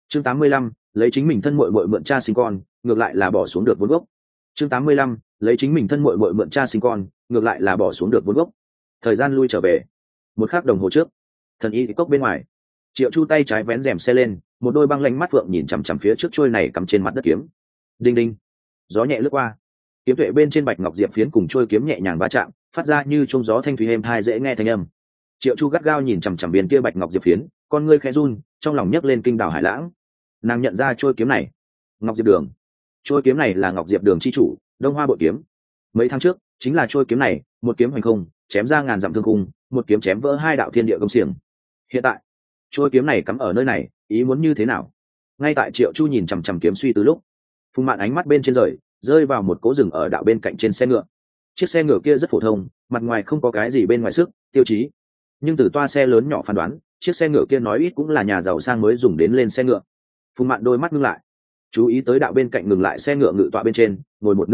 Chương 85, lấy chính mình thân muội muội mượn cha sinh con, ngược lại là bỏ xuống được vốn gốc. Chương 85, lấy chính mình thân muội muội mượn cha sinh con, ngược lại là bỏ xuống được vốn gốc. Thời gian lui trở về, một khắc đồng hồ trước, thần y cốc bên ngoài, Triệu Chu tay trái vén rèm xe lên, một đôi băng lanh mắt phượng nhìn chằm chằm phía trước trôi này cắm trên mặt đất kiếm. Đinh đinh, gió nhẹ lướt qua, kiếm tuệ bên trên bạch ngọc diệp phiến cùng trôi kiếm nhẹ nhàng va chạm, phát ra như chuông gió thanh thúy êm tai dễ nghe thanh âm. Triệu Chu gắt gao nhìn chằm chằm viên kia bạch ngọc diệp phiến, con ngươi khẽ run, trong lòng nhấc lên kinh đảo hải lãng. Nàng nhận ra trôi kiếm này, Ngọc Diệp Đường. Trôi kiếm này là Ngọc Diệp Đường chi chủ, Đông Hoa Bội Kiếm. Mấy tháng trước, chính là trôi kiếm này, một kiếm hoành không, chém ra ngàn dặm thương khung, một kiếm chém vỡ hai đạo thiên địa công xiềng. Hiện tại, trôi kiếm này cắm ở nơi này, ý muốn như thế nào? Ngay tại Triệu Chu nhìn chằm chằm kiếm suy tư lúc, Phùng Mạn ánh mắt bên trên rơi vào một cố rừng ở đạo bên cạnh trên xe ngựa. Chiếc xe ngựa kia rất phổ thông, mặt ngoài không có cái gì bên ngoài sức tiêu chí, nhưng từ toa xe lớn nhỏ phán đoán, chiếc xe ngựa kia nói ít cũng là nhà giàu sang mới dùng đến lên xe ngựa. Phùng Mạn đôi mắt ngưng lại, chú ý tới đạo bên cạnh ngừng lại xe ngựa ngự tọa bên trên ngồi một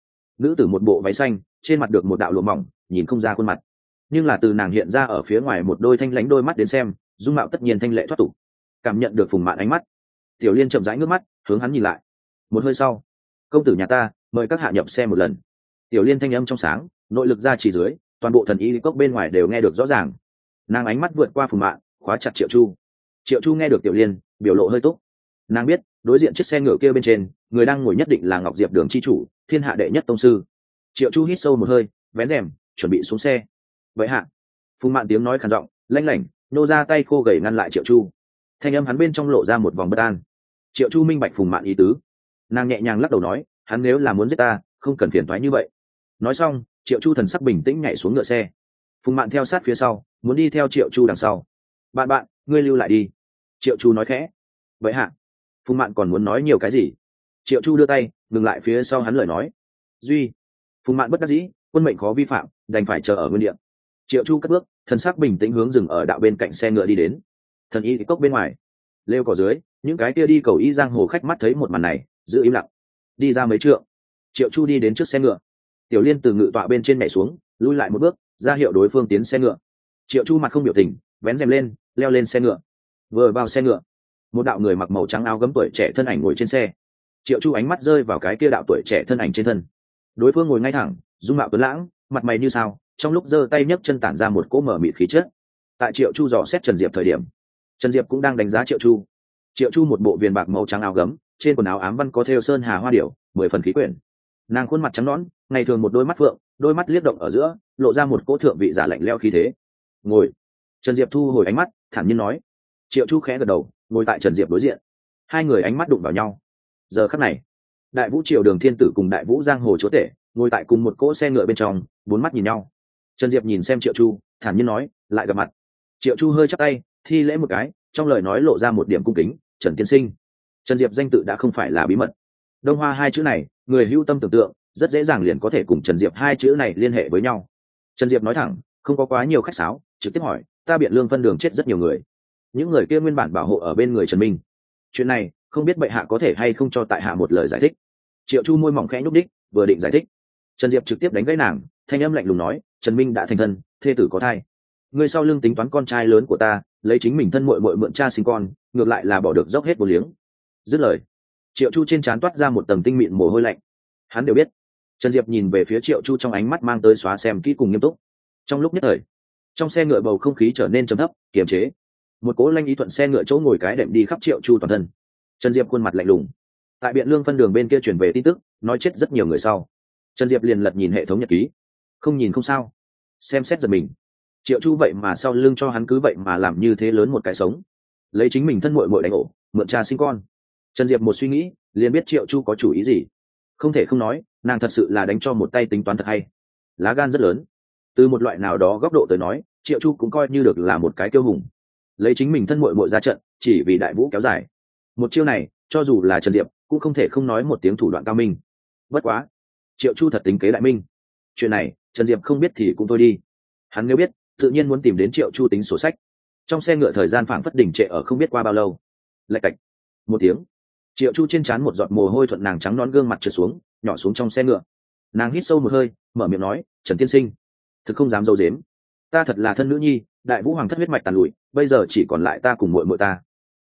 nữ tử một bộ váy xanh, trên mặt được một đạo lụa mỏng, nhìn không ra khuôn mặt, nhưng là từ nàng hiện ra ở phía ngoài một đôi thanh lãnh đôi mắt đến xem, dung mạo tất nhiên thanh lệ thoát tục. Cảm nhận được Phùng Mạn ánh mắt, Tiểu Liên chậm rãi ngước mắt hướng hắn nhìn lại. Một hơi sau, công tử nhà ta mời các hạ nhập xe một lần. Tiểu Liên thanh âm trong sáng, nội lực ra chỉ dưới, toàn bộ thần y cốc bên ngoài đều nghe được rõ ràng. Nàng ánh mắt vượt qua Phùng Mạn, khóa chặt Triệu Chu. Triệu Chu nghe được Tiểu Liên, biểu lộ hơi túc. Nàng biết đối diện chiếc xe ngựa kia bên trên người đang ngồi nhất định là Ngọc Diệp Đường chi chủ, thiên hạ đệ nhất tông sư. Triệu Chu hít sâu một hơi, vén rèm chuẩn bị xuống xe. Vậy hạ. Phùng Mạn tiếng nói khàn giọng, lanh lảnh, nô ra tay khô gầy ngăn lại Triệu Chu. Thanh âm hắn bên trong lộ ra một vòng bất an. Triệu Chu minh bạch Phùng Mạn ý tứ, nàng nhẹ nhàng lắc đầu nói, hắn nếu là muốn giết ta, không cần phiền toái như vậy. Nói xong, Triệu Chu thần sắc bình tĩnh nhảy xuống ngựa xe. Phùng Mạn theo sát phía sau, muốn đi theo Triệu Chu đằng sau. Bạn, ngươi lưu lại đi. Triệu Chu nói khẽ. Vậy hạ. Phùng Mạn còn muốn nói nhiều cái gì? Triệu Chu đưa tay ngừng lại phía sau hắn lời nói. Duy. Phùng Mạn bất đắc dĩ, quân mệnh khó vi phạm, đành phải chờ ở nguyên địa. Triệu Chu cất bước, thần sắc bình tĩnh hướng dừng ở đạo bên cạnh xe ngựa đi đến. Thần y cốc bên ngoài, lêu cỏ dưới, những cái kia đi cầu y giang hồ khách mắt thấy một màn này, giữ im lặng. Đi ra mấy trượng, Triệu Chu đi đến trước xe ngựa. Tiểu Liên từ ngự tọa bên trên nhảy xuống, lui lại một bước, ra hiệu đối phương tiến xe ngựa. Triệu Chu mặt không biểu tình, vén rèm lên, leo lên xe ngựa. Vừa vào xe ngựa, một đạo người mặc màu trắng áo gấm tuổi trẻ thân ảnh ngồi trên xe. Triệu Chu ánh mắt rơi vào cái kia đạo tuổi trẻ thân ảnh trên thân. Đối phương ngồi ngay thẳng, dung mạo tuấn lãng, mặt mày như sao, trong lúc giơ tay nhấc chân tản ra một cỗ mở mịt khí chất. Tại Triệu Chu dò xét Trần Diệp thời điểm, Trần Diệp cũng đang đánh giá Triệu Chu. Triệu Chu một bộ viền bạc màu trắng áo gấm, trên quần áo ám văn có thêu sơn hà hoa điểu, 10 phần khí quyển. Nàng khuôn mặt trắng nõn, ngày thường một đôi mắt phượng, đôi mắt liếc động ở giữa, lộ ra một cỗ thượng vị giả lạnh lẽo khí thế. Ngồi. Trần Diệp thu hồi ánh mắt, thản nhiên nói. Triệu Chu khẽ gật đầu, ngồi tại Trần Diệp đối diện. Hai người ánh mắt đụng vào nhau. Giờ khắc này, Đại Vũ Triều Đường Thiên Tử cùng Đại Vũ Giang Hồ chúa tể ngồi tại cùng một cỗ xe ngựa bên trong, bốn mắt nhìn nhau. Trần Diệp nhìn xem Triệu Chu, thản nhiên nói, lại gặp mặt. Triệu Chu hơi chắp tay, thi lễ một cái, trong lời nói lộ ra một điểm cung kính, Trần tiên sinh. Trần Diệp danh tự đã không phải là bí mật. Đông Hoa hai chữ này, người hưu tâm tưởng tượng, rất dễ dàng liền có thể cùng Trần Diệp hai chữ này liên hệ với nhau. Trần Diệp nói thẳng, không có quá nhiều khách sáo, trực tiếp hỏi, ta Biện Lương phân đường chết rất nhiều người, những người kia nguyên bản bảo hộ ở bên người Trần Minh, chuyện này không biết bệ hạ có thể hay không cho tại hạ một lời giải thích. Triệu Chu môi mỏng khẽ nhúc đích, vừa định giải thích, Trần Diệp trực tiếp đánh gãy nàng, thanh âm lạnh lùng nói, Trần Minh đã thành thân, thê tử có thai, ngươi sau lưng tính toán con trai lớn của ta, lấy chính mình thân muội muội mượn cha sinh con, ngược lại là bỏ được dốc hết vô liếng. Dứt lời, Triệu Chu trên trán toát ra một tầng tinh mịn mồ hôi lạnh. Hắn đều biết. Trần Diệp nhìn về phía Triệu Chu trong ánh mắt mang tới xóa xem kỹ cùng nghiêm túc. Trong lúc nhất thời, trong xe ngựa bầu không khí trở nên trầm thấp, kiềm chế. Một cố lanh ý thuận xe ngựa chỗ ngồi cái đệm đi khắp Triệu Chu toàn thân. Trần Diệp khuôn mặt lạnh lùng. Tại Biện Lương phân đường bên kia truyền về tin tức, nói chết rất nhiều người sau. Trần Diệp liền lật nhìn hệ thống nhật ký. Không nhìn không sao. Xem xét giật mình. Triệu Chu vậy mà sau lưng cho hắn cứ vậy mà làm như thế lớn một cái sống. Lấy chính mình thân muội muội đánh ổ, mượn cha sinh con. Trần Diệp một suy nghĩ, liền biết Triệu Chu có chủ ý gì. Không thể không nói, nàng thật sự là đánh cho một tay tính toán thật hay. Lá gan rất lớn. Từ một loại nào đó góc độ tới nói, Triệu Chu cũng coi như được là một cái kiêu hùng. Lấy chính mình thân muội muội ra trận, chỉ vì Đại Vũ kéo dài. Một chiêu này, cho dù là Trần Diệp, cũng không thể không nói một tiếng thủ đoạn cao minh. Bất quá, Triệu Chu thật tính kế đại minh. Chuyện này, Trần Diệp không biết thì cũng thôi đi. Hắn nếu biết, tự nhiên muốn tìm đến Triệu Chu tính sổ sách. Trong xe ngựa thời gian phảng phất đỉnh trệ ở không biết qua bao lâu. Lạch cạch. Một tiếng. Triệu Chu trên trán một giọt mồ hôi thuận nàng trắng nõn gương mặt trượt xuống, nhỏ xuống trong xe ngựa. Nàng hít sâu một hơi, mở miệng nói, Trần tiên sinh, thực không dám dâu dếm, ta thật là thân nữ nhi, Đại Vũ hoàng thất huyết mạch tàn lụi, bây giờ chỉ còn lại ta cùng muội muội ta.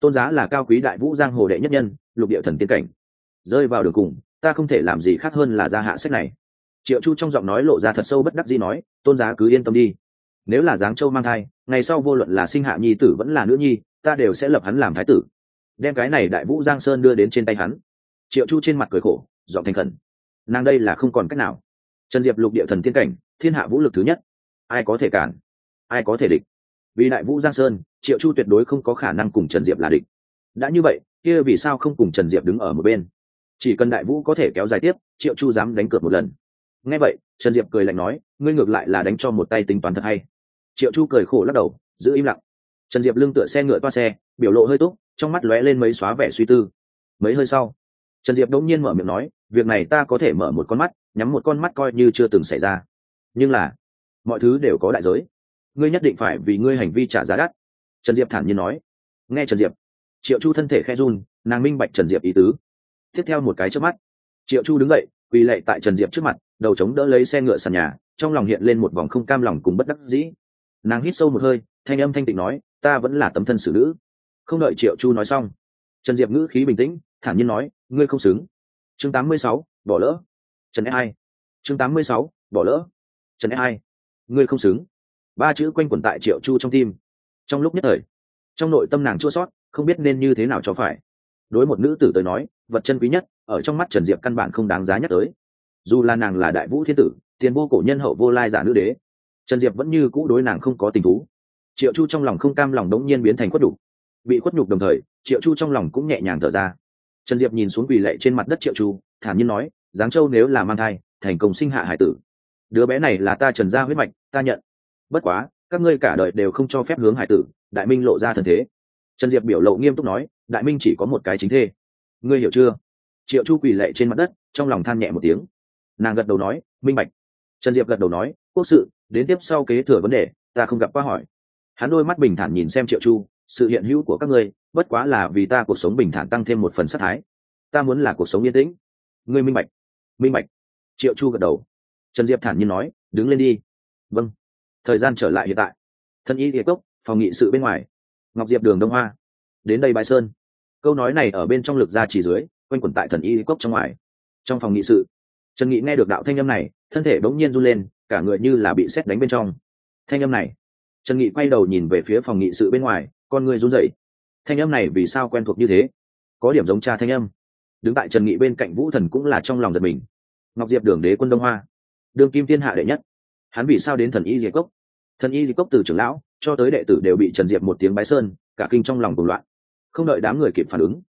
tôn giá là cao quý đại vũ giang hồ đệ nhất nhân, lục địa thần tiên cảnh. Rơi vào đường cùng, ta không thể làm gì khác hơn là ra hạ sách này. Triệu Chu trong giọng nói lộ ra thật sâu bất đắc dĩ nói, tôn giá cứ yên tâm đi, nếu là Giáng Châu mang thai, ngày sau vô luận là sinh hạ nhi tử vẫn là nữ nhi, ta đều sẽ lập hắn làm thái tử, đem cái này đại vũ giang sơn đưa đến trên tay hắn. Triệu Chu trên mặt cười khổ, giọng thành khẩn. Nàng đây là không còn cách nào. Trần Diệp lục địa thần tiên cảnh, thiên hạ vũ lực thứ nhất, ai có thể cản, ai có thể địch. Vì đại vũ giang sơn, Triệu Chu tuyệt đối không có khả năng cùng Trần Diệp là địch. Đã như vậy, kia vì sao không cùng Trần Diệp đứng ở một bên? Chỉ cần đại vũ có thể kéo dài tiếp, Triệu Chu dám đánh cược một lần. Nghe vậy, Trần Diệp cười lạnh nói, ngươi ngược lại là đánh cho một tay tính toán thật hay. Triệu Chu cười khổ lắc đầu, giữ im lặng. Trần Diệp lưng tựa xe ngựa toa xe, biểu lộ hơi túc, trong mắt lóe lên mấy xóa vẻ suy tư. Mấy hơi sau, Trần Diệp đống nhiên mở miệng nói, việc này ta có thể mở một con mắt, nhắm một con mắt coi như chưa từng xảy ra. Nhưng là, mọi thứ đều có đại giới. Ngươi nhất định phải vì ngươi hành vi trả giá đắt. Trần Diệp thản nhiên nói. Nghe Trần Diệp, Triệu Chu thân thể khẽ run, nàng minh bạch Trần Diệp ý tứ. Tiếp theo một cái chớp mắt, Triệu Chu đứng dậy, quỳ lạy tại Trần Diệp trước mặt, đầu chống đỡ lấy xe ngựa sàn nhà, trong lòng hiện lên một vòng không cam lòng cùng bất đắc dĩ. Nàng hít sâu một hơi, thanh âm thanh tịnh nói, ta vẫn là tấm thân xử nữ. Không đợi Triệu Chu nói xong, Trần Diệp ngữ khí bình tĩnh, thản nhiên nói, ngươi không xứng. Chương 86, bỏ lỡ. Trần Ai. Chương 86, bỏ lỡ. Trần Ai. Ngươi không xứng. Ba chữ quanh quẩn tại Triệu Chu trong tim. Trong lúc nhất thời, trong nội tâm nàng chua xót, không biết nên như thế nào cho phải. Đối một nữ tử tới nói, vật chân quý nhất, ở trong mắt Trần Diệp căn bản không đáng giá nhắc tới. Dù là nàng là đại vũ thiên tử, tiền vô cổ nhân hậu vô lai giả nữ đế, Trần Diệp vẫn như cũ đối nàng không có tình thú. Triệu Chu trong lòng không cam lòng đống nhiên biến thành khuất nhục. Bị khuất nhục đồng thời, Triệu Chu trong lòng cũng nhẹ nhàng thở ra. Trần Diệp nhìn xuống quỳ lạy trên mặt đất Triệu Chu, thản nhiên nói, Giáng Châu nếu là mang thai, thành công sinh hạ hải tử, đứa bé này là ta Trần gia huyết mạch, ta nhận. Bất quá, các ngươi cả đời đều không cho phép hướng hải tử, Đại Minh lộ ra thần thế. Trần Diệp biểu lộ nghiêm túc nói, Đại Minh chỉ có một cái chính thê, ngươi hiểu chưa? Triệu Chu quỳ lạy trên mặt đất, trong lòng than nhẹ một tiếng. Nàng gật đầu nói, minh bạch. Trần Diệp gật đầu nói, quốc sự đến tiếp sau kế thừa vấn đề, ta không gặp qua hỏi. Hắn đôi mắt bình thản nhìn xem Triệu Chu, sự hiện hữu của các ngươi bất quá là vì ta cuộc sống bình thản tăng thêm một phần sát thái, ta muốn là cuộc sống yên tĩnh. Ngươi minh bạch. Minh bạch. Triệu Chu gật đầu. Trần Diệp thản nhiên nói, đứng lên đi. Vâng. Thời gian trở lại hiện tại. Thân y địa cốc, phòng nghị sự bên ngoài. Ngọc Diệp đường Đông Hoa. Đến đây Bái Sơn. Câu nói này ở bên trong lực ra chỉ dưới, quanh quẩn tại thần y địa cốc trong ngoài. Trong phòng nghị sự, Trần Nghị nghe được đạo thanh âm này, thân thể bỗng nhiên run lên, cả người như là bị sét đánh bên trong. Thanh âm này. Trần Nghị quay đầu nhìn về phía phòng nghị sự bên ngoài, con người run rẩy. Thanh âm này vì sao quen thuộc như thế? Có điểm giống cha thanh âm. Đứng tại Trần Nghị bên cạnh Vũ Thần cũng là trong lòng giật mình. Ngọc Diệp đường đế quân Đông Hoa, đương kim thiên hạ đệ nhất, hắn vì sao đến thần y diệt cốc? Thần y diệt cốc từ trưởng lão cho tới đệ tử đều bị Trần Diệp một tiếng bái sơn, cả kinh trong lòng cuồng loạn. Không đợi đám người kịp phản ứng,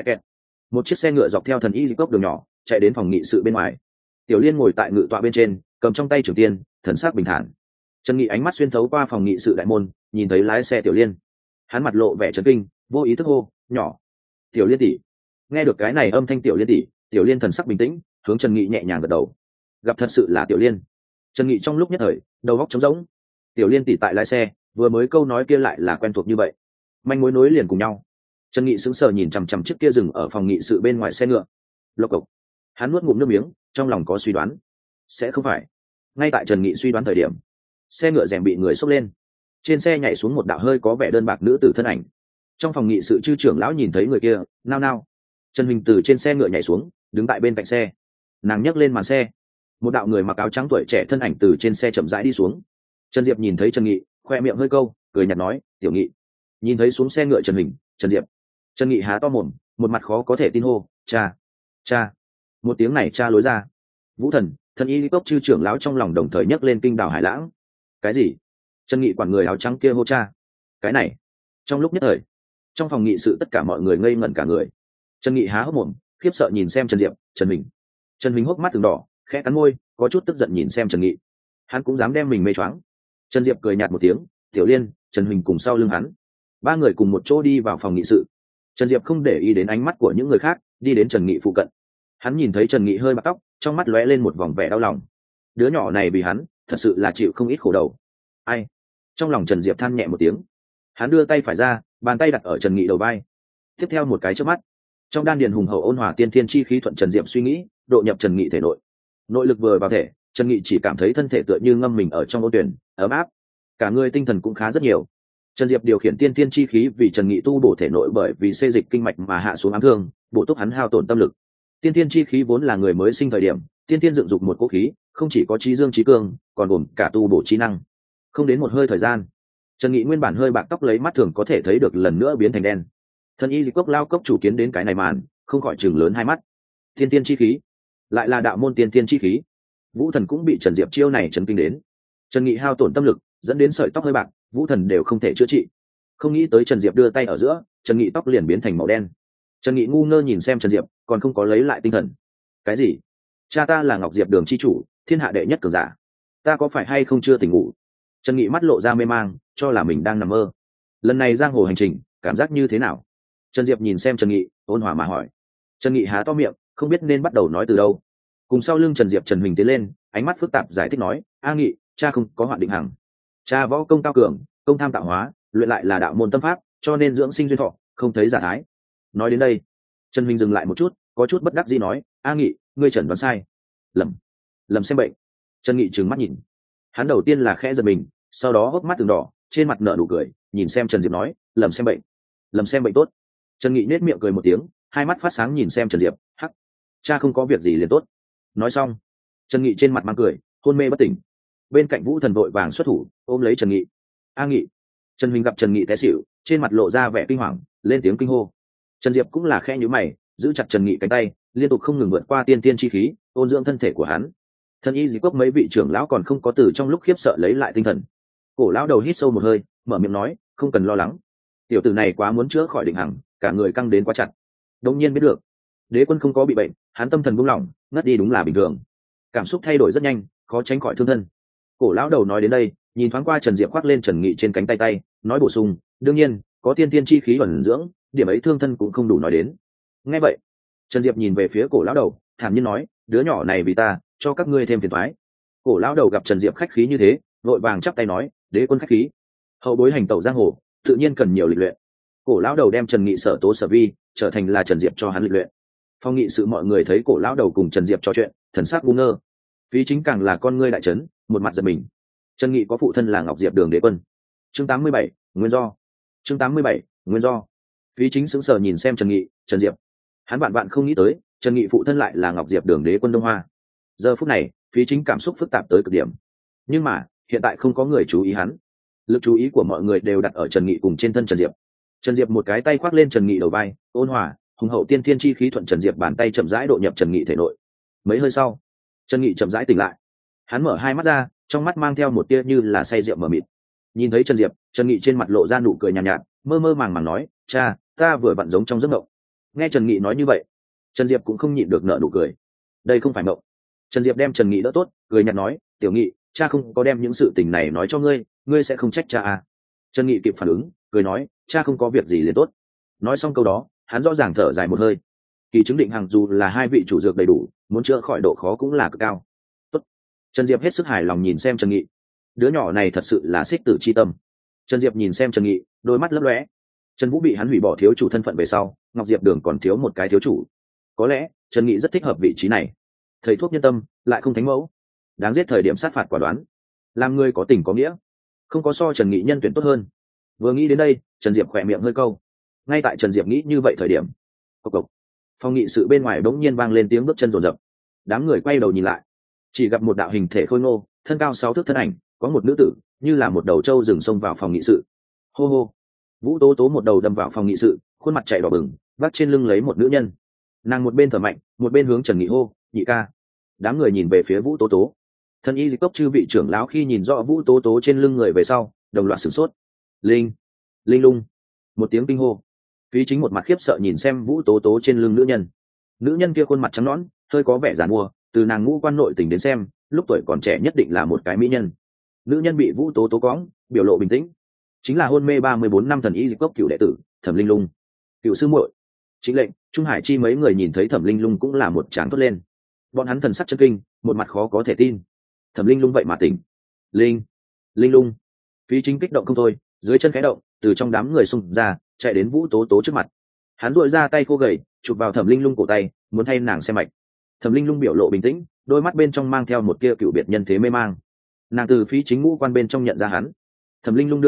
một chiếc xe ngựa dọc theo thần y diệt cốc đường nhỏ chạy đến phòng nghị sự bên ngoài. Tiểu Liên ngồi tại ngự tọa bên trên, cầm trong tay trường tiên, thần sắc bình thản. Trần Nghị ánh mắt xuyên thấu qua phòng nghị sự đại môn, nhìn thấy lái xe Tiểu Liên, hắn mặt lộ vẻ chấn kinh, vô ý thức hô, nhỏ, Tiểu Liên tỷ. Nghe được cái này âm thanh Tiểu Liên tỷ, Tiểu Liên thần sắc bình tĩnh, hướng Trần Nghị nhẹ nhàng gật đầu. Gặp thật sự là Tiểu Liên. Trần Nghị trong lúc nhất thời, đầu óc trống rỗng. Tiểu Liên tỷ tại lái xe, vừa mới câu nói kia lại là quen thuộc như vậy. Manh mối nối liền cùng nhau. Trần Nghị sững sờ nhìn chằm chằm chiếc kia dừng ở phòng nghị sự bên ngoài xe ngựa. Lộc cộc. Hắn nuốt ngụm nước miếng, trong lòng có suy đoán. Sẽ không phải. Ngay tại Trần Nghị suy đoán thời điểm, xe ngựa rèm bị người xốc lên. Trên xe nhảy xuống một đạo hơi có vẻ đơn bạc nữ tử thân ảnh. Trong phòng nghị sự chư trưởng lão nhìn thấy người kia, nao nao. Trần Huỳnh từ trên xe ngựa nhảy xuống, đứng tại bên cạnh xe. Nàng nhấc lên màn xe, một đạo người mặc áo trắng tuổi trẻ thân ảnh từ trên xe chậm rãi đi xuống. Trần Diệp nhìn thấy Trần Nghị, khoe miệng hơi câu, cười nhạt nói, Tiểu Nghị. Nhìn thấy xuống xe ngựa Trần Huỳnh, Trần Diệp. Trần Nghị há to mồm, một mặt khó có thể tin hô, cha, cha. Một tiếng này cha lối ra. Vũ Thần, thần y cốc chư trưởng lão trong lòng đồng thời nhấc lên kinh đào hải lãng. Cái gì? Trần Nghị quản người áo trắng kia hô cha. Cái này. Trong lúc nhất thời, trong phòng nghị sự tất cả mọi người ngây ngẩn cả người. Trần Nghị há hốc mồm, khiếp sợ nhìn xem Trần Diệp, Trần Huỳnh. Trần Huỳnh hốc mắt từng đỏ, khẽ cắn môi, có chút tức giận nhìn xem Trần Nghị. Hắn cũng dám đem mình mê choáng. Trần Diệp cười nhạt một tiếng, Tiểu Liên, Trần Huỳnh cùng sau lưng hắn. Ba người cùng một chỗ đi vào phòng nghị sự. Trần Diệp không để ý đến ánh mắt của những người khác, đi đến Trần Nghị phụ cận. Hắn nhìn thấy Trần Nghị hơi bạc tóc, trong mắt lóe lên một vòng vẻ đau lòng. Đứa nhỏ này vì hắn, thật sự là chịu không ít khổ đầu. Ai? Trong lòng Trần Diệp than nhẹ một tiếng. Hắn đưa tay phải ra, bàn tay đặt ở Trần Nghị đầu vai. Tiếp theo một cái chớp mắt, trong đan điền hùng hậu ôn hòa tiên thiên chi khí thuận Trần Diệp suy nghĩ, độ nhập Trần Nghị thể nội. Nội lực vừa vào thể, Trần Nghị chỉ cảm thấy thân thể tựa như ngâm mình ở trong ôn tuyển, ấm áp. Cả người tinh thần cũng khá rất nhiều. Trần Diệp điều khiển tiên tiên chi khí vì Trần Nghị tu bổ thể nội bởi vì xê dịch kinh mạch mà hạ xuống ám thương, bổ túc hắn hao tổn tâm lực. Tiên tiên chi khí vốn là người mới sinh thời điểm, tiên tiên dựng dục một cỗ khí, không chỉ có trí dương trí cương, còn gồm cả tu bổ trí năng. Không đến một hơi thời gian, Trần Nghị nguyên bản hơi bạc tóc lấy mắt thường có thể thấy được lần nữa biến thành đen. Thần y cốc lao cốc chủ kiến đến cái này màn, không khỏi chừng lớn hai mắt. Tiên tiên chi khí, lại là đạo môn tiên tiên chi khí. Vũ Thần cũng bị Trần Diệp chiêu này chấn kinh đến. Trần Nghị hao tổn tâm lực, dẫn đến sợi tóc hơi bạc, Vũ Thần đều không thể chữa trị. Không nghĩ tới Trần Diệp đưa tay ở giữa, Trần Nghị tóc liền biến thành màu đen. Trần Nghị ngu ngơ nhìn xem Trần Diệp, còn không có lấy lại tinh thần. Cái gì? Cha ta là Ngọc Diệp Đường chi chủ, thiên hạ đệ nhất cường giả. Ta có phải hay không chưa tỉnh ngủ? Trần Nghị mắt lộ ra mê mang, cho là mình đang nằm mơ. Lần này giang hồ hành trình, cảm giác như thế nào? Trần Diệp nhìn xem Trần Nghị, ôn hòa mà hỏi. Trần Nghị há to miệng, không biết nên bắt đầu nói từ đâu. Cùng sau lưng Trần Diệp Trần Huỳnh tiến lên, ánh mắt phức tạp giải thích nói: A Nghị, cha không có hoạn định hằng. Cha võ công cao cường, công tham tạo hóa, luyện lại là đạo môn tâm pháp, cho nên dưỡng sinh duyên thọ, không thấy giả thái. Nói đến đây, Trần Huỳnh dừng lại một chút, có chút bất đắc dĩ nói: A Nghị, ngươi chẩn đoán sai. Lầm xem bệnh. Trần Nghị trừng mắt nhìn. Hắn đầu tiên là khẽ giật mình, sau đó hốc mắt từng đỏ, trên mặt nở nụ cười, nhìn xem Trần Diệp nói: lầm xem bệnh tốt. Trần Nghị nết miệng cười một tiếng, hai mắt phát sáng nhìn xem Trần Diệp: hắc, cha không có việc gì liền tốt. Nói xong, Trần Nghị trên mặt mang cười, hôn mê bất tỉnh. Bên cạnh Vũ Thần vội vàng xuất thủ, ôm lấy Trần Nghị. A Nghị. Trần Huỳnh gặp Trần Nghị té xỉu, trên mặt lộ ra vẻ kinh hoàng, lên tiếng kinh hô. Trần Diệp cũng là khẽ nhíu mày, giữ chặt Trần Nghị cánh tay, liên tục không ngừng vượt qua tiên tiên chi khí, ôn dưỡng thân thể của hắn. Thân y dị cốc mấy vị trưởng lão còn không có từ trong lúc khiếp sợ lấy lại tinh thần. Cổ lão đầu hít sâu một hơi, mở miệng nói: không cần lo lắng, tiểu tử này quá muốn chữa khỏi định hằng, cả người căng đến quá chặt. Đống nhiên biết được, đế quân không có bị bệnh, hắn tâm thần buông lỏng, ngất đi đúng là bình thường. Cảm xúc thay đổi rất nhanh, khó tránh khỏi thương thân. Cổ lão đầu nói đến đây, nhìn thoáng qua Trần Diệp khoác lên Trần Nghị trên cánh tay, nói bổ sung: đương nhiên, có tiên tiên chi khí ẩn dưỡng, điểm ấy thương thân cũng không đủ nói đến. Nghe vậy, Trần Diệp nhìn về phía cổ lão đầu, thản nhiên nói: đứa nhỏ này vì ta, cho các ngươi thêm phiền toái. Cổ lão đầu gặp Trần Diệp khách khí như thế, vội vàng chắp tay nói: đế quân khách khí, hậu bối hành tẩu giang hồ, tự nhiên cần nhiều lịch luyện. Cổ lão đầu đem Trần Nghị sở tố sở vi trở thành là Trần Diệp cho hắn lịch luyện. Phong nghị sự mọi người thấy cổ lão đầu cùng Trần Diệp trò chuyện, thần sắc ngu ngơ. Phí chính càng là con ngươi đại chấn, một mặt giật mình. Trần Nghị có phụ thân là Ngọc Diệp Đường đế quân. Chương 87, nguyên do. Chương 87, nguyên do. Phí chính sững sờ nhìn xem Trần Nghị, Trần Diệp. Hắn bạn không nghĩ tới, Trần Nghị phụ thân lại là Ngọc Diệp Đường đế quân Đông Hoa. Giờ phút này, Phí chính cảm xúc phức tạp tới cực điểm. Nhưng mà, hiện tại không có người chú ý hắn. Lực chú ý của mọi người đều đặt ở Trần Nghị cùng trên thân Trần Diệp. Trần Diệp một cái tay khoác lên Trần Nghị đầu vai, ôn hòa, hùng hậu tiên thiên chi khí thuận Trần Diệp bàn tay chậm rãi độ nhập Trần Nghị thể nội. Mấy hơi sau, Trần Nghị chậm rãi tỉnh lại. Hắn mở hai mắt ra, trong mắt mang theo một tia như là say rượu mờ mịt. Nhìn thấy Trần Diệp, Trần Nghị trên mặt lộ ra nụ cười nhàn nhạt, mơ mơ màng màng nói: cha, ta vừa vặn giống trong giấc mộng. Nghe Trần Nghị nói như vậy, Trần Diệp cũng không nhịn được nở nụ cười. Đây không phải mộng. Trần Diệp đem Trần Nghị đỡ tốt, cười nhạt nói: tiểu Nghị, cha không có đem những sự tình này nói cho ngươi, ngươi sẽ không trách cha à? Trần Nghị kịp phản ứng, cười nói: cha không có việc gì liền tốt. Nói xong câu đó, hắn rõ ràng thở dài một hơi. Kỳ chứng định hằng dù là hai vị chủ dược đầy đủ, muốn chữa khỏi độ khó cũng là cực cao. Tốt. Trần Diệp hết sức hài lòng nhìn xem Trần Nghị. Đứa nhỏ này thật sự là xích tử chi tâm. Trần Diệp nhìn xem Trần Nghị, đôi mắt lấp lóe. Trần Vũ bị hắn hủy bỏ thiếu chủ thân phận về sau, Ngọc Diệp Đường còn thiếu một cái thiếu chủ. Có lẽ Trần Nghị rất thích hợp vị trí này. Thầy thuốc nhân tâm, lại không thánh mẫu, đáng giết thời điểm sát phạt quả đoán, làm người có tình có nghĩa, không có so Trần Nghị nhân tuyển tốt hơn. Vừa nghĩ đến đây, Trần Diệp khỏe miệng hơi câu. Ngay tại Trần Diệp nghĩ như vậy thời điểm, cộc cộc, phòng nghị sự bên ngoài bỗng nhiên vang lên tiếng bước chân rồn rập. Đám người quay đầu nhìn lại, chỉ gặp một đạo hình thể khôi ngô, thân cao 6 thước thân ảnh, có một nữ tử như là một đầu trâu rừng xông vào phòng nghị sự. Hô hô. Vũ Tố Tố một đầu đâm vào phòng nghị sự, khuôn mặt chạy đỏ bừng, vác trên lưng lấy một nữ nhân. Nàng một bên thở mạnh, một bên hướng Trần Nghị hô: nhị ca. Đám người nhìn về phía Vũ Tố Tố. Thân y dịch cốc chư vị trưởng lão khi nhìn rõ Vũ Tố Tố trên lưng người về sau, đồng loạt sửng sốt. Linh lung. Một tiếng kinh hô. Phí chính một mặt khiếp sợ nhìn xem Vũ Tố Tố trên lưng nữ nhân. Nữ nhân kia khuôn mặt trắng nõn, hơi có vẻ giàn mua, từ nàng ngũ quan nội tình đến xem, lúc tuổi còn trẻ nhất định là một cái mỹ nhân. Nữ nhân bị Vũ Tố Tố cõng, biểu lộ bình tĩnh, chính là hôn mê 34 năm thần y dịch cốc cựu đệ tử Thẩm Linh Lung. Cựu sư muội Chính lệnh, Trung Hải Chi mấy người nhìn thấy Thẩm Linh Lung cũng là một tràng thốt lên. Bọn hắn thần sắc chân kinh, một mặt khó có thể tin. Thẩm Linh Lung vậy mà tỉnh. Linh Lung. Phí chính kích động không thôi, dưới chân khẽ động, từ trong đám người xung ra, chạy đến Vũ Tố Tố trước mặt. Hắn duỗi ra tay khô gầy, chụp vào Thẩm Linh Lung cổ tay, muốn thay nàng xem mạch. Thẩm Linh Lung biểu lộ bình tĩnh, đôi mắt bên trong mang theo một tia cựu biệt nhân thế mê mang. Nàng từ Phí chính ngũ quan bên trong nhận ra hắn. Thẩm Linh Lung đưa tay,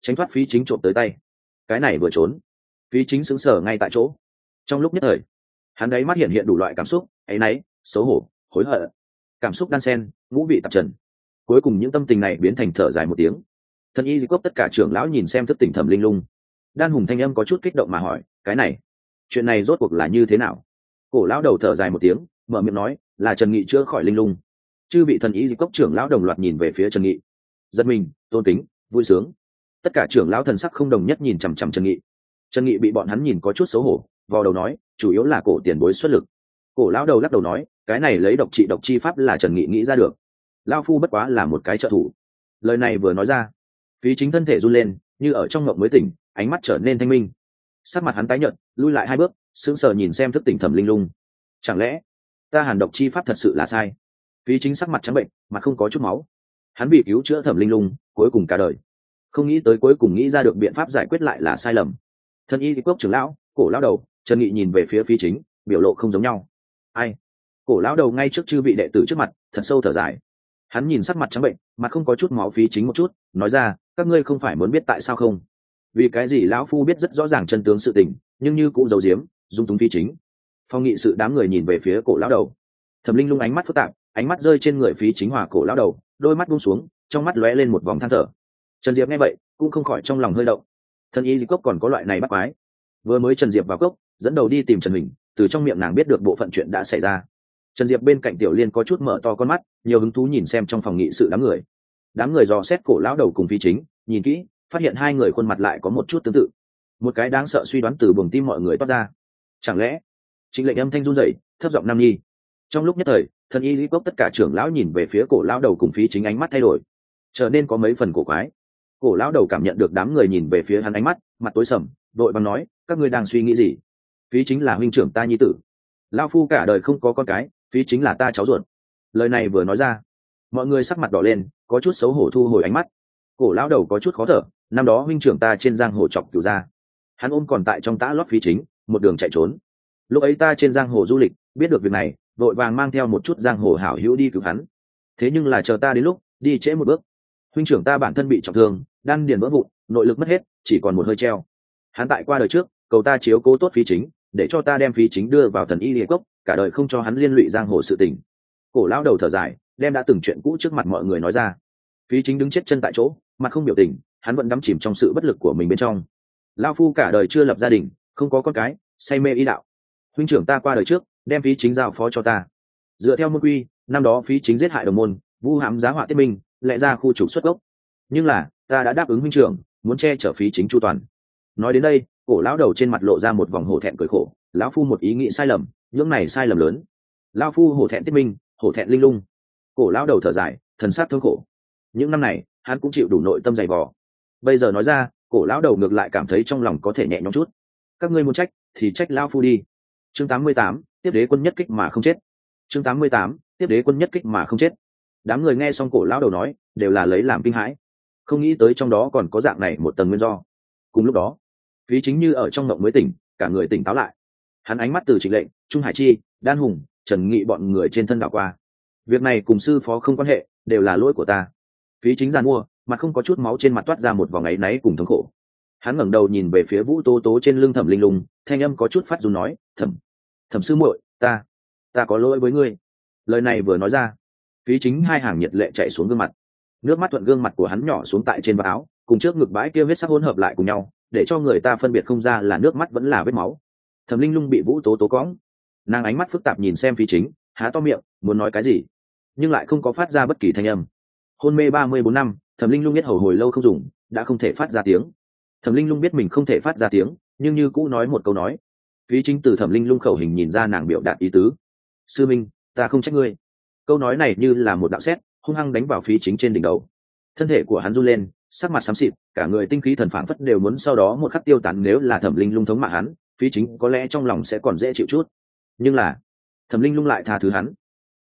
tránh thoát phí chính trộm tới tay. Cái này vừa trốn, phí chính sững sờ ngay tại chỗ. Trong lúc nhất thời, hắn ấy mắt hiện đủ loại cảm xúc, áy náy, xấu hổ, hối hận, cảm xúc đan xen, ngũ vị tạp trần. Cuối cùng những tâm tình này biến thành thở dài một tiếng. Thần y cốc tất cả trưởng lão nhìn xem thức tỉnh Thẩm Linh Lung. Đan Hùng thanh âm có chút kích động mà hỏi, cái này, chuyện này rốt cuộc là như thế nào? Cổ lão đầu thở dài một tiếng, mở miệng nói, là Trần Nghị chữa khỏi Linh Lung. Chư vị thần y cốc trưởng lão đồng loạt nhìn về phía Trần Nghị. Giật mình, tôn kính, vui sướng. Tất cả trưởng lão thần sắc không đồng nhất nhìn chằm chằm Trần Nghị. Trần Nghị bị bọn hắn nhìn có chút xấu hổ, vào đầu nói, chủ yếu là cổ tiền bối xuất lực. Cổ lão đầu lắc đầu nói, cái này lấy độc trị độc chi pháp là Trần Nghị nghĩ ra được, lão phu bất quá là một cái trợ thủ. Lời này vừa nói ra, phí chính thân thể run lên, như ở trong ngộng mới tỉnh, ánh mắt trở nên thanh minh. Sắc mặt hắn tái nhợt, lui lại 2 bước, sững sờ nhìn xem thức tỉnh Thẩm Linh Lung. Chẳng lẽ ta hàn độc chi pháp thật sự là sai? Phí chính sắc mặt trắng bệnh, mặt không có chút máu. Hắn bị cứu chữa Thẩm Linh Lung, cuối cùng cả đời, không nghĩ tới cuối cùng nghĩ ra được biện pháp giải quyết lại là sai lầm. Thân y cốc trưởng lão, cổ lão đầu, Trần Nghị nhìn về phía phí chính, biểu lộ không giống nhau. Ai? Cổ lão đầu ngay trước chư vị đệ tử trước mặt, thật sâu thở dài. Hắn nhìn sắc mặt trắng bệnh, mặt không có chút máu phí chính một chút, nói ra, các ngươi không phải muốn biết tại sao không? Vì cái gì lão phu biết rất rõ ràng chân tướng sự tình, nhưng như cũng giấu giếm, dung túng phí chính. Phong nghị sự đám người nhìn về phía cổ lão đầu. Thẩm Linh Lung ánh mắt phức tạp, ánh mắt rơi trên người phí chính hòa cổ lão đầu, đôi mắt buông xuống, trong mắt lóe lên một vòng than thở. Trần Diệp nghe vậy, cũng không khỏi trong lòng hơi động. Thân y cốc còn có loại này bắt quái. Vừa mới Trần Diệp vào cốc, dẫn đầu đi tìm Trần Huỳnh, từ trong miệng nàng biết được bộ phận chuyện đã xảy ra. Trần Diệp bên cạnh Tiểu Liên có chút mở to con mắt, nhiều hứng thú nhìn xem trong phòng nghị sự đám người. Đám người dò xét cổ lão đầu cùng phí chính, nhìn kỹ, phát hiện 2 người khuôn mặt lại có một chút tương tự. Một cái đáng sợ suy đoán từ buồng tim mọi người toát ra. Chẳng lẽ Trịnh Lệnh âm thanh run rẩy, thấp giọng nam nhi. Trong lúc nhất thời, thân y lý cốc tất cả trưởng lão nhìn về phía cổ lão đầu cùng phí chính, ánh mắt thay đổi, trở nên có mấy phần cổ quái. Cổ lão đầu cảm nhận được đám người nhìn về phía hắn ánh mắt, mặt tối sầm, vội vàng nói, các ngươi đang suy nghĩ gì? Phí chính là huynh trưởng ta nhi tử, lão phu cả đời không có con cái, phí chính là ta cháu ruột. Lời này vừa nói ra, mọi người sắc mặt đỏ lên, có chút xấu hổ thu hồi ánh mắt. Cổ lão đầu có chút khó thở, năm đó huynh trưởng ta trên giang hồ chọc cửu gia, hắn ôm còn tại trong tã lót phí chính, một đường chạy trốn. Lúc ấy ta trên giang hồ du lịch, biết được việc này, vội vàng mang theo một chút giang hồ hảo hữu đi cứu hắn. Thế nhưng là chờ ta đến lúc đi trễ một bước, huynh trưởng ta bản thân bị trọng thương, đan điền vỡ vụn, nội lực mất hết, chỉ còn một hơi treo. Hắn tại qua đời trước, cầu ta chiếu cố tốt phí chính, để cho ta đem phí chính đưa vào thần y địa cốc, cả đời không cho hắn liên lụy giang hồ sự tình. Cổ lão đầu thở dài, đem đã từng chuyện cũ trước mặt mọi người nói ra. Phí chính đứng chết chân tại chỗ, mặt không biểu tình, hắn vẫn đắm chìm trong sự bất lực của mình bên trong. Lão phu cả đời chưa lập gia đình, không có con cái, say mê y đạo. Huynh trưởng ta qua đời trước, đem phí chính giao phó cho ta. Dựa theo môn quy, năm đó phí chính giết hại đồng môn, vu hãm giá họa tiết minh, lẽ ra khu trục xuất gốc. Nhưng là ta đã đáp ứng huynh trưởng, muốn che chở phí chính chu toàn. Nói đến đây, cổ lão đầu trên mặt lộ ra một vòng hổ thẹn cười khổ. Lão phu một ý nghĩ sai lầm, những này sai lầm lớn. Lão phu hổ thẹn tiết minh, hổ thẹn linh lung. Cổ lão đầu thở dài, thần sắc thương khổ. Những năm này hắn cũng chịu đủ nội tâm dày vò. Bây giờ nói ra, cổ lão đầu ngược lại cảm thấy trong lòng có thể nhẹ nhõm chút. Các ngươi muốn trách thì trách lão phu đi. Chương 88, tiếp đế quân nhất kích mà không chết. Chương 88, tiếp đế quân nhất kích mà không chết. Đám người nghe xong cổ lão đầu nói, đều là lấy làm kinh hãi, không nghĩ tới trong đó còn có dạng này một tầng nguyên do. Cùng lúc đó, phí chính như ở trong mộng mới tỉnh, cả người tỉnh táo lại. Hắn ánh mắt từ Trịnh Lệnh, Trung Hải Chi, Đan Hùng, Trần Nghị bọn người trên thân đảo qua. Việc này cùng sư phó không quan hệ, đều là lỗi của ta. Phí chính giàn mua, mặt không có chút máu, trên mặt toát ra một vòng áy náy cùng thống khổ. Hắn ngẩng đầu nhìn về phía Vũ Tố Tố trên lưng Thẩm Linh Lung, thanh âm có chút phát run nói, Thẩm sư muội, ta có lỗi với ngươi. Lời này vừa nói ra, phí chính 2 hàng nhiệt lệ chạy xuống gương mặt, nước mắt thuận gương mặt của hắn nhỏ xuống tại trên vạt áo, cùng trước ngực bãi kia vết sắc hỗn hợp lại cùng nhau, để cho người ta phân biệt không ra là nước mắt vẫn là vết máu. Thẩm Linh Lung bị Vũ Tố Tố cõng, nàng ánh mắt phức tạp nhìn xem phí chính, há to miệng muốn nói cái gì, nhưng lại không có phát ra bất kỳ thanh âm. Hôn mê 34 năm, Thẩm Linh Lung biết hầu hồi lâu không dùng, đã không thể phát ra tiếng. Thẩm Linh Lung biết mình không thể phát ra tiếng, nhưng như cũ nói một câu nói. Phí chính từ Thẩm Linh Lung khẩu hình nhìn ra nàng biểu đạt ý tứ. Sư minh, ta không trách ngươi. Câu nói này như là một đạo sét, hung hăng đánh vào phí chính trên đỉnh đầu. Thân thể của hắn run lên, sắc mặt xám xịt, cả người tinh khí thần phảng phất đều muốn sau đó một khắc tiêu tán. Nếu là Thẩm Linh Lung thống mạ hắn, phí chính có lẽ trong lòng sẽ còn dễ chịu chút, nhưng là Thẩm Linh Lung lại tha thứ hắn.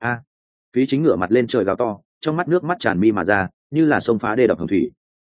Phí chính ngửa mặt lên trời gào to, trong mắt nước mắt tràn mi mà ra, như là sông phá đê đập hồng thủy.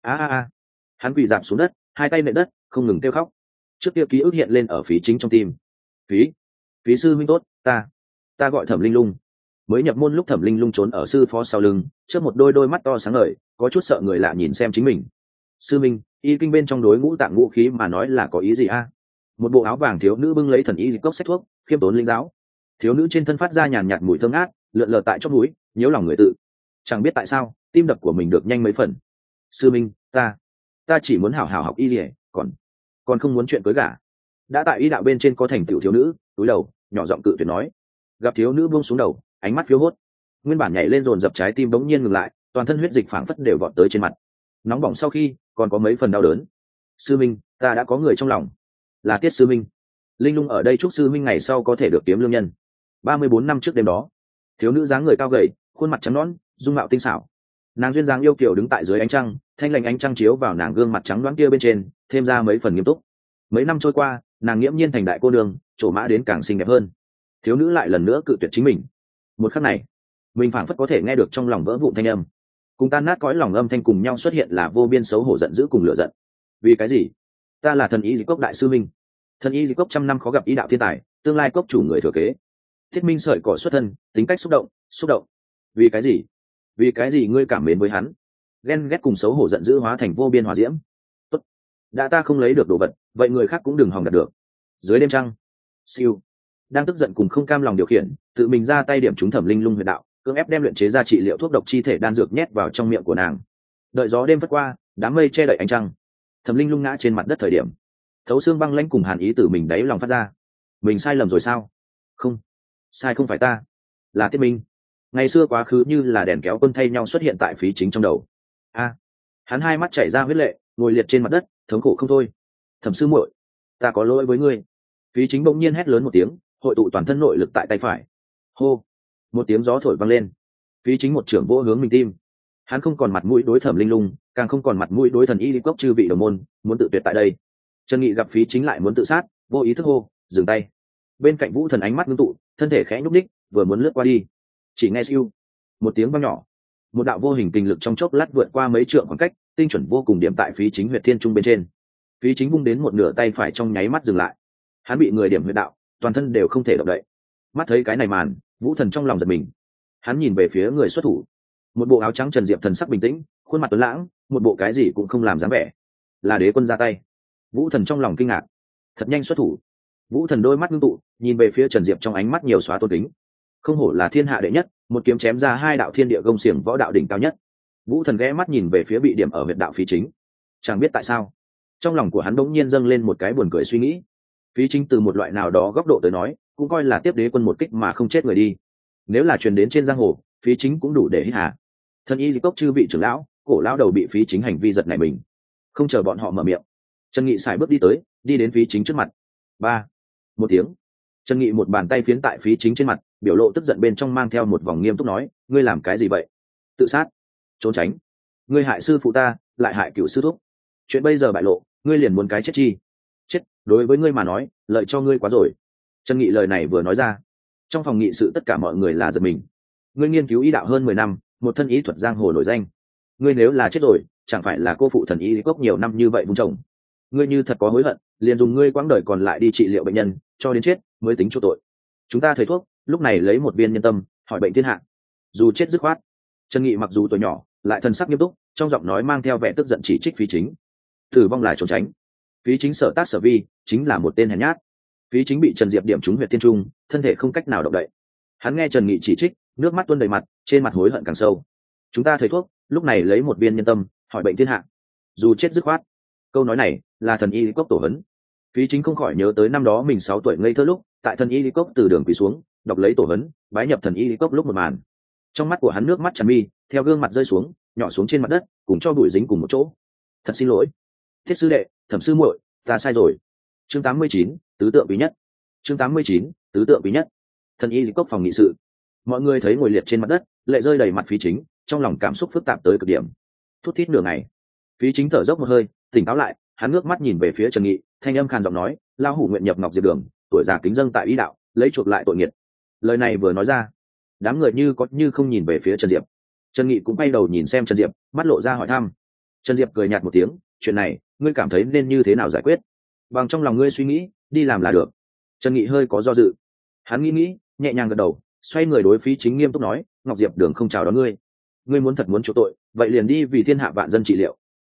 Hắn quỳ rạp xuống đất, 2 tay nện đất, không ngừng kêu khóc. Trước kia ký ức hiện lên ở phí chính trong tim. Phí sư huynh tốt, ta gọi Thẩm Linh Lung. Mới nhập môn lúc Thẩm Linh Lung trốn ở sư phó sau lưng, trước một đôi mắt to sáng ngời, có chút sợ người lạ nhìn xem chính mình. Sư minh, y kinh bên trong đối ngũ tạng ngũ khí mà nói là có ý gì a? Một bộ áo vàng thiếu nữ bưng lấy thần y cốc sách thuốc, khiêm tốn linh giáo. Thiếu nữ trên thân phát ra nhàn nhạt mùi thơm ngát, lượn lờ tại chóp mũi, nhiễu lòng người tự. Chẳng biết tại sao, tim đập của mình được nhanh mấy phần. Sư minh, ta chỉ muốn hảo hảo học y liễu, còn không muốn chuyện cưới gả. Đã tại y đạo bên trên có thành tựu thiếu nữ, túi đầu, nhỏ giọng cự tuyệt nói. Gặp thiếu nữ buông xuống đầu, ánh mắt phiêu hốt. Nguyên bản nhảy lên dồn dập trái tim bỗng nhiên ngừng lại, toàn thân huyết dịch phảng phất đều vọt tới trên mặt. Nóng bỏng sau khi, còn có mấy phần đau đớn. Sư minh, ta đã có người trong lòng. Là Tiết sư minh. Linh lung ở đây chúc sư minh ngày sau có thể được kiếm lương nhân. 34 năm trước đêm đó, thiếu nữ dáng người cao gầy, khuôn mặt trắng nõn, dung mạo tinh xảo. Nàng duyên dáng yêu kiều đứng tại dưới ánh trăng, thanh lành ánh trăng chiếu vào nàng gương mặt trắng đoán kia bên trên, thêm ra mấy phần nghiêm túc. Mấy năm trôi qua, nàng nghiễm nhiên thành đại cô nương, trổ mã đến càng xinh đẹp hơn. Thiếu nữ lại lần nữa cự tuyệt chính mình. Một khắc này, mình phảng phất có thể nghe được trong lòng vỡ vụn thanh âm, cùng tan nát cõi lòng âm thanh cùng nhau xuất hiện là vô biên xấu hổ giận dữ cùng lửa giận. Vì cái gì? Ta là thần y Dị Cốc đại sư minh, thần y Dị Cốc trăm năm khó gặp ý đạo thiên tài, tương lai cốc chủ người thừa kế. Thiết minh sợi cỏ xuất thân, tính cách xúc động. Vì cái gì? Vì cái gì ngươi cảm mến với hắn? Ghen ghét cùng xấu hổ giận dữ hóa thành vô biên hòa diễm. Tốt, đã ta không lấy được đồ vật, vậy người khác cũng đừng hòng đạt được. Dưới đêm trăng, siêu đang tức giận cùng không cam lòng điều khiển, tự mình ra tay điểm trúng Thẩm Linh Lung huyệt đạo, cưỡng ép đem luyện chế ra trị liệu thuốc độc chi thể đan dược nhét vào trong miệng của nàng. Đợi gió đêm vất qua, đám mây che đậy ánh trăng, Thẩm Linh Lung ngã trên mặt đất thời điểm, thấu xương băng lãnh cùng hàn ý từ mình đáy lòng phát ra. Mình sai lầm rồi sao? Không, sai không phải ta, là Tiết Minh. Ngày xưa quá khứ như là đèn kéo quân thay nhau xuất hiện tại Phí Chính trong đầu. Hắn hai mắt chảy ra huyết lệ, ngồi liệt trên mặt đất, thống khổ không thôi. Thẩm sư muội, ta có lỗi với ngươi. Phí Chính bỗng nhiên hét lớn một tiếng, hội tụ toàn thân nội lực tại tay phải. Hô, một tiếng gió thổi vang lên. Phí Chính một trưởng vỗ hướng mình tim. Hắn không còn mặt mũi đối Thẩm Linh Lung, càng không còn mặt mũi đối thần y cốc chư vị đồng môn, muốn tự tuyệt tại đây. Trần Nghị gặp Phí Chính lại muốn tự sát, vô ý thức hô, dừng tay. Bên cạnh Vũ Thần ánh mắt ngưng tụ, thân thể khẽ nhúc nhích, vừa muốn lướt qua đi, chỉ nghe siêu một tiếng vang nhỏ, một đạo vô hình kinh lực trong chốc lát vượt qua mấy trượng khoảng cách, tinh chuẩn vô cùng điểm tại Phí Chính huyệt thiên trung bên trên. Phí Chính vung đến một nửa tay phải trong nháy mắt dừng lại. Hắn bị người điểm huyệt đạo, toàn thân đều không thể động đậy. Mắt thấy cái này màn, Vũ Thần trong lòng giật mình. Hắn nhìn về phía người xuất thủ, một bộ áo trắng Trần Diệp thần sắc bình tĩnh, khuôn mặt tuấn lãng, một bộ cái gì cũng không làm dáng vẻ. Là Đế Quân ra tay. Vũ Thần trong lòng kinh ngạc, thật nhanh xuất thủ. Vũ Thần đôi mắt ngưng tụ, nhìn về phía Trần Diệp trong ánh mắt nhiều xóa tôn kính. Không hổ là thiên hạ đệ nhất, một kiếm chém ra hai đạo thiên địa gông xiềng võ đạo đỉnh cao nhất. Vũ Thần ghé mắt nhìn về phía bị điểm ở huyệt đạo Phí Chính. Chẳng biết tại sao, trong lòng của hắn đống nhiên dâng lên một cái buồn cười suy nghĩ. Phí Chính từ một loại nào đó góc độ tới nói, cũng coi là tiếp Đế Quân một kích mà không chết người đi. Nếu là truyền đến trên giang hồ, Phí Chính cũng đủ để hít hà. Thần y Dị Cốc chư vị trưởng lão, cổ lão đầu bị Phí Chính hành vi giật nảy mình. Không chờ bọn họ mở miệng, Trần Nghị sải bước đi tới, đi đến Phí Chính trước mặt. Ba, một tiếng, Trần Nghị một bàn tay phiến tại Phí Chính trên mặt, biểu lộ tức giận bên trong mang theo một vòng nghiêm túc nói, ngươi làm cái gì vậy? Tự sát? Trốn tránh? Ngươi hại sư phụ ta, lại hại cựu sư thúc. Chuyện bây giờ bại lộ, ngươi liền muốn cái chết chi? Chết, đối với ngươi mà nói, lợi cho ngươi quá rồi. Trần Nghị lời này vừa nói ra, trong phòng nghị sự tất cả mọi người là giật mình. Ngươi nghiên cứu y đạo hơn 10 năm, một thân y thuật giang hồ nổi danh. Ngươi nếu là chết rồi, chẳng phải là cô phụ thần y cốc nhiều năm như vậy vung trồng. Ngươi như thật có hối hận, liền dùng ngươi quãng đời còn lại đi trị liệu bệnh nhân, cho đến chết mới tính chỗ tội. Chúng ta thầy thuốc, lúc này lấy một viên nhân tâm, hỏi bệnh thiên hạ. Dù chết dứt khoát. Trần Nghị mặc dù tuổi nhỏ, lại thần sắc nghiêm túc, trong giọng nói mang theo vẻ tức giận chỉ trích Phí Chính. Tử vong là trốn tránh. Phí Chính sở tác sở vi, chính là một tên hèn nhát. Phí Chính bị Trần Diệp điểm trúng huyệt thiên trung, thân thể không cách nào động đậy. Hắn nghe Trần Nghị chỉ trích, nước mắt tuôn đầy mặt, trên mặt hối hận càng sâu. Chúng ta thầy thuốc, lúc này lấy một viên nhân tâm, hỏi bệnh thiên hạ. Dù chết dứt khoát. Câu nói này là thần y cốc tổ hấn. Phí Chính không khỏi nhớ tới năm đó mình 6 tuổi ngây thơ lúc, tại thần y cốc từ đường quỳ xuống, đọc lấy tổ hấn, bái nhập thần y cốc lúc một màn. Trong mắt của hắn nước mắt tràn mi, theo gương mặt rơi xuống, nhỏ xuống trên mặt đất, cùng cho bụi dính cùng một chỗ. Thật xin lỗi, Thiết sư đệ, Thẩm sư muội, ta sai rồi. Chương 89, tứ tượng quý nhất. Chương 89, tứ tượng quý nhất. Thần y cốc phòng nghị sự. Mọi người thấy ngồi liệt trên mặt đất, lệ rơi đầy mặt Phí Chính, trong lòng cảm xúc phức tạp tới cực điểm. Thút thít nửa ngày, Phí Chính thở dốc một hơi, tỉnh táo lại, hắn ngước mắt nhìn về phía Trần Nghị, thanh âm khàn giọng nói, lao hủ nguyện nhập Ngọc Diệp đường, tuổi già kính dâng tại ý đạo, lấy chuộc lại tội nghiệt. Lời này vừa nói ra, đám người như có như không nhìn về phía Trần Diệp. Trần Nghị cũng quay đầu nhìn xem Trần Diệp, mắt lộ ra hỏi thăm. Trần Diệp cười nhạt một tiếng, chuyện này ngươi cảm thấy nên như thế nào giải quyết? Bằng trong lòng ngươi suy nghĩ, đi làm là được. Trần Nghị hơi có do dự, hắn nghĩ, nhẹ nhàng gật đầu, xoay người đối Phí Chính nghiêm túc nói, Ngọc Diệp đường không chào đón ngươi. Ngươi muốn thật muốn chỗ tội, vậy liền đi vì thiên hạ vạn dân trị liệu.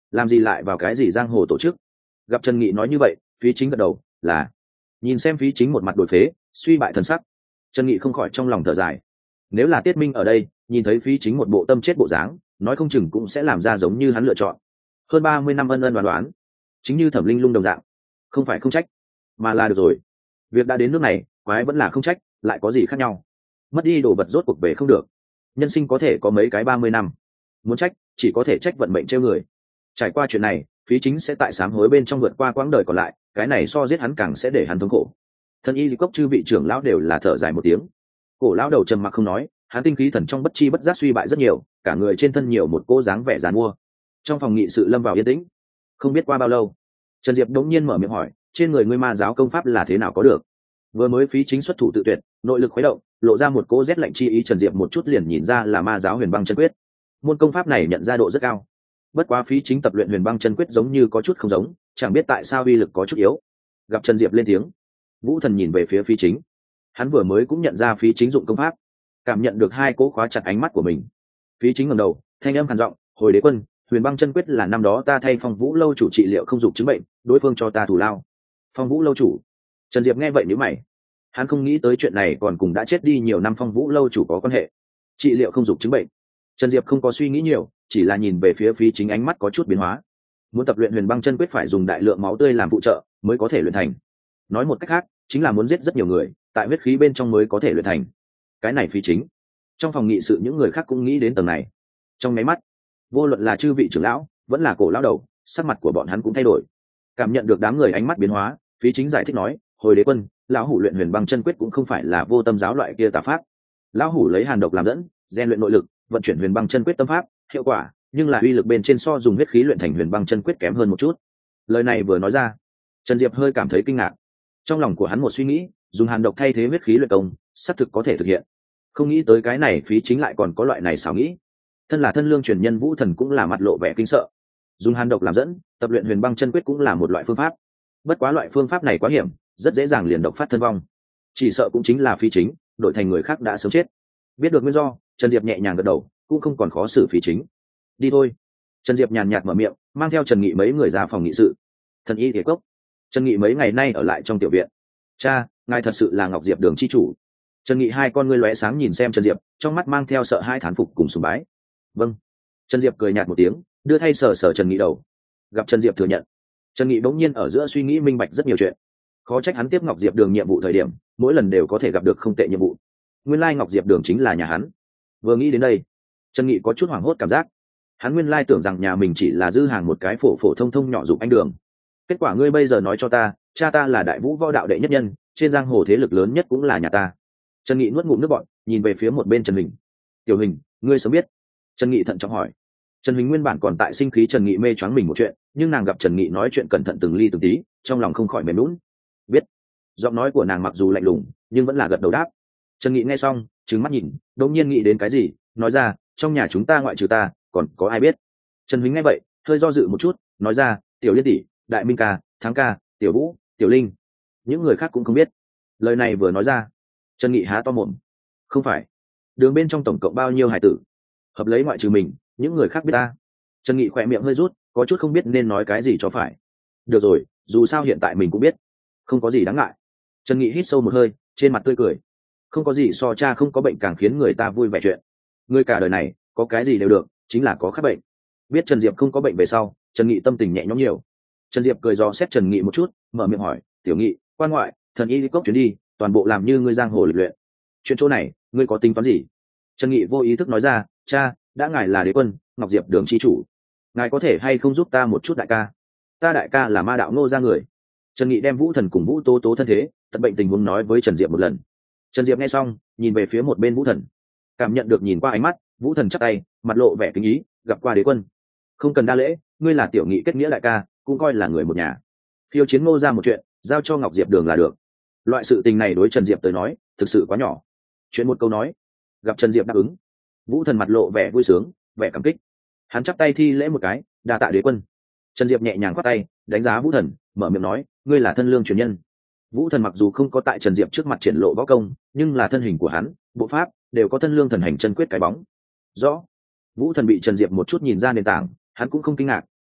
làm gì lại vào cái gì giang hồ tổ chức? Gặp Trần Nghị nói như vậy, Phí Chính gật đầu, là. Nhìn xem Phí Chính một mặt đổi phế, suy bại thần sắc, Trần Nghị không khỏi trong lòng thở dài. Nếu là Tiết Minh ở đây, nhìn thấy Phí Chính một bộ tâm chết bộ dáng, nói không chừng cũng sẽ làm ra giống như hắn lựa chọn. Hơn 30 năm ân ân đoán đoán, chính như Thẩm Linh Lung đồng dạng, không phải không trách, mà là được rồi. Việc đã đến nước này, quái vẫn là không trách, lại có gì khác nhau? Mất đi đồ vật rốt cuộc về không được. Nhân sinh có thể có mấy cái 30 năm, muốn trách, chỉ có thể trách vận mệnh trêu người. Trải qua chuyện này, Phí Chính sẽ tại sám hối bên trong vượt qua quãng đời còn lại, cái này so giết hắn càng sẽ để hắn thống khổ. Thân y cốc chư vị trưởng lão đều là thở dài một tiếng. Cổ lão đầu trầm mặc không nói, hắn tinh khí thần trong bất chi bất giác suy bại rất nhiều, cả người trên thân nhiều một cô dáng vẻ giàn mua. Trong phòng nghị sự lâm vào yên tĩnh. Không biết qua bao lâu, Trần Diệp đống nhiên mở miệng hỏi, trên người ngươi ma giáo công pháp là thế nào có được? Vừa mới Phí Chính xuất thủ tự tuyệt, nội lực khuấy động, lộ ra một cô rét lạnh chi ý. Trần Diệp một chút liền nhìn ra là ma giáo Huyền Băng Chân Quyết. Môn công pháp này nhận ra độ rất cao. Bất quá Phí Chính tập luyện Huyền Băng Chân Quyết giống như có chút không giống, chẳng biết tại sao uy lực có chút yếu. Gặp Trần Diệp lên tiếng, Vũ Thần nhìn về phía Phí Chính. Hắn vừa mới cũng nhận ra Phí Chính dụng công pháp, cảm nhận được hai cố khóa chặt ánh mắt của mình. Phí Chính ngẩng đầu, thanh âm khàn giọng, hồi đế quân, Huyền Băng Chân Quyết là năm đó ta thay Phong Vũ lâu chủ trị liệu không dục chứng bệnh, đối phương cho ta thù lao. Phong Vũ lâu chủ? Trần Diệp nghe vậy nhíu mày. Hắn không nghĩ tới chuyện này còn cùng đã chết đi nhiều năm Phong Vũ lâu chủ có quan hệ. Trị liệu không dục chứng bệnh. Trần Diệp không có suy nghĩ nhiều, chỉ là nhìn về phía Phí Chính, ánh mắt có chút biến hóa. Muốn tập luyện Huyền Băng Chân Quyết phải dùng đại lượng máu tươi làm phụ trợ mới có thể luyện thành. Nói một cách khác, chính là muốn giết rất nhiều người, tại huyết khí bên trong mới có thể luyện thành. Cái này Phí Chính. Trong phòng nghị sự những người khác cũng nghĩ đến tầng này. Trong mấy mắt, vô luận là chư vị trưởng lão, vẫn là cổ lão đầu, sắc mặt của bọn hắn cũng thay đổi. Cảm nhận được đám người ánh mắt biến hóa, Phí Chính giải thích nói, hồi đế quân, lão hủ luyện Huyền Băng Chân Quyết cũng không phải là vô tâm giáo loại kia tà pháp. Lão hủ lấy hàn độc làm dẫn, rèn luyện nội lực, vận chuyển Huyền Băng Chân Quyết tâm pháp, hiệu quả, nhưng là uy lực bên trên so dùng huyết khí luyện thành Huyền Băng Chân Quyết kém hơn một chút. Lời này vừa nói ra, Trần Diệp hơi cảm thấy kinh ngạc. Trong lòng của hắn một suy nghĩ, dùng hàn độc thay thế huyết khí luyện công, xác thực có thể thực hiện. Không nghĩ tới cái này Phí Chính lại còn có loại này xảo nghĩ. Thân là thân lương truyền nhân Vũ Thần cũng là mặt lộ vẻ kinh sợ. Dùng hàn độc làm dẫn, tập luyện Huyền Băng Chân Quyết cũng là một loại phương pháp. Bất quá loại phương pháp này quá hiểm, rất dễ dàng liền độc phát thân vong. Chỉ sợ cũng chính là Phí Chính, đổi thành người khác đã sớm chết. Biết được nguyên do, Trần Diệp nhẹ nhàng gật đầu, cũng không còn khó xử Phí Chính. Đi thôi. Trần Diệp nhàn nhạt mở miệng, mang theo Trần Nghị mấy người ra phòng nghị sự. Thần y Thể Cốc. Trần Nghị mấy ngày nay ở lại trong tiểu viện. Cha, ngài thật sự là Ngọc Diệp Đường chi chủ. Trần Nghị hai con ngươi lóe sáng nhìn xem Trần Diệp, trong mắt mang theo sợ hai thán phục cùng sùng bái. Vâng. Trần Diệp cười nhạt một tiếng, đưa thay sờ sờ Trần Nghị đầu. Gặp Trần Diệp thừa nhận, Trần Nghị bỗng nhiên ở giữa suy nghĩ minh bạch rất nhiều chuyện. Khó trách hắn tiếp Ngọc Diệp Đường nhiệm vụ thời điểm, mỗi lần đều có thể gặp được không tệ nhiệm vụ. Nguyên lai Ngọc Diệp Đường chính là nhà hắn. Vừa nghĩ đến đây, Trần Nghị có chút hoảng hốt cảm giác. Hắn nguyên lai tưởng rằng nhà mình chỉ là dư hàng một cái phổ phổ thông thông nhỏ dục anh đường. Kết quả ngươi bây giờ nói cho ta, cha ta là Đại Vũ võ đạo đệ nhất nhân, trên giang hồ thế lực lớn nhất cũng là nhà ta. Trần Nghị nuốt ngụm nước bọt, nhìn về phía một bên Trần Hình. Tiểu Hình, ngươi sớm biết? Trần Nghị thận trọng hỏi. Trần Hình nguyên bản còn tại sinh khí Trần Nghị mê choáng mình một chuyện, nhưng nàng gặp Trần Nghị nói chuyện cẩn thận từng ly từng tí, trong lòng không khỏi mềm lún. Biết. Giọng nói của nàng mặc dù lạnh lùng, nhưng vẫn là gật đầu đáp. Trần Nghị nghe xong, trừng mắt nhìn, đột nhiên nghĩ đến cái gì, nói ra, trong nhà chúng ta ngoại trừ ta, còn có ai biết? Trần Hình nghe vậy, hơi do dự một chút, nói ra, Tiểu Liên tỷ, Đại Minh ca, Thắng ca, Tiểu Vũ, Tiểu Linh, những người khác cũng không biết. Lời này vừa nói ra, Trần Nghị há to mồm. Không phải, đường bên trong tổng cộng bao nhiêu hải tử? Hợp lấy ngoại trừ mình, những người khác biết ta. Trần Nghị khỏe miệng hơi rút, có chút không biết nên nói cái gì cho phải. Được rồi, dù sao hiện tại mình cũng biết, không có gì đáng ngại. Trần Nghị hít sâu một hơi, trên mặt tươi cười. Không có gì so cha không có bệnh càng khiến người ta vui vẻ chuyện. Người cả đời này, có cái gì đều được, chính là có khắc bệnh. Biết Trần Diệp không có bệnh về sau, Trần Nghị tâm tình nhẹ nhõm nhiều. Trần Diệp cười dò xét Trần Nghị một chút, mở miệng hỏi, Tiểu Nghị, quan ngoại, thần y đi cốc chuyến đi, toàn bộ làm như ngươi giang hồ lịch luyện. Chuyện chỗ này, ngươi có tính toán gì? Trần Nghị vô ý thức nói ra, cha, đã ngài là đế quân, Ngọc Diệp Đường chi chủ, ngài có thể hay không giúp ta một chút đại ca? Ta đại ca là ma đạo Ngô gia người. Trần Nghị đem Vũ Thần cùng Vũ Tố Tố thân thế, tận bệnh tình huống nói với Trần Diệp một lần. Trần Diệp nghe xong, nhìn về phía một bên Vũ Thần, cảm nhận được nhìn qua ánh mắt, Vũ Thần chắp tay, mặt lộ vẻ kính ý, gặp qua đế quân. Không cần đa lễ, ngươi là Tiểu Nghị kết nghĩa đại ca, cũng coi là người một nhà. Khiêu chiến Ngô gia một chuyện, giao cho Ngọc Diệp Đường là được. Loại sự tình này đối Trần Diệp tới nói, thực sự quá nhỏ. Chuyện một câu nói, gặp Trần Diệp đáp ứng. Vũ Thần mặt lộ vẻ vui sướng, vẻ cảm kích. Hắn chắp tay thi lễ một cái, đa tạ đế quân. Trần Diệp nhẹ nhàng khoát tay, đánh giá Vũ Thần, mở miệng nói, ngươi là thân lương truyền nhân. Vũ Thần mặc dù không có tại Trần Diệp trước mặt triển lộ võ công, nhưng là thân hình của hắn, bộ pháp đều có thân lương thần hành chân quyết cái bóng. Rõ. Vũ Thần bị Trần Diệp một chút nhìn ra nền tảng, hắn cũng không kinh ngạc,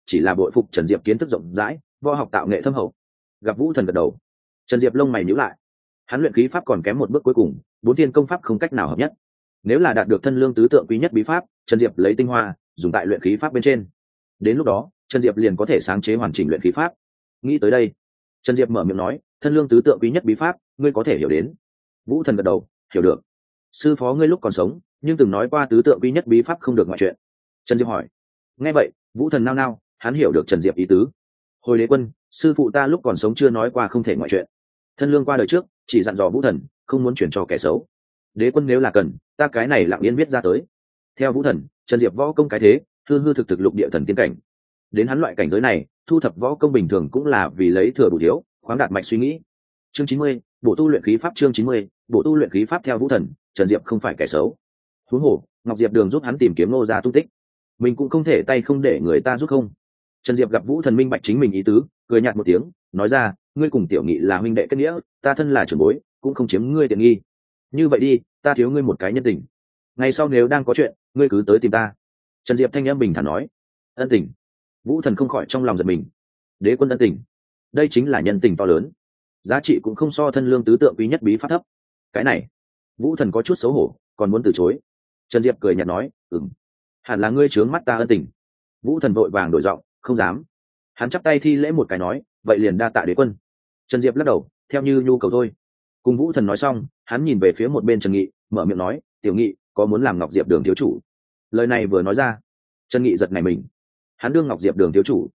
chỉ là bội phục Trần Diệp kiến thức rộng rãi, võ học tạo nghệ thâm hậu. Gặp Vũ Thần gật đầu, Trần Diệp lông mày nhíu lại. Hắn luyện khí pháp còn kém một bước cuối cùng, bốn thiên công pháp không cách nào hợp nhất. Nếu là đạt được thân lương tứ tượng quý nhất bí pháp, Trần Diệp lấy tinh hoa dùng tại luyện khí pháp bên trên. Đến lúc đó, Trần Diệp liền có thể sáng chế hoàn chỉnh luyện khí pháp. Nghĩ tới đây, Trần Diệp mở miệng nói, thân lương tứ tượng quý nhất bí pháp, ngươi có thể hiểu đến. Vũ Thần gật đầu, hiểu được. Sư phó ngươi lúc còn sống, nhưng từng nói qua tứ tượng quý nhất bí pháp không được ngoại chuyện. Trần Diệp hỏi. Nghe vậy, Vũ Thần nao nao, hắn hiểu được Trần Diệp ý tứ. Hồi đế quân, sư phụ ta lúc còn sống chưa nói qua không thể ngoại chuyện. Thân lương qua đời trước, chỉ dặn dò Vũ Thần, không muốn chuyển cho kẻ xấu. Đế quân nếu là cần, ta cái này lặng yên viết ra tới. Theo Vũ Thần, Trần Diệp võ công cái thế, hư hư thực thực lục địa thần tiên cảnh. Đến hắn loại cảnh giới này, thu thập võ công bình thường cũng là vì lấy thừa bù thiếu, khoáng đạt mạch suy nghĩ. Chương 90, bộ tu luyện khí pháp. Chương 90, bộ tu luyện khí pháp. Theo Vũ Thần, Trần Diệp không phải kẻ xấu. Huống hồ, Ngọc Diệp Đường giúp hắn tìm kiếm Ngô gia tung tích, mình cũng không thể tay không để người ta giúp không. Trần Diệp gặp Vũ Thần minh bạch chính mình ý tứ, cười nhạt một tiếng, nói ra, ngươi cùng Tiểu Nghị là huynh đệ kết nghĩa, ta thân là trưởng bối, cũng không chiếm ngươi tiện nghi. Như vậy đi, ta thiếu ngươi một cái nhân tình. Ngày sau nếu đang có chuyện, ngươi cứ tới tìm ta. Trần Diệp thanh âm bình thản nói. Ân tình. Vũ Thần không khỏi trong lòng giật mình. Đế quân ân tình, đây chính là nhân tình to lớn, giá trị cũng không so thân lương tứ tượng quý nhất bí pháp thấp. Cái này, Vũ Thần có chút xấu hổ, còn muốn từ chối. Trần Diệp cười nhạt nói, hẳn là ngươi trướng mắt ta ân tình. Vũ Thần vội vàng đổi giọng, không dám. Hắn chắp tay thi lễ một cái nói, vậy liền đa tạ đế quân. Trần Diệp lắc đầu, theo như nhu cầu thôi. Cùng Vũ Thần nói xong, hắn nhìn về phía một bên Trần Nghị, mở miệng nói, Tiểu Nghị, có muốn làm Ngọc Diệp Đường thiếu chủ? Lời này vừa nói ra, Trần Nghị giật nảy mình. Hắn đương Ngọc Diệp Đường thiếu chủ?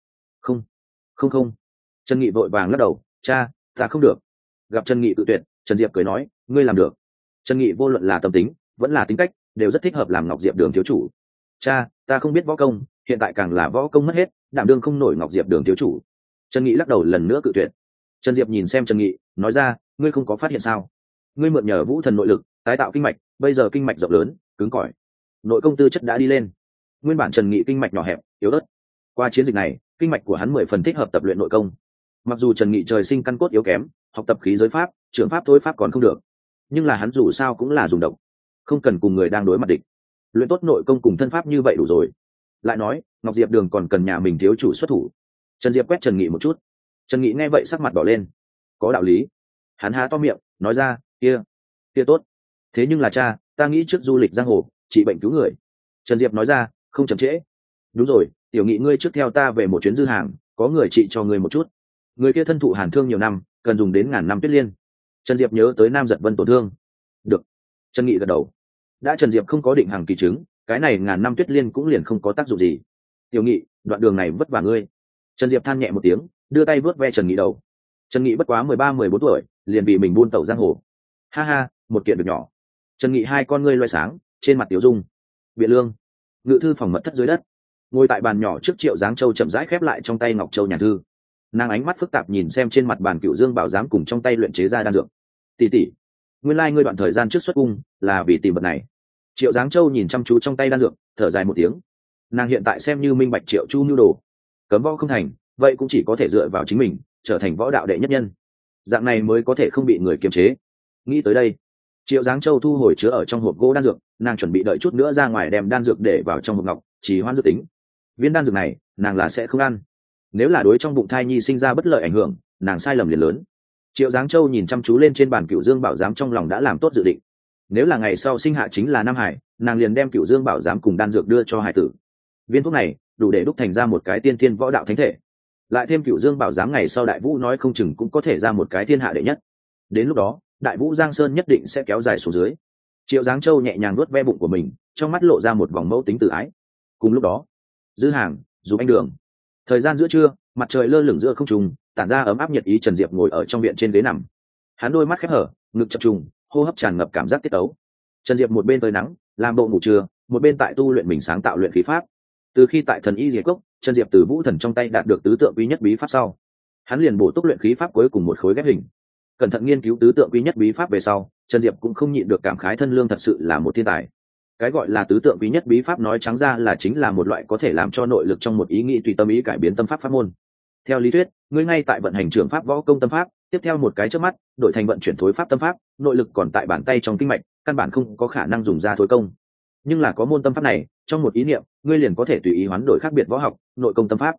Không. Trần Nghị vội vàng lắc đầu, cha, ta không được. Gặp Trần Nghị tự tuyệt, Trần Diệp cười nói, ngươi làm được. Trần Nghị vô luận là tâm tính, vẫn là tính cách, đều rất thích hợp làm Ngọc Diệp Đường thiếu chủ. Cha, ta không biết võ công, hiện tại càng là võ công mất hết, đảm đương không nổi Ngọc Diệp Đường thiếu chủ. Trần Nghị lắc đầu lần nữa cự tuyệt. Trần Diệp nhìn xem Trần Nghị, nói ra, ngươi không có phát hiện sao? Ngươi mượn nhờ Vũ Thần nội lực, tái tạo kinh mạch, bây giờ kinh mạch rộng lớn, cứng cỏi, nội công tư chất đã đi lên. Nguyên bản Trần Nghị kinh mạch nhỏ hẹp, yếu ớt. Qua chiến dịch này, kinh mạch của hắn 10 phần thích hợp tập luyện nội công. Mặc dù Trần Nghị trời sinh căn cốt yếu kém, học tập khí giới pháp, trưởng pháp tối pháp còn không được, nhưng là hắn dù sao cũng là dùng độc, không cần cùng người đang đối mặt địch, luyện tốt nội công cùng thân pháp như vậy đủ rồi. Lại nói, Ngọc Diệp Đường còn cần nhà mình thiếu chủ xuất thủ. Trần Diệp quét Trần Nghị một chút. Trần Nghị nghe vậy sắc mặt đỏ lên. Có đạo lý. Hắn há to miệng, nói ra, kia tốt. Thế nhưng là cha, ta nghĩ trước du lịch giang hồ, trị bệnh cứu người. Trần Diệp nói ra, không chậm trễ. Đúng rồi, Tiểu Nghị ngươi trước theo ta về một chuyến dư hàng, có người trị cho ngươi một chút. Người kia thân thụ hàn thương nhiều năm, cần dùng đến ngàn năm tuyết liên. Trần Diệp nhớ tới Nam Giật Vân tổn thương. Được. Trần Nghị gật đầu. Đã Trần Diệp không có định hàng kỳ chứng, cái này ngàn năm tuyết liên cũng liền không có tác dụng gì. Tiểu Nghị, đoạn đường này vất vả ngươi. Trần Diệp than nhẹ một tiếng, đưa tay vuốt ve Trần Nghị đầu. Trần Nghị bất quá 13-14 tuổi, liền bị mình buôn tẩu giang hồ. Ha ha, một kiện việc nhỏ. Trần Nghị hai con ngươi loe sáng, trên mặt tiểu dung. Biện lương, ngự thư phòng mật thất dưới đất, ngồi tại bàn nhỏ trước Triệu Giáng Châu chậm rãi khép lại trong tay Ngọc Châu nhàn thư. Nàng ánh mắt phức tạp nhìn xem trên mặt bàn Cửu Dương Bảo Giám cùng trong tay luyện chế ra đan dược. Tỷ, nguyên lai ngươi đoạn thời gian trước xuất cung là vì tìm vật này. Triệu Giáng Châu nhìn chăm chú trong tay đan dược, thở dài một tiếng. Nàng hiện tại xem như minh bạch Triệu Chu nhu đồ, cấm võ không thành, vậy cũng chỉ có thể dựa vào chính mình, trở thành võ đạo đệ nhất nhân. Dạng này mới có thể không bị người kiềm chế. Nghĩ tới đây, Triệu Giáng Châu thu hồi chứa ở trong hộp gỗ đan dược, nàng chuẩn bị đợi chút nữa ra ngoài đem đan dược để vào trong hộp ngọc, chỉ hoan dự tính. Viên đan dược này, nàng là sẽ không ăn. Nếu là đối trong bụng thai nhi sinh ra bất lợi ảnh hưởng, nàng sai lầm liền lớn. Triệu Giáng Châu nhìn chăm chú lên trên bàn Cửu Dương Bảo Giám, trong lòng đã làm tốt dự định. Nếu là ngày sau sinh hạ chính là Nam Hải, nàng liền đem Cửu Dương Bảo Giám cùng đan dược đưa cho hải tử. Viên thuốc này đủ để đúc thành ra một cái tiên thiên võ đạo thánh thể. Lại thêm Cửu Dương Bảo Giám, ngày sau Đại Vũ nói không chừng cũng có thể ra một cái thiên hạ đệ nhất. Đến lúc đó, Đại Vũ Giang Sơn nhất định sẽ kéo dài xuống dưới. Triệu Giáng Châu nhẹ nhàng nuốt ve bụng của mình, trong mắt lộ ra một vòng mẫu tính tự ái. Cùng lúc đó, dư hàng giúp anh đường. Thời gian giữa trưa, mặt trời lơ lửng giữa không trung, tản ra ấm áp nhiệt ý. Trần Diệp ngồi ở trong viện trên ghế nằm, hắn đôi mắt khép hở, ngực chập trùng, hô hấp tràn ngập cảm giác tiết tấu. Trần Diệp một bên phơi nắng làm bộ ngủ trưa, một bên tại tu luyện mình sáng tạo luyện khí pháp. Từ khi tại Thần Y Diệt Cốc, Trần Diệp từ Vũ Thần trong tay đạt được tứ tượng quý nhất bí pháp sau, hắn liền bổ túc luyện khí pháp cuối cùng một khối ghép hình. Cẩn thận nghiên cứu tứ tượng quý nhất bí pháp về sau, Trần Diệp cũng không nhịn được cảm khái thân lương thật sự là một thiên tài. Cái gọi là tứ tượng quý nhất bí pháp nói trắng ra là chính là một loại có thể làm cho nội lực trong một ý nghĩ tùy tâm ý cải biến tâm pháp pháp môn. Theo lý thuyết, ngươi ngay tại vận hành trường pháp võ công tâm pháp, tiếp theo một cái chớp mắt, đổi thành vận chuyển thối pháp tâm pháp, nội lực còn tại bàn tay trong kinh mạch, căn bản không có khả năng dùng ra thối công. Nhưng là có môn tâm pháp này, trong một ý niệm, ngươi liền có thể tùy ý hoán đổi khác biệt võ học, nội công tâm pháp.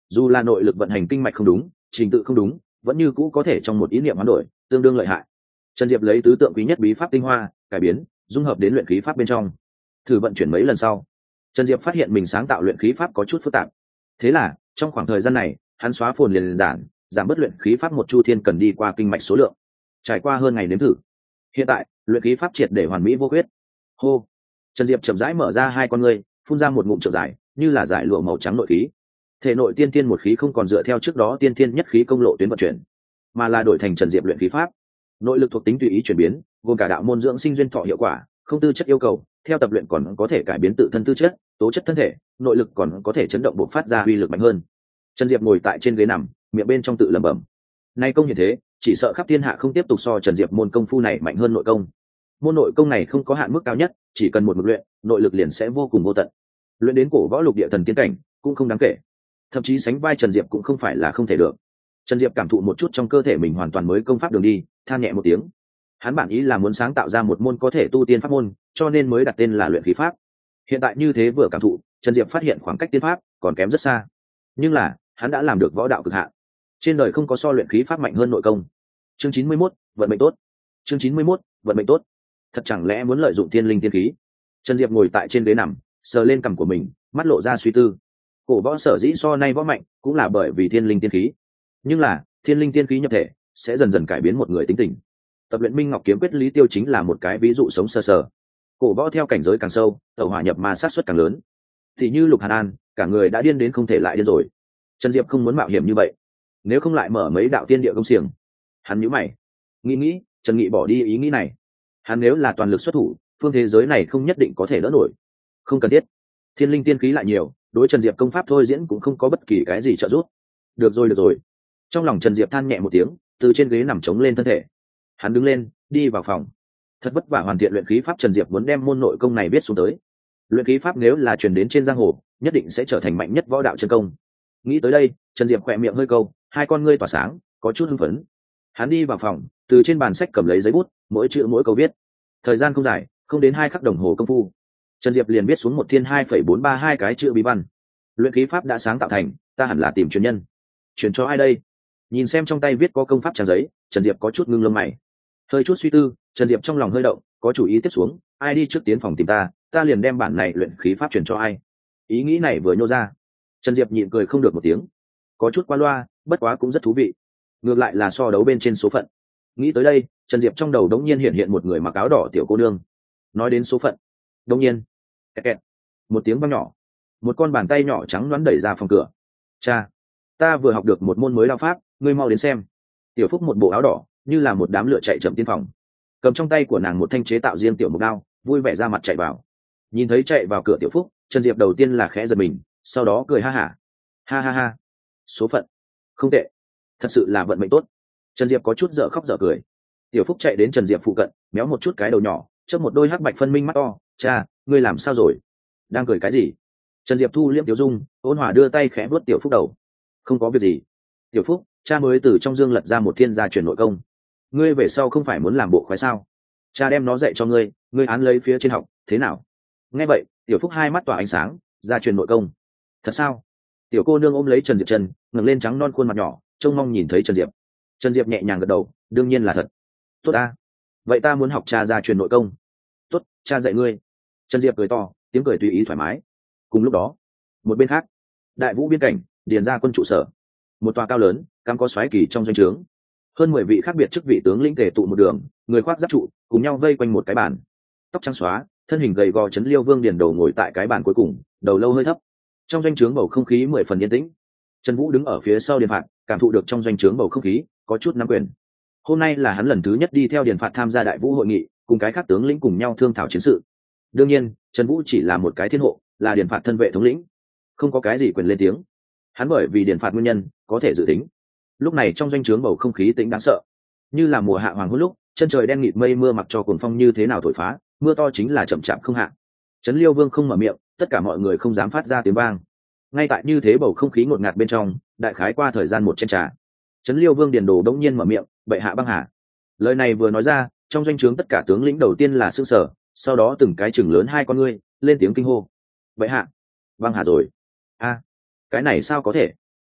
dù là nội lực vận hành kinh mạch không đúng, trình tự không đúng, vẫn như cũ có thể trong một ý niệm hoán đổi, tương đương lợi hại. Trần Diệp lấy tứ tượng quý nhất bí pháp tinh hoa cải biến, dung hợp đến luyện khí pháp bên trong, thử vận chuyển mấy lần sau, Trần Diệp phát hiện mình sáng tạo luyện khí pháp có chút phức tạp. Thế là trong khoảng thời gian này, hắn xóa phồn liền giản, giảm bớt luyện khí pháp một chu thiên cần đi qua kinh mạch số lượng. Trải qua hơn ngày nếm thử, hiện tại luyện khí pháp triệt để hoàn mỹ vô khuyết. Hô. Trần Diệp chậm rãi mở ra hai con ngươi, phun ra một ngụm trượng dài, như là giải lụa màu trắng nội khí. Thể nội tiên thiên một khí không còn dựa theo trước đó tiên thiên nhất khí công lộ tuyến vận chuyển, mà là đổi thành Trần Diệp luyện khí pháp. Nội lực thuộc tính tùy ý chuyển biến, gồm cả đạo môn dưỡng sinh duyên thọ hiệu quả, không tư chất yêu cầu, theo tập luyện còn có thể cải biến tự thân tư chất, tố chất thân thể, nội lực còn có thể chấn động bộc phát ra uy lực mạnh hơn. Trần Diệp ngồi tại trên ghế nằm, miệng bên trong tự lẩm bẩm. Nay công như thế, chỉ sợ khắp thiên hạ không tiếp tục so Trần Diệp môn công phu này mạnh hơn nội công. Môn nội công này không có hạn mức cao nhất, chỉ cần một mực luyện, nội lực liền sẽ vô cùng vô tận. Luyện đến cổ võ lục địa thần tiên cảnh, cũng không đáng kể. Thậm chí sánh vai Trần Diệp cũng không phải là không thể được. Trần Diệp cảm thụ một chút trong cơ thể mình hoàn toàn mới công pháp đường đi, than nhẹ một tiếng. Hắn bản ý là muốn sáng tạo ra một môn có thể tu tiên pháp môn, cho nên mới đặt tên là luyện khí pháp. Hiện tại như thế vừa cảm thụ, Trần Diệp phát hiện khoảng cách tiên pháp còn kém rất xa. Nhưng là, hắn đã làm được võ đạo cực hạn. Trên đời không có so luyện khí pháp mạnh hơn nội công. Chương 91, vận mệnh tốt. Chương 91, vận mệnh tốt. Thật chẳng lẽ muốn lợi dụng tiên linh tiên khí? Trần Diệp ngồi tại trên ghế nằm, sờ lên cằm của mình, mắt lộ ra suy tư. Cổ võ sở dĩ so nay võ mạnh, cũng là bởi vì thiên linh tiên khí. Nhưng là, thiên linh tiên khí nhập thể, sẽ dần dần cải biến một người tính tình. Tập luyện Minh Ngọc Kiếm Quyết Lý Tiêu chính là một cái ví dụ sống sờ sờ. Cổ võ theo cảnh giới càng sâu, tẩu hỏa nhập ma sát suất càng lớn. Thì như Lục Hàn An, cả người đã điên đến không thể lại điên rồi. Trần Diệp không muốn mạo hiểm như vậy, nếu không lại mở mấy đạo tiên địa công xiềng. Hắn nhíu mày, nghĩ, Trần Nghị bỏ đi ý nghĩ này. Hắn nếu là toàn lực xuất thủ, phương thế giới này không nhất định có thể đỡ nổi. Không cần thiết. Thiên linh tiên khí lại nhiều, đối Trần Diệp công pháp thôi diễn cũng không có bất kỳ cái gì trợ giúp. Được rồi. Trong lòng Trần Diệp than nhẹ một tiếng, từ trên ghế nằm chống lên thân thể. Hắn đứng lên, đi vào phòng. Thật vất vả hoàn thiện luyện khí pháp, Trần Diệp muốn đem môn nội công này viết xuống tới. Luyện khí pháp nếu là truyền đến trên giang hồ, nhất định sẽ trở thành mạnh nhất võ đạo chân công. Nghĩ tới đây, Trần Diệp khỏe miệng hơi câu, hai con ngươi tỏa sáng, có chút hưng phấn. Hắn đi vào phòng, từ trên bàn sách cầm lấy giấy bút, mỗi chữ mỗi câu viết. Thời gian không dài, không đến 2 khắc đồng hồ công phu, Trần Diệp liền viết xuống một thiên 2,432 cái chữ bí văn. Luyện khí pháp đã sáng tạo thành, ta hẳn là tìm truyền nhân. Truyền cho ai đây? Nhìn xem trong tay viết có công pháp trang giấy, Trần Diệp có chút ngưng lông mày. Hơi chút suy tư, Trần Diệp trong lòng hơi động, có chủ ý tiếp xuống, ai đi trước tiến phòng tìm ta liền đem bản này luyện khí pháp truyền cho ai. Ý nghĩ này vừa nhô ra, Trần Diệp nhịn cười không được một tiếng. Có chút qua loa, bất quá cũng rất thú vị. Ngược lại là so đấu bên trên số phận. Nghĩ tới đây, Trần Diệp trong đầu đống nhiên hiện một người mặc áo đỏ tiểu cô nương. Nói đến số phận, đống nhiên, kẹt. Một tiếng vang nhỏ, một con bàn tay nhỏ trắng nõn đẩy ra phòng cửa. Cha, ta vừa học được một môn mới đao pháp, ngươi mau đến xem. Tiểu Phúc một bộ áo đỏ, như là một đám lửa chạy chậm tiên phòng, cầm trong tay của nàng một thanh chế tạo riêng tiểu mục đao, vui vẻ ra mặt chạy vào. Nhìn thấy chạy vào cửa Tiểu Phúc, Trần Diệp đầu tiên là khẽ giật mình, sau đó cười ha hả. Ha. Số phận, không tệ, thật sự là vận mệnh tốt. Trần Diệp có chút dở khóc dở cười. Tiểu Phúc chạy đến Trần Diệp phụ cận, méo một chút cái đầu nhỏ, chớp một đôi hắc bạch phân minh mắt to. Cha, ngươi làm sao rồi? Đang cười cái gì? Trần Diệp thu liễm Tiểu Dung, ôn hòa đưa tay khẽ vuốt Tiểu Phúc đầu. Không có việc gì. Tiểu Phúc, cha mới từ trong dương lật ra một thiên gia truyền nội công. Ngươi về sau không phải muốn làm bộ khoái sao? Cha đem nó dạy cho ngươi án lấy phía trên học, thế nào? Nghe vậy, Tiểu Phúc hai mắt tỏa ánh sáng, gia truyền nội công. Thật sao? Tiểu cô nương ôm lấy Trần Diệp chân, ngẩng lên trắng non khuôn mặt nhỏ, trông mong nhìn thấy Trần Diệp. Trần Diệp nhẹ nhàng gật đầu, đương nhiên là thật. Tốt a, vậy ta muốn học cha gia truyền nội công. Tốt, cha dạy ngươi. Trần Diệp cười to, tiếng cười tùy ý thoải mái. Cùng lúc đó, một bên khác, Đại Vũ biên cảnh, điền gia quân trụ sở. Một tòa cao lớn, cắm có xoáy kỳ trong doanh trướng. Hơn 10 vị khác biệt chức vị tướng lĩnh tề tụ một đường, người khoác giáp trụ, cùng nhau vây quanh một cái bàn. Tóc trắng xóa, thân hình gầy gò Trấn Liêu Vương Điền Đầu ngồi tại cái bàn cuối cùng, đầu lâu hơi thấp. Trong doanh trướng bầu không khí 10 phần yên tĩnh. Trần Vũ đứng ở phía sau Điền Phạt, cảm thụ được trong doanh trướng bầu không khí, có chút nắm quyền. Hôm nay là hắn lần thứ nhất đi theo Điền Phạt tham gia Đại Vũ hội nghị, cùng cái khác tướng lĩnh cùng nhau thương thảo chiến sự. Đương nhiên, Trần Vũ chỉ là một cái thiên hộ, là Điền Phạt thân vệ thống lĩnh, không có cái gì quyền lên tiếng. Hắn bởi vì Điền Phạt nguyên nhân, có thể dự tính. Lúc này trong doanh trướng bầu không khí tĩnh đáng sợ, như là mùa hạ hoàng hôn lúc chân trời đen nghịt mây mưa, mặc cho cuồng phong như thế nào thổi phá, mưa to chính là chậm chạp không hạ. Trấn Liêu Vương không mở miệng, tất cả mọi người không dám phát ra tiếng vang. Ngay tại như thế bầu không khí ngột ngạt bên trong, đại khái qua thời gian một chén trà, Trấn Liêu Vương Điền Đồ đống nhiên mở miệng, bệ hạ băng hà. Lời này vừa nói ra, trong doanh trướng tất cả tướng lĩnh đầu tiên là sững sờ, sau đó từng cái chừng lớn hai con ngươi, lên tiếng kinh hô. Bệ hạ, băng hà rồi? A, cái này sao có thể?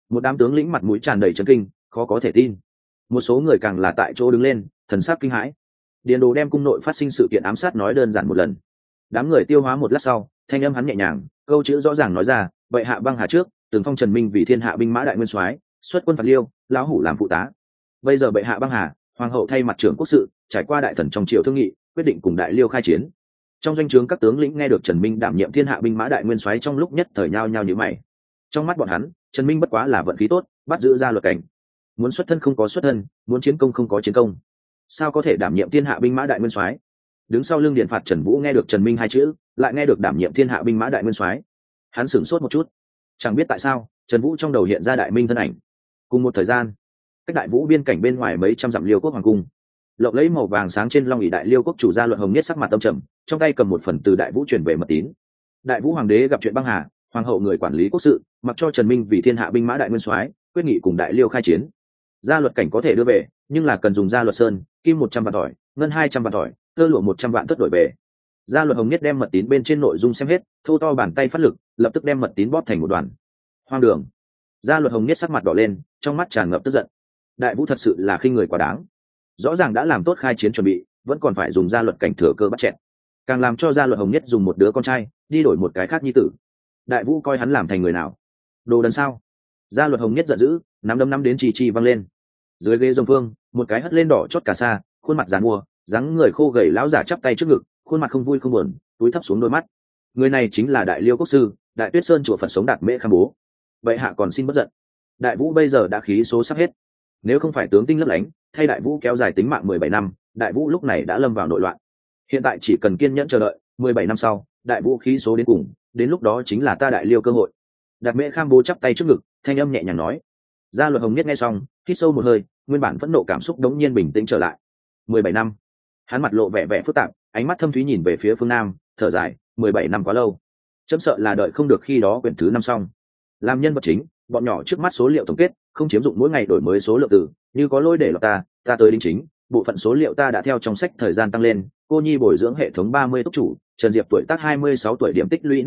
Một đám tướng lĩnh mặt mũi tràn đầy chấn kinh, khó có thể tin. Một số người càng là tại chỗ đứng lên, thần sắc kinh hãi. Điền Đồ đem cung nội phát sinh sự kiện ám sát nói đơn giản một lần. Đám người tiêu hóa một lát sau, thanh âm hắn nhẹ nhàng, câu chữ rõ ràng nói ra, vậy hạ băng hà trước, từng phong Trần Minh vì thiên hạ binh mã đại nguyên soái, xuất quân phạt Liêu, lão hủ làm phụ tá. Bây giờ bệ hạ băng hà, hoàng hậu thay mặt trưởng quốc sự, trải qua đại thần trong triều thương nghị, quyết định cùng đại Liêu khai chiến. Trong doanh trướng các tướng lĩnh nghe được Trần Minh đảm nhiệm thiên hạ binh mã đại nguyên soái trong lúc nhất thời nhao nhao như mày. Trong mắt bọn hắn, Trần Minh bất quá là vận khí tốt, bắt giữ ra luật cảnh. Muốn xuất thân không có xuất thân, muốn chiến công không có chiến công. Sao có thể đảm nhiệm thiên hạ binh mã đại nguyên soái? Đứng sau lưng điện phạt Trần Vũ nghe được Trần Minh hai chữ, lại nghe được đảm nhiệm thiên hạ binh mã đại nguyên soái. Hắn sửng sốt một chút, chẳng biết tại sao, Trần Vũ trong đầu hiện ra Đại Minh thân ảnh. Cùng một thời gian, cách Đại Vũ biên cảnh bên ngoài mấy trăm dặm Liêu quốc hoàng cung, lộng lẫy màu vàng sáng trên long ỷ đại Liêu quốc chủ gia Luận Hồng Niết sắc mặt tâm trầm, trong tay cầm một phần từ Đại Vũ truyền về mật tín. Đại Vũ hoàng đế gặp chuyện băng hà, hoàng hậu người quản lý quốc sự, mặc cho Trần Minh vì thiên hạ binh mã đại nguyên soái, quyết nghị cùng đại Liêu khai chiến. Gia luật cảnh có thể đưa về, nhưng là cần dùng gia luật sơn, kim 100 vạn tỏi, ngân 200 vạn tỏi, tơ lụa 100 vạn tất đổi về. Gia Luật Hồng Niết đem mật tín bên trên nội dung xem hết, thô to bàn tay phát lực, lập tức đem mật tín bóp thành một đoàn. Hoang đường! Gia Luật Hồng Niết sắc mặt đỏ lên, trong mắt tràn ngập tức giận. Đại Vũ thật sự là khinh người quá đáng. Rõ ràng đã làm tốt khai chiến chuẩn bị, vẫn còn phải dùng gia luật cảnh thừa cơ bắt chẹn. Càng làm cho Gia Luật Hồng Niết dùng một đứa con trai đi đổi một cái khác nhi tử. Đại Vũ coi hắn làm thành người nào? Đồ đần sao? Gia Luật Hồng Niết giận dữ, nắm đấm đến chi chi văng lên. Dưới ghế Dung Phương, một cái hất lên đỏ chót cà sa, khuôn mặt giàn mua, dáng người khô gầy lão giả chắp tay trước ngực, khuôn mặt không vui không buồn, túi thấp xuống đôi mắt. Người này chính là Đại Liêu quốc sư, Đại Tuyết Sơn chùa Phật sống Đạt Mễ Kham Bố. Vậy hạ còn xin bất giận. Đại Vũ bây giờ đã khí số sắp hết, nếu không phải tướng tinh lấp lánh, thay Đại Vũ kéo dài tính mạng 17 năm, Đại Vũ lúc này đã lâm vào nội loạn. Hiện tại chỉ cần kiên nhẫn chờ đợi, 17 năm sau, Đại Vũ khí số đến cùng, đến lúc đó chính là ta Đại Liêu cơ hội. Đạt Mễ Kham Bố chắp tay trước ngực, thanh âm nhẹ nhàng nói. Gia Luật Hồng Niết nghe xong, hít sâu một hơi, nguyên bản phẫn nộ cảm xúc đống nhiên bình tĩnh trở lại. 17 năm. Hắn mặt lộ vẻ vẻ phức tạp, ánh mắt thâm thúy nhìn về phía phương nam, thở dài, 17 năm quá lâu. Chấm sợ là đợi không được khi đó quyển thứ 5 xong. Làm nhân vật chính, bọn nhỏ trước mắt số liệu tổng kết, không chiếm dụng mỗi ngày đổi mới số lượng từ, như có lỗi để lọt ta tới đính chính, bộ phận số liệu ta đã theo trong sách thời gian tăng lên. Cô nhi bồi dưỡng hệ thống 30 túc chủ, Trần Diệp tuổi tác 26 tuổi, điểm tích lũy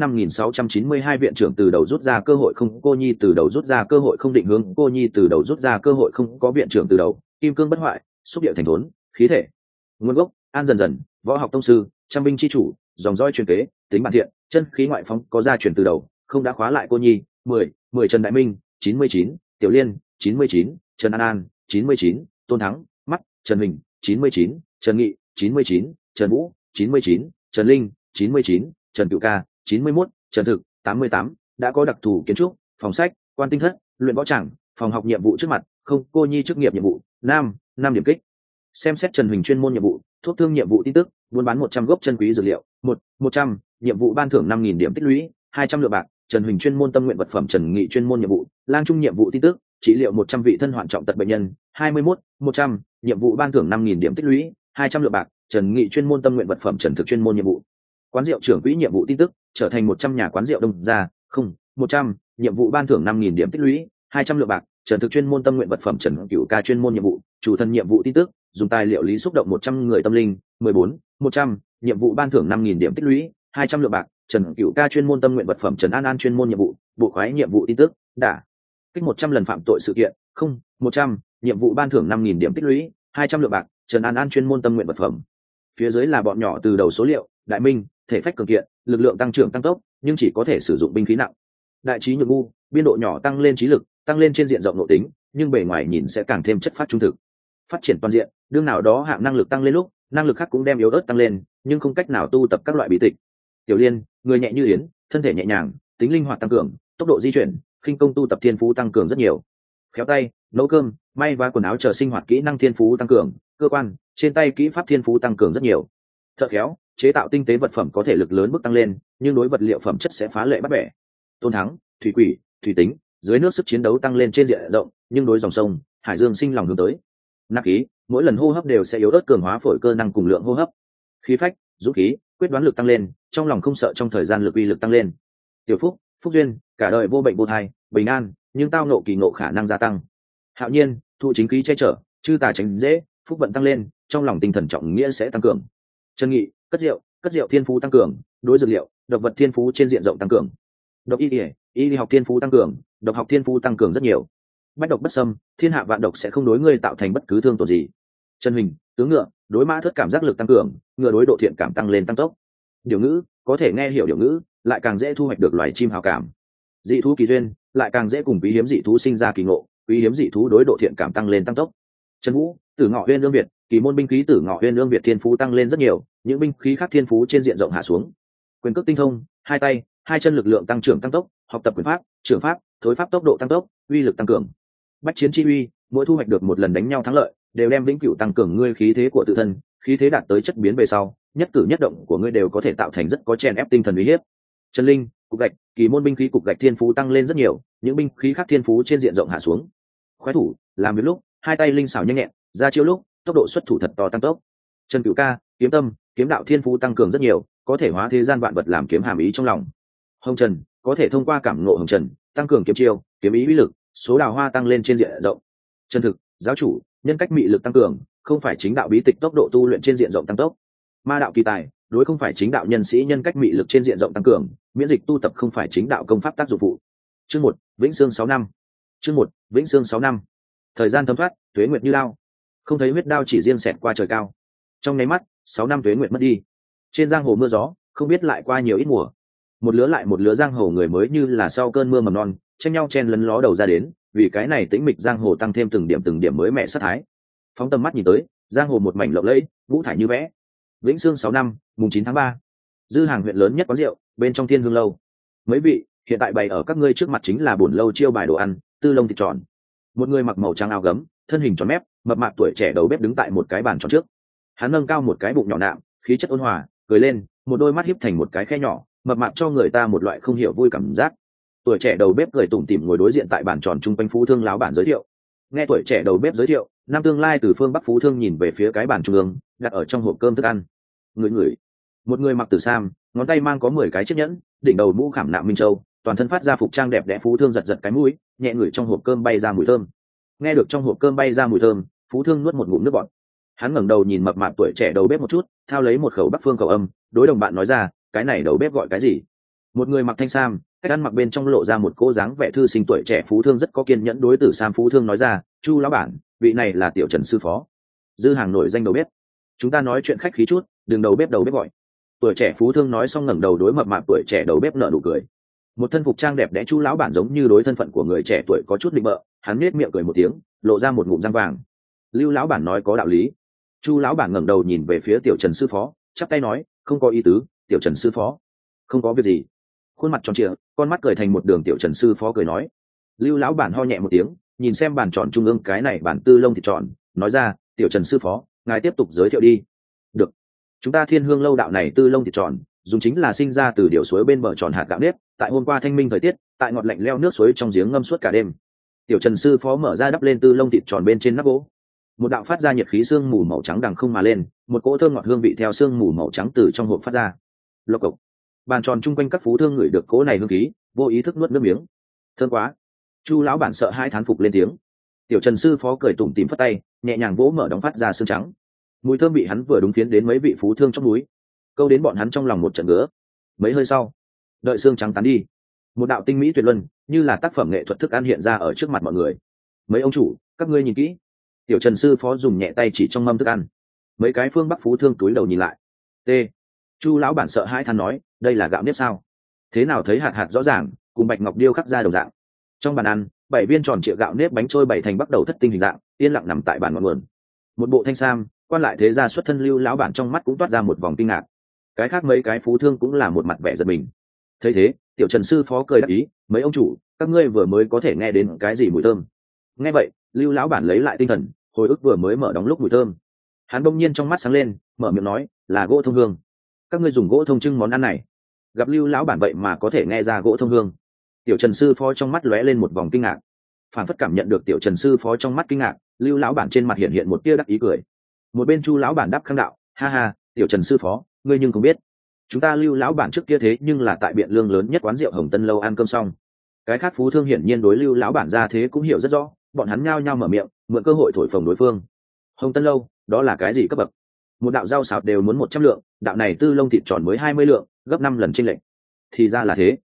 5692, viện trưởng từ đầu rút ra cơ hội không, cô nhi từ đầu rút ra cơ hội không, định hướng cô nhi từ đầu rút ra cơ hội không, có viện trưởng từ đầu, kim cương bất hoại, xúc điệu thành thốn, khí thể. Nguồn gốc: An dần dần, võ học tông sư, trăm binh chi chủ, dòng dõi truyền kế, tính bản thiện, chân khí ngoại phóng, có gia truyền từ đầu, không đã khóa lại cô nhi. 10 Trần Đại Minh 99, Tiểu Liên 99, Trần An 99, Tôn Thắng mắt, Trần Huỳnh 99, Trần Nghị 99, Trần Vũ 99, Trần Linh 99, Trần Cựu Ca 91, Trần Thực 88. Đã có đặc thù kiến trúc, phòng sách, quan tinh thất, luyện võ tràng, phòng học nhiệm vụ trước mặt, không, cô nhi chức nghiệp nhiệm vụ, năm điểm kích. Xem xét Trần Huỳnh chuyên môn nhiệm vụ, thuốc thương nhiệm vụ tin tức, buôn bán 100 gốc chân quý dược liệu, 100, nhiệm vụ ban thưởng 5.000 điểm tích lũy, 200 lượng bạc. Trần Huỳnh chuyên môn tâm nguyện vật phẩm, Trần Nghị chuyên môn nhiệm vụ, lang trung nhiệm vụ tin tức, trị liệu 100 vị thân hoạn trọng tật bệnh nhân, 21, 100, nhiệm vụ ban thưởng 5.000 điểm tích lũy, 200 lượng bạc. Trần Nghị chuyên môn tâm nguyện vật phẩm, Trần Thực chuyên môn nhiệm vụ, quán rượu trưởng quỹ nhiệm vụ tin tức, trở thành 100 nhà quán rượu đông gia, không, 100, nhiệm vụ ban thưởng 5.000 điểm tích lũy, 200 lượng bạc. Trần Thực chuyên môn tâm nguyện vật phẩm, Trần Cửu Ca chuyên môn nhiệm vụ, chủ thân nhiệm vụ tin tức, dùng tài liệu lý xúc động 100 người tâm linh, 14, 100, nhiệm vụ ban thưởng 5.000 điểm tích lũy, 200 lượng bạc. Trần Cửu Ca chuyên môn tâm nguyện vật phẩm, Trần An chuyên môn nhiệm vụ, bộ khoái nhiệm vụ tin tức, đả kích 100 lần phạm tội sự kiện, không, 100, nhiệm vụ ban thưởng 5.000 điểm tích lũy, 200 lượng bạc. Trần An chuyên môn tâm nguyện vật phẩm. Phía dưới là bọn nhỏ từ đầu số liệu. Đại Minh, thể phách cường kiện, lực lượng tăng trưởng tăng tốc, nhưng chỉ có thể sử dụng binh khí nặng. Đại trí nhược ngu, biên độ nhỏ tăng lên trí lực, tăng lên trên diện rộng nội tính, nhưng bề ngoài nhìn sẽ càng thêm chất phát trung thực. Phát triển toàn diện, đương nào đó hạng năng lực tăng lên lúc, năng lực khác cũng đem yếu ớt tăng lên, nhưng không cách nào tu tập các loại bí tịch. Tiểu Liên, người nhẹ như yến, thân thể nhẹ nhàng, tính linh hoạt tăng cường, tốc độ di chuyển, khinh công tu tập thiên phú tăng cường rất nhiều. Khéo tay, nấu cơm, may vá quần áo chờ sinh hoạt kỹ năng thiên phú tăng cường, cơ quan, trên tay kỹ pháp thiên phú tăng cường rất nhiều. Thợ khéo, chế tạo tinh tế vật phẩm có thể lực lớn bước tăng lên, nhưng đối vật liệu phẩm chất sẽ phá lệ bắt bẻ. Tôn Thắng, thủy quỷ, thủy tính, dưới nước sức chiến đấu tăng lên trên diện rộng, nhưng đối dòng sông, hải dương sinh lòng hướng tới. Nạp khí, mỗi lần hô hấp đều sẽ yếu ớt cường hóa phổi cơ năng cùng lượng hô hấp. Khí phách, dũng khí, quyết đoán lực tăng lên, trong lòng không sợ trong thời gian lực uy lực tăng lên. Tiểu Phúc, phúc duyên, cả đời vô bệnh vô thai, bình an, nhưng tao nộ kỳ ngộ khả năng gia tăng. Hạo nhiên, thụ chính khí che chở, chư tà tránh dễ, phúc vận tăng lên, trong lòng tinh thần trọng nghĩa sẽ tăng cường. Trần Nghị, cất rượu thiên phú tăng cường, đối dược liệu, độc vật thiên phú trên diện rộng tăng cường. Độc y học thiên phú tăng cường, độc học thiên phú tăng cường rất nhiều. Bách độc bất xâm, thiên hạ vạn độc sẽ không đối ngươi tạo thành bất cứ thương tổn gì. Chân hình, tướng ngựa, đối mã thất cảm giác lực tăng cường, ngựa đối độ thiện cảm tăng lên tăng tốc. Điều ngữ, có thể nghe hiểu điều ngữ, lại càng dễ thu hoạch được loài chim hào cảm. Dị thú kỳ duyên, lại càng dễ cùng quý hiếm dị thú sinh ra kỳ ngộ, quý hiếm dị thú đối độ thiện cảm tăng lên tăng tốc. Chân vũ, Tử Ngọ Uyên Lương Việt, kỳ môn binh khí Tử Ngọ Uyên Lương Việt thiên phú tăng lên rất nhiều, những binh khí khác thiên phú trên diện rộng hạ xuống. Quyền cước tinh thông, hai tay, hai chân lực lượng tăng trưởng tăng tốc, học tập quyền pháp, trưởng pháp, thối pháp tốc độ tăng tốc, uy lực tăng cường. Bách chiến chi uy, mỗi thu hoạch được một lần đánh nhau thắng lợi, đều đem vĩnh cửu tăng cường ngươi khí thế của tự thân, khí thế đạt tới chất biến về sau, nhất cử nhất động của ngươi đều có thể tạo thành rất có chèn ép tinh thần uy hiếp. Chân linh, cục gạch, kỳ môn binh khí cục gạch thiên phú tăng lên rất nhiều, những binh khí khác thiên phú trên diện rộng hạ xuống. Khoái thủ, làm việc lúc, hai tay linh xảo nhanh nhẹn, ra chiêu lúc, tốc độ xuất thủ thật to tăng tốc. Chân cửu ca, kiếm tâm, kiếm đạo thiên phú tăng cường rất nhiều, có thể hóa thế gian vạn vật làm kiếm hàm ý trong lòng. Hồng trần, có thể thông qua cảm ngộ hồng trần, tăng cường kiếm chiêu, kiếm ý uy lực, số đào hoa tăng lên trên diện rộng. Chân thực, giáo chủ, nhân cách mị lực tăng cường, không phải chính đạo bí tịch tốc độ tu luyện trên diện rộng tăng tốc. Ma đạo kỳ tài, đối không phải chính đạo nhân sĩ nhân cách mị lực trên diện rộng tăng cường, miễn dịch tu tập không phải chính đạo công pháp tác dụng phụ. Chương 1, Vĩnh Sương 6 năm. Chương 1, Vĩnh Sương 6 năm. Thời gian thấm thoát, tuế nguyệt như đao, không thấy huyết đao chỉ riêng xẹt qua trời cao. Trong nháy mắt, 6 năm tuế nguyệt mất đi. Trên giang hồ mưa gió, không biết lại qua nhiều ít mùa. Một lứa lại một lứa giang hồ người mới như là sau cơn mưa mầm non, tranh nhau chen lấn ló đầu ra đến, vì cái này tĩnh mịch giang hồ tăng thêm từng điểm mới mẻ sát thái. Phóng tầm mắt nhìn tới, giang hồ một mảnh lộng lẫy, vũ thải như vẽ. Vĩnh Sương 6 năm, mùng 9 tháng 3. Dư hàng huyện lớn nhất quán rượu, bên trong Thiên Hương lâu. Mấy vị, hiện tại bày ở các ngươi trước mặt chính là bổn lâu chiêu bài đồ ăn, tư lông thịt tròn. Một người mặc màu trắng áo gấm, thân hình tròn mép, mập mạp tuổi trẻ đầu bếp đứng tại một cái bàn tròn trước. Hắn nâng cao một cái bụng nhỏ nạm, khí chất ôn hòa, cười lên, một đôi mắt híp thành một cái khe nhỏ, mập mạp cho người ta một loại không hiểu vui cảm giác. Tuổi trẻ đầu bếp cười tủm tỉm ngồi đối diện tại bàn tròn trung quanh phú thương láo bản giới thiệu. Nghe tuổi trẻ đầu bếp giới thiệu, nam tương lai từ phương bắc phú thương nhìn về phía cái bàn trung ương, đặt ở trong hộp cơm thức ăn. Người một người mặc tử sam, ngón tay mang có 10 cái chiếc nhẫn, đỉnh đầu mũ khảm nạm minh châu, toàn thân phát ra phục trang đẹp đẽ phú thương giật giật cái mũi, nhẹ ngửi trong hộp cơm bay ra mùi thơm. Nghe được trong hộp cơm bay ra mùi thơm, phú thương nuốt một ngụm nước bọt. Hắn ngẩng đầu nhìn mập mạp tuổi trẻ đầu bếp một chút, thao lấy một khẩu bắc phương khẩu âm, đối đồng bạn nói ra, cái này đầu bếp gọi cái gì? Một người mặc thanh sam, cách ăn mặc bên trong lộ ra một cô dáng vẻ thư sinh tuổi trẻ phú thương rất có kiên nhẫn đối tử sam phú thương nói ra, Chu lão bản, vị này là tiểu Trần sư phó. Dư hàng nổi danh đầu bếp. Chúng ta nói chuyện khách khí chút, đừng đầu bếp gọi. Tuổi trẻ phú thương nói xong ngẩng đầu đối mập mạp tuổi trẻ đầu bếp nở nụ cười. Một thân phục trang đẹp đẽ Chu lão bản giống như đối thân phận của người trẻ tuổi có chút định bợ, hắn nết miệng cười một tiếng, lộ ra một ngụm răng vàng. Lưu lão bản nói có đạo lý. Chu lão bản ngẩng đầu nhìn về phía tiểu Trần sư phó, chắp tay nói, không có ý tứ, tiểu Trần sư phó. Không có việc gì. Khuôn mặt tròn trịa, con mắt cười thành một đường, tiểu Trần sư phó cười nói. Lưu lão bản ho nhẹ một tiếng, nhìn xem bàn tròn trung ương cái này bản tư lông thịt tròn, nói ra, tiểu Trần sư phó, ngài tiếp tục giới thiệu đi. Được. Chúng ta Thiên Hương lâu đạo này tư lông thịt tròn, dùng chính là sinh ra từ điều suối bên bờ tròn hạt gạo nếp, tại hôm qua thanh minh thời tiết, tại ngọt lạnh leo nước suối trong giếng ngâm suốt cả đêm. Tiểu Trần sư phó mở ra đắp lên tư lông thịt tròn bên trên nắp gỗ. Một đạo phát ra nhiệt khí sương mù màu trắng đằng không mà lên, một cỗ thơm ngọt hương vị theo sương mù màu trắng từ trong hộp phát ra. Lộc cộc. Bàn tròn chung quanh các phú thương ngửi được cỗ này hương khí, vô ý thức nuốt nước miếng. Thơm quá. Chu lão bản sợ hai thán phục lên tiếng. Tiểu Trần sư phó cười tủm tỉm phất tay, nhẹ nhàng vỗ mở đóng phát ra xương trắng. Mùi thơm bị hắn vừa đúng phiến đến mấy vị phú thương trong núi, câu đến bọn hắn trong lòng một trận ngứa. Mấy hơi sau, đợi xương trắng tán đi, một đạo tinh mỹ tuyệt luân, như là tác phẩm nghệ thuật thức ăn hiện ra ở trước mặt mọi người. Mấy ông chủ, các ngươi nhìn kỹ. Tiểu Trần sư phó dùng nhẹ tay chỉ trong mâm thức ăn. Mấy cái phương bắc phú thương túi đầu nhìn lại. T. Chu lão bản sợ hãi than nói, đây là gạo nếp sao? Thế nào thấy hạt hạt rõ ràng, cùng bạch ngọc điêu khắc ra đồng dạng. Trong bàn ăn, 7 viên tròn trịa gạo nếp bánh trôi bảy thành bắt đầu thất tinh hình dạng, yên lặng nằm tại bàn ngọn nguồn. Một bộ thanh sam, quan lại thế gia xuất thân Lưu lão bản trong mắt cũng toát ra một vòng kinh ngạc. Cái khác mấy cái phú thương cũng là một mặt vẻ giật mình. Thấy thế, tiểu Trần sư phó cười đáp ý, mấy ông chủ, các ngươi vừa mới có thể nghe đến cái gì mùi thơm? Nghe vậy, Lưu lão bản lấy lại tinh thần, hồi ức vừa mới mở đóng lúc mùi thơm. Hắn bỗng nhiên trong mắt sáng lên, mở miệng nói, là gỗ thông hương. Các ngươi dùng gỗ thông trưng món ăn này. Gặp Lưu lão bản vậy mà có thể nghe ra gỗ thông hương. Tiểu Trần sư phó trong mắt lóe lên một vòng kinh ngạc. Phản phất cảm nhận được tiểu Trần sư phó trong mắt kinh ngạc, Lưu lão bản trên mặt hiện hiện một tia đắc ý cười. Một bên Chu lão bản đáp khang đạo, ha ha, tiểu Trần sư phó, ngươi nhưng không biết, chúng ta Lưu lão bản trước kia thế nhưng là tại Biện Lương lớn nhất quán rượu Hồng Tân lâu ăn cơm xong. Cái khác phú thương hiển nhiên đối Lưu lão bản ra thế cũng hiểu rất rõ, bọn hắn nhao nhao mở miệng, mượn cơ hội thổi phồng đối phương. Hồng Tân lâu, đó là cái gì cấp bậc? Một đạo rau xào đều muốn 100 lượng, đạo này tư lông thịt tròn mới 20 lượng, gấp 5 lần chênh lệch. Thì ra là thế.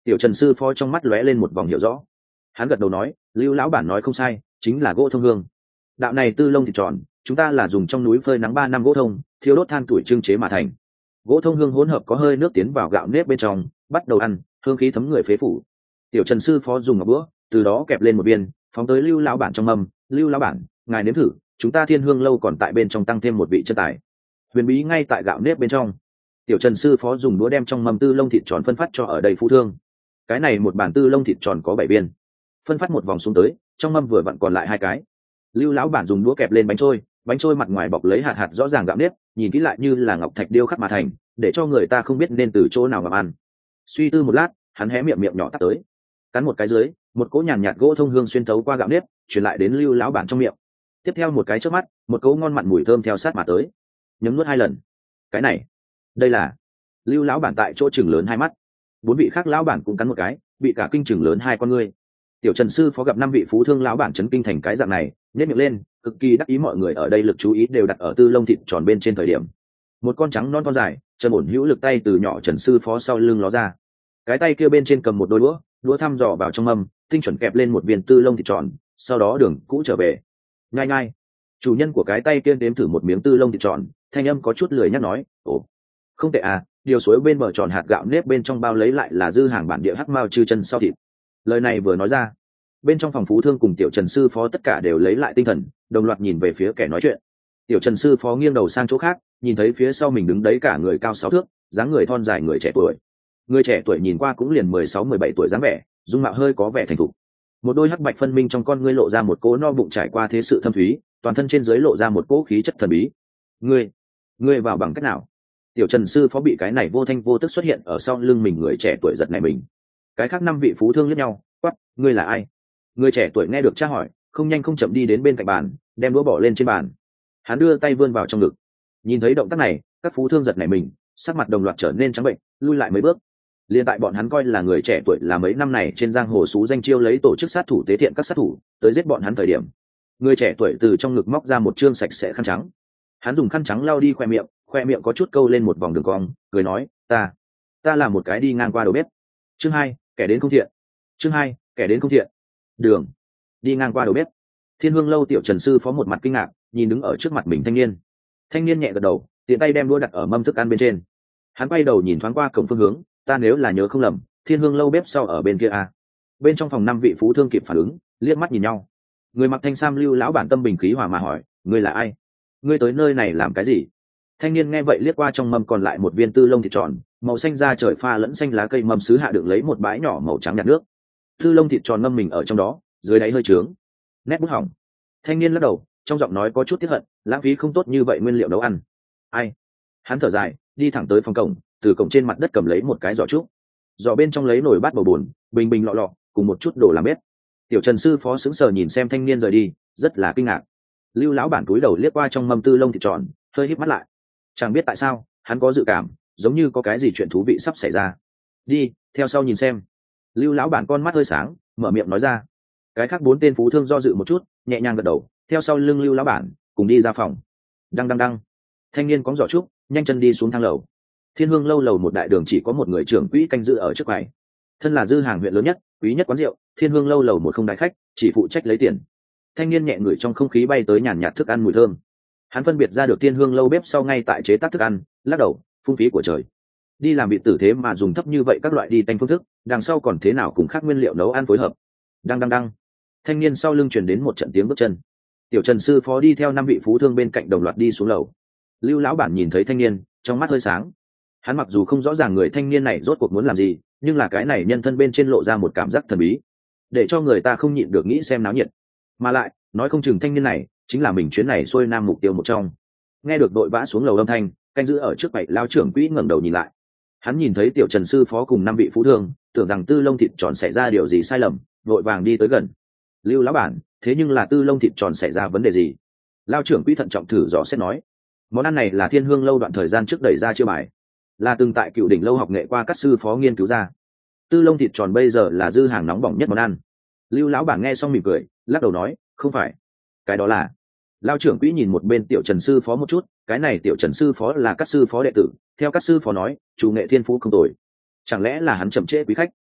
Tiểu Trần sư phó trong mắt lóe lên một vòng hiểu rõ, hắn gật đầu nói, Lưu lão bản nói không sai, chính là gỗ thông hương. Đạo này tư lông thịt tròn, chúng ta là dùng trong núi phơi nắng 3 năm gỗ thông, thiêu đốt than tuổi trưng chế mà thành. Gỗ thông hương hỗn hợp có hơi nước tiến vào gạo nếp bên trong, bắt đầu ăn, hương khí thấm người phế phủ. Tiểu Trần sư phó dùng một bữa, từ đó kẹp lên một viên, phóng tới Lưu lão bản trong mâm. Lưu lão bản, ngài nếm thử, chúng ta Thiên Hương lâu còn tại bên trong tăng thêm một vị chân tài. Huyền bí ngay tại gạo nếp bên trong. Tiểu Trần sư phó dùng đũa đem trong mâm tư lông thịt tròn phân phát cho ở đây phú thương. Cái này một bàn tư lông thịt tròn có 7 viên, phân phát một vòng xuống tới, trong mâm vừa vặn còn lại 2 cái. Lưu lão bản dùng đũa kẹp lên bánh trôi mặt ngoài bọc lấy hạt hạt rõ ràng gạo nếp, nhìn kỹ lại như là ngọc thạch điêu khắc mà thành, để cho người ta không biết nên từ chỗ nào mà ăn. Suy tư một lát, hắn hé miệng nhỏ tắt tới, cắn một cái dưới, một cỗ nhàn nhạt gỗ thông hương xuyên thấu qua gạo nếp, truyền lại đến Lưu lão bản trong miệng. Tiếp theo một cái chớp mắt, một cỗ ngon mặn mùi thơm theo sát mà tới. Nhấm nuốt 2 lần. Cái này, đây là. Lưu lão bản tại chỗ chừng lớn 2 mắt. 4 vị khác lão bản cũng cắn một cái, bị cả kinh chừng lớn 2 con ngươi. Tiểu Trần sư phó gặp 5 vị phú thương lão bản chấn kinh thành cái dạng này, nhếch miệng lên, cực kỳ đắc ý. Mọi người ở đây lực chú ý đều đặt ở tư lông thịt tròn bên trên thời điểm. Một con trắng non thon dài, trần ổn hữu lực tay từ nhỏ Trần sư phó sau lưng ló ra. Cái tay kia bên trên cầm một đôi đũa thăm dò vào trong mâm, tinh chuẩn kẹp lên một viên tư lông thịt tròn, sau đó đường cũ trở về. Nhai nhai. Chủ nhân của cái tay kia đếm thử một miếng tư lông thịt tròn, thanh âm có chút lười nhắc nói, ồ, không tệ à, điều suối bên bờ tròn hạt gạo nếp bên trong bao lấy lại là dư hàng bản địa hắc mao chư chân sau thịt. Lời này vừa nói ra, bên trong phòng phú thương cùng Tiểu Trần sư phó tất cả đều lấy lại tinh thần, đồng loạt nhìn về phía kẻ nói chuyện. Tiểu Trần sư phó nghiêng đầu sang chỗ khác, nhìn thấy phía sau mình đứng đấy cả người cao 6 thước, dáng người thon dài người trẻ tuổi. Người trẻ tuổi nhìn qua cũng liền 16-17 tuổi dáng vẻ, dung mạo hơi có vẻ thành thục. Một đôi hắc bạch phân minh trong con ngươi lộ ra một cỗ no bụng trải qua thế sự thâm thúy, toàn thân trên dưới lộ ra một cỗ khí chất thần bí. Ngươi vào bằng cách nào? Tiểu Trần sư phó bị cái này vô thanh vô tức xuất hiện ở sau lưng mình người trẻ tuổi giật này mình. Cái khác 5 vị phú thương liếc nhau, quát, ngươi là ai? Người trẻ tuổi nghe được tra hỏi, không nhanh không chậm đi đến bên cạnh bàn, đem đũa bỏ lên trên bàn. Hắn đưa tay vươn vào trong ngực. Nhìn thấy động tác này, các phú thương giật này mình, sắc mặt đồng loạt trở nên trắng bệnh, lui lại mấy bước. Liên tại bọn hắn coi là người trẻ tuổi là mấy năm này trên giang hồ xú danh chiêu lấy tổ chức sát thủ tế thiện các sát thủ tới giết bọn hắn thời điểm, người trẻ tuổi từ trong ngực móc ra một trương sạch sẽ khăn trắng. Hắn dùng khăn trắng lau đi khoe miệng có chút câu lên một vòng đường cong, cười nói, ta là một cái đi ngang qua đầu bếp. Chương 2, kẻ đến không thiện. Chương 2, kẻ đến không thiện. Đường đi ngang qua đầu bếp. Thiên Hương lâu Tiểu Trần sư phó một mặt kinh ngạc, nhìn đứng ở trước mặt mình thanh niên nhẹ gật đầu, tiện tay đem đũa đặt ở mâm thức ăn bên trên. Hắn quay đầu nhìn thoáng qua cổng phương hướng, ta nếu là nhớ không lầm, Thiên Hương lâu bếp sau ở bên kia à. Bên trong phòng 5 vị phú thương kịp phản ứng, liếc mắt nhìn nhau. Người mặc thanh sam Lưu lão bản tâm bình khí hòa mà hỏi, ngươi là ai? Ngươi tới nơi này làm cái gì? Thanh niên nghe vậy liếc qua trong mâm còn lại một viên tư lông thịt tròn, màu xanh da trời pha lẫn xanh lá cây mâm sứ hạ đựng lấy một bãi nhỏ màu trắng nhạt nước. Tư lông thịt tròn ngâm mình ở trong đó, dưới đáy hơi trướng. Nét bút hỏng. Thanh niên lắc đầu, trong giọng nói có chút tiếc hận, lãng phí không tốt như vậy nguyên liệu nấu ăn. Ai? Hắn thở dài, đi thẳng tới phòng cổng, từ cổng trên mặt đất cầm lấy một cái giỏ trúc. Giỏ bên trong lấy nồi bát bầu bùn, bình lọ cùng một chút đồ làm bếp. Tiểu Trần sư phó sững sờ nhìn xem thanh niên rời đi, rất là kinh ngạc. Lưu lão bản cúi đầu liếc qua trong mâm tư lông thịt tròn, hơi híp mắt lại. Chẳng biết tại sao, hắn có dự cảm, giống như có cái gì chuyện thú vị sắp xảy ra. Đi, theo sau nhìn xem. Lưu lão bản con mắt hơi sáng, mở miệng nói ra. Cái khác 4 tên phú thương do dự một chút, nhẹ nhàng gật đầu, theo sau lưng Lưu lão bản, cùng đi ra phòng. Đăng. Thanh niên cóng giỏ trúc, nhanh chân đi xuống thang lầu. Thiên Hương lâu lầu một đại đường chỉ có một người trưởng quỹ canh giữ ở trước quầy. Thân là dư hàng huyện lớn nhất, quý nhất quán rượu, Thiên Hương lâu lầu một không đại khách, chỉ phụ trách lấy tiền. Thanh niên nhẹ ngửi trong không khí bay tới nhàn nhạt thức ăn mùi thơm. Hắn phân biệt ra được Thiên Hương lâu bếp sau ngay tại chế tác thức ăn, lắc đầu, phung phí của trời. Đi làm vị tử thế mà dùng thấp như vậy các loại đi tanh phương thức, đằng sau còn thế nào cùng khác nguyên liệu nấu ăn phối hợp. Đăng. Thanh niên sau lưng truyền đến một trận tiếng bước chân. Tiểu Trần sư phó đi theo 5 vị phú thương bên cạnh đồng loạt đi xuống lầu. Lưu lão bản nhìn thấy thanh niên, trong mắt hơi sáng. Hắn mặc dù không rõ ràng người thanh niên này rốt cuộc muốn làm gì, nhưng là cái này nhân thân bên trên lộ ra một cảm giác thần bí, để cho người ta không nhịn được nghĩ xem náo nhiệt. Mà lại, nói không chừng thanh niên này chính là mình chuyến này xuôi nam mục tiêu một trong. Nghe được đội vã xuống lầu âm thanh, canh giữ ở trước quầy lao trưởng quỹ ngẩng đầu nhìn lại. Hắn nhìn thấy Tiểu Trần sư phó cùng 5 vị phú thương, tưởng rằng tư lông thịt tròn xảy ra điều gì sai lầm, vội vàng đi tới gần. Lưu lão bản, thế nhưng là tư lông thịt tròn xảy ra vấn đề gì? Lao trưởng quỹ thận trọng thử dò xét nói. Món ăn này là Thiên Hương lâu đoạn thời gian trước đẩy ra chiêu bài, là từng tại Cựu Đỉnh lâu học nghệ qua các sư phó nghiên cứu ra. Tư lông thịt tròn bây giờ là dư hàng nóng bỏng nhất món ăn. Lưu lão bản nghe xong mỉm cười, lắc đầu nói, không phải, cái đó là. Lao trưởng quỹ nhìn một bên Tiểu Trần sư phó một chút, cái này Tiểu Trần sư phó là các sư phó đệ tử, theo các sư phó nói, chủ nghệ thiên phú không tồi, chẳng lẽ là hắn chậm trễ quý khách?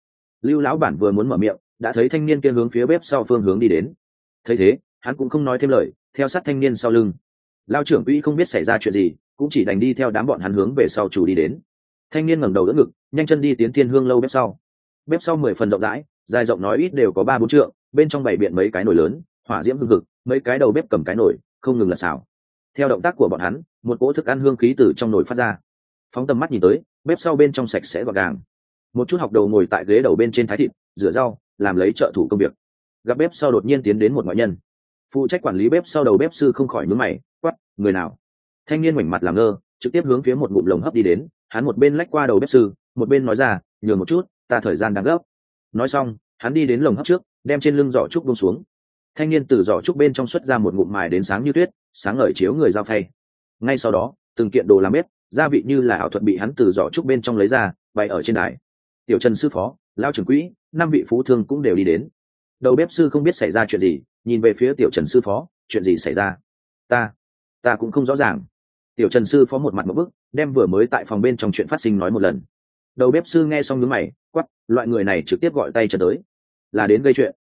Lưu lão bản vừa muốn mở miệng, đã thấy thanh niên kia hướng phía bếp sau phương hướng đi đến. Thấy thế, hắn cũng không nói thêm lời, theo sát thanh niên sau lưng. Lao trưởng quỹ không biết xảy ra chuyện gì, cũng chỉ đành đi theo đám bọn hắn hướng về sau chủ đi đến. Thanh niên ngẩng đầu đỡ ngực, nhanh chân đi tiến Thiên Hương lâu bếp sau. Bếp sau 10 phần rộng rãi, dài rộng nói ít đều có 3-4 trượng, bên trong bày biện mấy cái nồi lớn, hỏa diễm hừng hực, mấy cái đầu bếp cầm cái nồi, không ngừng lật xào. Theo động tác của bọn hắn, một cỗ thức ăn hương khí từ trong nồi phát ra. Phóng tầm mắt nhìn tới, bếp sau bên trong sạch sẽ gọn gàng. Một chút học đầu ngồi tại ghế đầu bên trên thái thịt, rửa rau, làm lấy trợ thủ công việc. Gặp bếp sau đột nhiên tiến đến một ngoại nhân. Phụ trách quản lý bếp sau đầu bếp sư không khỏi nhướng mày, quát, người nào? Thanh niên ngoảnh mặt làm ngơ, trực tiếp hướng phía một ngụm lồng hấp đi đến. Hắn một bên lách qua đầu bếp sư, một bên nói ra, nhường một chút, ta thời gian đang gấp. Nói xong, hắn đi đến lồng hấp trước, đem trên lưng giỏ trúc buông xuống. Thanh niên từ giỏ trúc bên trong xuất ra một ngụm mài đến sáng như tuyết, sáng ngời chiếu người dao phay. Ngay sau đó, từng kiện đồ làm bếp, gia vị như là ảo thuật bị hắn từ giỏ trúc bên trong lấy ra, bày ở trên đài. Tiểu Trần sư phó, Lao trưởng quỹ, 5 vị phú thương cũng đều đi đến. Đầu bếp sư không biết xảy ra chuyện gì, nhìn về phía Tiểu Trần sư phó, chuyện gì xảy ra? Ta cũng không rõ ràng. Tiểu Trần sư phó một mặt một bức, đem vừa mới tại phòng bên trong chuyện phát sinh nói một lần. Đầu bếp sư nghe xong nhướng mày, quắc, loại người này trực tiếp gọi tay Trần tới, là đến gây chuyện.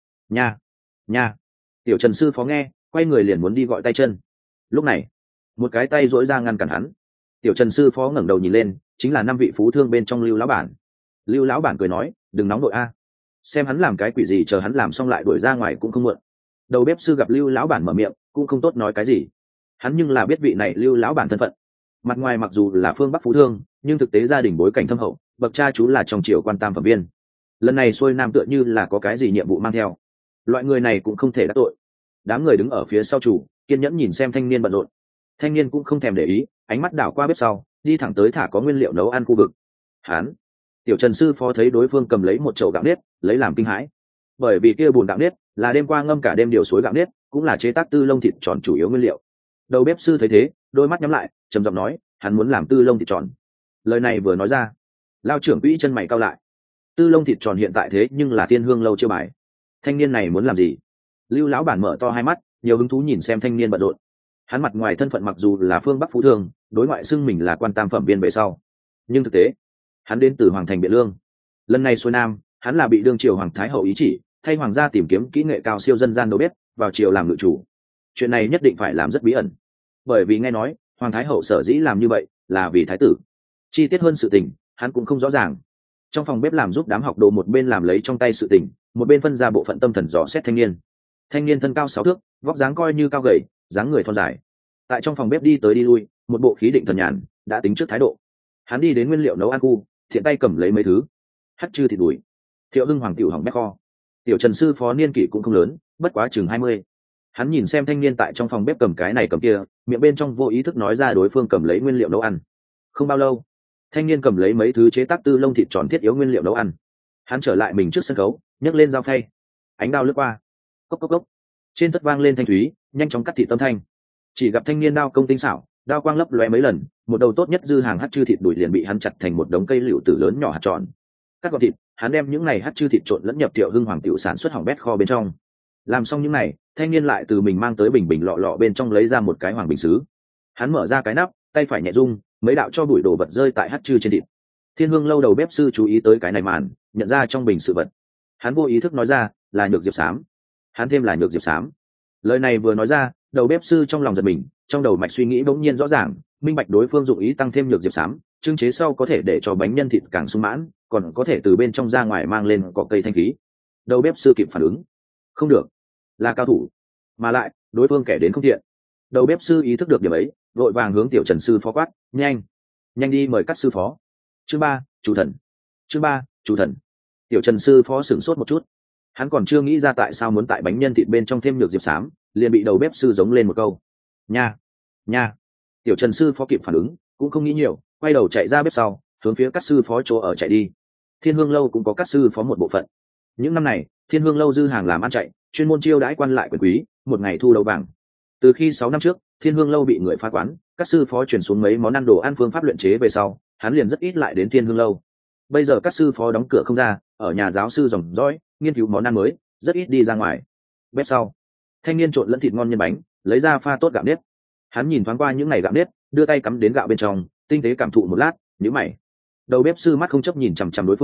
Nha. Tiểu Trần sư phó nghe, quay người liền muốn đi gọi tay chân. Lúc này, một cái tay duỗi ra ngăn cản hắn. Tiểu Trần sư phó ngẩng đầu nhìn lên, chính là 5 vị phú thương bên trong Lưu lão bản. Lưu lão bản cười nói, đừng nóng đội a, xem hắn làm cái quỷ gì, chờ hắn làm xong lại đuổi ra ngoài cũng không muộn. Đầu bếp sư gặp Lưu lão bản mở miệng, cũng không tốt nói cái gì. Hắn nhưng là biết vị này Lưu lão bản thân phận. Mặt ngoài mặc dù là phương Bắc phú thương, nhưng thực tế gia đình bối cảnh thâm hậu, bậc cha chú là trong triều quan tam phẩm viên. Lần này xuôi nam tựa như là có cái gì nhiệm vụ mang theo. Loại người này cũng không thể đắc tội. Đám người đứng ở phía sau chủ, kiên nhẫn nhìn xem thanh niên bận rộn. Thanh niên cũng không thèm để ý, ánh mắt đảo qua bếp sau, đi thẳng tới thả có nguyên liệu nấu ăn khu vực. Hán, Tiểu Trần sư phó thấy đối phương cầm lấy một chậu gạo nếp, lấy làm kinh hãi. Bởi vì kia bùn gạo nếp là đêm qua ngâm cả đêm điều suối gạo nếp, cũng là chế tác tư lông thịt tròn chủ yếu nguyên liệu. Đầu bếp sư thấy thế, đôi mắt nhắm lại, trầm giọng nói, hắn muốn làm tư lông thịt tròn. Lời này vừa nói ra, Lao trưởng quỹ chân mày cau lại. Tư lông thịt tròn hiện tại thế nhưng là Thiên Hương lâu chiêu bài. Thanh niên này muốn làm gì? Lưu lão bản mở to hai mắt, nhiều hứng thú nhìn xem thanh niên bận rộn. Hắn mặt ngoài thân phận mặc dù là phương Bắc phú thương, đối ngoại xưng mình là quan tam phẩm viên về sau, nhưng thực tế hắn đến từ hoàng thành Biện Lương. Lần này xuôi nam, hắn là bị đương triều hoàng thái hậu ý chỉ, thay hoàng gia tìm kiếm kỹ nghệ cao siêu dân gian đầu bếp, vào triều làm ngự chủ. Chuyện này nhất định phải làm rất bí ẩn, bởi vì nghe nói hoàng thái hậu sở dĩ làm như vậy là vì thái tử. Chi tiết hơn sự tình, hắn cũng không rõ ràng. Trong phòng bếp làm giúp đám học đồ một bên làm lấy trong tay sự tình, một bên phân ra bộ phận tâm thần dò xét thanh niên. Thanh niên thân cao 6 thước, vóc dáng coi như cao gầy, dáng người thon dài. Tại trong phòng bếp đi tới đi lui, một bộ khí định thần nhàn, đã tính trước thái độ. Hắn đi đến nguyên liệu nấu ăn khu, thiện tay cầm lấy mấy thứ. Hắc chư thịt đùi, Thiệu Hưng hoàng tiểu hỏng bếp kho. Tiểu Trần sư phó niên kỷ cũng không lớn, bất quá chừng 20. Hắn nhìn xem thanh niên tại trong phòng bếp cầm cái này cầm kia, miệng bên trong vô ý thức nói ra đối phương cầm lấy nguyên liệu nấu ăn. Không bao lâu, thanh niên cầm lấy mấy thứ chế tác tư lông thịt tròn thiết yếu nguyên liệu nấu ăn. Hắn trở lại mình trước sân khấu, nhấc lên dao phay, ánh đao lướt qua, cốc cốc cốc, trên tất vang lên thanh thúy, nhanh chóng cắt thịt tâm thanh. Chỉ gặp thanh niên đao công tinh xảo, đao quang lấp lóe mấy lần, một đầu tốt nhất dư hàng hắc chư thịt đùi liền bị hắn chặt thành một đống cây liễu tử lớn nhỏ hạt tròn. Cắt gọn thịt, hắn đem những này hắc chư thịt trộn lẫn nhập Thiệu Hưng hoàng tiểu sản xuất hỏng bét kho bên trong. Làm xong những này, thanh niên lại từ mình mang tới bình bình lọ lọ bên trong lấy ra một cái hoàng bình sứ. Hắn mở ra cái nắp, tay phải nhẹ rung, mấy đạo cho bụi đồ vật rơi tại hắc chư trên thịt. Thiên Hương lâu đầu bếp sư chú ý tới cái này màn, nhận ra trong bình sự vật. Hắn vô ý thức nói ra, là nhược diệp xám. Hắn thêm là nhược diệp xám. Lời này vừa nói ra, đầu bếp sư trong lòng giật mình, trong đầu mạch suy nghĩ bỗng nhiên rõ ràng, minh bạch đối phương dụng ý tăng thêm nhược diệp xám, trưng chế sau có thể để cho bánh nhân thịt càng sung mãn, còn có thể từ bên trong ra ngoài mang lên cỏ cây thanh khí. Đầu bếp sư kịp phản ứng, không được, là cao thủ, mà lại đối phương kẻ đến không thiện. Đầu bếp sư ý thức được điểm ấy, vội vàng hướng Tiểu Trần sư phó quát, nhanh đi mời các sư phó. Chương 3, chủ thần. Tiểu Trần sư phó sửng sốt một chút, hắn còn chưa nghĩ ra tại sao muốn tại bánh nhân thịt bên trong thêm nhược diệp xám, liền bị đầu bếp sư giống lên một câu, nha. Tiểu Trần sư phó kịp phản ứng, cũng không nghĩ nhiều, quay đầu chạy ra bếp sau, hướng phía các sư phó chỗ ở chạy đi. Thiên Hương lâu cũng có các sư phó một bộ phận. Những năm này, Thiên Hương lâu dư hàng làm ăn chạy, chuyên môn chiêu đãi quan lại quyền quý, một ngày thu đầu vàng. Từ khi 6 năm trước, Thiên Hương lâu bị người phá quán, các sư phó chuyển xuống mấy món ăn đồ ăn phương pháp luyện chế về sau, hắn liền rất ít lại đến Thiên Hương lâu. Bây giờ các sư phó đóng cửa không ra, ở nhà giáo sư dòng dõi, nghiên cứu món ăn mới, rất ít đi ra ngoài. Bếp sau, thanh niên trộn lẫn thịt ngon nhân bánh, lấy ra pha tốt gạo nếp. Hắn nhìn thoáng qua những ngày gạo nếp, đưa tay cắm đến gạo bên trong, tinh tế cảm thụ một lát, nhíu mày. Đầu bếp sư mắt không chấp nhìn chằm chằm đối phương,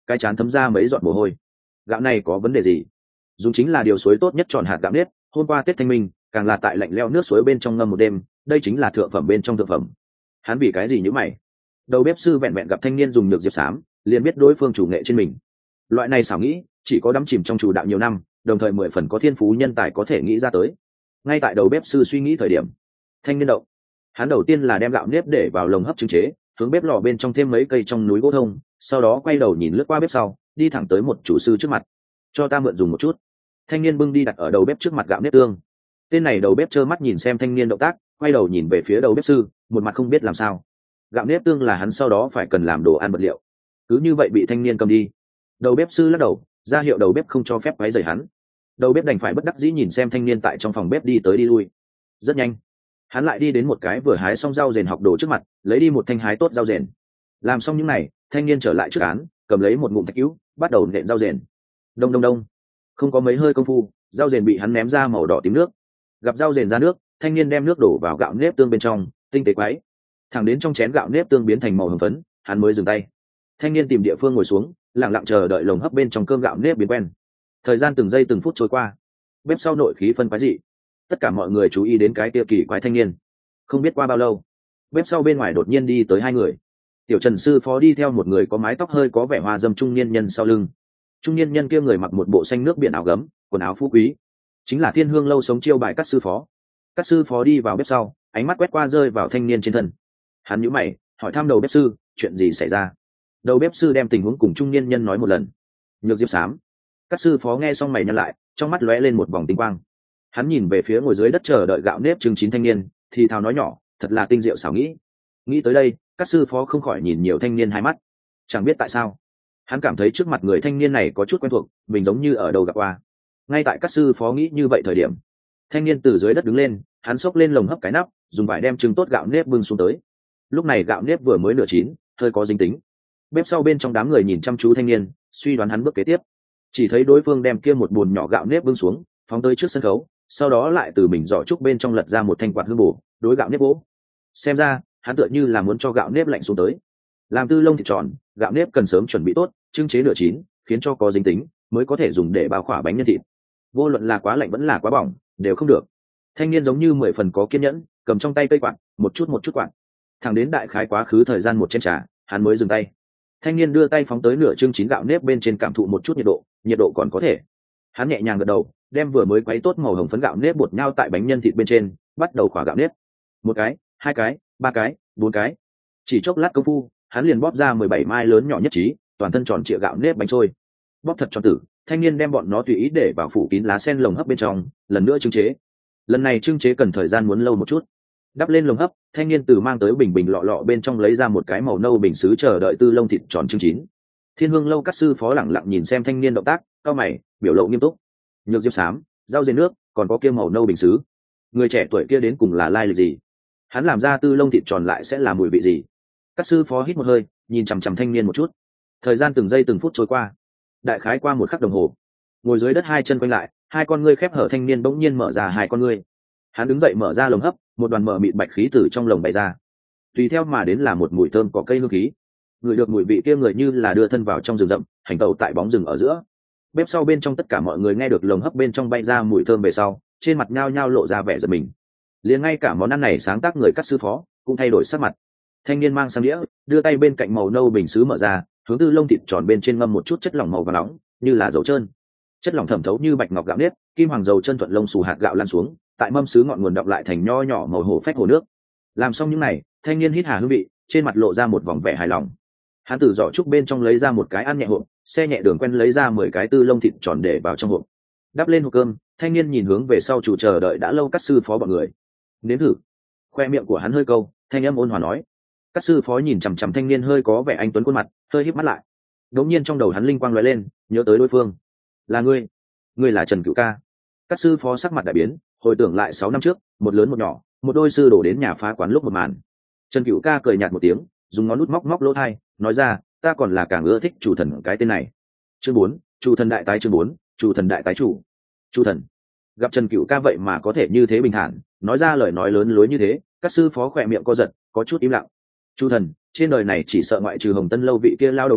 cái chán thấm ra mấy giọt mồ hôi. Gạo này có vấn đề gì? Dùng chính là điều suối tốt nhất tròn hạt gạo nếp, hôm qua Tết Thanh Minh càng là tại lạnh leo nước suối bên trong ngâm một đêm, đây chính là thượng phẩm bên trong thượng phẩm. Hắn vì cái gì nhữ mày? Đầu bếp sư vẹn vẹn gặp thanh niên dùng nhược diệp xám, liền biết đối phương chủ nghệ trên mình. Loại này xảo nghĩ chỉ có đắm chìm trong chủ đạo nhiều năm, đồng thời 10 phần có thiên phú nhân tài có thể nghĩ ra tới. Ngay tại đầu bếp sư suy nghĩ thời điểm, thanh niên động. Hắn đầu tiên là đem gạo nếp để vào lồng hấp trứng chế, hướng bếp lò bên trong thêm mấy cây trong núi gỗ thông, sau đó quay đầu nhìn lướt qua bếp sau, đi thẳng tới một chủ sư trước mặt. Cho ta mượn dùng một chút. Thanh niên bưng đi đặt ở đầu bếp trước mặt gạo nếp tương. Tên này đầu bếp trơ mắt nhìn xem thanh niên động tác, quay đầu nhìn về phía đầu bếp sư, một mặt không biết làm sao. Gạo nếp tương là hắn sau đó phải cần làm đồ ăn vật liệu, cứ như vậy bị thanh niên cầm đi. Đầu bếp sư lắc đầu, ra hiệu đầu bếp không cho phép quấy rầy hắn. Đầu bếp đành phải bất đắc dĩ nhìn xem thanh niên tại trong phòng bếp đi tới đi lui. Rất nhanh, hắn lại đi đến một cái vừa hái xong rau rền học đồ trước mặt, lấy đi một thanh hái tốt rau rền. Làm xong những này, thanh niên trở lại trước án, cầm lấy một ngụm thạch cứu, bắt đầu nện rau rền. Đông đông đông, không có mấy hơi công phu, rau rền bị hắn ném ra màu đỏ tím nước. Gặp rau rền ra nước, thanh niên đem nước đổ vào gạo nếp tương bên trong, tinh tế quấy, thẳng đến trong chén gạo nếp tương biến thành màu hồng phấn, hắn mới dừng tay. Thanh niên tìm địa phương ngồi xuống, lặng lặng chờ đợi lồng hấp bên trong cơm gạo nếp biến quen. Thời gian từng giây từng phút trôi qua, bếp sau nội khí phân quái dị. Tất cả mọi người chú ý đến cái kia kỳ quái thanh niên. Không biết qua bao lâu, bếp sau bên ngoài đột nhiên đi tới hai người. Tiểu Trần sư phó đi theo một người có mái tóc hơi có vẻ hoa dâm trung niên nhân sau lưng. Trung niên nhân kia người mặc một bộ xanh nước biển áo gấm, quần áo phú quý, chính là Thiên Hương lâu sống chiêu bài Cát sư phó. Cát sư phó đi vào bếp sau, ánh mắt quét qua rơi vào thanh niên trên thân. Hắn nhíu mày, hỏi thăm đầu bếp sư, chuyện gì xảy ra? Đầu bếp sư đem tình huống cùng trung niên nhân nói một lần. Nhược diệp xám. Cát sư phó nghe xong mày nhăn lại, trong mắt lóe lên một vòng tinh quang. Hắn nhìn về phía ngồi dưới đất chờ đợi gạo nếp chừng chín thanh niên, thì thào nói nhỏ, thật là tinh diệu xảo nghĩ. Nghĩ tới đây, Cát sư phó không khỏi nhìn nhiều thanh niên hai mắt. Chẳng biết tại sao, hắn cảm thấy trước mặt người thanh niên này có chút quen thuộc, mình giống như ở đâu gặp qua. Ngay tại Cát sư phó nghĩ như vậy thời điểm, thanh niên từ dưới đất đứng lên, hắn xốc lên lồng hấp cái nắp, dùng vải đem trứng tốt gạo nếp bưng xuống tới. Lúc này gạo nếp vừa mới nửa chín, hơi có dính tính. Bếp sau bên trong đám người nhìn chăm chú thanh niên, suy đoán hắn bước kế tiếp. Chỉ thấy đối phương đem kia một bùn nhỏ gạo nếp bưng xuống, phóng tới trước sân khấu, sau đó lại từ mình giỏ trúc bên trong lật ra một thanh quạt hương bổ, đối gạo nếp vỗ. Xem ra, hắn tựa như là muốn cho gạo nếp lạnh xuống tới. Làm tư lông thịt tròn, gạo nếp cần sớm chuẩn bị tốt, trưng chế nửa chín, khiến cho có dính tính, mới có thể dùng để bao khỏa bánh nhân thịt. Vô luận là quá lạnh vẫn là quá bỏng, đều không được. Thanh niên giống như 10 phần có kiên nhẫn, cầm trong tay cây quạt, một chút quạt. Thẳng đến đại khái quá khứ thời gian một chén trà, hắn mới dừng tay. Thanh niên đưa tay phóng tới nửa trưng chín gạo nếp bên trên cảm thụ một chút nhiệt độ còn có thể. Hắn nhẹ nhàng gật đầu, đem vừa mới quấy tốt màu hồng phấn gạo nếp bột nhau tại bánh nhân thịt bên trên, bắt đầu khỏa gạo nếp. Một cái, hai cái, ba cái, bốn cái. Chỉ chốc lát công phu, hắn liền bóp ra 17 mai lớn nhỏ nhất trí, toàn thân tròn trịa gạo nếp bánh trôi. Bóp thật tròn tử, thanh niên đem bọn nó tùy ý để vào phủ kín lá sen lồng hấp bên trong, lần nữa trưng chế. Lần này trưng chế cần thời gian muốn lâu một chút. Đắp lên lồng hấp, thanh niên từ mang tới bình bình lọ lọ bên trong lấy ra một cái màu nâu bình sứ chờ đợi tư lông thịt tròn trưng chín. Thiên Hương lâu Cát sư phó lẳng lặng nhìn xem thanh niên động tác, cau mày, biểu lộ nghiêm túc. Nhược diệp xám, rau dền nước, còn có kia màu nâu bình sứ. Người trẻ tuổi kia đến cùng là lai lịch gì? Hắn làm ra tư lông thịt tròn lại sẽ là mùi vị gì? Cát sư phó hít một hơi, nhìn chằm chằm thanh niên một chút. Thời gian từng giây từng phút trôi qua, đại khái qua một khắc đồng hồ. Ngồi dưới đất hai chân quanh lại, hai con ngươi khép hở thanh niên bỗng nhiên mở ra hai con ngươi. Hắn đứng dậy mở ra lồng hấp, một đoàn mở mịt bạch khí từ trong lồng bay ra. Tùy theo mà đến là một mùi thơm có cây hương khí. Người được mùi vị kia người như là đưa thân vào trong rừng rậm, hành tẩu tại bóng rừng ở giữa. Bếp sau bên trong tất cả mọi người nghe được lồng hấp bên trong bay ra mùi thơm về sau, trên mặt nhao nhao lộ ra vẻ giật mình. Liền ngay cả món ăn này sáng tác người Cát sư phó cũng thay đổi sắc mặt. Thanh niên mang sang đĩa, đưa tay bên cạnh màu nâu bình sứ mở ra, hướng tư lông thịt tròn bên trên ngâm một chút chất lỏng màu vàng nóng, như là dầu trơn. Chất lỏng thẩm thấu như bạch ngọc gạo nếp, kim hoàng dầu chân thuận lông xù hạt gạo lan xuống, tại mâm sứ ngọn nguồn đọng lại thành nho nhỏ màu hổ phách hồ nước. Làm xong những này, thanh niên hít hà hương vị, trên mặt lộ ra một vòng vẻ hài lòng. Hắn từ giỏ trúc bên trong lấy ra một cái ăn nhẹ hộp, xe nhẹ đường quen lấy ra 10 cái tư lông thịt tròn để vào trong hộp. Đắp lên hộp cơm, thanh niên nhìn hướng về sau chủ chờ đợi đã lâu Cát sư phó bọn người. Nếm thử. Khoe miệng của hắn hơi câu, thanh âm ôn hòa nói. Cát sư phó nhìn chằm chằm thanh niên hơi có vẻ anh tuấn khuôn mặt, hơi híp mắt lại. Đống nhiên trong đầu hắn linh quang lóe lên, nhớ tới đối phương. Là ngươi là Trần Cửu Ca. Cát sư phó sắc mặt đại biến, hồi tưởng lại 6 năm trước, một lớn một nhỏ, một đôi sư đổ đến nhà phá quán lúc một màn. Trần Cửu Ca cười nhạt một tiếng, dùng ngón nút móc lỗ tai, nói ra, ta còn là càng ưa thích chủ thần cái tên này. Chương 4, chủ thần đại tái. Chương 4, chủ thần đại tái chủ. Chủ thần. Gặp Trần Cửu Ca vậy mà có thể như thế bình thản, nói ra lời nói lớn lối như thế, Cát sư phó khỏe miệng co giật, có chút im lặng. Chủ thần, trên đời này chỉ sợ ngoại trừ Hồng Tân lâu vị kia lao đầu bếp,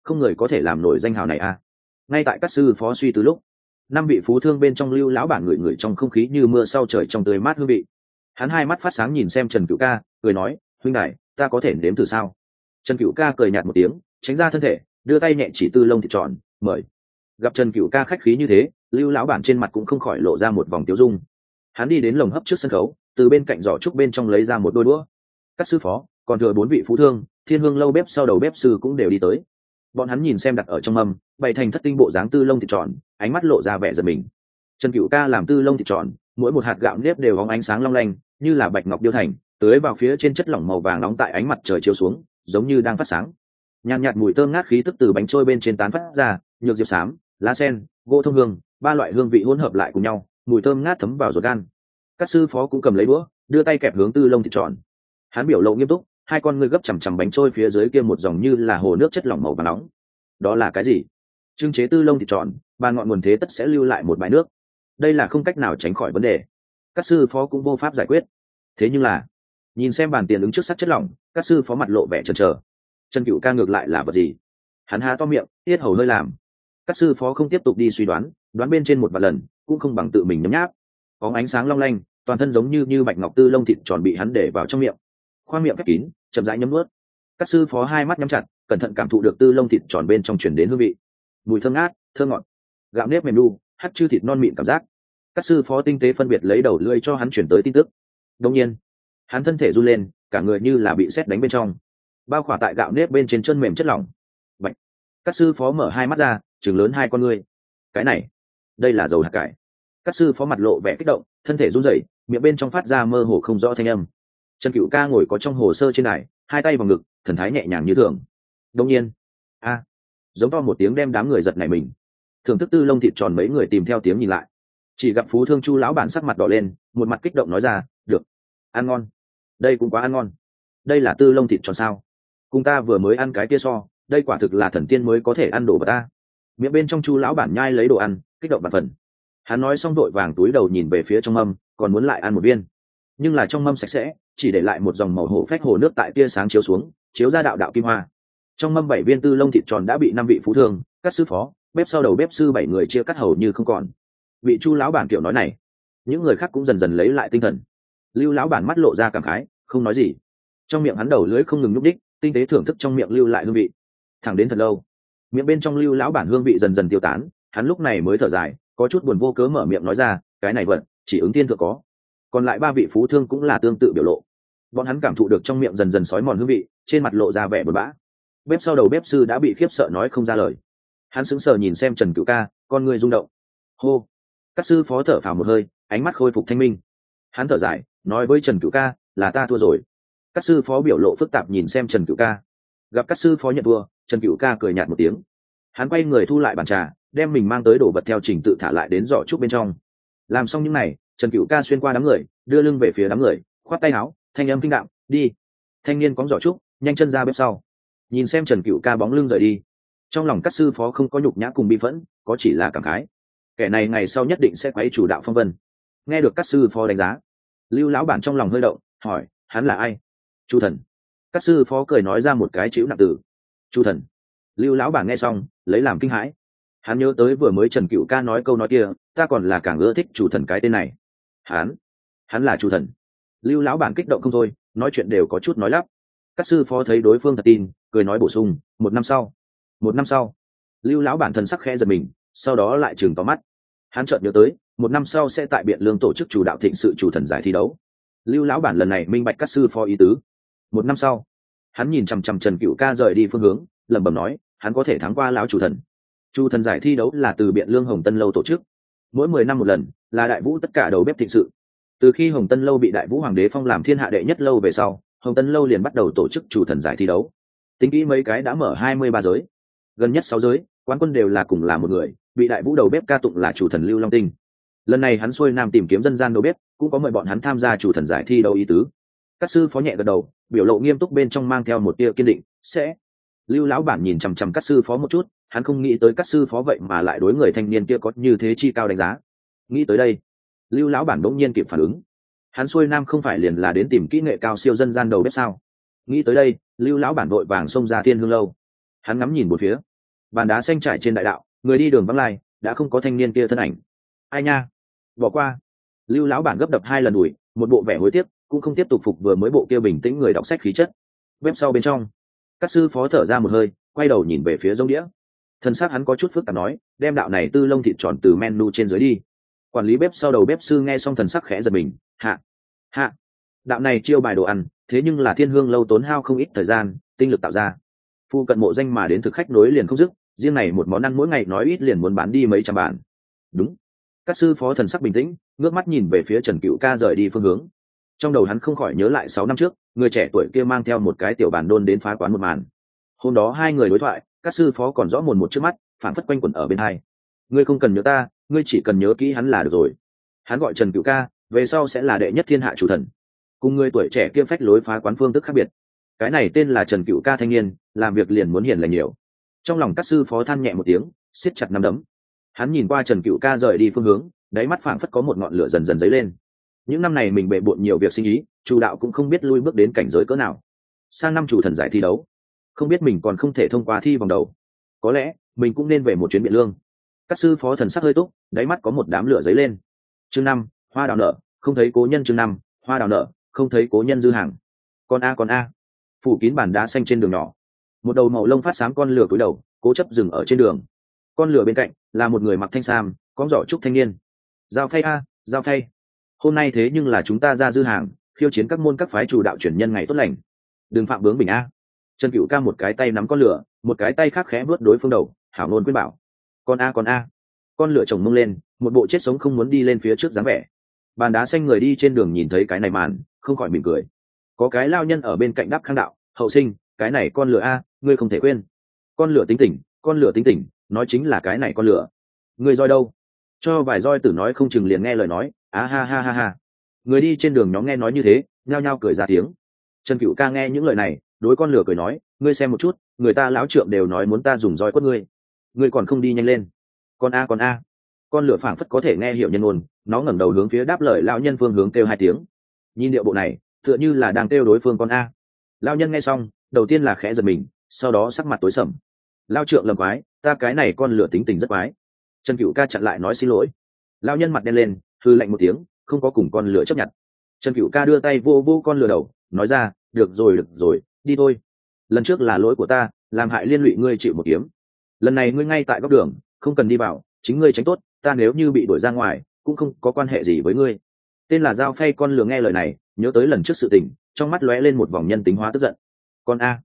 không người có thể làm nổi danh hào này a. Ngay tại các sư phó suy từ lúc, năm vị phú thương bên trong Lưu lão bản ngửi ngửi trong không khí như mưa sau trời trong tươi mát hương vị. Hắn hai mắt phát sáng nhìn xem Trần Cửu Ca, cười nói, huynh đại, ta có thể nếm thử sao? Trần Cửu Ca cười nhạt một tiếng, tránh ra thân thể, đưa tay nhẹ chỉ Tư Lông thịt tròn, mời. Gặp Trần Cửu Ca khách khí như thế, Lưu lão bản trên mặt cũng không khỏi lộ ra một vòng tiêu dung. Hắn đi đến lồng hấp trước sân khấu, từ bên cạnh giỏ trúc bên trong lấy ra một đôi đũa. Các sư phó, còn thừa 4 vị phú thương, Thiên Hương lâu bếp sau đầu bếp sư cũng đều đi tới. Bọn hắn nhìn xem đặt ở trong mâm, bày thành thất tinh bộ dáng Tư Lông thịt tròn, ánh mắt lộ ra vẻ giật mình. Trần Cửu Ca làm Tư Lông thịt tròn, mỗi một hạt gạo nếp đều bóng ánh sáng long lanh, như là bạch ngọc điêu thành, tưới vào phía trên chất lỏng màu vàng nóng tại ánh mặt trời chiếu xuống, giống như đang phát sáng. Nhàn nhạt mùi thơm ngát khí tức từ bánh trôi bên trên tán phát ra, nhược diệp xám, lá sen, gỗ thông hương, 3 loại hương vị hỗn hợp lại cùng nhau, mùi thơm ngát thấm vào ruột gan. Các sư phó cũng cầm lấy đũa, đưa tay kẹp hướng Tư Lông thịt tròn. Hắn biểu lộ nghiêm túc, hai con ngươi gấp chằm chằm bánh trôi phía dưới kia một dòng như là hồ nước chất lỏng màu vàng nóng. Đó là cái gì? Trưng chế Tư Lông thịt tròn, bàn ngọn nguồn thế tất sẽ lưu lại một bãi nước. Đây là không cách nào tránh khỏi vấn đề. Các sư phó cũng vô pháp giải quyết. Thế nhưng là, nhìn xem bàn tiền ứng trước sắc chất lỏng, các sư phó mặt lộ vẻ chần chờ. Trần Cửu Ca ngược lại là vật gì? Hắn há to miệng, tiết hầu hơi làm. Các sư phó không tiếp tục đi suy đoán, đoán bên trên một vài lần, cũng không bằng tự mình nhấm nháp. Có ánh sáng long lanh, toàn thân giống như bạch ngọc Tư Lông thịt tròn bị hắn để vào trong miệng. Khoang miệng khép kín, chậm rãi nhấm nuốt. Các sư phó hai mắt nhắm chặt, cẩn thận cảm thụ được Tư Lông thịt tròn bên trong truyền đến hương vị. Mùi thơm ngát, thơm ngọt, gạo nếp mềm nu, hắt chư thịt non mịn cảm giác. Các sư phó tinh tế phân biệt lấy đầu lưỡi cho hắn chuyển tới tin tức. Đương nhiên, hắn thân thể run lên, cả người như là bị sét đánh bên trong, bao khỏa tại gạo nếp bên trên chân mềm chất lỏng. Bạch. Các sư phó mở hai mắt ra, trừng lớn hai con ngươi. Cái này, đây là dầu hạt cải. Các sư phó mặt lộ vẻ kích động, thân thể run rẩy, miệng bên trong phát ra mơ hồ không rõ thanh âm. Trần Cửu Ca ngồi có trong hồ sơ trên đài, hai tay vào ngực, thần thái nhẹ nhàng như thường. Đương nhiên, giống to một tiếng đem đám người giật nảy mình. Thưởng thức Tư Lông thịt tròn mấy người tìm theo tiếng nhìn lại, chỉ gặp phú thương Chu lão bản sắc mặt đỏ lên, một mặt kích động nói ra, được, ăn ngon, đây cũng quá ăn ngon. Đây là Tư Lông thịt tròn sao? Cùng ta vừa mới ăn cái kia so, đây quả thực là thần tiên mới có thể ăn đồ vật ta. Miệng bên trong Chu lão bản nhai lấy đồ ăn, kích động bạt phần. Hắn nói xong đội vàng túi đầu nhìn về phía trong mâm, còn muốn lại ăn một viên, nhưng là trong mâm sạch sẽ, chỉ để lại một dòng màu hổ phách hồ nước tại tia sáng chiếu xuống, chiếu ra đạo đạo kim hoa. Trong mâm 7 viên Tư Lông thịt tròn đã bị 5 vị phú thương, các sư phó, bếp sau đầu bếp sư 7 người chia cắt hầu như không còn. Vị Chu lão bản kiểu nói này, những người khác cũng dần dần lấy lại tinh thần. Lưu lão bản mắt lộ ra cảm khái, không nói gì. Trong miệng hắn đầu lưỡi không ngừng nhúc đích, tinh tế thưởng thức trong miệng lưu lại hương vị. Thẳng đến thật lâu, miệng bên trong Lưu lão bản hương vị dần dần tiêu tán, hắn lúc này mới thở dài, có chút buồn vô cớ mở miệng nói ra, cái này vật chỉ ứng thiên thượng có. Còn lại 3 vị phú thương cũng là tương tự biểu lộ. Bọn hắn cảm thụ được trong miệng dần dần sói mòn hương vị, trên mặt lộ ra vẻ buồn bã. Bếp sau đầu bếp sư đã bị khiếp sợ nói không ra lời. Hắn sững sờ nhìn xem Trần Cửu Ca, con người rung động. Hô. Các sư phó thở phào một hơi, ánh mắt khôi phục thanh minh. Hắn thở dài, nói với Trần Cửu Ca, là ta thua rồi. Các sư phó biểu lộ phức tạp nhìn xem Trần Cửu Ca. Gặp các sư phó nhận thua, Trần Cửu Ca cười nhạt một tiếng. Hắn quay người thu lại bàn trà, đem mình mang tới đồ vật theo trình tự thả lại đến giỏ trúc bên trong. Làm xong những này, Trần Cửu Ca xuyên qua đám người, đưa lưng về phía đám người, khoát tay áo, thanh âm kinh đạm, đi. Thanh niên cóng giỏ trúc, nhanh chân ra bếp sau. Nhìn xem Trần Cửu Ca bóng lưng rời đi, trong lòng các sư phó không có nhục nhã cùng bi phẫn, có chỉ là cảm khái. Kẻ này ngày sau nhất định sẽ quấy chủ đạo phong vân. Nghe được các sư phó đánh giá, Lưu lão bản trong lòng hơi động, hỏi, hắn là ai? Chu Thần. Các sư phó cười nói ra một cái chữ nặng từ. Chu Thần. Lưu lão bản nghe xong, lấy làm kinh hãi. Hắn nhớ tới vừa mới Trần Cửu Ca nói câu nói kia, ta còn là càng ưa thích Chu Thần cái tên này. Hắn là Chu Thần. Lưu lão bản kích động không thôi, nói chuyện đều có chút nói lắp. Các sư phó thấy đối phương thật tin, cười nói bổ sung, 1 năm sau. 1 năm sau. Lưu lão bản thần sắc khẽ giật mình, sau đó lại chừng to mắt. Hắn chợt nhớ tới, 1 năm sau sẽ tại Biện Lương tổ chức chủ đạo thịnh sự Chu Thần giải thi đấu. Lưu lão bản lần này minh bạch các sư phó ý tứ. 1 năm sau. Hắn nhìn chằm chằm Trần Cửu Ca rời đi phương hướng, lẩm bẩm nói, hắn có thể thắng qua lão Chu Thần. Chu Thần giải thi đấu là từ Biện Lương Hồng Tân lâu tổ chức, mỗi 10 năm một lần, là đại vũ tất cả đầu bếp thịnh sự. Từ khi Hồng Tân lâu bị đại vũ hoàng đế phong làm thiên hạ đệ nhất lâu về sau, Hồng Tân lâu liền bắt đầu tổ chức Chu Thần giải thi đấu. Tính kỹ mấy cái đã mở 23 giới, gần nhất 6 giới, quán quân đều là cùng là một người, bị đại vũ đầu bếp ca tụng là Chu Thần Lưu Long Tinh. Lần này hắn xuôi nam tìm kiếm dân gian đầu bếp, cũng có mời bọn hắn tham gia Chu Thần giải thi đấu ý tứ. Các sư phó nhẹ gật đầu, biểu lộ nghiêm túc bên trong mang theo một tia kiên định, sẽ. Lưu lão bản nhìn chằm chằm các sư phó một chút, hắn không nghĩ tới các sư phó vậy mà lại đối người thanh niên kia có như thế chi cao đánh giá. Nghĩ tới đây, Lưu lão bản đống nhiên kịp phản ứng. Hắn xuôi nam không phải liền là đến tìm kỹ nghệ cao siêu dân gian đầu bếp sao? Nghĩ tới đây, Lưu lão bản vội vàng xông ra Thiên Hương lâu. Hắn ngắm nhìn một phía, Bàn đá xanh trải trên đại đạo, người đi đường vắng lai, đã không có thanh niên kia thân ảnh. Ai nha, bỏ qua. Lưu lão bản gấp đập 2 lần đuổi, một bộ vẻ hối tiếc, cũng không tiếp tục phục vừa mới bộ kia bình tĩnh người đọc sách khí chất. Bếp sau bên trong, các sư phó thở ra một hơi, quay đầu nhìn về phía giống đĩa. Thân xác hắn có chút phức tạp nói, đem đạo này tư lông thịt tròn từ menu trên dưới đi. Quản lý bếp sau đầu bếp sư nghe xong thần sắc khẽ giật mình, hạ đạo này chiêu bài đồ ăn, thế nhưng là Thiên Hương lâu tốn hao không ít thời gian tinh lực tạo ra. Phu cận mộ danh mà đến thực khách nối liền không dứt, riêng này một món ăn mỗi ngày nói ít liền muốn bán đi mấy trăm bản. Đúng. Các sư phó thần sắc bình tĩnh, ngước mắt nhìn về phía Trần Cựu Ca rời đi phương hướng. Trong đầu hắn không khỏi nhớ lại 6 năm trước, người trẻ tuổi kia mang theo một cái tiểu bản đôn đến phá quán một màn. Hôm đó hai người đối thoại, các sư phó còn rõ mồn một trước mắt, phản phất quanh quẩn ở bên hai. Ngươi không cần nhớ ta, ngươi chỉ cần nhớ kỹ hắn là được rồi. Hắn gọi Trần Cựu Ca, về sau sẽ là đệ nhất thiên hạ chủ thần. Cùng người tuổi trẻ kia phách lối phá quán phương thức khác biệt. Cái này tên là Trần Cựu Ca thanh niên, làm việc liền muốn hiền lành nhiều. Trong lòng các sư phó than nhẹ một tiếng, siết chặt nắm đấm. Hắn nhìn qua Trần Cựu Ca rời đi phương hướng, đáy mắt phảng phất có một ngọn lửa dần dần dấy lên. Những năm này mình bệ bội nhiều việc sinh ý, chủ đạo cũng không biết lui bước đến cảnh giới cỡ nào. Sang năm chủ thần giải thi đấu, không biết mình còn không thể thông qua thi vòng đầu. Có lẽ mình cũng nên về một chuyến Biện Lương. Các sư phó thần sắc hơi túc, đáy mắt có một đám lửa dấy lên. Chương 5, hoa đào nở, không thấy cố nhân. Chương 5, hoa đào nở, không thấy cố nhân. Dư hàng. Con a. Phủ kín bàn đá xanh trên đường nhỏ. Một đầu màu lông phát sáng con lửa cúi đầu, cố chấp dừng ở trên đường. Con lửa bên cạnh là một người mặc thanh sam, có giỏ trúc thanh niên. Giao phay a, giao phay. Hôm nay thế nhưng là chúng ta ra Dư hàng, khiêu chiến các môn các phái chủ đạo chuyển nhân ngày tốt lành. Đừng phạm bướng bình a. Trần Cựu Ca một cái tay nắm con lửa, một cái tay khác khẽ vớt đối phương đầu, hảo ngôn khuyên bảo. Con a. Con lửa chồng mông lên, một bộ chết sống không muốn đi lên phía trước dáng vẻ. Bàn đá xanh người đi trên đường nhìn thấy cái này màn, không khỏi mỉm cười. Có cái lao nhân ở bên cạnh đáp khang đạo, hậu sinh, cái này con lửa a, ngươi không thể quên. Con lửa tính tỉnh, nói chính là cái này con lửa. Ngươi roi đâu? Cho vài roi tử nói không chừng liền nghe lời nói, ha. Người đi trên đường nhóm nghe nói như thế, nhao nhao cười ra tiếng. Trần Cựu Ca nghe những lời này, đối con lửa cười nói, ngươi xem một chút, người ta lão trượng đều nói muốn ta dùng roi quất ngươi còn không đi nhanh lên. Con a. Con lửa phảng phất có thể nghe hiểu nhân ngôn, nó ngẩng đầu hướng phía đáp lời lão nhân phương hướng kêu 2 tiếng. Nhìn điệu bộ này, tựa như là đang kêu đối phương con a. Lão nhân nghe xong, đầu tiên là khẽ giật mình, sau đó sắc mặt tối sầm. Lão trượng lầm quái, ta cái này con lửa tính tình rất quái. Trần Cựu Ca chặn lại nói xin lỗi. Lão nhân mặt đen lên, hư lạnh một tiếng, không có cùng con lửa chấp nhận. Trần Cựu Ca đưa tay vô con lửa đầu, nói ra, được rồi, đi thôi. Lần trước là lỗi của ta, làm hại liên lụy ngươi chịu một kiếm. Lần này ngươi ngay tại góc đường, không cần đi vào, chính ngươi tránh tốt, ta nếu như bị đuổi ra ngoài cũng không có quan hệ gì với ngươi. Tên là Giao Phay con lừa nghe lời này, nhớ tới lần trước sự tình, trong mắt lóe lên một vòng nhân tính hóa tức giận. Con a.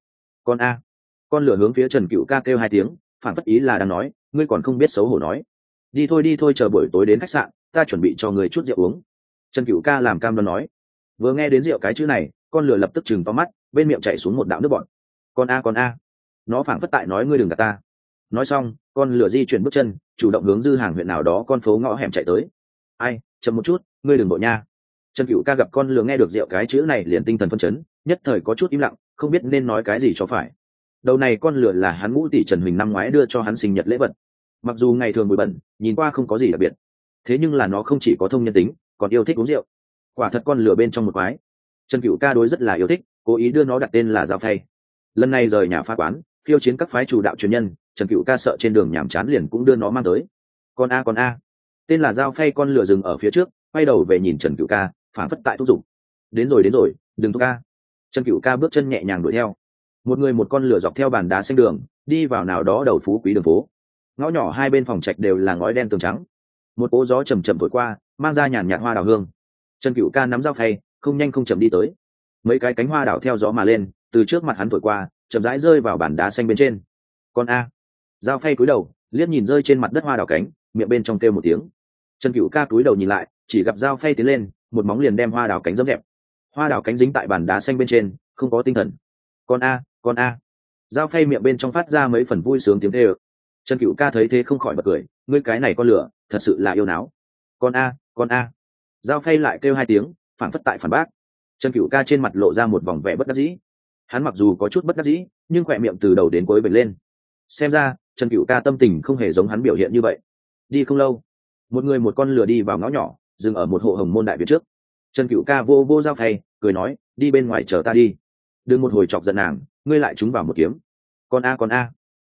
Con lừa hướng phía Trần Cựu Ca kêu 2 tiếng, phản phất ý là đang nói, ngươi còn không biết xấu hổ nói. Đi thôi, chờ buổi tối đến khách sạn, ta chuẩn bị cho ngươi chút rượu uống. Trần Cựu Ca làm cam đoan nói. Vừa nghe đến rượu cái chữ này, con lừa lập tức chừng to mắt, bên miệng chảy xuống một đạo nước bọt. Con a. Nó phảng phất tại nói ngươi đừng gạt ta. Nói xong, con lửa di chuyển bước chân, chủ động hướng Dư hàng huyện nào đó con phố ngõ hẻm chạy tới. Ai, chậm một chút, ngươi đừng bộ nha. Trần Cựu Ca gặp con lửa nghe được rượu cái chữ này liền tinh thần phân chấn, nhất thời có chút im lặng, không biết nên nói cái gì cho phải. Đầu này con lửa là hắn Ngũ tỷ Trần Huỳnh năm ngoái đưa cho hắn sinh nhật lễ vật. Mặc dù ngày thường bụi bẩn, nhìn qua không có gì đặc biệt, thế nhưng là nó không chỉ có thông nhân tính, còn yêu thích uống rượu. Quả thật con lửa bên trong một quái. Trần Cựu Ca đối rất là yêu thích, cố ý đưa nó đặt tên là Giao Phay. Lần này rời nhà phá quán, khiêu chiến các phái chủ đạo truyền nhân, Trần Cựu Ca sợ trên đường nhàm chán liền cũng đưa nó mang tới. Con a. Tên là Giao Phay con lửa dừng ở phía trước, quay đầu về nhìn Trần Cựu Ca, phản phất tại thúc giục. Đến rồi, đừng thúc ca. Trần Cựu Ca bước chân nhẹ nhàng đuổi theo. Một người một con lửa dọc theo bàn đá xanh đường, đi vào nào đó đầu phú quý đường phố. Ngõ nhỏ hai bên phòng trạch đều là ngói đen tường trắng. Một cỗ gió chầm chậm thổi qua, mang ra nhàn nhạt hoa đào hương. Trần Cựu Ca nắm Giao Phay, không nhanh không chậm đi tới. Mấy cái cánh hoa đào theo gió mà lên, từ trước mặt hắn thổi qua, chậm rãi rơi vào bàn đá xanh bên trên. Con a. Giao Phay cúi đầu, liếc nhìn rơi trên mặt đất hoa đào cánh, miệng bên trong kêu một tiếng. Trần Cựu Ca cúi đầu nhìn lại, chỉ gặp Giao Phay tiến lên, một móng liền đem hoa đào cánh dẫm dẹp. Hoa đào cánh dính tại bàn đá xanh bên trên, không có tinh thần. Con a. Giao Phay miệng bên trong phát ra mấy phần vui sướng tiếng kêu. Trần Cựu Ca thấy thế không khỏi bật cười, ngươi cái này con lửa, thật sự là yêu náo. Con a. Giao Phay lại kêu 2 tiếng, phản phất tại phản bác. Trần Cựu Ca trên mặt lộ ra một vòng vẻ bất đắc dĩ. Hắn mặc dù có chút bất đắc dĩ, nhưng khỏe miệng từ đầu đến cuối bật lên. Xem ra Trần Cựu Ca tâm tình không hề giống hắn biểu hiện như vậy. Đi không lâu, một người một con lửa đi vào ngõ nhỏ, dừng ở một hộ hồng môn đại viện trước. Trần Cựu Ca vô Giao Phay, cười nói, đi bên ngoài chờ ta đi. Đừng một hồi chọc giận nàng, ngươi lại trúng vào một kiếm. Con a.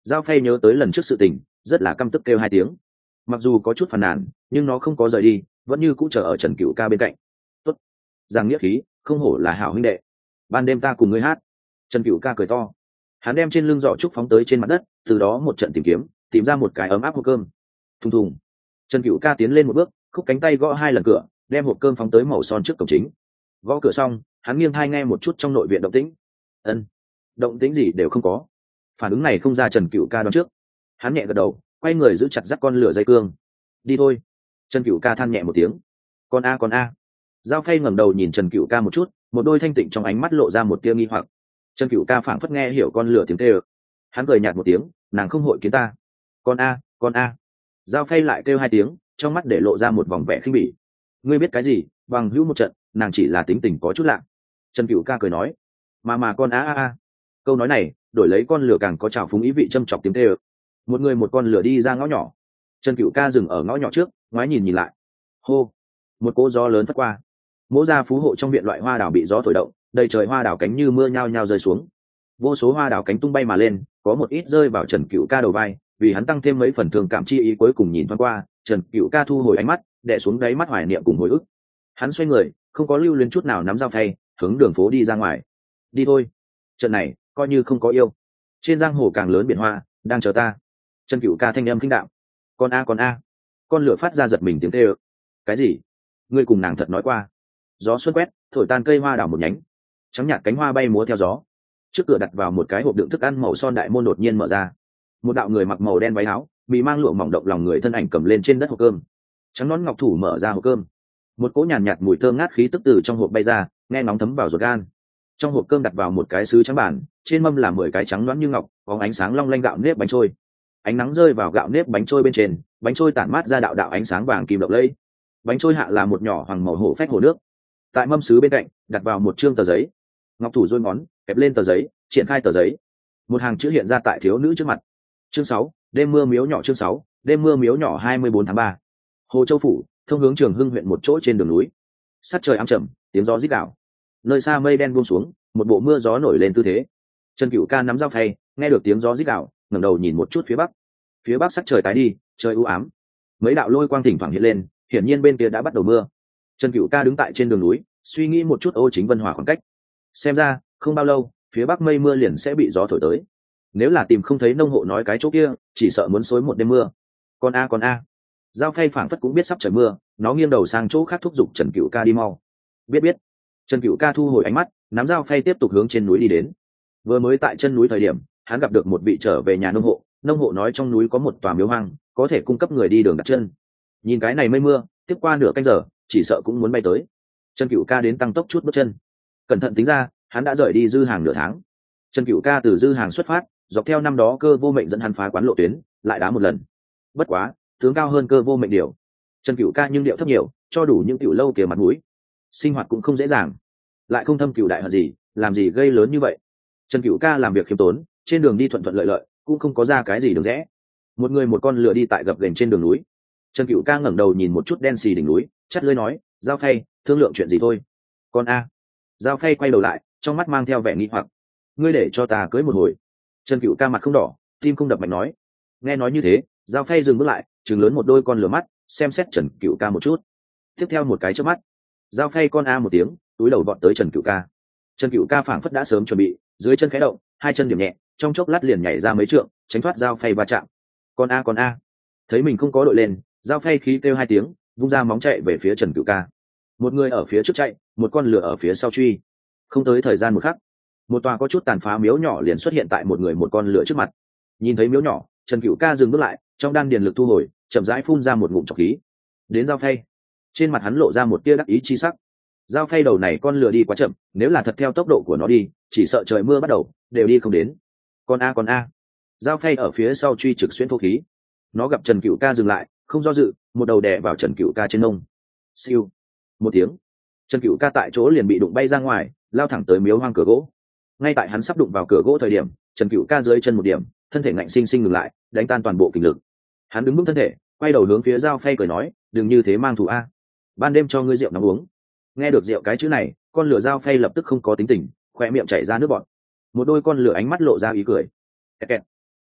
Giao Phay nhớ tới lần trước sự tình, rất là căm tức kêu hai tiếng. Mặc dù có chút phàn nàn, nhưng nó không có rời đi, vẫn như cũ chờ ở Trần Cửu Ca bên cạnh. Tốt, giang nghĩa khí, không hổ là hảo huynh đệ. Ban đêm ta cùng ngươi hát. Trần Cửu Ca cười to. Hắn đem trên lưng giỏ trúc phóng tới trên mặt đất, từ đó một trận tìm kiếm, tìm ra một cái ấm áp hộp cơm. Thùng thùng. Trần Cửu Ca tiến lên một bước, khúc cánh tay gõ hai lần cửa, đem hộp cơm phóng tới màu son trước cổng chính. Gõ cửa xong, hắn nghiêng tai nghe một chút trong nội viện động tĩnh. Ân, động tĩnh gì đều không có. Phản ứng này không ra Trần Cửu Ca đoán trước. Hắn nhẹ gật đầu, quay người giữ chặt dắt con lửa dây cương. Đi thôi. Trần Cửu Ca than nhẹ một tiếng. Con a. Giao Phay ngẩng đầu nhìn Trần Cửu Ca một chút, một đôi thanh tịnh trong ánh mắt lộ ra một tia nghi hoặc. Trần Cửu Ca phảng phất nghe hiểu con lửa tiếng kêu. Hắn cười nhạt một tiếng, nàng không hội kiến ta. Con a. Giao Phay lại kêu hai tiếng, trong mắt để lộ ra một vòng vẻ khinh bỉ. Ngươi biết cái gì, bằng hữu một trận, nàng chỉ là tính tình có chút lạ. Trần Cửu Ca cười nói. Mà con a. Câu nói này, đổi lấy con lửa càng có trào phúng ý vị châm chọc tiếng kêu. Một người một con lửa đi ra ngõ nhỏ. Trần Cửu Ca dừng ở ngõ nhỏ trước, ngoái nhìn lại. Hô, một cỗ gió lớn phất qua. Mỗ gia phú hộ trong viện loại hoa đào bị gió thổi động, đầy trời hoa đào cánh như mưa nhao nhao rơi xuống. Vô số hoa đào cánh tung bay mà lên, có một ít rơi vào Trần Cửu Ca đầu vai, vì hắn tăng thêm mấy phần thường cảm chi ý. Cuối cùng nhìn thoáng qua, Trần Cửu Ca thu hồi ánh mắt, đè xuống đáy mắt hoài niệm cùng hồi ức. Hắn xoay người, không có lưu luyến chút nào nắm dao phay, hướng đường phố đi ra ngoài. Đi thôi, trận này coi như không có yêu. Trên giang hồ càng lớn biển hoa, đang chờ ta. Trần Cửu Ca thanh âm khinh đạm. Con a. Con lửa phát ra giật mình tiếng tê ơ. Cái gì? Ngươi cùng nàng thật nói qua? Gió xuân quét, thổi tan cây hoa đảo một nhánh, trắng nhạt cánh hoa bay múa theo gió. Trước cửa đặt vào một cái hộp đựng thức ăn màu son đại môn đột nhiên mở ra. Một đạo người mặc màu đen váy áo, mì mang lụa mỏng động lòng người thân ảnh cầm lên trên đất hộp cơm. Trắng nón ngọc thủ mở ra hộp cơm. Một cỗ nhàn nhạt mùi thơm ngát khí tức từ trong hộp bay ra, nghe nóng thấm vào ruột gan. Trong hộp cơm đặt vào một cái sứ trắng bản, trên mâm là 10 cái trắng loãng như ngọc, có ánh sáng long lanh gạo nếp bánh trôi. Ánh nắng rơi vào gạo nếp bánh trôi bên trên, bánh trôi tản mát ra đạo đạo ánh sáng vàng kim lộng lẫy. Bánh trôi hạ là một nhỏ hoàng màu hổ phách hồ nước. Tại mâm sứ bên cạnh đặt vào một trương tờ giấy. Ngọc thủ dôi ngón, kẹp lên tờ giấy, triển khai tờ giấy. Một hàng chữ hiện ra tại thiếu nữ trước mặt. Chương 6, đêm mưa miếu nhỏ. Chương 6, đêm mưa miếu nhỏ. 24 tháng 3. Hồ Châu phủ, thông hướng Trường Hưng huyện một chỗ trên đường núi. Sắc trời ám trầm, tiếng gió rít gào. Nơi xa mây đen buông xuống, một bộ mưa gió nổi lên tư thế. Trần Cửu Ca nắm dao phay, nghe được tiếng gió rít gào, ngẩng đầu nhìn một chút phía bắc. Phía bắc sắc trời tái đi, trời u ám. Mấy đạo lôi quang thỉnh thoảng hiện lên, hiển nhiên bên kia đã bắt đầu mưa. Trần Cửu Ca đứng tại trên đường núi, suy nghĩ một chút Ô Chính Vân Hòa khoảng cách. Xem ra, không bao lâu, phía bắc mây mưa liền sẽ bị gió thổi tới. Nếu là tìm không thấy nông hộ nói cái chỗ kia, chỉ sợ muốn xối một đêm mưa. Con a. Giao phay phảng phất cũng biết sắp trời mưa, nó nghiêng đầu sang chỗ khác thúc giục Trần Cửu Ca đi mau. Biết. Trần Cửu Ca thu hồi ánh mắt, nắm dao phay tiếp tục hướng trên núi đi đến. Vừa mới tại chân núi thời điểm, hắn gặp được một vị trở về nhà nông hộ nói trong núi có một tòa miếu hoang, có thể cung cấp người đi đường đặt chân. Nhìn cái này mây mưa, tiếp qua nửa canh giờ, chỉ sợ cũng muốn bay tới. Trần Cửu Ca đến tăng tốc chút bước chân. Cẩn thận tính ra, hắn đã rời đi Dư Hàng nửa tháng. Trần Cửu Ca từ Dư Hàng xuất phát, dọc theo năm đó Cơ Vô Mệnh dẫn hắn phá quán lộ tuyến, lại đá một lần. Bất quá, tướng cao hơn Cơ Vô Mệnh điều. Trần Cửu Ca nhưng điệu thấp nhiều, cho đủ những tiểu lâu kia mặt mũi. Sinh hoạt cũng không dễ dàng, lại không thâm cửu đại hận gì, làm gì gây lớn như vậy. Trần Cửu Ca làm việc khiêm tốn, trên đường đi thuận thuận lợi lợi, cũng không có ra cái gì đường rẽ. Một người một con lừa đi tại gập ghềnh trên đường núi. Trần Cửu Ca ngẩng đầu nhìn một chút đen xì đỉnh núi, chắt lưỡi nói, giao phay, thương lượng chuyện gì thôi. Con a. Giao phay quay đầu lại, trong mắt mang theo vẻ nghi hoặc. Ngươi để cho ta cưới một hồi. Trần Cửu Ca mặt không đỏ, tim không đập mạnh nói. Nghe nói như thế, giao phay dừng bước lại, trừng lớn một đôi con lửa mắt, xem xét Trần Cửu Ca một chút. Tiếp theo một cái chớp mắt, giao phay con a một tiếng, túi đầu vọt tới Trần Cửu Ca. Trần Cửu Ca phảng phất đã sớm chuẩn bị, dưới chân khẽ động, hai chân điểm nhẹ, trong chốc lát liền nhảy ra mấy trượng, tránh thoát giao phay va chạm. Con a. Thấy mình không có đội lên, giao phay khí kêu hai tiếng, vung ra móng chạy về phía Trần Cửu Ca. Một người ở phía trước chạy, một con lửa ở phía sau truy. Không tới thời gian một khắc, một tòa có chút tàn phá miếu nhỏ liền xuất hiện tại một người một con lửa trước mặt. Nhìn thấy miếu nhỏ, Trần Cửu Ca dừng bước lại, trong đan điền lực thu hồi, chậm rãi phun ra một ngụm trọc khí. Đến giao phay, trên mặt hắn lộ ra một tia đắc ý chi sắc. Giao phay đầu này con lửa đi quá chậm, nếu là thật theo tốc độ của nó đi, chỉ sợ trời mưa bắt đầu đều đi không đến. Con a. Giao phay ở phía sau truy trực xuyên thô khí. Nó gặp Trần Cửu Ca dừng lại, không do dự, một đầu đè vào Trần Cửu Ca trên nông. Siêu. Một tiếng, Trần Cửu Ca tại chỗ liền bị đụng bay ra ngoài, lao thẳng tới miếu hoang cửa gỗ. Ngay tại hắn sắp đụng vào cửa gỗ thời điểm, Trần Cửu Ca dưới chân một điểm, thân thể ngạnh sinh sinh ngừng lại, đánh tan toàn bộ kình lực. Hắn đứng vững thân thể, quay đầu hướng phía Giao phay cười nói, đừng như thế mang thù a. Ban đêm cho ngươi rượu nóng uống. Nghe được rượu cái chữ này, con lửa Giao phay lập tức không có tính tình, khoe miệng chảy ra nước bọt. Một đôi con lửa ánh mắt lộ ra ý cười. Kẹt kẹt.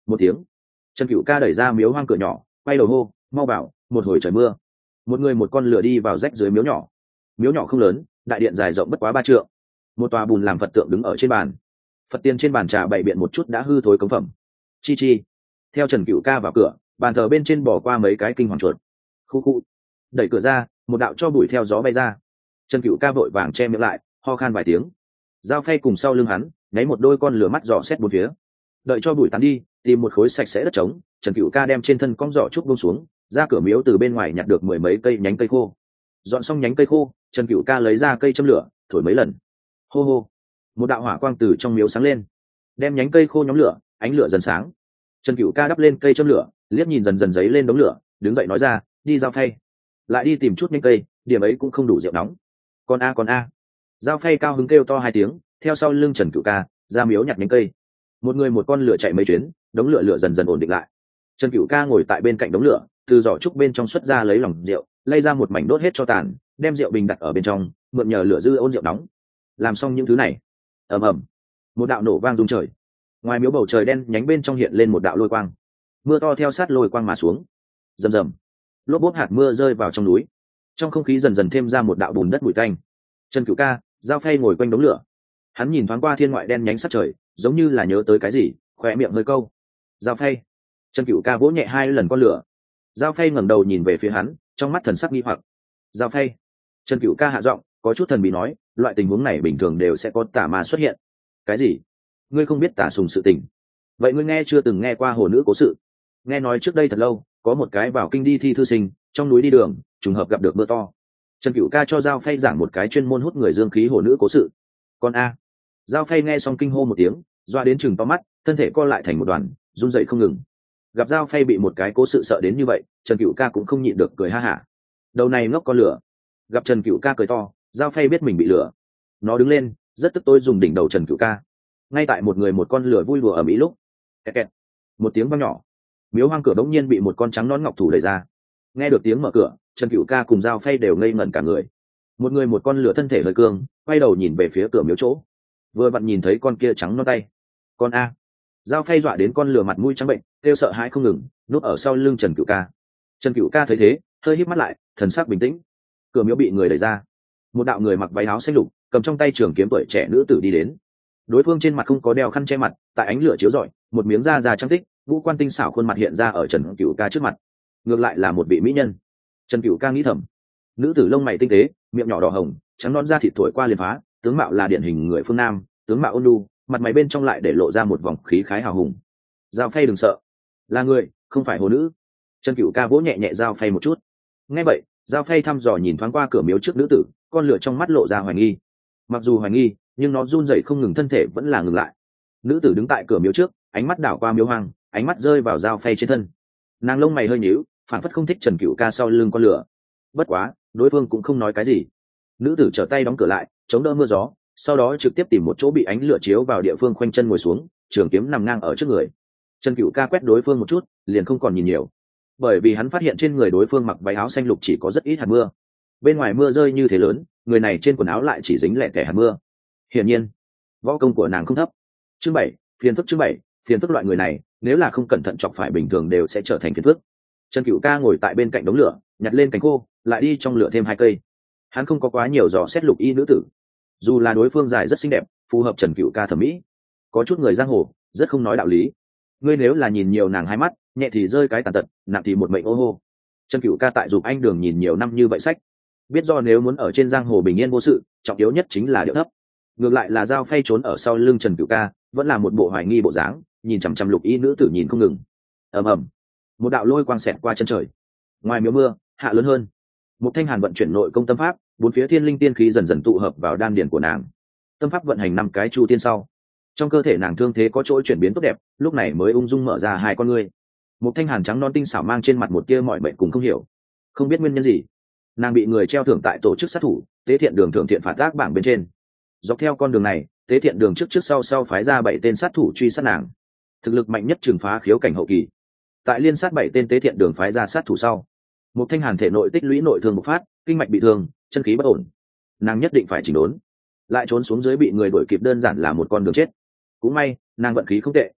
Một tiếng, Trần Cửu Ca đẩy ra miếu hoang cửa nhỏ, quay đầu hô, mau vào, một hồi trời mưa. Một người một con lửa đi vào rách dưới miếu nhỏ. Miếu nhỏ không lớn, đại điện dài rộng bất quá 3 trượng. Một tòa bùn làm Phật tượng đứng ở trên bàn. Phật tiền trên bàn trà bày biện một chút đã hư thối cống phẩm. Chi chi. Theo Trần Cửu Ca vào cửa, bàn thờ bên trên bỏ qua mấy cái kinh hoàng chuột. Khu khu. Đẩy cửa ra, một đạo cho bụi theo gió bay ra. Trần Cửu Ca vội vàng che miệng lại, ho khan vài tiếng. Dao phay cùng sau lưng hắn, nháy một đôi con lửa mắt dò xét bốn phía. Đợi cho bụi tán đi, tìm một khối sạch sẽ đất trống, Trần Cửu Ca đem trên thân con giỏ trúc buông xuống, ra cửa miếu từ bên ngoài nhặt được 10 mấy cây nhánh cây khô. Dọn xong nhánh cây khô, Trần Cửu Ca lấy ra cây châm lửa, thổi mấy lần. Hô hô. Một đạo hỏa quang từ trong miếu sáng lên, đem nhánh cây khô nhóm lửa, ánh lửa dần sáng. Trần Cửu Ca đắp lên cây châm lửa, liếc nhìn dần dần giấy lên đống lửa, đứng dậy nói ra, đi Dao phay, lại đi tìm chút nhánh cây, điểm ấy cũng không đủ rượu nóng. Con a. Dao phay cao hứng kêu to 2 tiếng, theo sau lưng Trần Cửu Ca ra miếu nhặt nhánh cây. Một người một con lửa chạy mấy chuyến, đống lửa dần dần ổn định lại. Trần Cửu Ca ngồi tại bên cạnh đống lửa, từ giỏ trúc bên trong xuất ra lấy lòng rượu, lay ra một mảnh đốt hết cho tàn, đem rượu bình đặt ở bên trong, mượn nhờ lửa dư ôn rượu nóng. Làm xong những thứ này, ầm ầm, một đạo nổ vang rung trời. Ngoài miếu bầu trời đen nhánh bên trong hiện lên một đạo lôi quang, mưa to theo sát lôi quang mà xuống. Rầm rầm, lốp bốp hạt mưa rơi vào trong núi. Trong không khí dần dần thêm ra một đạo bùn đất bụi tanh. Trần Cửu Ca, Dao phay ngồi quanh đống lửa. Hắn nhìn thoáng qua thiên ngoại đen nhánh sát trời, giống như là nhớ tới cái gì, khóe miệng hơi câu. Dao phay. Trần Cửu Ca vỗ nhẹ 2 lần con lửa. Dao phay ngẩng đầu nhìn về phía hắn, trong mắt thần sắc nghi hoặc. Dao phay. Trần Cửu Ca hạ giọng, có chút thần bí nói, loại tình huống này bình thường đều sẽ có tà ma xuất hiện. Cái gì? Ngươi không biết Tà Sùng sự tình? Vậy ngươi nghe chưa từng nghe qua hồ nữ cố sự? Nghe nói trước đây thật lâu, có một cái vào kinh đi thi thư sinh, trong núi đi đường, trùng hợp gặp được mưa to. Trần Cửu Ca cho Dao phay giảng một cái chuyên môn hút người dương khí hồ nữ cố sự. Con a. Dao phay nghe xong kinh hô một tiếng, doa đến chừng to mắt, thân thể co lại thành một đoàn, run rẩy không ngừng. Gặp Dao phay bị một cái cố sự sợ đến như vậy, Trần Cửu Ca cũng không nhịn được cười ha hả. Đầu này ngốc con lửa. Gặp Trần Cửu Ca cười to, Dao phay biết mình bị lừa. Nó đứng lên, rất tức tối dùng đỉnh đầu Trần Cửu Ca. Ngay tại một người một con lửa vui đùa ở mỹ lúc, kẹt kẹt, một tiếng vang nhỏ, miếu hoang cửa đống nhiên bị một con trắng nón ngọc thủ đẩy ra. Nghe được tiếng mở cửa, Trần Cửu Ca cùng Dao phay đều ngây ngẩn cả người. Một người một con lửa thân thể hơi cương, quay đầu nhìn về phía cửa miếu chỗ, vừa vặn nhìn thấy con kia trắng non tay. Con a. Dao phay dọa đến con lửa mặt mũi trắng bệnh, kêu sợ hãi không ngừng, núp ở sau lưng Trần Cửu Ca. Trần Cửu Ca thấy thế, hơi híp mắt lại, thần sắc bình tĩnh. Cửa miếu bị người đẩy ra, một đạo người mặc váy áo xanh lục, cầm trong tay trường kiếm tuổi trẻ nữ tử đi đến. Đối phương trên mặt không có đeo khăn che mặt, tại ánh lửa chiếu rọi, một miếng da trắng tích, ngũ quan tinh xảo khuôn mặt hiện ra ở Trần Cửu Ca trước mặt. Ngược lại là một vị mỹ nhân. Trần Cửu Ca nghĩ thầm. Nữ tử lông mày tinh tế, miệng nhỏ đỏ hồng, trắng non da thịt thổi qua liền phá, tướng mạo là điển hình người phương Nam, tướng mạo ôn nhu, mặt mày bên trong lại để lộ ra một vòng khí khái hào hùng. Dao phay đừng sợ, là người, không phải hồ nữ. Trần Cửu Ca vỗ nhẹ nhẹ Dao phay một chút. Nghe vậy, Dao phay thăm dò nhìn thoáng qua cửa miếu trước nữ tử, con lửa trong mắt lộ ra hoài nghi. Mặc dù hoài nghi, nhưng nó run rẩy không ngừng, thân thể vẫn là ngừng lại. Nữ tử đứng tại cửa miếu trước, ánh mắt đảo qua miếu hoang, ánh mắt rơi vào Dao phay trên thân. Nàng lông mày hơi nhíu, phản phất không thích Trần Cửu Ca sau lưng con lửa. Bất quá, đối phương cũng không nói cái gì. Nữ tử trở tay đóng cửa lại, chống đỡ mưa gió, sau đó trực tiếp tìm một chỗ bị ánh lửa chiếu vào địa phương, khoanh chân ngồi xuống, trường kiếm nằm ngang ở trước người. Trần Cửu Ca quét đối phương một chút, liền không còn nhìn nhiều, bởi vì hắn phát hiện trên người đối phương mặc váy áo xanh lục chỉ có rất ít hạt mưa. Bên ngoài mưa rơi như thế lớn, người này trên quần áo lại chỉ dính lẻ tẻ hạt mưa. Hiển nhiên, võ công của nàng không thấp. Chương 7, phiền phức loại người này, nếu là không cẩn thận chọc phải bình thường đều sẽ trở thành phiền phức. Trần Cửu Ca ngồi tại bên cạnh đống lửa, nhặt lên cành khô, lại đi trong lửa thêm 2 cây. Hắn không có quá nhiều dò xét lục y nữ tử, dù là đối phương dài rất xinh đẹp, phù hợp Trần Cửu Ca thẩm mỹ. Có chút người giang hồ rất không nói đạo lý, ngươi nếu là nhìn nhiều nàng 2 mắt, nhẹ thì rơi cái tàn tật, nặng thì một mệnh ô hô. Trần Cửu Ca tại Dục Anh Đường nhìn nhiều năm như vậy sách, biết do nếu muốn ở trên giang hồ bình yên vô sự, trọng yếu nhất chính là điệu thấp. Ngược lại là Dao phay trốn ở sau lưng Trần Cửu Ca, vẫn là một bộ hoài nghi bộ dáng, nhìn chằm chằm lục y nữ tử nhìn không ngừng. Ầm ầm, một đạo lôi quang xẹt qua chân trời. Ngoài miếu mưa hạ lớn hơn, một thanh hàn vận chuyển nội công tâm pháp, 4 phía thiên linh tiên khí dần dần tụ hợp vào đan điền của nàng. Tâm pháp vận hành 5 cái chu tiên sau, trong cơ thể nàng thương thế có chỗ chuyển biến tốt đẹp, lúc này mới ung dung mở ra 2 con ngươi. Một thanh hàn trắng non tinh xảo mang trên mặt một tia mọi bệnh cùng không hiểu, không biết nguyên nhân gì, nàng bị người treo thưởng tại tổ chức sát thủ tế thiện đường thưởng thiện phạt ác bảng bên trên. Dọc theo con đường này, tế thiện đường trước sau phái ra 7 tên sát thủ truy sát nàng, thực lực mạnh nhất trừng phá khiếu cảnh hậu kỳ. Tại liên sát 7 tên tế thiện đường phái ra sát thủ sau, một thanh hàn thể nội tích lũy nội thương bộc phát, kinh mạch bị thương, chân khí bất ổn, nàng nhất định phải chỉnh đốn, lại trốn xuống dưới bị người đuổi kịp đơn giản là một con đường chết. Cũng may nàng vận khí không tệ,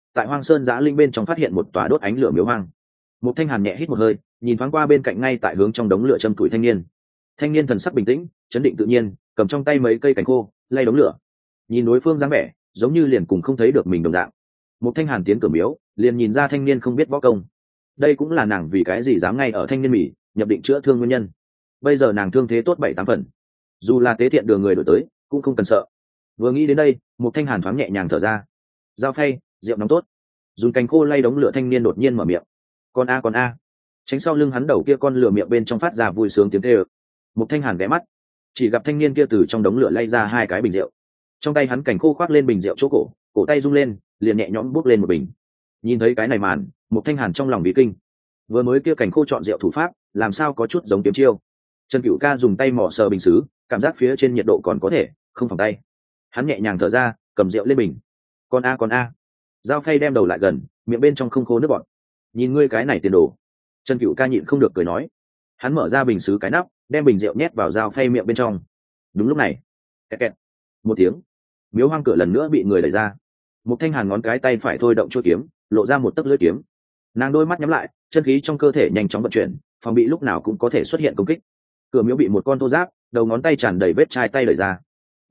tại Hoang Sơn Giã Linh bên trong phát hiện một tòa đốt ánh lửa miếu hoang. Một Thanh Hàn nhẹ hít một hơi, nhìn thoáng qua bên cạnh ngay tại hướng trong đống lửa châm tuổi thanh niên. Thanh niên thần sắc bình tĩnh, chấn định tự nhiên, cầm trong tay mấy cây cành khô, lay đống lửa. Nhìn đối phương dáng vẻ, giống như liền cùng không thấy được mình đồng dạng. Một Thanh Hàn tiến cửa miếu, liền nhìn ra thanh niên không biết võ công. Đây cũng là nàng vì cái gì dám ngay ở thanh niên mỉ nhập định chữa thương nguyên nhân. Bây giờ nàng thương thế tốt 7-8 phần, dù là tế thiện đường người đổi tới, cũng không cần sợ. Vừa nghĩ đến đây, Một Thanh Hàn thoáng nhẹ nhàng thở ra. Dao phay, rượu nóng tốt. Dùng cành khô lay đống lửa thanh niên đột nhiên mở miệng. Con a. Tránh sau lưng hắn đầu kia con lửa miệng bên trong phát ra vui sướng tiếng kêu. Một Thanh Hàn ghé mắt, chỉ gặp thanh niên kia từ trong đống lửa lay ra 2 cái bình rượu. Trong tay hắn cành khô khoác lên bình rượu chỗ cổ tay rung lên, liền nhẹ nhõm bốc lên một bình. Nhìn thấy cái này màn, Một Thanh Hàn trong lòng bị kinh. Vừa mới kia cành khô chọn rượu thủ pháp, làm sao có chút giống kiếm chiêu. Trần Cửu Ca dùng tay mò sờ bình sứ, cảm giác phía trên nhiệt độ còn có thể, không phòng tay. Hắn nhẹ nhàng thở ra, cầm rượu lên bình. Con a. Dao phay đem đầu lại gần, miệng bên trong không khô nước bọt. Nhìn ngươi cái này tiền đồ. Trần Cửu Ca nhịn không được cười nói. Hắn mở ra bình sứ cái nắp, đem bình rượu nhét vào dao phay miệng bên trong. Đúng lúc này, kẹt kẹt một tiếng, miếu hoang cửa lần nữa bị người đẩy ra. Một Thanh Hàn ngón cái tay phải thôi động chuôi kiếm, lộ ra một tấc lưỡi kiếm. Nàng đôi mắt nhắm lại, chân khí trong cơ thể nhanh chóng vận chuyển, phòng bị lúc nào cũng có thể xuất hiện công kích. Cửa miếu bị một con thô giáp, đầu ngón tay tràn đầy vết chai tay đẩy ra.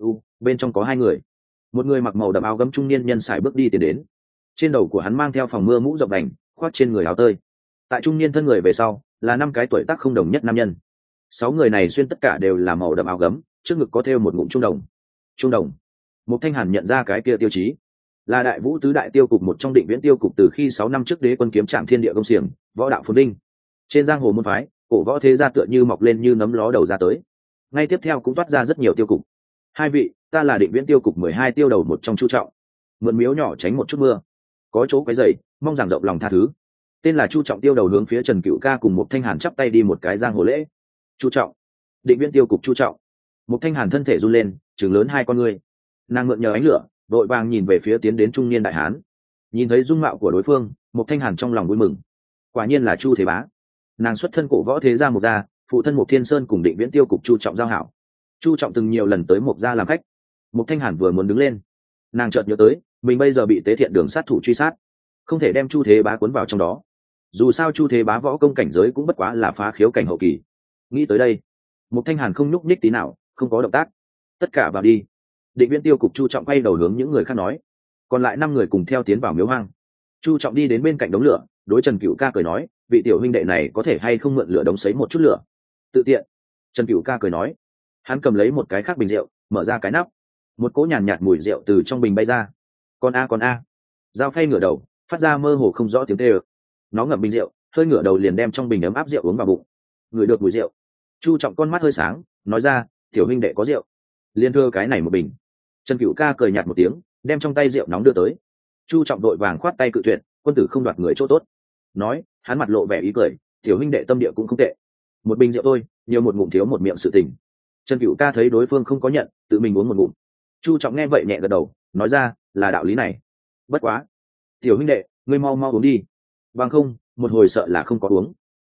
Bên trong có 2 người. Một người mặc màu đậm áo gấm trung niên nhân sải bước đi tiến đến. Trên đầu của hắn mang theo phòng mưa mũ rộng đành, khoác trên người áo tơi. Tại trung niên thân người về sau, là 5 cái tuổi tác không đồng nhất nam nhân. 6 người này xuyên tất cả đều là màu đậm áo gấm, trước ngực có thêu một ngụm trung đồng. Trung đồng. Một Thanh Hàn nhận ra cái kia tiêu chí, là Đại Vũ tứ đại tiêu cục một trong Định Viễn tiêu cục từ khi 6 năm trước Đế quân kiếm Trạm Thiên Địa công xiềng, võ đạo phồn đinh. Trên giang hồ môn phái, cổ võ thế gia tựa như mọc lên như nấm ló đầu ra tới. Ngay tiếp theo cũng toát ra rất nhiều tiêu cục. 2 vị, ta là Định Viễn tiêu cục 12 tiêu đầu một trong Chu Trọng. Mượn miếu nhỏ tránh một chút mưa, có chỗ quấy rầy, mong rằng rộng lòng tha thứ. Tên là Chu Trọng tiêu đầu hướng phía Trần Cửu Ca cùng Một Thanh Hàn chắp tay đi một cái giang hồ lễ. Chu Trọng, Định Viễn tiêu cục Chu Trọng. Một Thanh Hàn thân thể run lên, trừng lớn 2 con ngươi. Nàng mượn nhờ ánh lửa, vội vàng nhìn về phía tiến đến trung niên đại hán. Nhìn thấy dung mạo của đối phương, Một Thanh Hàn trong lòng vui mừng. Quả nhiên là Chu Thế Bá. Nàng xuất thân cổ võ thế gia Mộc gia, phụ thân Mộc Thiên Sơn cùng Định Viễn tiêu cục Chu Trọng giao hảo. Chu Trọng từng nhiều lần tới Mộc gia làm khách. Một Thanh Hàn vừa muốn đứng lên, nàng chợt nhớ tới mình bây giờ bị tế thiện đường sát thủ truy sát, không thể đem Chu Thế Bá cuốn vào trong đó. Dù sao Chu Thế Bá võ công cảnh giới cũng bất quá là phá khiếu cảnh hậu kỳ. Nghĩ tới đây, Một Thanh Hàn không nhúc nhích tí nào, không có động tác. Tất cả vào đi. Định Viễn tiêu cục Chu Trọng quay đầu hướng những người khác nói. Còn lại 5 người cùng theo tiến vào miếu hoang. Chu Trọng đi đến bên cạnh đống lửa, đối Trần Cửu Ca cười nói, vị tiểu huynh đệ này có thể hay không mượn lửa đống sấy một chút lửa. Tự tiện. Trần Cửu Ca cười nói. Hắn cầm lấy một cái khác bình rượu, mở ra cái nắp. Một cỗ nhàn nhạt mùi rượu từ trong bình bay ra. Con a. Dao phay ngửa đầu, phát ra mơ hồ không rõ tiếng kêu. Nó ngậm bình rượu, hơi ngửa đầu liền đem trong bình ấm áp rượu uống vào bụng. Ngửi được mùi rượu, Chu Trọng con mắt hơi sáng, nói ra, tiểu huynh đệ có rượu, liên thưa cái này một bình. Trần Cửu Ca cười nhạt một tiếng, đem trong tay rượu nóng đưa tới. Chu Trọng đội vàng khoát tay cự tuyệt, quân tử không đoạt người chỗ tốt. Nói, hắn mặt lộ vẻ ý cười, tiểu huynh đệ tâm địa cũng không tệ. Một bình rượu thôi, nhiều một ngụm thiếu một miệng sự tình. Trần Cửu Ca thấy đối phương không có nhận, tự mình uống một ngụm. Chu Trọng nghe vậy nhẹ gật đầu, nói ra, là đạo lý này. Bất quá, tiểu huynh đệ, ngươi mau uống đi, bằng không, một hồi sợ là không có uống.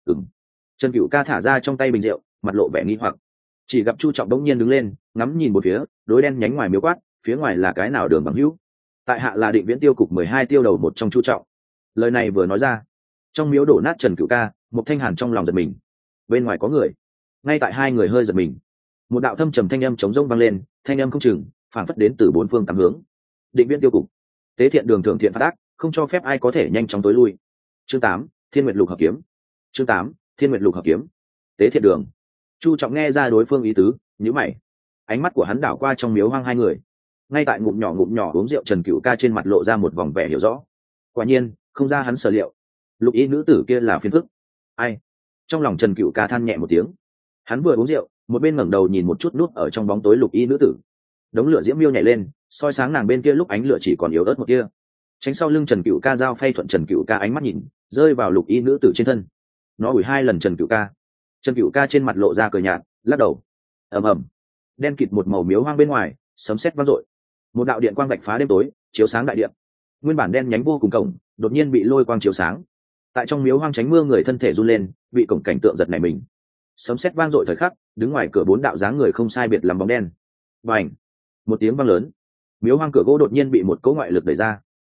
Trần Cửu Ca thả ra trong tay bình rượu, mặt lộ vẻ nghi hoặc. Chỉ gặp Chu Trọng đống nhiên đứng lên, ngắm nhìn một phía, đối đen nhánh ngoài miếu quát, phía ngoài là cái nào đường bằng hữu? Tại hạ là Định Viễn tiêu cục 12 tiêu đầu một trong Chu Trọng. Lời này vừa nói ra, trong miếu đổ nát Trần Cửu Ca, Một Thanh Hàn trong lòng giật mình. Bên ngoài có người. Ngay tại 2 người hơi giật mình, một đạo thâm trầm thanh âm trống rỗng vang lên, thanh âm không chừng, phảng phất đến từ 4 phương 8 hướng. Định Viễn tiêu cục, tế thiện đường thưởng thiện phát ác, không cho phép ai có thể nhanh chóng tối lui. Chương 8, Thiên Nguyệt Lục Hợp Kiếm. Chương 8, Thiên Nguyệt Lục Hợp Kiếm. Tế thiện đường. Chu Trọng nghe ra đối phương ý tứ, nhíu mày. Ánh mắt của hắn đảo qua trong miếu hoang 2 người. Ngay tại ngụm nhỏ uống rượu Trần Cửu Ca trên mặt lộ ra một vòng vẻ hiểu rõ. Quả nhiên, không ra hắn sở liệu, lục y nữ tử kia là phiền phức. Ai? Trong lòng Trần Cửu Ca than nhẹ một tiếng. Hắn vừa uống rượu, một bên ngẩng đầu nhìn một chút nút ở trong bóng tối lục y nữ tử. Đống lửa diễm miêu nhảy lên, soi sáng nàng bên kia lúc ánh lửa chỉ còn yếu ớt một kia. Tránh sau lưng Trần Cửu Ca dao phay thuận Trần Cửu Ca ánh mắt nhìn, rơi vào lục y nữ tử trên thân. Nó ủi 2 lần Trần Cửu Ca. Trần Cửu Ca trên mặt lộ ra cười nhạt, lắc đầu. Ầm. Đen kịt một màu miếu hoang bên ngoài, sấm sét vang dội. Một đạo điện quang vạch phá đêm tối, chiếu sáng đại điện. Nguyên bản đen nhánh vô cùng cổng, đột nhiên bị lôi quang chiếu sáng. Tại trong miếu hoang tránh mưa người thân thể run lên, bị cổng cảnh tượng giật nảy mình. Sấm sét vang dội thời khắc, đứng ngoài cửa 4 đạo dáng người không sai biệt làm bóng đen. Bành! Một tiếng vang lớn, miếu hoang cửa gỗ đột nhiên bị một cỗ ngoại lực đẩy ra.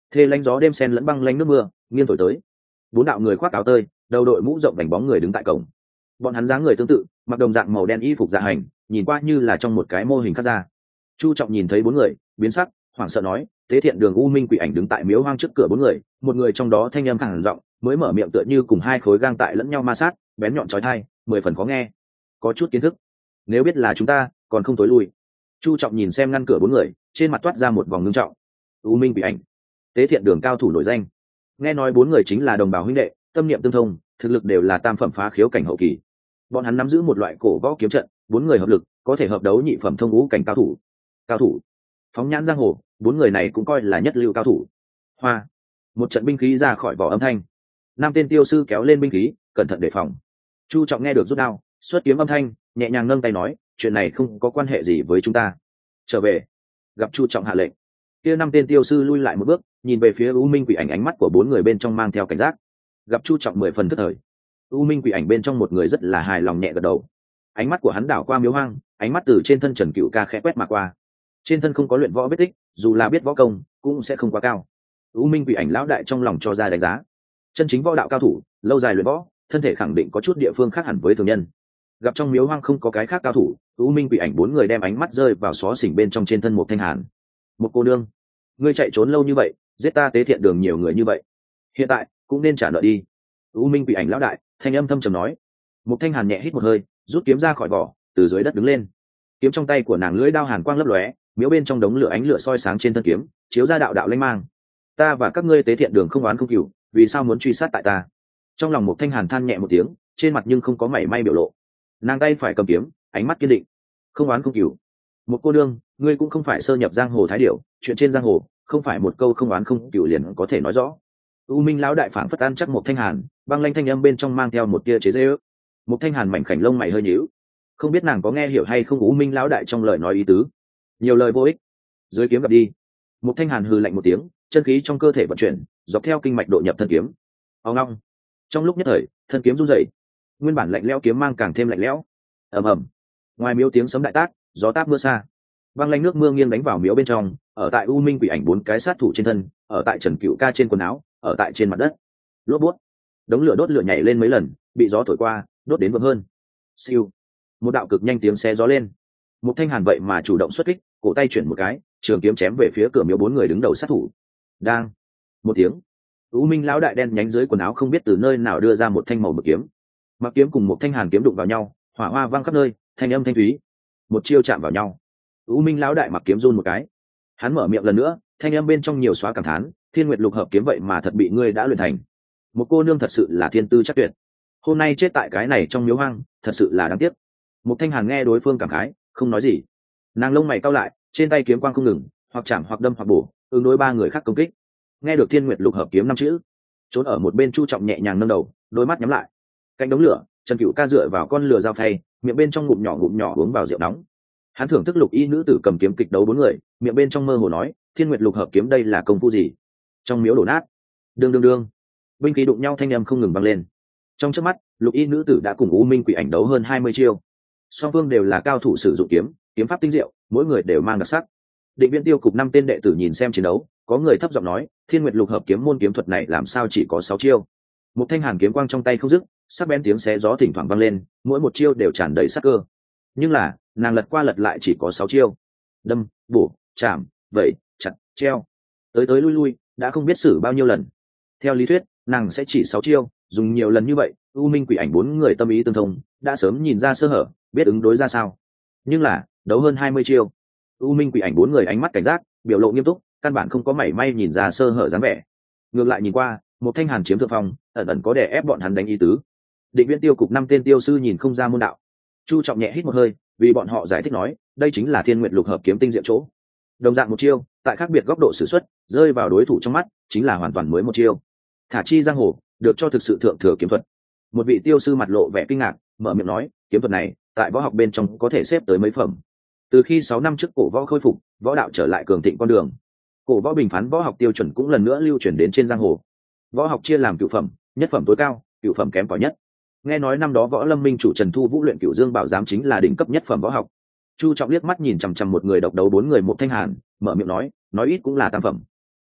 thê lánh gió đêm sen lẫn băng lanh nước mưa nghiêng thổi tới. Bốn đạo người khoác áo tơi, đầu đội mũ rộng vành bóng người đứng tại cổng. Bọn hắn dáng người tương tự, mặc đồng dạng màu đen y phục dạ hành, nhìn qua như là trong một cái mô hình khắc ra. Chu Trọng nhìn thấy bốn người, biến sắc, hoảng sợ nói, tế thiện đường U Minh quỷ ảnh đứng tại miếu hoang trước cửa bốn người, một người trong đó thanh âm khàn giọng, mới mở miệng tựa như cùng hai khối gang tại lẫn nhau ma sát, bén nhọn chói tai, 10 phần khó nghe. Có chút kiến thức. Nếu biết là chúng ta, còn không tối lui. Chu Trọng nhìn xem ngăn cửa bốn người, trên mặt toát ra một vòng ngưng trọng. U Minh quỷ ảnh, tế thiện đường cao thủ nổi danh. Nghe nói bốn người chính là đồng bào huynh đệ, tâm niệm tương thông, thực lực đều là tam phẩm phá khiếu cảnh hậu kỳ. Bọn hắn nắm giữ một loại cổ võ kiếm trận, bốn người hợp lực, có thể hợp đấu nhị phẩm thông ngũ cảnh cao thủ. Cao thủ. Phóng nhãn giang hồ, bốn người này cũng coi là nhất lưu cao thủ. Hoa. Một trận binh khí ra khỏi vỏ âm thanh. Năm tên tiêu sư kéo lên binh khí, cẩn thận đề phòng. Chu Trọng nghe được rút đao, xuất kiếm âm thanh, nhẹ nhàng nâng tay nói, chuyện này không có quan hệ gì với chúng ta. Trở về. Gặp Chu Trọng hạ lệnh. Kia năm tên tiêu sư lui lại một bước, nhìn về phía U Minh quỷ ảnh, ánh mắt của bốn người bên trong mang theo cảnh giác. Gặp Chu Trọng 10 phần tức thời. U Minh quỷ ảnh bên trong một người rất là hài lòng nhẹ gật đầu. Ánh mắt của hắn đảo qua miếu hoang, ánh mắt từ trên thân Trần Cựu Ca khẽ quét mà qua. Trên thân không có luyện võ vết tích, dù là biết võ công cũng sẽ không quá cao. U Minh quỷ ảnh lão đại trong lòng cho ra đánh giá, chân chính võ đạo cao thủ, lâu dài luyện võ, thân thể khẳng định có chút địa phương khác hẳn với thường nhân. Gặp trong miếu hoang không có cái khác cao thủ, U Minh quỷ ảnh bốn người đem ánh mắt rơi vào xó xỉnh bên trong trên thân một thanh hàn. Một cô nương, ngươi chạy trốn lâu như vậy, giết ta tế thiện đường nhiều người như vậy, hiện tại cũng nên trả nợ đi. U Minh quỷ ảnh lão đại thanh âm thâm trầm nói. Một thanh hàn nhẹ hít một hơi, rút kiếm ra khỏi vỏ, từ dưới đất đứng lên. Kiếm trong tay của nàng lưỡi đao hàn quang lấp lóe, miếu bên trong đống lửa ánh lửa soi sáng trên thân kiếm, chiếu ra đạo đạo lanh mang. Ta và các ngươi tế thiện đường không oán không cừu, vì sao muốn truy sát tại ta? Trong lòng một thanh hàn than nhẹ một tiếng, trên mặt nhưng không có mảy may biểu lộ. Nàng tay phải cầm kiếm, ánh mắt kiên định. Không oán không cừu. Một cô đương, ngươi cũng không phải sơ nhập giang hồ thái điểu, chuyện trên giang hồ không phải một câu không oán không cừu liền có thể nói rõ. U Minh lão đại phảng phất ăn chắc một thanh hàn, băng lanh thanh âm bên trong mang theo một tia chế giễu. Một thanh hàn mảnh khảnh lông mày hơi nhíu, không biết nàng có nghe hiểu hay không U Minh lão đại trong lời nói ý tứ. Nhiều lời vô ích, dưới kiếm gặp đi. Một thanh hàn hừ lạnh một tiếng, chân khí trong cơ thể vận chuyển, dọc theo kinh mạch độ nhập thân kiếm. Ông long. Trong lúc nhất thời, thân kiếm run rẩy, nguyên bản lạnh lẽo kiếm mang càng thêm lạnh lẽo. Ầm ầm. Ngoài miếu tiếng sấm đại tác, gió táp mưa xa. Băng lanh nước mưa nghiêng đánh vào miếu bên trong, ở tại U Minh quỷ ảnh bốn cái sát thủ trên thân, ở tại Trần Cựu Ca trên quần áo, ở tại trên mặt đất. Lốp bút. Đống lửa đốt lửa nhảy lên mấy lần, bị gió thổi qua, đốt đến vượng hơn. Siêu. Một đạo cực nhanh tiếng xé gió lên. Một thanh hàn vậy mà chủ động xuất kích, cổ tay chuyển một cái, trường kiếm chém về phía cửa miếu bốn người đứng đầu sát thủ. Đang. Một tiếng. U Minh lão đại đen nhánh dưới quần áo không biết từ nơi nào đưa ra một thanh màu bạc kiếm. Mặc kiếm cùng một thanh hàn kiếm đụng vào nhau, hỏa hoa vang khắp nơi, thanh âm thanh thúy. Một chiêu chạm vào nhau. U Minh lão đại mặc kiếm run một cái. Hắn mở miệng lần nữa, thanh âm bên trong nhiều xóa cảm thán, Thiên Nguyệt Lục Hợp kiếm vậy mà thật bị ngươi đã luyện thành. Một cô nương thật sự là thiên tư chắc tuyệt. Hôm nay chết tại cái này trong miếu hoang, thật sự là đáng tiếc. Một thanh hàn nghe đối phương cảm khái, không nói gì. Nàng lông mày cau lại, trên tay kiếm quang không ngừng, hoặc chạm hoặc đâm hoặc bổ, ứng đối ba người khác công kích. Nghe được Thiên Nguyệt Lục Hợp kiếm năm chữ, trốn ở một bên Chu Trọng nhẹ nhàng nâng đầu, đôi mắt nhắm lại. Cạnh đống lửa, Trần Cựu Ca dựa vào con lửa dao phay, miệng bên trong ngụm nhỏ uống vào rượu nóng. Hắn thưởng thức lục y nữ tử cầm kiếm kịch đấu bốn người, miệng bên trong mơ hồ nói, Thiên Nguyệt Lục Hợp kiếm đây là công phu gì? Trong miếu đổ nát. Đương đương đương. Binh khí đụng nhau thanh âm không ngừng vang lên. Trong chớp mắt, lục y nữ tử đã cùng U Minh quỷ ảnh đấu hơn 20 chiêu. Song phương đều là cao thủ sử dụng kiếm, kiếm pháp tinh diệu, mỗi người đều mang đặc sắc. Định Viên Tiêu cục 5 tên đệ tử nhìn xem chiến đấu, có người thấp giọng nói, Thiên Nguyệt Lục Hợp kiếm môn kiếm thuật này làm sao chỉ có 6 chiêu? Một thanh hàn kiếm quang trong tay không dứt, sắc bén tiếng xé gió thỉnh thoảng vang lên, mỗi một chiêu đều tràn đầy sắc cơ. Nhưng là, nàng lật qua lật lại chỉ có 6 chiêu. Đâm, bổ, chạm, vẩy, chặt, treo. Tới tới lui lui, đã không biết xử bao nhiêu lần. Theo lý thuyết, nàng sẽ chỉ 6 chiêu, dùng nhiều lần như vậy, U Minh quỷ ảnh bốn người tâm ý tương thông, đã sớm nhìn ra sơ hở, biết ứng đối ra sao. Nhưng là, đấu hơn 20 chiêu, U Minh quỷ ảnh bốn người ánh mắt cảnh giác, biểu lộ nghiêm túc, căn bản không có mảy may nhìn ra sơ hở dáng vẻ. Ngược lại nhìn qua, một thanh hàn chiếm thượng phong, ẩn ẩn có đè ép bọn hắn đánh ý tứ. Định Viên Tiêu cục 5 tên tiêu sư nhìn không ra môn đạo. Chu Trọng nhẹ hít một hơi, vì bọn họ giải thích nói, đây chính là Thiên Nguyệt Lục Hợp kiếm tinh diệu chỗ. Đồng dạng một chiêu, tại khác biệt góc độ sử xuất, rơi vào đối thủ trong mắt, chính là hoàn toàn mới một chiêu. Thả chi giang hồ, được cho thực sự thượng thừa kiếm thuật. Một vị tiêu sư mặt lộ vẻ kinh ngạc, mở miệng nói, kiếm thuật này, tại võ học bên trong có thể xếp tới mấy phẩm. Từ khi 6 năm trước cổ võ khôi phục, võ đạo trở lại cường thịnh con đường. Cổ võ bình phán võ học tiêu chuẩn cũng lần nữa lưu truyền đến trên giang hồ. Võ học chia làm cửu phẩm, nhất phẩm tối cao, cửu phẩm kém cỏi nhất. Nghe nói năm đó Võ Lâm Minh chủ Trần Thu Vũ luyện Cửu Dương Bảo Giám chính là đỉnh cấp nhất phẩm võ học. Chu Trọng liếc mắt nhìn chằm chằm một người độc đấu bốn người một thanh hàn, mở miệng nói ít cũng là tam phẩm.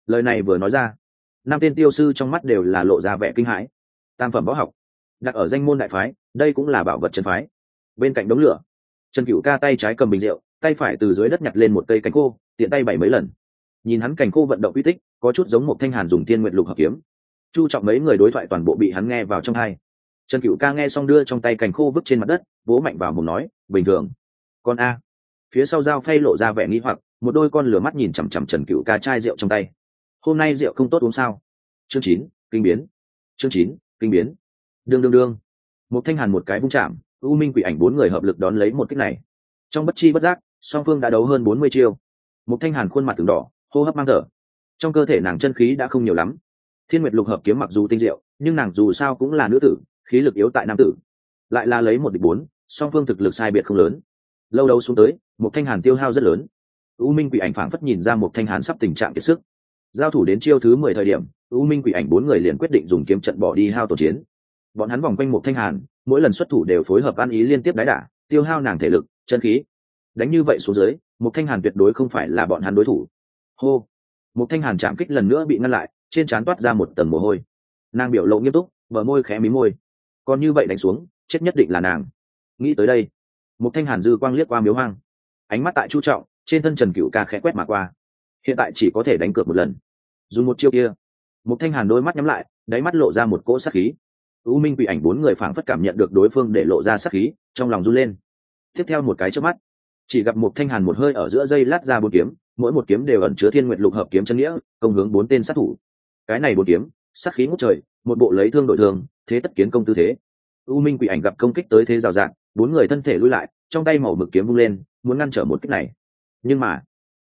Lời này vừa nói ra, năm tên tiêu sư trong mắt đều là lộ ra vẻ kinh hãi. Tam phẩm võ học đặt ở danh môn đại phái, đây cũng là bảo vật chân phái. Bên cạnh đống lửa, Trần Cửu Ca tay trái cầm bình rượu, tay phải từ dưới đất nhặt lên một cây cành khô, tiện tay bảy mấy lần. Nhìn hắn cành khô vận động uy tích, có chút giống một thanh hàn dùng tiên nguyện lục hợp kiếm. Chu trọng mấy người đối thoại toàn bộ bị hắn nghe vào trong tai. Trần Cửu Ca nghe xong đưa trong tay cành khô vứt trên mặt đất, vỗ mạnh vào mồm nói, bình thường. Con a. Phía sau dao phay lộ ra vẻ nghi hoặc, một đôi con lửa mắt nhìn chằm chằm Trần Cửu Ca chai rượu trong tay. Hôm nay rượu không tốt uống sao? Chương 9, kinh biến. Chương 9, kinh biến. Đương. Một thanh hàn một cái vung chạm, U Minh Quỷ Ảnh bốn người hợp lực đón lấy một kích này. Trong bất chi bất giác, song phương đã đấu hơn 40 chiêu. Một thanh hàn khuôn mặt từng đỏ, hô hấp mang thở. Trong cơ thể nàng chân khí đã không nhiều lắm. Thiên Nguyệt Lục Hợp kiếm mặc dù tinh diệu, nhưng nàng dù sao cũng là nữ tử, khí lực yếu tại nam tử. Lại là lấy một địch bốn, song phương thực lực sai biệt không lớn. Lâu đấu xuống tới, một thanh hàn tiêu hao rất lớn. U Minh Quỷ Ảnh phảng phất nhìn ra một thanh hàn sắp tình trạng kiệt sức. Giao thủ đến chiêu thứ 10 thời điểm, U Minh Quỷ Ảnh bốn người liền quyết định dùng kiếm trận bỏ đi hao tổn chiến. Bọn hắn vòng quanh một thanh hàn, mỗi lần xuất thủ đều phối hợp ăn ý liên tiếp đái đả, tiêu hao nàng thể lực, chân khí. Đánh như vậy xuống dưới, một thanh hàn tuyệt đối không phải là bọn hắn đối thủ. Hô. Một thanh hàn chạm kích lần nữa bị ngăn lại, trên trán toát ra một tầng mồ hôi. Nàng biểu lộ nghiêm túc, bờ môi khẽ mím môi. Còn như vậy đánh xuống, chết nhất định là nàng. Nghĩ tới đây, một thanh hàn dư quang liếc qua Miếu Hoang, ánh mắt tại Chu Trọng, trên thân Trần Cửu Ca khẽ quét mà qua. Hiện tại chỉ có thể đánh cược một lần, dùng một chiêu kia. Một thanh hàn đôi mắt nhắm lại, đáy mắt lộ ra một cỗ sát khí. U Minh Quỷ Ảnh bốn người phảng phất cảm nhận được đối phương để lộ ra sát khí, trong lòng run lên. Tiếp theo một cái chớp mắt, chỉ gặp một thanh hàn một hơi ở giữa dây lát ra bốn kiếm, mỗi một kiếm đều ẩn chứa Thiên Nguyệt Lục Hợp kiếm chân nghĩa, công hướng bốn tên sát thủ. Cái này bốn kiếm, sát khí ngút trời, một bộ lấy thương đổi thương, thế tất kiến công tư thế. U Minh Quỷ Ảnh gặp công kích tới thế rào rạt, bốn người thân thể lùi lại, trong tay màu mực kiếm vung lên, muốn ngăn trở một kích này. Nhưng mà,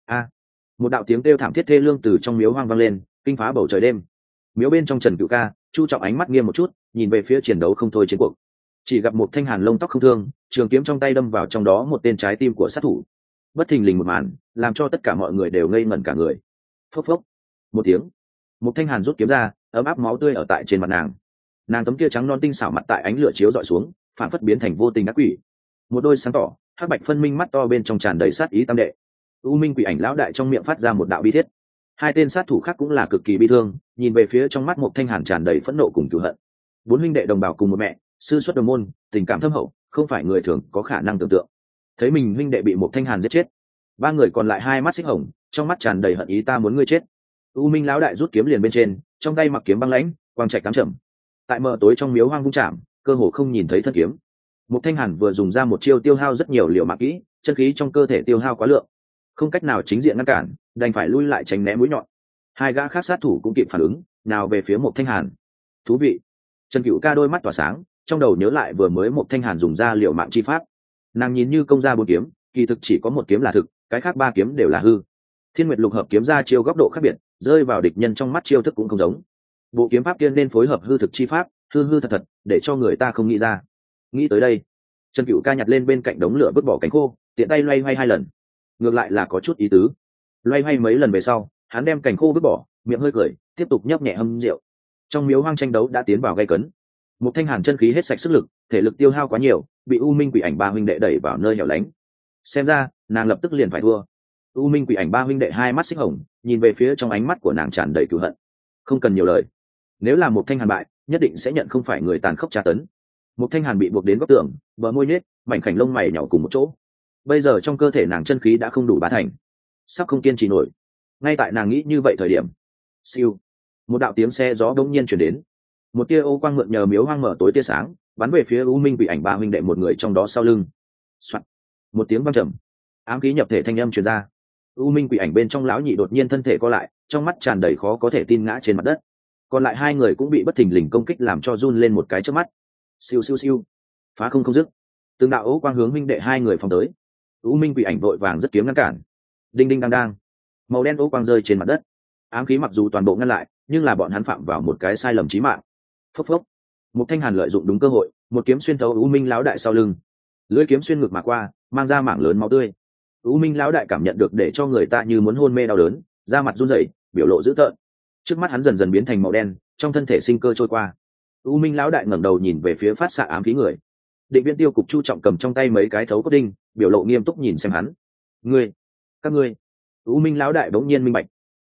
một đạo tiếng kêu thảm thiết thê lương từ trong miếu hoang vang lên, kinh phá bầu trời đêm. Miếu bên trong Trần Cửu Ca, Chu Trọng ánh mắt nghiêm một chút, nhìn về phía chiến đấu không thôi chiến cuộc. Chỉ gặp một thanh hàn lông tóc không thương, trường kiếm trong tay đâm vào trong đó một tên trái tim của sát thủ. Bất thình lình một màn, làm cho tất cả mọi người đều ngây ngẩn cả người. Phốc phốc, một tiếng, một thanh hàn rút kiếm ra, ấm áp máu tươi ở tại trên mặt nàng. Nàng tấm kia trắng non tinh xảo mặt tại ánh lửa chiếu dọi xuống, phản phất biến thành vô tình ác quỷ. Một đôi sáng tỏ, hắc bạch phân minh mắt to bên trong tràn đầy sát ý tam đệ. U Minh Quỷ Ảnh lão đại trong miệng phát ra một đạo bi thiết. Hai tên sát thủ khác cũng là cực kỳ bi thương, nhìn về phía trong mắt một thanh hàn tràn đầy phẫn nộ cùng cừu hận. Bốn huynh đệ đồng bào cùng một mẹ, sư xuất đồng môn, tình cảm thâm hậu, không phải người thường có khả năng tưởng tượng. Thấy mình huynh đệ bị một thanh hàn giết chết, ba người còn lại hai mắt xích hồng, trong mắt tràn đầy hận ý, ta muốn ngươi chết. U Minh lão đại rút kiếm liền bên trên, trong tay mặc kiếm băng lãnh, quang trạch cám trầm. Tại mờ tối trong miếu hoang vung chạm, cơ hồ không nhìn thấy thân kiếm. Một thanh hàn vừa dùng ra một chiêu tiêu hao rất nhiều liều mạng kỹ, chân khí trong cơ thể tiêu hao quá lượng, không cách nào chính diện ngăn cản, đành phải lui lại tránh né mũi nhọn. Hai gã khác sát thủ cũng kịp phản ứng, nào về phía một thanh hàn. Thú vị. Trần Cửu Ca đôi mắt tỏa sáng, trong đầu nhớ lại vừa mới một thanh hàn dùng ra liều mạng chi pháp. Nàng nhìn như công ra bốn kiếm, kỳ thực chỉ có một kiếm là thực, cái khác ba kiếm đều là hư. Thiên Nguyệt Lục Hợp kiếm ra chiêu góc độ khác biệt, rơi vào địch nhân trong mắt chiêu thức cũng không giống. Bộ kiếm pháp kia nên phối hợp hư thực chi pháp, hư hư thật thật, để cho người ta không nghĩ ra. Nghĩ tới đây, Trần Cửu Ca nhặt lên bên cạnh đống lửa vứt bỏ cánh khô, tiện tay loay hoay hai lần. Ngược lại là có chút ý tứ. Loay hoay mấy lần về sau, hắn đem cành khô vứt bỏ, miệng hơi cười, tiếp tục nhấp nhẹ hâm rượu. Trong miếu hoang tranh đấu đã tiến vào gay cấn. Một thanh hàn chân khí hết sạch sức lực, thể lực tiêu hao quá nhiều, bị U Minh Quỷ Ảnh ba huynh đệ đẩy vào nơi hẻo lánh. Xem ra, nàng lập tức liền phải thua. U Minh Quỷ Ảnh ba huynh đệ hai mắt xích hồng, nhìn về phía trong ánh mắt của nàng tràn đầy cừu hận. Không cần nhiều lời, nếu là một thanh hàn bại, nhất định sẽ nhận không phải người tàn khốc tra tấn. Một thanh hàn bị buộc đến góc tường, bờ môi nhếch, mảnh khảnh lông mày nhỏ cùng một chỗ. Bây giờ trong cơ thể nàng chân khí đã không đủ bá thành, sắp không kiên trì nổi. Ngay tại nàng nghĩ như vậy thời điểm, siêu, một đạo tiếng xe gió bỗng nhiên chuyển đến. Một tia ô quang mượn nhờ miếu hoang mở tối tia sáng, bắn về phía U Minh Quỷ Ảnh ba huynh đệ một người trong đó sau lưng. Soạn. Một tiếng vang trầm, ám khí nhập thể thanh âm truyền ra. U Minh Quỷ Ảnh bên trong lão nhị đột nhiên thân thể co lại, trong mắt tràn đầy khó có thể tin ngã trên mặt đất. Còn lại hai người cũng bị bất thình lình công kích làm cho run lên một cái trước mắt. Siêu siêu siêu, phá không dứt. Từng đạo ô quang hướng huynh đệ hai người phóng tới. U Minh Quỷ Ảnh vội vàng rất kiếm ngăn cản. Đinh đinh đang đang, màu đen ô quang rơi trên mặt đất. Ám khí mặc dù toàn bộ ngăn lại, nhưng là bọn hắn phạm vào một cái sai lầm chí mạng. Phốc phốc, một thanh hàn lợi dụng đúng cơ hội, một kiếm xuyên thấu U Minh lão đại sau lưng, lưỡi kiếm xuyên ngực mà qua, mang ra mảng lớn máu tươi. U Minh lão đại cảm nhận được để cho người ta như muốn hôn mê đau đớn, da mặt run rẩy, biểu lộ dữ tợn. Trước mắt hắn dần dần biến thành màu đen, trong thân thể sinh cơ trôi qua. U Minh lão đại ngẩng đầu nhìn về phía phát xạ ám khí người. Định Viễn Tiêu cục Chu Trọng cầm trong tay mấy cái thấu cốt đinh, biểu lộ nghiêm túc nhìn xem hắn. Ngươi, các ngươi. U Minh lão đại bỗng nhiên minh bạch,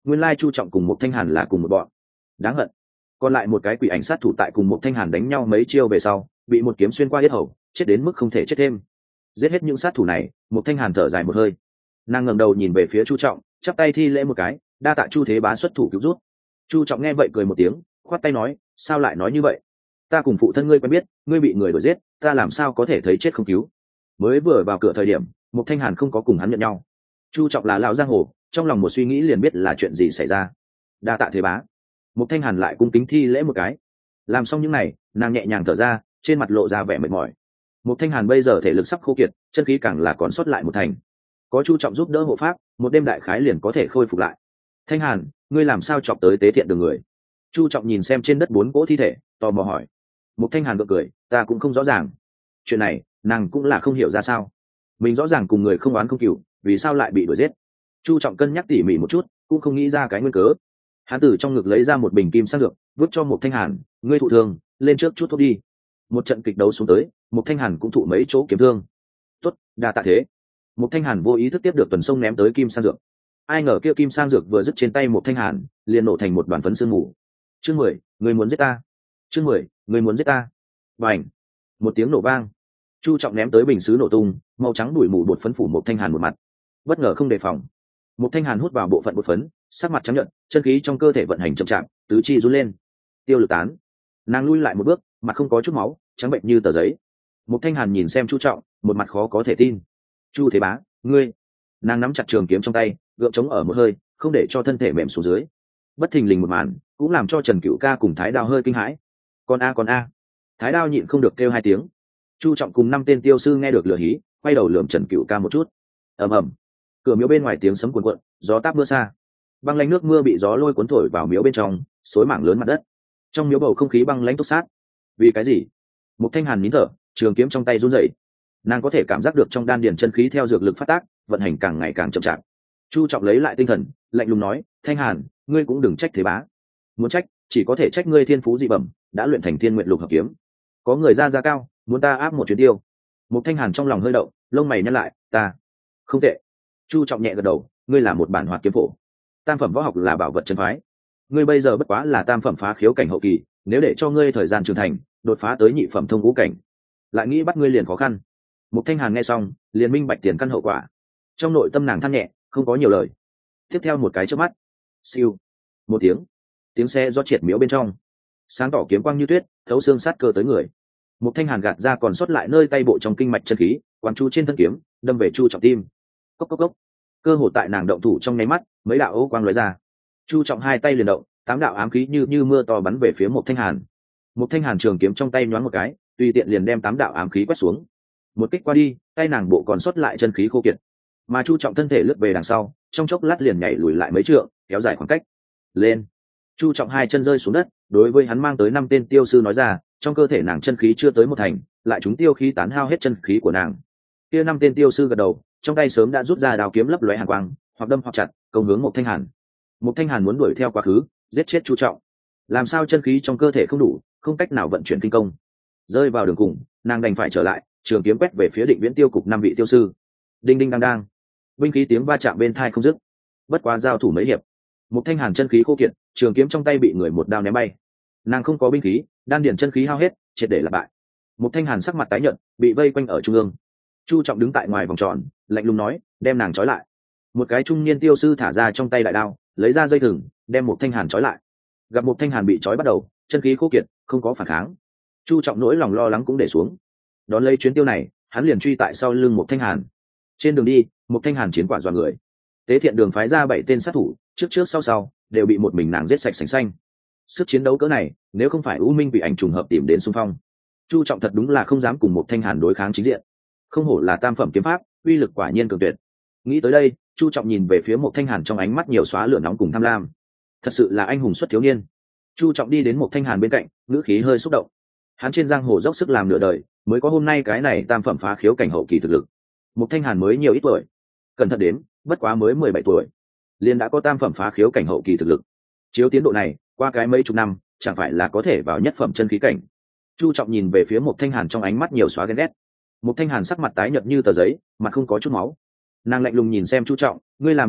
nguyên lai chu trọng cùng một thanh hàn là cùng một bọn. Đáng hận. Còn lại một cái quỷ ảnh sát thủ tại cùng một thanh hàn đánh nhau mấy chiêu về sau bị một kiếm xuyên qua yết hầu, chết đến mức không thể chết thêm. Giết hết những sát thủ này, một thanh hàn thở dài một hơi. Nàng ngẩng đầu nhìn về phía chu trọng, chắp tay thi lễ một cái, đa tạ chu thế bá xuất thủ cứu rút. Chu trọng nghe vậy cười một tiếng, khoát tay nói, sao lại nói như vậy? Ta cùng phụ thân ngươi quen biết, ngươi bị người đuổi giết, ta làm sao có thể thấy chết không cứu? Mới vừa vào cửa thời điểm, một thanh hàn không có cùng hắn nhận nhau. Chu trọng là lão giang hồ, trong lòng một suy nghĩ liền biết là chuyện gì xảy ra. Đa tạ thế bá. Một thanh hàn lại cung kính thi lễ một cái. Làm xong những này, nàng nhẹ nhàng thở ra, trên mặt lộ ra vẻ mệt mỏi. Một thanh hàn bây giờ thể lực sắp khô kiệt, chân khí càng là còn sót lại một thành. Có chu trọng giúp đỡ hộ pháp, một đêm đại khái liền có thể khôi phục lại. Thanh hàn, ngươi làm sao chọc tới tế thiện đường người? Chu trọng nhìn xem trên đất 4 cỗ thi thể, tò mò hỏi. Một thanh hàn gượng cười, ta cũng không rõ ràng. Chuyện này, nàng cũng là không hiểu ra sao. Mình rõ ràng cùng người không oán không cừu, vì sao lại bị đuổi giết? Chu trọng cân nhắc tỉ mỉ một chút, cũng không nghĩ ra cái nguyên cớ. Hắn từ trong ngực lấy ra một bình kim sang dược, vứt cho một thanh hàn, ngươi thụ thương, lên trước chút thuốc đi. Một trận kịch đấu xuống tới, một thanh hàn cũng thụ mấy chỗ kiếm thương. Tốt, đa tạ thế. Một thanh hàn vô ý thức tiếp được tuần sông ném tới kim sang dược. Ai ngờ kia kim sang dược vừa dứt trên tay một thanh hàn, liền nổ thành một đoàn phấn sương mù. Chương 10, người muốn giết ta. Chương 10, người muốn giết ta. Bành! Một tiếng nổ vang. Chu trọng ném tới bình sứ nổ tung, màu trắng đuổi mù bột phấn phủ một thanh hàn một mặt. Bất ngờ không đề phòng, một thanh hàn hút vào bộ phận bột phấn, sắc mặt trắng nhợt, chân khí trong cơ thể vận hành chậm chạp, tứ chi run lên. Tiêu lực tán. Nàng lui lại một bước, mặt không có chút máu, trắng bệnh như tờ giấy. Một thanh hàn nhìn xem chu trọng, một mặt khó có thể tin. Chu thế bá, ngươi! Nàng nắm chặt trường kiếm trong tay, gượng chống ở một hơi, không để cho thân thể mềm xuống dưới. Bất thình lình một màn, cũng làm cho Trần Cửu Ca cùng Thái Đao hơi kinh hãi. Con a. Thái Đao nhịn không được kêu 2 tiếng. Chu trọng cùng 5 tên tiêu sư nghe được lửa hí, quay đầu lườm Trần Cửu Ca một chút. Ầm ầm. Cửa miếu bên ngoài tiếng sấm cuồn cuộn, gió táp mưa xa. Băng lãnh nước mưa bị gió lôi cuốn thổi vào miếu bên trong, xối mảng lớn mặt đất. Trong miếu bầu không khí băng lãnh túc sát. Vì cái gì? Một thanh hàn nín thở, trường kiếm trong tay run rẩy. Nàng có thể cảm giác được trong đan điền chân khí theo dược lực phát tác, vận hành càng ngày càng chậm chạp. Chu trọng lấy lại tinh thần, lạnh lùng nói, thanh hàn, ngươi cũng đừng trách thế bá. Muốn trách, chỉ có thể trách ngươi thiên phú dị bẩm, đã luyện thành thiên nguyện lục hợp kiếm. Có người ra cao, muốn ta áp một chuyến tiêu. Một thanh hàn trong lòng hơi động, lông mày nhăn lại, ta không tệ. Chu trọng nhẹ gật đầu, ngươi là một bản hoạt kiếm phổ, tam phẩm võ học là bảo vật chân phái. Ngươi bây giờ bất quá là tam phẩm phá khiếu cảnh hậu kỳ, nếu để cho ngươi thời gian trưởng thành, đột phá tới nhị phẩm thông ngũ cảnh, lại nghĩ bắt ngươi liền khó khăn. Một thanh hàn nghe xong, liền minh bạch tiền căn hậu quả. Trong nội tâm nàng than nhẹ, không có nhiều lời. Tiếp theo một cái chớp mắt, siêu, một tiếng xe do triệt miếu bên trong, sáng tỏ kiếm quang như tuyết, thấu xương sát cơ tới người. Một thanh hàn gạt ra còn sót lại nơi tay bộ trong kinh mạch chân khí, quán chú trên thân kiếm, đâm về chu trọng tim. Cốc cốc cốc. Cơ hồ tại nàng động thủ trong nháy mắt, mấy đạo ô quang lóe ra. Chu trọng 2 tay liền động, 8 đạo ám khí như mưa to bắn về phía một thanh hàn. Một thanh hàn trường kiếm trong tay nhoáng một cái, tùy tiện liền đem 8 đạo ám khí quét xuống. Một kích qua đi, tay nàng bộ còn sót lại chân khí khô kiệt. Mà chu trọng thân thể lướt về đằng sau, trong chốc lát liền nhảy lùi lại mấy trượng, kéo dài khoảng cách. Lên. Chu trọng 2 chân rơi xuống đất, đối với hắn mang tới 5 tên tiêu sư nói ra, trong cơ thể nàng chân khí chưa tới 1 thành, lại chúng tiêu khí tán hao hết chân khí của nàng. Kia 5 tên tiêu sư gật đầu, trong tay sớm đã rút ra đao kiếm lấp lóe hàn quang, hoặc đâm hoặc chặt, công hướng một thanh hàn. Một thanh hàn muốn đuổi theo quá khứ, giết chết chu trọng. Làm sao chân khí trong cơ thể không đủ, không cách nào vận chuyển kinh công. Rơi vào đường cùng, nàng đành phải trở lại, trường kiếm quét về phía Định Viễn tiêu cục 5 vị tiêu sư. Đinh đinh đang đang, binh khí tiếng va chạm bên tai không dứt. Bất quá giao thủ mấy hiệp, một thanh hàn chân khí khô kiệt, trường kiếm trong tay bị người một đao ném bay. Nàng không có binh khí, đan điền chân khí hao hết, triệt để là bại. Một thanh hàn sắc mặt tái nhợt, bị vây quanh ở trung ương. Chu trọng đứng tại ngoài vòng tròn, lạnh lùng nói, đem nàng trói lại. Một cái trung niên tiêu sư thả ra trong tay đại đao, lấy ra dây thừng, đem một thanh hàn trói lại. Gặp một thanh hàn bị trói bắt đầu, chân khí khô kiệt, không có phản kháng. Chu trọng nỗi lòng lo lắng cũng để xuống. Đón lấy chuyến tiêu này, hắn liền truy tại sau lưng một thanh hàn. Trên đường đi, một thanh hàn chiến quả dọa người. Tế thiện đường phái ra 7 tên sát thủ, trước sau đều bị một mình nàng giết sạch sành xanh. Sức chiến đấu cỡ này, nếu không phải U Minh bị ảnh trùng hợp tìm đến xung phong, Chu trọng thật đúng là không dám cùng một thanh hàn đối kháng chính diện. Không hổ là tam phẩm kiếm pháp, uy lực quả nhiên cường tuyệt. Nghĩ tới đây, Chu trọng nhìn về phía một thanh hàn trong ánh mắt nhiều xóa lửa nóng cùng tham lam. Thật sự là anh hùng xuất thiếu niên. Chu trọng đi đến một thanh hàn bên cạnh, ngữ khí hơi xúc động. Hắn trên giang hồ dốc sức làm nửa đời, mới có hôm nay cái này tam phẩm phá khiếu cảnh hậu kỳ thực lực. Một thanh hàn mới nhiều ít tuổi, cẩn thận đến, bất quá mới 17 tuổi, liền đã có tam phẩm phá khiếu cảnh hậu kỳ thực lực. Chiếu tiến độ này, qua cái mấy chục năm, chẳng phải là có thể vào nhất phẩm chân khí cảnh. Chu trọng nhìn về phía một thanh hàn trong ánh mắt nhiều xóa ghen ghét. Một thanh hàn sắc mặt tái nhợt như tờ giấy, mặt không có chút máu. Nàng lạnh lùng nhìn xem chu trọng, ngươi làm như vậy,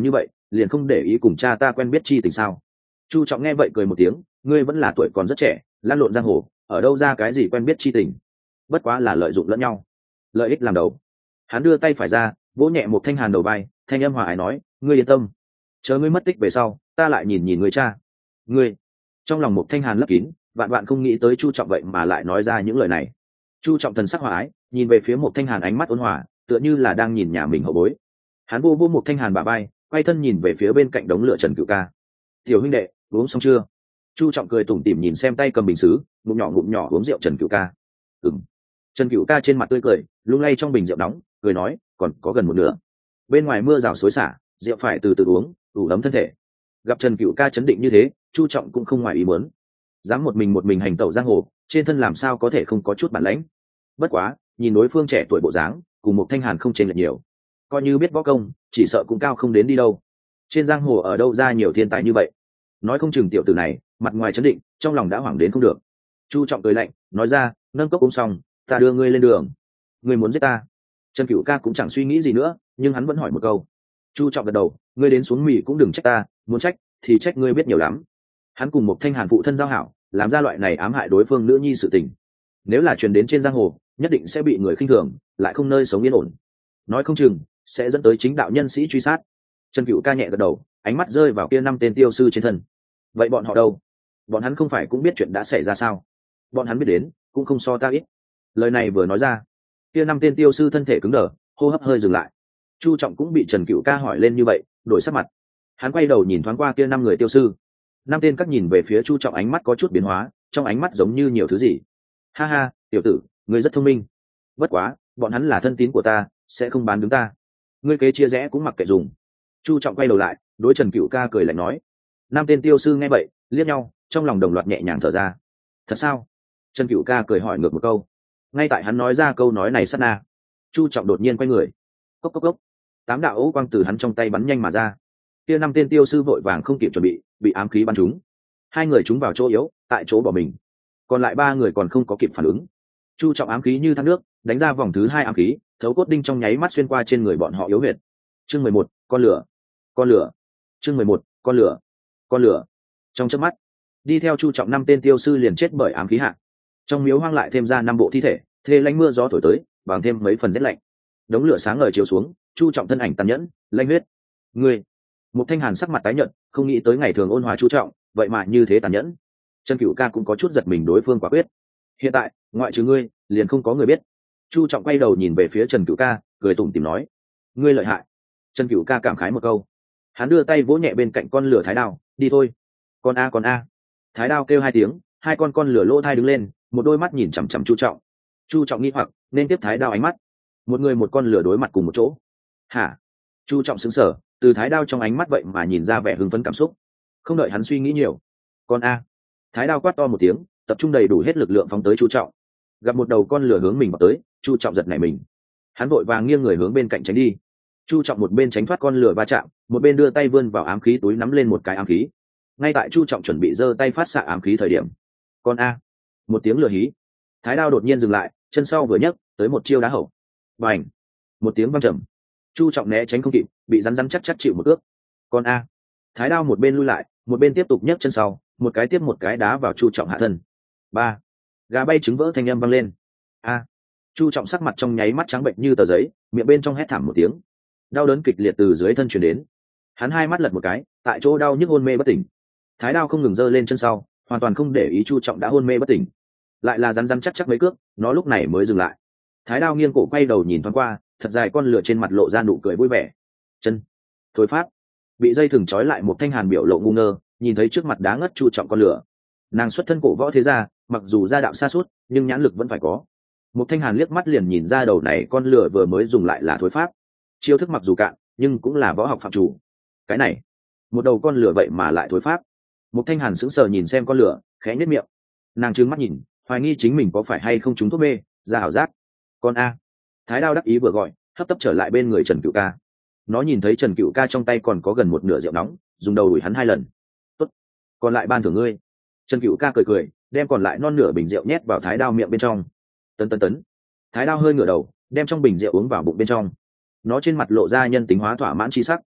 liền không để ý cùng cha ta quen biết chi tình sao? Chu Trọng nghe vậy cười một tiếng, ngươi vẫn là tuổi còn rất trẻ, lăn lộn giang hồ, ở đâu ra cái gì quen biết chi tình? Bất quá là lợi dụng lẫn nhau, lợi ích làm đầu. Hắn đưa tay phải ra, vỗ nhẹ một Thanh Hàn đầu vai, thanh âm hòa ái nói, ngươi yên tâm, chờ ngươi mất tích về sau, ta lại nhìn nhìn ngươi cha. Ngươi. Trong lòng một Thanh Hàn lấp kín, vạn vạn không nghĩ tới Chu Trọng vậy mà lại nói ra những lời này. Chu Trọng thần sắc hòa ái, nhìn về phía một Thanh Hàn ánh mắt ôn hòa, tựa như là đang nhìn nhà mình hậu bối. Hắn vô vô một Thanh Hàn bả vai, quay thân nhìn về phía bên cạnh đống lửa Trần Cửu Ca. Tiểu huynh đệ, uống xong chưa? Chu Trọng cười tủm tỉm nhìn xem tay cầm bình sứ, ngụm nhỏ uống rượu Trần Cửu Ca. Ừm. Trần Cửu Ca trên mặt tươi cười, lung lay trong bình rượu nóng, cười nói, còn có gần một nửa. Bên ngoài mưa rào xối xả, rượu phải từ từ uống, đủ ấm thân thể. Gặp Trần Cửu Ca chấn định như thế, Chu Trọng cũng không ngoài ý muốn. Dám một mình hành tẩu giang hồ, trên thân làm sao có thể không có chút bản lãnh. Bất quá, nhìn đối phương trẻ tuổi bộ dáng, cùng một Thanh Hàn không chênh lệch nhiều, coi như biết võ công, chỉ sợ cũng cao không đến đi đâu. Trên giang hồ ở đâu ra nhiều thiên tài như vậy? Nói không chừng tiểu tử này, mặt ngoài chấn định, trong lòng đã hoảng đến không được. Chu Trọng cười lạnh, nói ra, nâng cốc uống xong, ta đưa ngươi lên đường. Ngươi muốn giết ta? Trần Cửu Ca cũng chẳng suy nghĩ gì nữa, nhưng hắn vẫn hỏi một câu. Chu Trọng gật đầu, ngươi đến xuống mì cũng đừng trách ta, muốn trách thì trách ngươi biết nhiều lắm. Hắn cùng một Thanh Hàn phụ thân giao hảo, làm ra loại này ám hại đối phương nữ nhi sự tình, nếu là truyền đến trên giang hồ, nhất định sẽ bị người khinh thường, lại không nơi sống yên ổn. Nói không chừng sẽ dẫn tới chính đạo nhân sĩ truy sát. Trần Cửu Ca nhẹ gật đầu, ánh mắt rơi vào kia 5 tên tiêu sư trên thân. Vậy bọn họ đâu? Bọn hắn không phải cũng biết chuyện đã xảy ra sao? Bọn hắn biết đến cũng không so ta ít. Lời này vừa nói ra, kia 5 tên tiêu sư thân thể cứng đờ, hô hấp hơi dừng lại. Chu Trọng cũng bị Trần Cửu Ca hỏi lên như vậy, đổi sắc mặt. Hắn quay đầu nhìn thoáng qua kia 5 người tiêu sư. 5 tên các nhìn về phía Chu Trọng, ánh mắt có chút biến hóa, trong ánh mắt giống như nhiều thứ gì. Ha ha, tiểu tử, ngươi rất thông minh. Bất quá, bọn hắn là thân tín của ta, sẽ không bán đứng ta. Ngươi kế chia rẽ cũng mặc kệ dùng. Chu Trọng quay đầu lại, đối Trần Cửu Ca cười lạnh nói. 5 tên tiêu sư nghe vậy, liếc nhau, trong lòng đồng loạt nhẹ nhàng thở ra. Thật sao? Trần Cửu Ca cười hỏi ngược một câu. Ngay tại hắn nói ra câu nói này sát na, Chu Trọng đột nhiên quay người. Cốc cốc cốc. 8 đạo ấu quang từ hắn trong tay bắn nhanh mà ra. Kia 5 tên tiêu sư vội vàng không kịp chuẩn bị ám khí bắn trúng. 2 người trúng vào chỗ yếu, tại chỗ bỏ mình. Còn lại 3 người còn không có kịp phản ứng. Chu Trọng ám khí như thác nước, đánh ra vòng thứ 2 ám khí, thấu cốt đinh trong nháy mắt xuyên qua trên người bọn họ yếu huyệt. Chương 11, con lửa. Con lửa. Chương 11, con lửa. Con lửa. Trong chớp mắt, đi theo Chu Trọng 5 tên tiêu sư liền chết bởi ám khí hạ. Trong miếu hoang lại thêm ra 5 bộ thi thể, thê lánh mưa gió thổi tới, bằng thêm mấy phần rét lạnh. Đống lửa sáng ngời chiếu xuống, Chu Trọng thân ảnh tàn nhẫn, lanh huyết. Ngươi. Một Thanh Hàn sắc mặt tái nhợt, không nghĩ tới ngày thường ôn hòa Chu Trọng, vậy mà như thế tàn nhẫn. Trần Cửu Ca cũng có chút giật mình đối phương quả quyết. Hiện tại, ngoại trừ ngươi, liền không có người biết. Chu Trọng quay đầu nhìn về phía Trần Cửu Ca, cười tủm tỉm nói: ngươi lợi hại. Trần Cửu Ca cảm khái một câu. Hắn đưa tay vỗ nhẹ bên cạnh con lửa thái đao, đi thôi. Con a. Thái đao kêu 2 tiếng, 2 con lửa lỗ thai đứng lên, một đôi mắt nhìn chằm chằm Chu Trọng. Chu Trọng nghi hoặc, nên tiếp thái đao ánh mắt. Một người một con lửa đối mặt cùng một chỗ. Hả? Chu Trọng sững sờ, từ thái đao trong ánh mắt vậy mà nhìn ra vẻ hưng phấn cảm xúc. Không đợi hắn suy nghĩ nhiều, con a. Thái đao quát to một tiếng, tập trung đầy đủ hết lực lượng phóng tới Chu Trọng. Gặp một đầu con lửa hướng mình vào tới, Chu Trọng giật nảy mình. Hắn vội vàng nghiêng người hướng bên cạnh tránh đi. Chu Trọng một bên tránh thoát con lửa va chạm, một bên đưa tay vươn vào ám khí túi nắm lên một cái ám khí. Ngay tại Chu Trọng chuẩn bị giơ tay phát xạ ám khí thời điểm, con a. Một tiếng lửa hí. Thái đao đột nhiên dừng lại, chân sau vừa nhấc, tới một chiêu đá hậu. Bành. Một tiếng vang trầm. Chu Trọng né tránh không kịp, bị rắn chắc chịu một cước. Con a. Thái đao một bên lui lại, một bên tiếp tục nhấc chân sau, một cái tiếp một cái đá vào Chu Trọng hạ thân. 3. Gà bay trứng vỡ thanh âm vang lên. A. Chu Trọng sắc mặt trong nháy mắt trắng bệnh như tờ giấy, miệng bên trong hét thảm một tiếng. Đau đớn kịch liệt từ dưới thân truyền đến. Hắn 2 mắt lật một cái, tại chỗ đau nhức hôn mê bất tỉnh. Thái đao không ngừng giơ lên chân sau, hoàn toàn không để ý Chu Trọng đã hôn mê bất tỉnh. Lại là rắn chắc mấy cước, nó lúc này mới dừng lại. Thái đao nghiêng cổ quay đầu nhìn thoáng qua, thật dài con lửa trên mặt lộ ra nụ cười vui vẻ. Chân. Thôi pháp. Bị dây thừng trói lại một Thanh Hàn biểu lộ ngu ngơ, nhìn thấy trước mặt đá ngất Chu Trọng con lửa. Nàng xuất thân cổ võ thế gia, mặc dù gia đạo xa suốt, nhưng nhãn lực vẫn phải có. Một Thanh Hàn liếc mắt liền nhìn ra đầu này con lửa vừa mới dùng lại là thối pháp. Chiêu thức mặc dù cạn, nhưng cũng là võ học phạm chủ. Cái này, một đầu con lửa vậy mà lại thối pháp. Một Thanh Hàn sững sờ nhìn xem con lửa, khẽ nhếch miệng. Nàng trừng mắt nhìn, hoài nghi chính mình có phải hay không trúng thuốc mê, ra ảo giác. Con a. Thái đao đắc ý vừa gọi, hấp tấp trở lại bên người Trần Cửu Ca. Nó nhìn thấy Trần Cửu Ca trong tay còn có gần một nửa rượu nóng, dùng đầu đuổi hắn 2 lần. Tốt, còn lại ban thưởng ngươi. Trần Cửu Ca cười, đem còn lại non nửa bình rượu nhét vào thái đao miệng bên trong. Tấn. Thái đao hơi ngửa đầu, đem trong bình rượu uống vào bụng bên trong. Nó trên mặt lộ ra nhân tính hóa thỏa mãn chi sắc.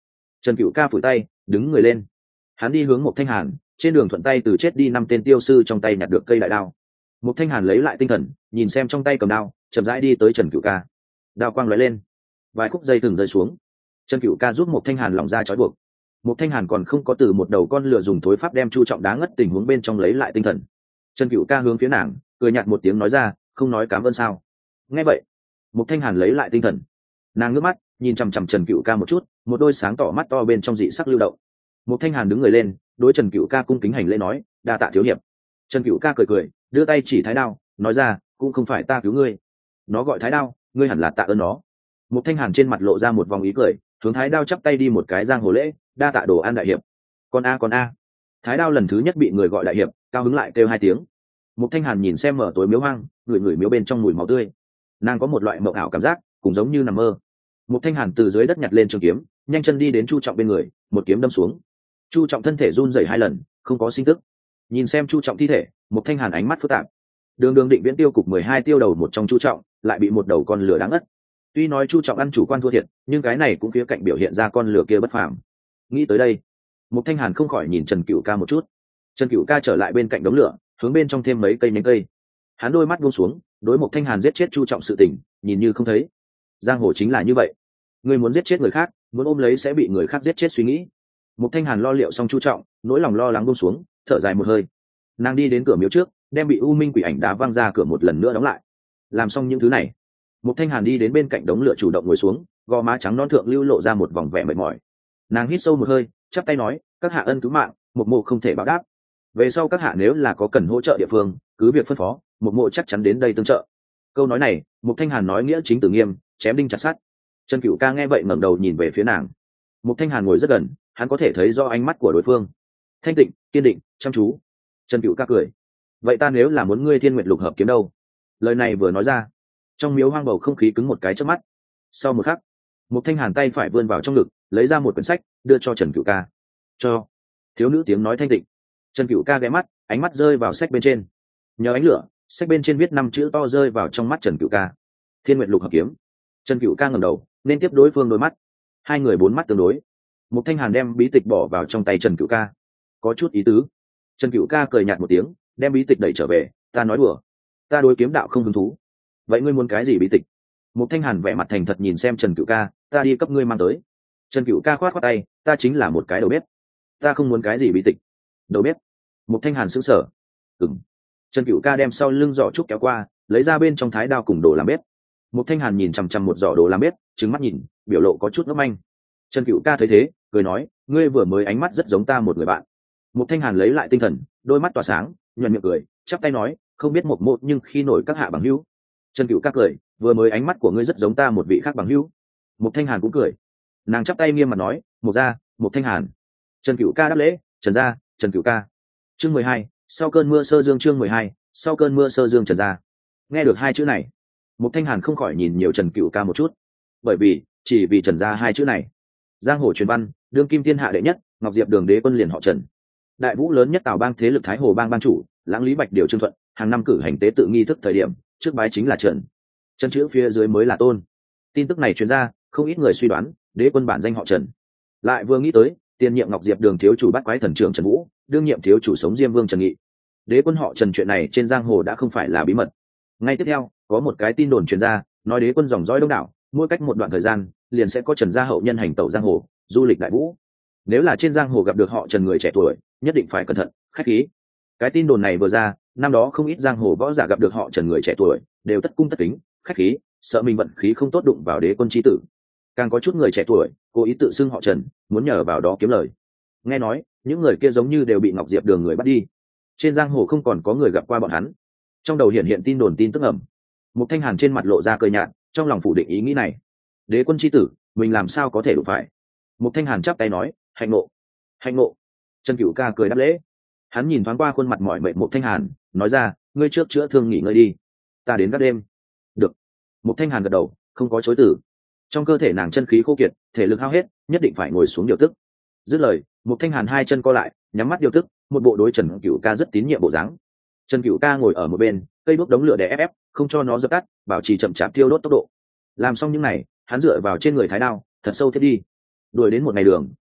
Trần Cửu Ca phủi tay đứng người lên. Hắn đi hướng một Thanh Hàn, trên đường thuận tay từ chết đi 5 tên tiêu sư trong tay nhặt được cây đại đao. Một Thanh Hàn lấy lại tinh thần, nhìn xem trong tay cầm đao, chậm rãi đi tới Trần Cửu Ca. Đao quang lóe lên, vài khúc dây thừng rơi xuống. Trần Cửu Ca giúp một Thanh Hàn lỏng ra trói buộc. Một Thanh Hàn còn không có từ một đầu con lừa dùng thối pháp đem Chu Trọng đá ngất tình huống bên trong lấy lại tinh thần. Trần Cửu Ca hướng phía nàng cười nhạt một tiếng nói ra, không nói cảm ơn sao? Nghe vậy, một Thanh Hàn lấy lại tinh thần. Nàng ngước mắt nhìn chằm chằm Trần Cửu Ca một chút, một đôi sáng tỏ mắt to bên trong dị sắc lưu động. Một Thanh Hàn đứng người lên, đối Trần Cửu Ca cung kính hành lễ nói, đa tạ thiếu hiệp. Trần Cửu Ca cười cười, đưa tay chỉ thái đao, nói ra, cũng không phải ta cứu ngươi, nó gọi thái đao, ngươi hẳn là tạ ơn nó. Một Thanh Hàn trên mặt lộ ra một vòng ý cười, hướng thái đao chắp tay đi một cái giang hồ lễ, đa tạ đồ ăn đại hiệp. Con a. Thái đao lần thứ nhất bị người gọi đại hiệp, cao hứng lại kêu 2 tiếng. Một Thanh Hàn nhìn xem mở tối miếu hoang, ngửi miếu bên trong mùi máu tươi. Nàng có một loại mộng ảo cảm giác, cũng giống như nằm mơ. Một Thanh Hàn từ dưới đất nhặt lên trường kiếm, nhanh chân đi đến Chu Trọng bên người, một kiếm đâm xuống. Chu Trọng thân thể run rẩy 2 lần, không có sinh tức. Nhìn xem Chu Trọng thi thể, một Thanh Hàn ánh mắt phức tạp. Đường Đường định viễn tiêu cục 12 tiêu đầu một trong Chu Trọng, lại bị một đầu con lửa đáng ngất. Tuy nói Chu Trọng ăn chủ quan thua thiệt, nhưng cái này cũng khía cạnh biểu hiện ra con lửa kia bất phàm. Nghĩ tới đây, một Thanh Hàn không khỏi nhìn Trần Cửu Ca một chút. Trần Cửu Ca trở lại bên cạnh đống lửa, hướng bên trong thêm mấy cây nhánh cây. Hắn đôi mắt buông xuống, đối một Thanh Hàn giết chết Chu Trọng sự tình, nhìn như không thấy. Giang hồ chính là như vậy, người muốn giết chết người khác, muốn ôm lấy sẽ bị người khác giết chết suy nghĩ. Một Thanh Hàn lo liệu xong Chu Trọng, nỗi lòng lo lắng buông xuống, thở dài một hơi. Nàng đi đến cửa miếu trước, đem bị U Minh quỷ ảnh đá văng ra cửa một lần nữa đóng lại. Làm xong những thứ này, một Thanh Hàn đi đến bên cạnh đống lửa chủ động ngồi xuống, gò má trắng non thượng lưu lộ ra một vòng vẻ mệt mỏi. Nàng hít sâu một hơi, chắp tay nói, các hạ ân cứu mạng, một mộ không thể báo đáp. Về sau các hạ nếu là có cần hỗ trợ địa phương, cứ việc phân phó, một mộ chắc chắn đến đây tương trợ. Câu nói này, một Thanh Hàn nói nghĩa chính từ nghiêm, chém đinh chặt sắt. Trần Cửu Ca nghe vậy ngẩng đầu nhìn về phía nàng. Một Thanh Hàn ngồi rất gần, hắn có thể thấy do ánh mắt của đối phương thanh tịnh, kiên định, chăm chú. Trần Cửu Ca cười, vậy ta nếu là muốn ngươi Thiên Nguyệt Lục Hợp kiếm đâu? Lời này vừa nói ra, trong miếu hoang bầu không khí cứng một cái chớp mắt. Sau một khắc, một Thanh Hàn tay phải vươn vào trong ngực, lấy ra một quyển sách, đưa cho Trần Cửu Ca. Cho. Thiếu nữ tiếng nói thanh tịnh. Trần Cửu Ca ghé mắt, ánh mắt rơi vào sách bên trên. Nhờ ánh lửa, sách bên trên viết 5 chữ to rơi vào trong mắt Trần Cửu Ca. Thiên Nguyệt Lục Hợp kiếm. Trần Cửu Ca ngẩng đầu, nên tiếp đối phương đôi mắt. Hai người 4 mắt tương đối. Một Thanh Hàn đem bí tịch bỏ vào trong tay Trần Cửu Ca. Có chút ý tứ. Trần Cửu Ca cười nhạt một tiếng, đem bí tịch đẩy trở về, ta nói đùa, ta đối kiếm đạo không hứng thú. Vậy ngươi muốn cái gì bí tịch? Một Thanh Hàn vẻ mặt thành thật nhìn xem Trần Cửu Ca, ta đi cấp ngươi mang tới. Trần Cửu Ca khoát khoát tay, ta chính là một cái đầu bếp, ta không muốn cái gì bí tịch. Đầu bếp? Một Thanh Hàn sững sờ. Trần Cửu Ca đem sau lưng giỏ trúc kéo qua, lấy ra bên trong thái đao cùng đồ làm bếp. Một Thanh Hàn nhìn chằm chằm một giỏ đồ làm bếp, trừng mắt nhìn, biểu lộ có chút ngốc manh. Trần Cửu Ca thấy thế, cười nói, ngươi vừa mới ánh mắt rất giống ta một người bạn. Một Thanh Hàn lấy lại tinh thần, đôi mắt tỏa sáng, nhuận miệng cười, chắp tay nói, không biết một mộ nhưng khi nổi các hạ bằng hữu. Trần Cửu Ca cười, vừa mới ánh mắt của ngươi rất giống ta một vị khác bằng hữu. Một Thanh Hàn cũng cười. Nàng chắp tay nghiêm mặt nói, một gia, một Thanh Hàn. Trần Cửu Ca đáp lễ, Trần gia, Trần Cửu Ca. Chương 12, sau cơn mưa sơ dương. Chương 12, sau cơn mưa sơ dương. Trần gia. Nghe được 2 chữ này, một Thanh Hàn không khỏi nhìn nhiều Trần Cửu Ca một chút. Bởi vì, chỉ vì Trần gia 2 chữ này, giang hồ truyền văn, đương kim thiên hạ đệ nhất, Ngọc Diệp Đường đế quân liền họ Trần. Đại vũ lớn nhất Tào bang thế lực Thái Hồ bang bang chủ, Lãng Lý Bạch Điều Trương Thuận, hàng năm cử hành tế tự nghi thức thời điểm, trước bái chính là Trần. Trần chữ phía dưới mới là Tôn. Tin tức này truyền ra, không ít người suy đoán, đế quân bản danh họ Trần. Lại vừa nghĩ tới, tiền nhiệm Ngọc Diệp Đường thiếu chủ Bát Quái Thần trưởng Trần Vũ, đương nhiệm thiếu chủ sống Diêm Vương Trần Nghị. Đế quân họ Trần chuyện này trên giang hồ đã không phải là bí mật. Ngay tiếp theo, có một cái tin đồn truyền ra, nói đế quân dòng dõi đông đảo, mỗi cách một đoạn thời gian, liền sẽ có Trần gia hậu nhân hành tẩu giang hồ, du lịch đại vũ. Nếu là trên giang hồ gặp được họ Trần người trẻ tuổi, nhất định phải cẩn thận, khách khí. Cái tin đồn này vừa ra, năm đó không ít giang hồ võ giả gặp được họ Trần người trẻ tuổi, đều tất cung tất kính, khách khí, sợ mình vận khí không tốt đụng vào đế quân chi tử. Càng có chút người trẻ tuổi cố ý tự xưng họ Trần, muốn nhờ vào đó kiếm lời. Nghe nói những người kia giống như đều bị Ngọc Diệp Đường người bắt đi, trên giang hồ không còn có người gặp qua bọn hắn. Trong đầu hiện tin đồn tin tức ẩm. Một Thanh Hàn trên mặt lộ ra cười nhạt, trong lòng phủ định ý nghĩ này. Đế quân chi tử, mình làm sao có thể đụng phải? Một Thanh Hàn chắp tay nói, hạnh ngộ, hạnh ngộ. Trần Cửu Ca cười đáp lễ. Hắn nhìn thoáng qua khuôn mặt mỏi mệt Một Thanh Hàn, nói ra, ngươi trước chữa thương nghỉ ngơi đi, ta đến các đêm. Được. Một Thanh Hàn gật đầu, không có chối từ. Trong cơ thể nàng chân khí khô kiệt, thể lực hao hết, nhất định phải ngồi xuống điều tức. Dứt lời, Một Thanh Hàn 2 chân co lại, nhắm mắt điều tức, một bộ đối Trần Cửu Ca rất tín nhiệm bộ dáng. Trần Cửu Ca ngồi ở một bên, cây đuốc đống lửa để ép, không cho nó dập tắt, bảo trì chậm chạp thiêu đốt tốc độ. Làm xong những này, hắn dựa vào trên người thái đao, thật sâu thiết đi. Đuổi đến một ngày đường,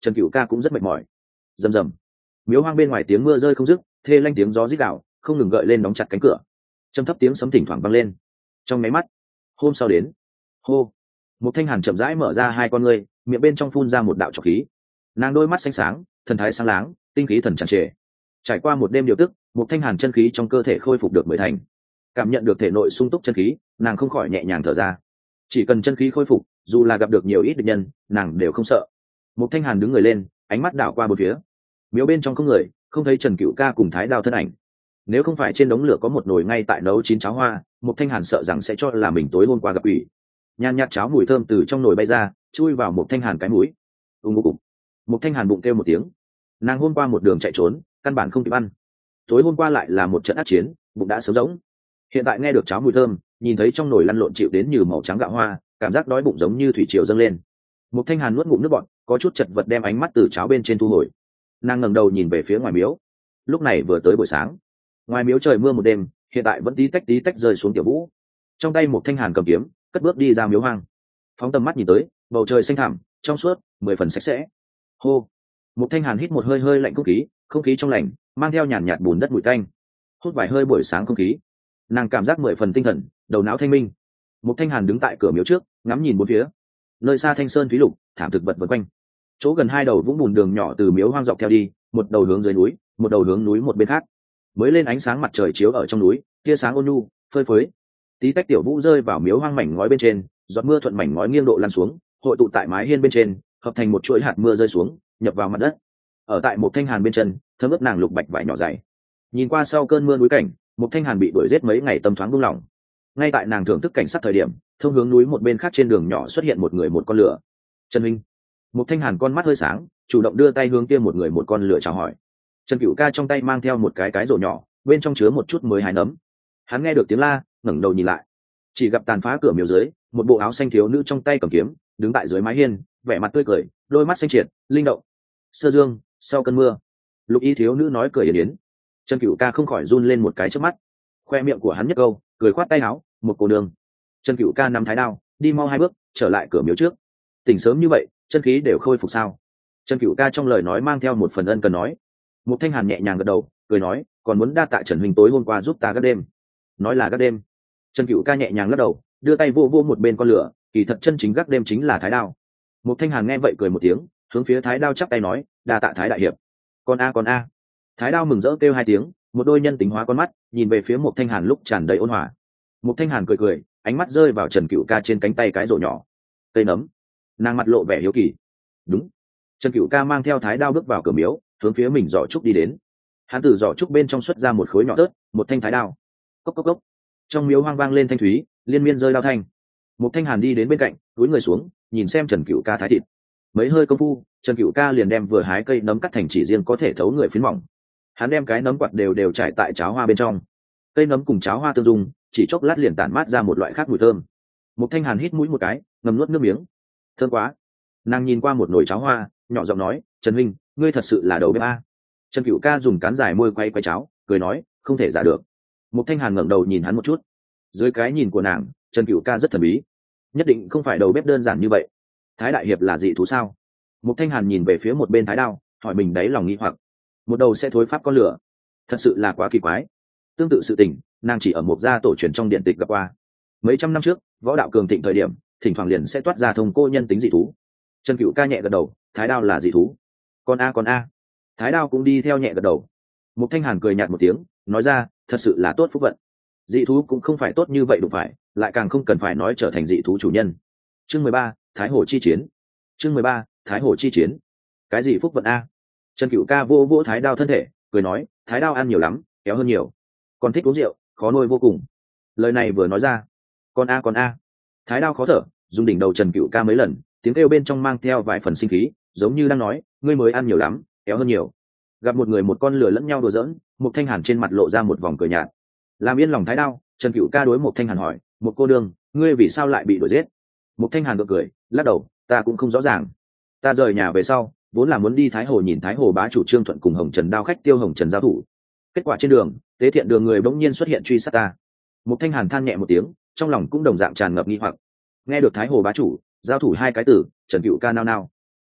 Trần Cửu Ca cũng rất mệt mỏi. Rầm rầm, miếu hoang bên ngoài tiếng mưa rơi không dứt, thê lanh tiếng gió rít gào không ngừng gợi lên đóng chặt cánh cửa. Trầm thấp tiếng sấm thỉnh thoảng vang lên. Trong máy mắt, hôm sau đến. Hô. Một Thanh Hàn chậm rãi mở ra hai con ngươi, miệng bên trong phun ra một đạo trọc khí. Nàng đôi mắt xanh sáng, thần thái sáng láng, tinh khí thần tràn trề. Trải qua một đêm điều tức, một Thanh Hàn chân khí trong cơ thể khôi phục được 10 thành. Cảm nhận được thể nội sung túc chân khí, nàng không khỏi nhẹ nhàng thở ra. Chỉ cần chân khí khôi phục, dù là gặp được nhiều ít địch nhân, nàng đều không sợ. Một Thanh Hàn đứng người lên, ánh mắt đảo qua bốn phía. Miếu bên trong không người, không thấy Trần Cửu Ca cùng Thái Đao thân ảnh. Nếu không phải trên đống lửa có một nồi ngay tại nấu chín cháo hoa, một Thanh Hàn sợ rằng sẽ cho là mình tối hôm qua gặp quỷ. Nhàn nhạt cháo mùi thơm từ trong nồi bay ra, chui vào một Thanh Hàn cái mũi. Ùng. Một Thanh Hàn bụng kêu một tiếng. Nàng hôm qua một đường chạy trốn, căn bản không kịp ăn. Tối hôm qua lại là một trận ác chiến, bụng đã sớm rỗng. Hiện tại nghe được cháo mùi thơm, nhìn thấy trong nồi lăn lộn chịu đến như màu trắng gạo hoa, cảm giác đói bụng giống như thủy triều dâng lên. Một Thanh Hàn nuốt ngụm nước bọt, có chút chật vật đem ánh mắt từ cháo bên trên thu hồi. Nàng ngẩng đầu nhìn về phía ngoài miếu. Lúc này vừa tới buổi sáng, ngoài miếu trời mưa một đêm, hiện tại vẫn tí tách rơi xuống tiểu vũ. Trong tay một Thanh Hàn cầm kiếm, cất bước đi ra miếu hoang. Phóng tầm mắt nhìn tới, bầu trời xanh thẳm, trong suốt, 10 phần sạch sẽ. Hô. Một Thanh Hàn hít một hơi hơi lạnh không khí trong lành, mang theo nhàn nhạt bùn đất mùi tanh. Hút vài hơi buổi sáng không khí, nàng cảm giác 10 phần tinh thần, đầu não thanh minh. Một Thanh Hàn đứng tại cửa miếu trước, ngắm nhìn bốn phía. Nơi xa thanh sơn thúy lục, thảm thực vật vần quanh. Chỗ gần hai đầu vũng bùn đường nhỏ từ miếu hoang dọc theo đi, một đầu hướng dưới núi, một đầu hướng núi một bên khác. Mới lên ánh sáng mặt trời chiếu ở trong núi, tia sáng ôn nhu, phơi phới. Tí tách tiểu vũ rơi vào miếu hoang mảnh ngói bên trên, giọt mưa thuận mảnh ngói nghiêng độ lăn xuống, hội tụ tại mái hiên bên trên, hợp thành một chuỗi hạt mưa rơi xuống, nhập vào mặt đất. Ở tại một Thanh Hàn bên chân, thấm ướt nàng lục bạch vải nhỏ dày. Nhìn qua sau cơn mưa núi cảnh, một Thanh Hàn bị đuổi giết mấy ngày tâm thoáng buông lỏng. Ngay tại nàng thưởng thức cảnh sát thời điểm, thông hướng núi một bên khác trên đường nhỏ xuất hiện một người một con lửa. Trần Minh. Một Thanh Hàn con mắt hơi sáng, chủ động đưa tay hướng kia một người một con lửa chào hỏi. Trần Cửu Ca trong tay mang theo một cái rổ nhỏ, bên trong chứa một chút mới hái nấm. Hắn nghe được tiếng la, ngẩng đầu nhìn lại, chỉ gặp tàn phá cửa miếu dưới, một bộ áo xanh thiếu nữ trong tay cầm kiếm, đứng tại dưới mái hiên, vẻ mặt tươi cười, đôi mắt xanh triệt, linh động. Sơ dương, sau cơn mưa. Lục y thiếu nữ nói cười yến yến. Trần Cửu Ca không khỏi run lên một cái trước mắt. Khoe miệng của hắn nhất câu, cười khoát tay áo, một cô đường. Trần Cửu Ca nắm thái đao, đi mau 2 bước, trở lại cửa miếu trước. Tỉnh sớm như vậy, chân khí đều khôi phục sao? Trần Cửu Ca trong lời nói mang theo một phần ân cần nói. Một Thanh Hàn nhẹ nhàng gật đầu, cười nói, còn muốn đa tạ Trần huynh tối hôm qua giúp ta gác đêm. Nói là gác đêm. Trần Cửu Ca nhẹ nhàng lắc đầu, đưa tay vô một bên con lửa, kỳ thật chân chính gác đêm chính là thái đao. Một Thanh Hàn nghe vậy cười một tiếng, hướng phía thái đao chắp tay nói, đa tạ thái đại hiệp. Con a. Thái đao mừng rỡ kêu 2 tiếng, một đôi nhân tính hóa con mắt nhìn về phía một Thanh Hàn lúc tràn đầy ôn hòa. Một Thanh Hàn cười, ánh mắt rơi vào Trần Cửu Ca trên cánh tay cái rổ nhỏ. Cây nấm. Nàng mặt lộ vẻ hiếu kỳ. Đúng. Trần Cửu Ca mang theo thái đao bước vào cửa miếu, hướng phía mình giỏ trúc đi đến. Hắn từ giỏ trúc bên trong xuất ra một khối nhỏ tớt, một thanh thái đao. Cốc cốc cốc. Trong miếu hoang vang lên thanh thúy, liên miên rơi đao thanh. Một Thanh Hàn đi đến bên cạnh, cúi người xuống, nhìn xem Trần Cửu Ca thái thịt. Mấy hơi công phu, Trần Cửu Ca liền đem vừa hái cây nấm cắt thành chỉ riêng có thể thấu người phiến mỏng. Hắn đem cái nấm quạt đều trải tại cháo hoa bên trong. Cây nấm cùng cháo hoa tương dung, chỉ chốc lát liền tản mát ra một loại khác mùi thơm. Một Thanh Hàn hít mũi một cái, ngầm nuốt nước miếng. Thơm quá. Nàng nhìn qua một nồi cháo hoa, nhỏ giọng nói, Trần huynh, ngươi thật sự là đầu bếp a. Trần Cửu Ca dùng cán dài môi quay cháo, cười nói, không thể giả được. Một Thanh Hàn ngẩng đầu nhìn hắn một chút. Dưới cái nhìn của nàng, Trần Cửu Ca rất thần bí, nhất định không phải đầu bếp đơn giản như vậy. Thái đại hiệp là dị thú sao? Một Thanh Hàn nhìn về phía một bên thái đao, hỏi mình đáy lòng nghi hoặc. Một đầu sẽ thối pháp con lửa, thật sự là quá kỳ quái. Tương tự sự tình, nàng chỉ ở một gia tổ truyền trong điện tịch gặp qua. Mấy trăm năm trước, võ đạo cường thịnh thời điểm, thỉnh thoảng liền sẽ toát ra thông cô nhân tính dị thú. Trần Cửu Ca nhẹ gật đầu, thái đao là dị thú. Con a. Thái đao cũng đi theo nhẹ gật đầu. Một Thanh Hàn cười nhạt một tiếng, nói ra, thật sự là tốt phúc vận. Dị thú cũng không phải tốt như vậy đụng phải, lại càng không cần phải nói trở thành dị thú chủ nhân. Chương 13, Thái Hồ chi chiến. Chương 13, Thái Hồ chi chiến. Cái gì phúc vận a? Trần Cửu Ca vô thái đao thân thể, cười nói, thái đao ăn nhiều lắm, kéo hơn nhiều, còn thích uống rượu, khó nuôi vô cùng. Lời này vừa nói ra, con a. Thái đao khó thở, dùng đỉnh đầu Trần Cửu Ca mấy lần, tiếng kêu bên trong mang theo vài phần sinh khí, giống như đang nói, ngươi mới ăn nhiều lắm, kéo hơn nhiều. Gặp một người một con lửa lẫn nhau đùa giỡn, một Thanh Hàn trên mặt lộ ra một vòng cười nhạt. Làm yên lòng thái đao, Trần Cửu Ca đối một Thanh Hàn hỏi, một cô đương, ngươi vì sao lại bị đuổi giết? Một Thanh Hàn gượng cười, lắc đầu, ta cũng không rõ ràng. Ta rời nhà về sau, vốn là muốn đi Thái Hồ nhìn Thái Hồ bá chủ Trương Thuận cùng Hồng Trần đao khách Tiêu Hồng Trần giao thủ. Kết quả trên đường, tế thiện đường người bỗng nhiên xuất hiện truy sát ta. Một Thanh Hàn than nhẹ một tiếng, trong lòng cũng đồng dạng tràn ngập nghi hoặc. Nghe được Thái Hồ bá chủ giao thủ 2 cái từ, Trần Cửu Ca nao nao.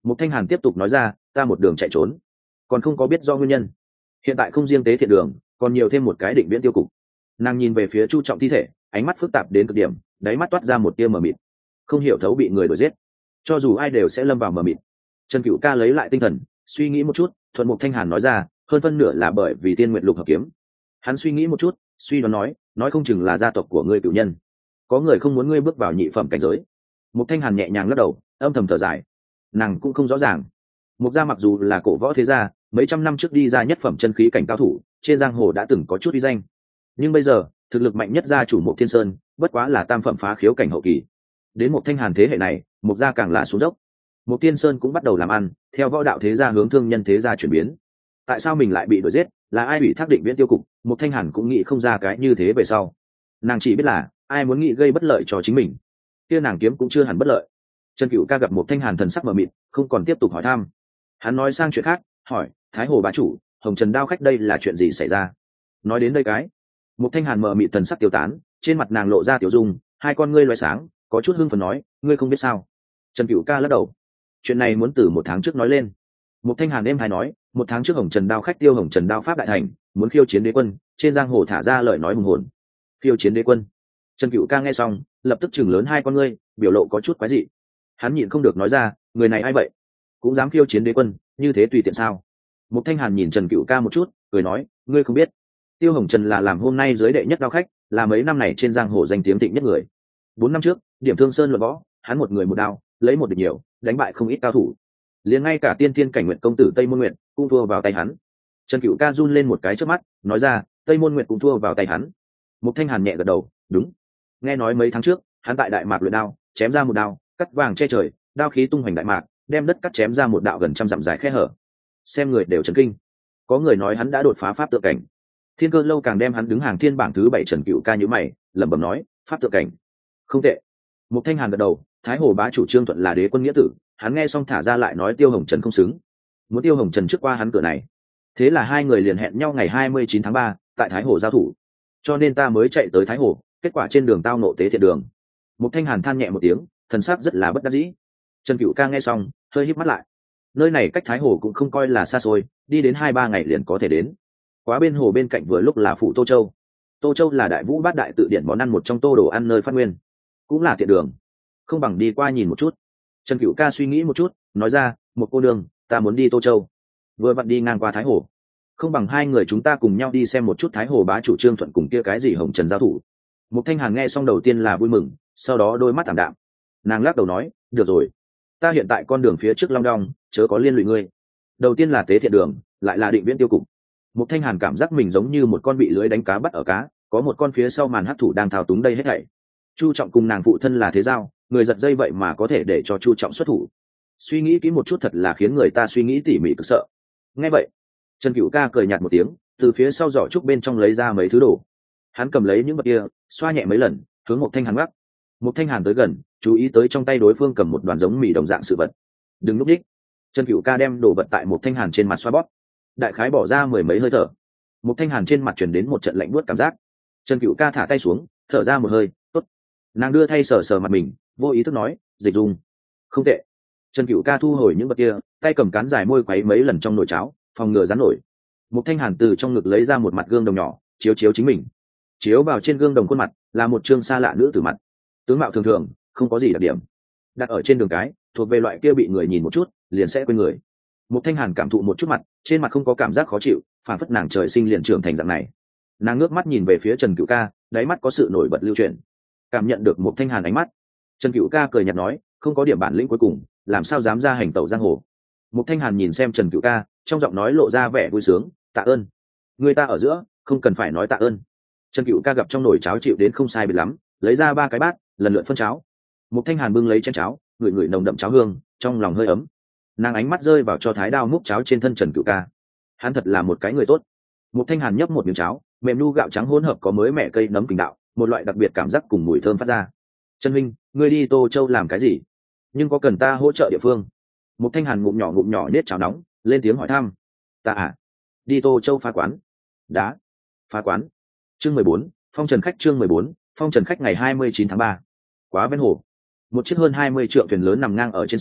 Mục Thanh Hàn tiếp tục nói ra, ta một đường chạy trốn, còn không có biết do nguyên nhân. Hiện tại không riêng tế thiện đường, còn nhiều thêm một cái định viễn tiêu cục. Nàng nhìn về phía Chu Trọng thi thể, ánh mắt phức tạp đến cực điểm, đáy mắt toát ra một tia mờ mịt. Không hiểu thấu bị người đuổi giết, cho dù ai đều sẽ lâm vào mờ mịt. Trần Cửu Ca lấy lại tinh thần, suy nghĩ một chút, thuận Mục Thanh Hàn nói ra, hơn phân nửa là bởi vì Tiên Nguyệt Lục hợp kiếm. Hắn suy nghĩ một chút, suy đoán nói không chừng là gia tộc của ngươi cửu nhân, có người không muốn ngươi bước vào nhị phẩm cảnh giới. Mục Thanh Hàn nhẹ nhàng lắc đầu, âm thầm thở dài. Nàng cũng không rõ ràng. Mục gia mặc dù là cổ võ thế gia, mấy trăm năm trước đi ra nhất phẩm chân khí cảnh cao thủ, trên giang hồ đã từng có chút uy danh. Nhưng bây giờ, thực lực mạnh nhất gia chủ Mục Thiên Sơn, bất quá là tam phẩm phá khiếu cảnh hậu kỳ. Đến Mục Thanh Hàn thế hệ này, Mục gia càng là xuống dốc. Mục Thiên Sơn cũng bắt đầu làm ăn, theo võ đạo thế gia hướng thương nhân thế gia chuyển biến. Tại sao mình lại bị đuổi giết, là ai bị thác định viễn tiêu cục, Mục Thanh Hàn cũng nghĩ không ra cái như thế về sau. Nàng chỉ biết là ai muốn nghĩ gây bất lợi cho chính mình, kia nàng kiếm cũng chưa hẳn bất lợi. Trần Cửu Ca gặp Mục Thanh Hàn thần sắc mờ mịt, không còn tiếp tục hỏi thăm. Hắn nói sang chuyện khác, hỏi, Thái Hồ bá chủ, Hồng Trần Đao khách đây là chuyện gì xảy ra? Nói đến đây cái, Mục Thanh Hàn mờ mịt thần sắc tiêu tán, trên mặt nàng lộ ra tiểu dung, hai con ngươi loé sáng, có chút hưng phấn nói, ngươi không biết sao? Trần Cửu Ca lắc đầu, chuyện này muốn từ 1 tháng trước nói lên. Mục Thanh Hàn êm hay nói, 1 tháng trước Hồng Trần Đao khách tiêu Hồng Trần Đao pháp đại thành, muốn khiêu chiến đế quân, trên giang hồ thả ra lời nói hùng hồn. Khiêu chiến đế quân? Trần Cửu Ca nghe xong, lập tức chừng lớn hai con ngươi, biểu lộ có chút quái dị. Hắn nhịn không được nói ra, người này ai vậy, cũng dám khiêu chiến đế quân, như thế tùy tiện sao? Mục Thanh Hàn nhìn Trần Cửu Ca một chút, cười nói, ngươi không biết, tiêu Hồng Trần là làm hôm nay giới đệ nhất đao khách, là mấy năm này trên giang hồ danh tiếng thịnh nhất người. 4 năm trước, điểm Thương Sơn luận võ, hắn một người một đao, lấy một địch nhiều, đánh bại không ít cao thủ, liền ngay cả tiên thiên cảnh nguyện công tử Tây Môn Nguyệt cũng thua vào tay hắn. Trần Cửu Ca run lên một cái trước mắt, nói ra, Tây Môn Nguyệt cũng thua vào tay hắn. Mục Thanh Hàn nhẹ gật đầu, đúng. Nghe nói mấy tháng trước, hắn tại Đại Mạc luyện đao, chém ra một đao, cắt vàng che trời, đao khí tung hoành Đại Mạc, đem đất cắt chém ra một đạo gần trăm dặm dài khe hở. Xem người đều chấn kinh. Có người nói hắn đã đột phá pháp tượng cảnh. Thiên Cơ lâu càng đem hắn đứng hàng thiên bảng thứ 7. Trần Cửu Ca nhíu mày, lẩm bẩm nói, pháp tượng cảnh. Không tệ. Mục Thanh Hàn gật đầu, Thái Hồ bá chủ Trương Thuận là đế quân nghĩa tử, hắn nghe xong thả ra lại nói Tiêu Hồng Trần không xứng, muốn Tiêu Hồng Trần trước qua hắn cửa này. Thế là hai người liền hẹn nhau ngày 29 tháng 3 tại Thái Hồ giao thủ. Cho nên ta mới chạy tới Thái Hồ, kết quả trên đường tao nộ tế thiện đường. Mục Thanh Hàn than nhẹ một tiếng, thần sắc rất là bất đắc dĩ. Trần Cửu Ca nghe xong, hơi híp mắt lại. Nơi này cách Thái Hồ cũng không coi là xa xôi, đi đến 2-3 ngày liền có thể đến. Quá bên hồ bên cạnh vừa lúc là phủ Tô Châu. Tô Châu là Đại Vũ Bát Đại tự điển món ăn một trong tô đồ ăn nơi phát nguyên, cũng là tiện đường, không bằng đi qua nhìn một chút. Trần Cửu Ca suy nghĩ một chút, nói ra, một cô đường, ta muốn đi Tô Châu, vừa vặn đi ngang qua Thái Hồ, không bằng hai người chúng ta cùng nhau đi xem một chút Thái Hồ bá chủ Trương Thuận cùng kia cái gì Hồng Trần giao thủ. Mục Thanh Hàn nghe xong đầu tiên là vui mừng, sau đó đôi mắt ảm đạm. Nàng lắc đầu nói, được rồi, ta hiện tại con đường phía trước long đong, chớ có liên lụy ngươi. Đầu tiên là tế thiện đường, lại là định viễn tiêu cục. Mục Thanh Hàn cảm giác mình giống như một con bị lưới đánh cá bắt ở cá, có một con phía sau màn hắc thủ đang thao túng đây hết thảy. Chu Trọng cùng nàng phụ thân là thế giao, người giật dây vậy mà có thể để cho Chu Trọng xuất thủ. Suy nghĩ kỹ một chút thật là khiến người ta suy nghĩ tỉ mỉ cực sợ. Nghe vậy, Trần Cửu Ca cười nhạt một tiếng, từ phía sau giỏ trúc bên trong lấy ra mấy thứ đồ. Hắn cầm lấy những vật kia, xoa nhẹ mấy lần, hướng Mục Thanh Hàn gác. Mục Thanh Hàn tới gần, chú ý tới trong tay đối phương cầm một đoàn giống mì đồng dạng sự vật. Đừng núp đích. Trần Cửu Ca đem đồ vật tại Mục Thanh Hàn trên mặt xoa bóp. Đại khái bỏ ra 10 mấy hơi thở. Mục Thanh Hàn trên mặt truyền đến một trận lạnh buốt cảm giác. Trần Cửu Ca thả tay xuống, thở ra một hơi, tốt. Nàng đưa thay sờ sờ mặt mình, vô ý thức nói, dịch dung. Không tệ. Trần Cửu Ca thu hồi những vật kia, tay cầm cán dài môi quấy mấy lần trong nồi cháo, phòng ngừa rắn nổi. Mục Thanh Hàn từ trong ngực lấy ra một mặt gương đồng nhỏ, chiếu chiếu chính mình. Chiếu vào trên gương đồng khuôn mặt là một trương xa lạ nữ tử mặt, tướng mạo thường thường, không có gì đặc điểm. Đặt ở trên đường cái, thuộc về loại kia bị người nhìn một chút liền sẽ quên người. Mục Thanh Hàn cảm thụ một chút mặt, trên mặt không có cảm giác khó chịu, phản phất nàng trời sinh liền trưởng thành dạng này. Nàng ngước mắt nhìn về phía Trần Cửu Ca, đáy mắt có sự nổi bật lưu chuyển. Cảm nhận được Mục Thanh Hàn ánh mắt, Trần Cửu Ca cười nhạt nói, không có điểm bản lĩnh cuối cùng, làm sao dám ra hành tẩu giang hồ. Mục Thanh Hàn nhìn xem Trần Cửu Ca, trong giọng nói lộ ra vẻ vui sướng, tạ ơn. Người ta ở giữa, không cần phải nói tạ ơn. Trần Cửu Ca gặp trong nồi cháo chịu đến không sai biệt lắm, lấy ra 3 cái bát, lần lượt phân cháo. Mục Thanh Hàn bưng lấy chén cháo, ngửi ngửi nồng đậm cháo hương, trong lòng hơi ấm. Nàng ánh mắt rơi vào cho thái đao múc cháo trên thân Trần Cửu Ca. Hắn thật là một cái người tốt. Mục Thanh Hàn nhấp một miếng cháo, mềm nu gạo trắng hỗn hợp có mới mẻ cây nấm kình đạo, một loại đặc biệt cảm giác cùng mùi thơm phát ra. Trần huynh, ngươi đi Tô Châu làm cái gì? Nhưng có cần ta hỗ trợ địa phương? Mục Thanh Hàn ngụm nhỏ nết cháo nóng, lên tiếng hỏi thăm. Ta à? Đi Tô Châu phá quán. Đá. Phá quán. Chương 14, Phong Trần khách. Chương 14, Phong Trần khách. Ngày 29 tháng 3. Quá ven hồ, một chiếc hơn 20 trượng thuyền lớn nằm ngang ở trên sông,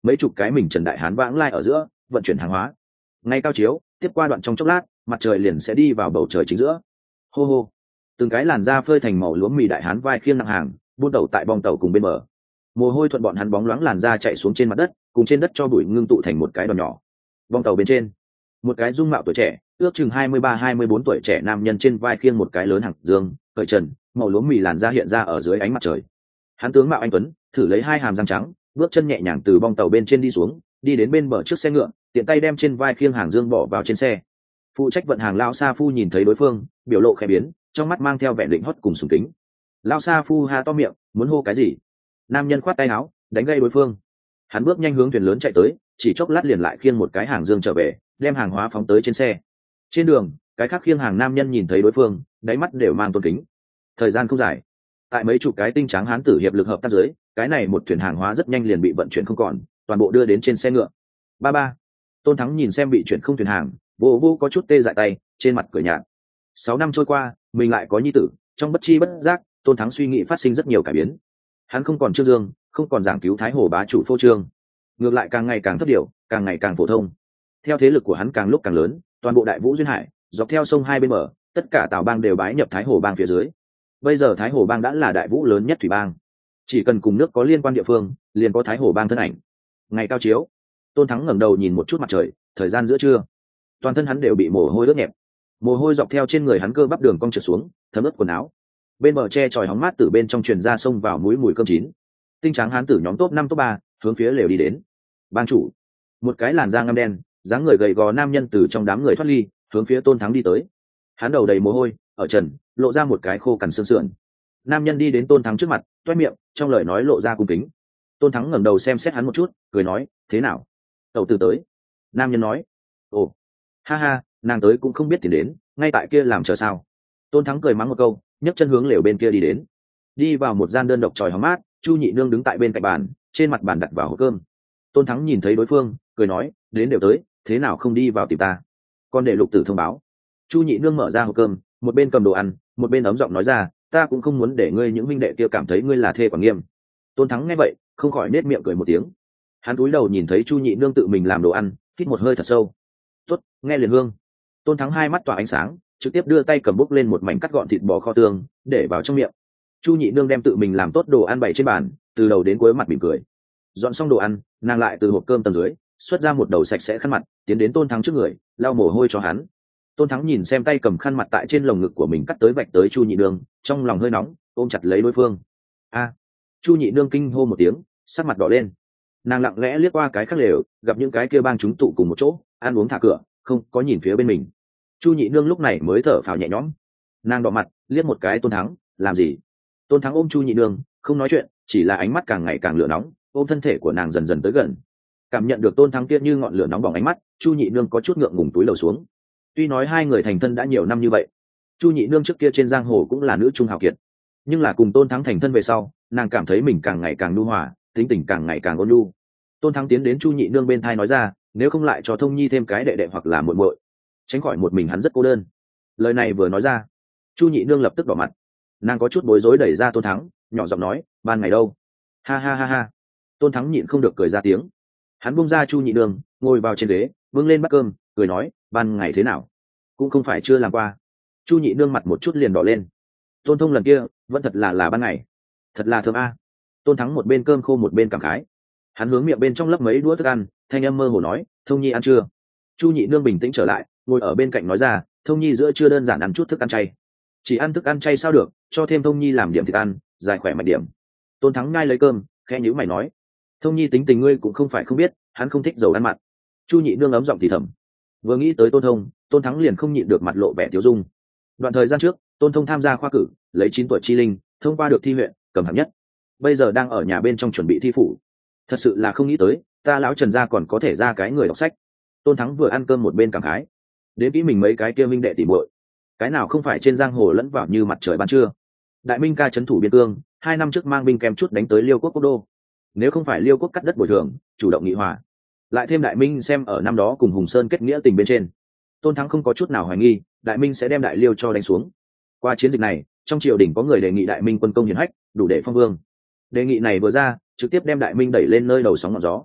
mấy chục cái mình trần đại hán vãng lai ở giữa vận chuyển hàng hóa. Ngay cao chiếu tiếp qua đoạn trong chốc lát, mặt trời liền sẽ đi vào bầu trời chính giữa. Hô hô, từng cái làn da phơi thành màu lúa mì đại hán vai khiêng nặng hàng buôn tàu tại bong tàu cùng bên bờ. Mồ hôi thuận bọn hắn bóng loáng làn da chạy xuống trên mặt đất, cùng trên đất cho bụi ngưng tụ thành một cái đòn nhỏ. Bong tàu bên trên, một cái dung mạo tuổi trẻ, ước chừng 23-24 tuổi trẻ nam nhân trên vai khiêng một cái lớn hàng dương, cởi trần, màu lúa mì làn da hiện ra ở dưới ánh mặt trời. Hắn tướng mạo anh tuấn, thử lấy hai hàm răng trắng, bước chân nhẹ nhàng từ bong tàu bên trên đi xuống, đi đến bên bờ trước xe ngựa, tiện tay đem trên vai khiêng hàng dương bỏ vào trên xe. Phụ trách vận hàng lão sa phu nhìn thấy đối phương, biểu lộ khẽ biến, trong mắt mang theo vẻ định hót cùng sùng kính. Lão sa phu ha to miệng, muốn hô cái gì? Nam nhân khoát tay áo, đánh gây đối phương. Hắn bước nhanh hướng thuyền lớn chạy tới, chỉ chốc lát liền lại khiêng một cái hàng dương trở về, đem hàng hóa phóng tới trên xe. Trên đường, cái khác khiêng hàng nam nhân nhìn thấy đối phương, đáy mắt đều mang tôn kính. Thời gian không dài, tại mấy chục cái tinh tráng hán tử hiệp lực hợp tác dưới, cái này một thuyền hàng hóa rất nhanh liền bị vận chuyển không còn, toàn bộ đưa đến trên xe ngựa. Ba. Tôn Thắng nhìn xem bị chuyển không thuyền hàng, vô có chút tê dại tay, trên mặt cười nhạt. 6 năm trôi qua, mình lại có nhi tử, trong bất chi bất giác, Tôn Thắng suy nghĩ phát sinh rất nhiều cải biến. Hắn không còn trương dương, không còn giảng cứu thái hồ bá chủ phô trương, ngược lại càng ngày càng thấp điều, càng ngày càng phổ thông. Theo thế lực của hắn càng lúc càng lớn, toàn bộ đại vũ duyên hải, dọc theo sông hai bên bờ, tất cả tào bang đều bái nhập thái hồ bang phía dưới. Bây giờ thái hồ bang đã là đại vũ lớn nhất thủy bang, chỉ cần cùng nước có liên quan địa phương, liền có thái hồ bang thân ảnh. Ngày cao chiếu, Tôn Thắng ngẩng đầu nhìn một chút mặt trời, thời gian giữa trưa, toàn thân hắn đều bị mồ hôi ướt nhẹp, mồ hôi dọc theo trên người hắn cơ bắp đường cong trượt xuống, thấm ướt quần áo. Bên bờ tre tròi hóng mát từ bên trong truyền ra sông vào mũi mùi cơm chín. Tinh tráng hán tử nhóm top 5 top 3 hướng phía lều đi đến. Bang chủ, một cái làn da ngăm đen, dáng người gầy gò nam nhân từ trong đám người thoát ly, hướng phía Tôn Thắng đi tới. Hắn đầu đầy mồ hôi, ở trần, lộ ra một cái khô cằn xương sườn. Nam nhân đi đến Tôn Thắng trước mặt, toét miệng, trong lời nói lộ ra cung kính. Tôn Thắng ngẩng đầu xem xét hắn một chút, cười nói, thế nào? Tẩu tử tới. Nam nhân nói, ồ, ha ha, nàng tới cũng không biết tiền đến, ngay tại kia làm chờ sao? Tôn Thắng cười mắng một câu, nhấc chân hướng lều bên kia đi đến. Đi vào một gian đơn độc tròi hóng mát, Chu Nhị Nương đứng tại bên cạnh bàn, trên mặt bàn đặt vào hộp cơm. Tôn Thắng nhìn thấy đối phương, cười nói, đến đều tới, thế nào không đi vào tìm ta? Còn để Lục Tử thông báo. Chu Nhị Nương mở ra hộp cơm, một bên cầm đồ ăn, một bên ấm giọng nói ra, ta cũng không muốn để ngươi những huynh đệ kia cảm thấy ngươi là thê quản nghiêm. Tôn Thắng nghe vậy, không khỏi nết miệng cười một tiếng. Hắn cúi đầu nhìn thấy Chu Nhị Nương tự mình làm đồ ăn, hít một hơi thật sâu. Tốt, nghe liền hương. Tôn Thắng hai mắt tỏa ánh sáng, trực tiếp đưa tay cầm bốc lên một mảnh cắt gọn thịt bò kho tương, để vào trong miệng. Chu Nhị Nương đem tự mình làm tốt đồ ăn bày trên bàn, từ đầu đến cuối mặt mỉm cười. Dọn xong đồ ăn, nàng lại từ hộp cơm tầng dưới xuất ra một đầu sạch sẽ khăn mặt, tiến đến Tôn Thắng trước người, lau mồ hôi cho hắn. Tôn Thắng nhìn xem tay cầm khăn mặt tại trên lồng ngực của mình cắt tới vạch tới Chu Nhị Nương, trong lòng hơi nóng, ôm chặt lấy đối phương. A! Chu Nhị Nương kinh hô một tiếng, sắc mặt đỏ lên. Nàng lặng lẽ liếc qua cái khác lều, gặp những cái kia bang chúng tụ cùng một chỗ, ăn uống thả cửa, không có nhìn phía bên mình. Chu Nhị Nương lúc này mới thở phào nhẹ nhõm. Nàng đỏ mặt, liếc một cái Tôn Thắng, làm gì? Tôn Thắng ôm Chu Nhị Nương, không nói chuyện, chỉ là ánh mắt càng ngày càng lửa nóng, ôm thân thể của nàng dần dần tới gần. Cảm nhận được Tôn Thắng kia như ngọn lửa nóng bỏng ánh mắt, Chu Nhị Nương có chút ngượng ngùng túi lầu xuống. Tuy nói hai người thành thân đã nhiều năm như vậy, Chu Nhị Nương trước kia trên giang hồ cũng là nữ trung hào kiệt, nhưng là cùng Tôn Thắng thành thân về sau, nàng cảm thấy mình càng ngày càng nhu hòa, tính tình càng ngày càng ôn nhu. Tôn Thắng tiến đến Chu Nhị Nương bên thai nói ra, nếu không lại cho Thông Nhi thêm cái đệ đệ hoặc là muội muội, tránh khỏi một mình hắn rất cô đơn. Lời này vừa nói ra, Chu Nhị Nương lập tức đỏ mặt. Nàng có chút bối rối đẩy ra Tôn Thắng, nhỏ giọng nói, ban ngày đâu? Ha ha ha ha. Tôn Thắng nhịn không được cười ra tiếng. Hắn buông ra Chu Nhị Nương, ngồi vào trên ghế, vâng lên bát cơm, cười nói, ban ngày thế nào? Cũng không phải chưa làm qua. Chu Nhị Nương mặt một chút liền đỏ lên. Tôn Thông lần kia vẫn thật là ban ngày, thật là thơm a. Tôn Thắng một bên cơm khô một bên cảm khái. Hắn hướng miệng bên trong lấp mấy đũa thức ăn, thanh âm mơ hồ nói, Thông Nhi ăn chưa? Chu Nhị Nương bình tĩnh trở lại, ngồi ở bên cạnh nói ra, Thông Nhi giữa chưa đơn giản ăn chút thức ăn chay. Chỉ ăn thức ăn chay sao được, cho thêm Thông Nhi làm điểm thịt ăn, dài khỏe mạnh điểm. Tôn Thắng ngay lấy cơm, khẽ nhíu mày nói, Thông Nhi tính tình ngươi cũng không phải không biết, hắn không thích dầu ăn mặn. Chu Nhị Nương ấm giọng thì thầm. Vừa nghĩ tới Tôn Thông, Tôn Thắng liền không nhịn được mặt lộ vẻ tiêu dung. Đoạn thời gian trước, Tôn Thông tham gia khoa cử, lấy 9 tuổi chi linh, thông qua được thi huyện, cầm hạng nhất. Bây giờ đang ở nhà bên trong chuẩn bị thi phủ. Thật sự là không nghĩ tới, ta lão Trần gia còn có thể ra cái người đọc sách. Tôn Thắng vừa ăn cơm một bên cảm khái. Đến kỹ mình mấy cái kia minh đệ tỉ muội, cái nào không phải trên giang hồ lẫn vào như mặt trời ban trưa. Đại Minh ca trấn thủ biên cương, 2 năm trước mang binh kèm chút đánh tới Liêu quốc quốc đô. Nếu không phải Liêu quốc cắt đất bồi thường, chủ động nghị hòa, lại thêm Đại Minh xem ở năm đó cùng Hùng Sơn kết nghĩa tình bên trên, Tôn Thắng không có chút nào hoài nghi Đại Minh sẽ đem Đại Liêu cho đánh xuống. Qua chiến dịch này, trong triều đình có người đề nghị Đại Minh quân công hiển hách, đủ để phong vương. Đề nghị này vừa ra, trực tiếp đem Đại Minh đẩy lên nơi đầu sóng ngọn gió.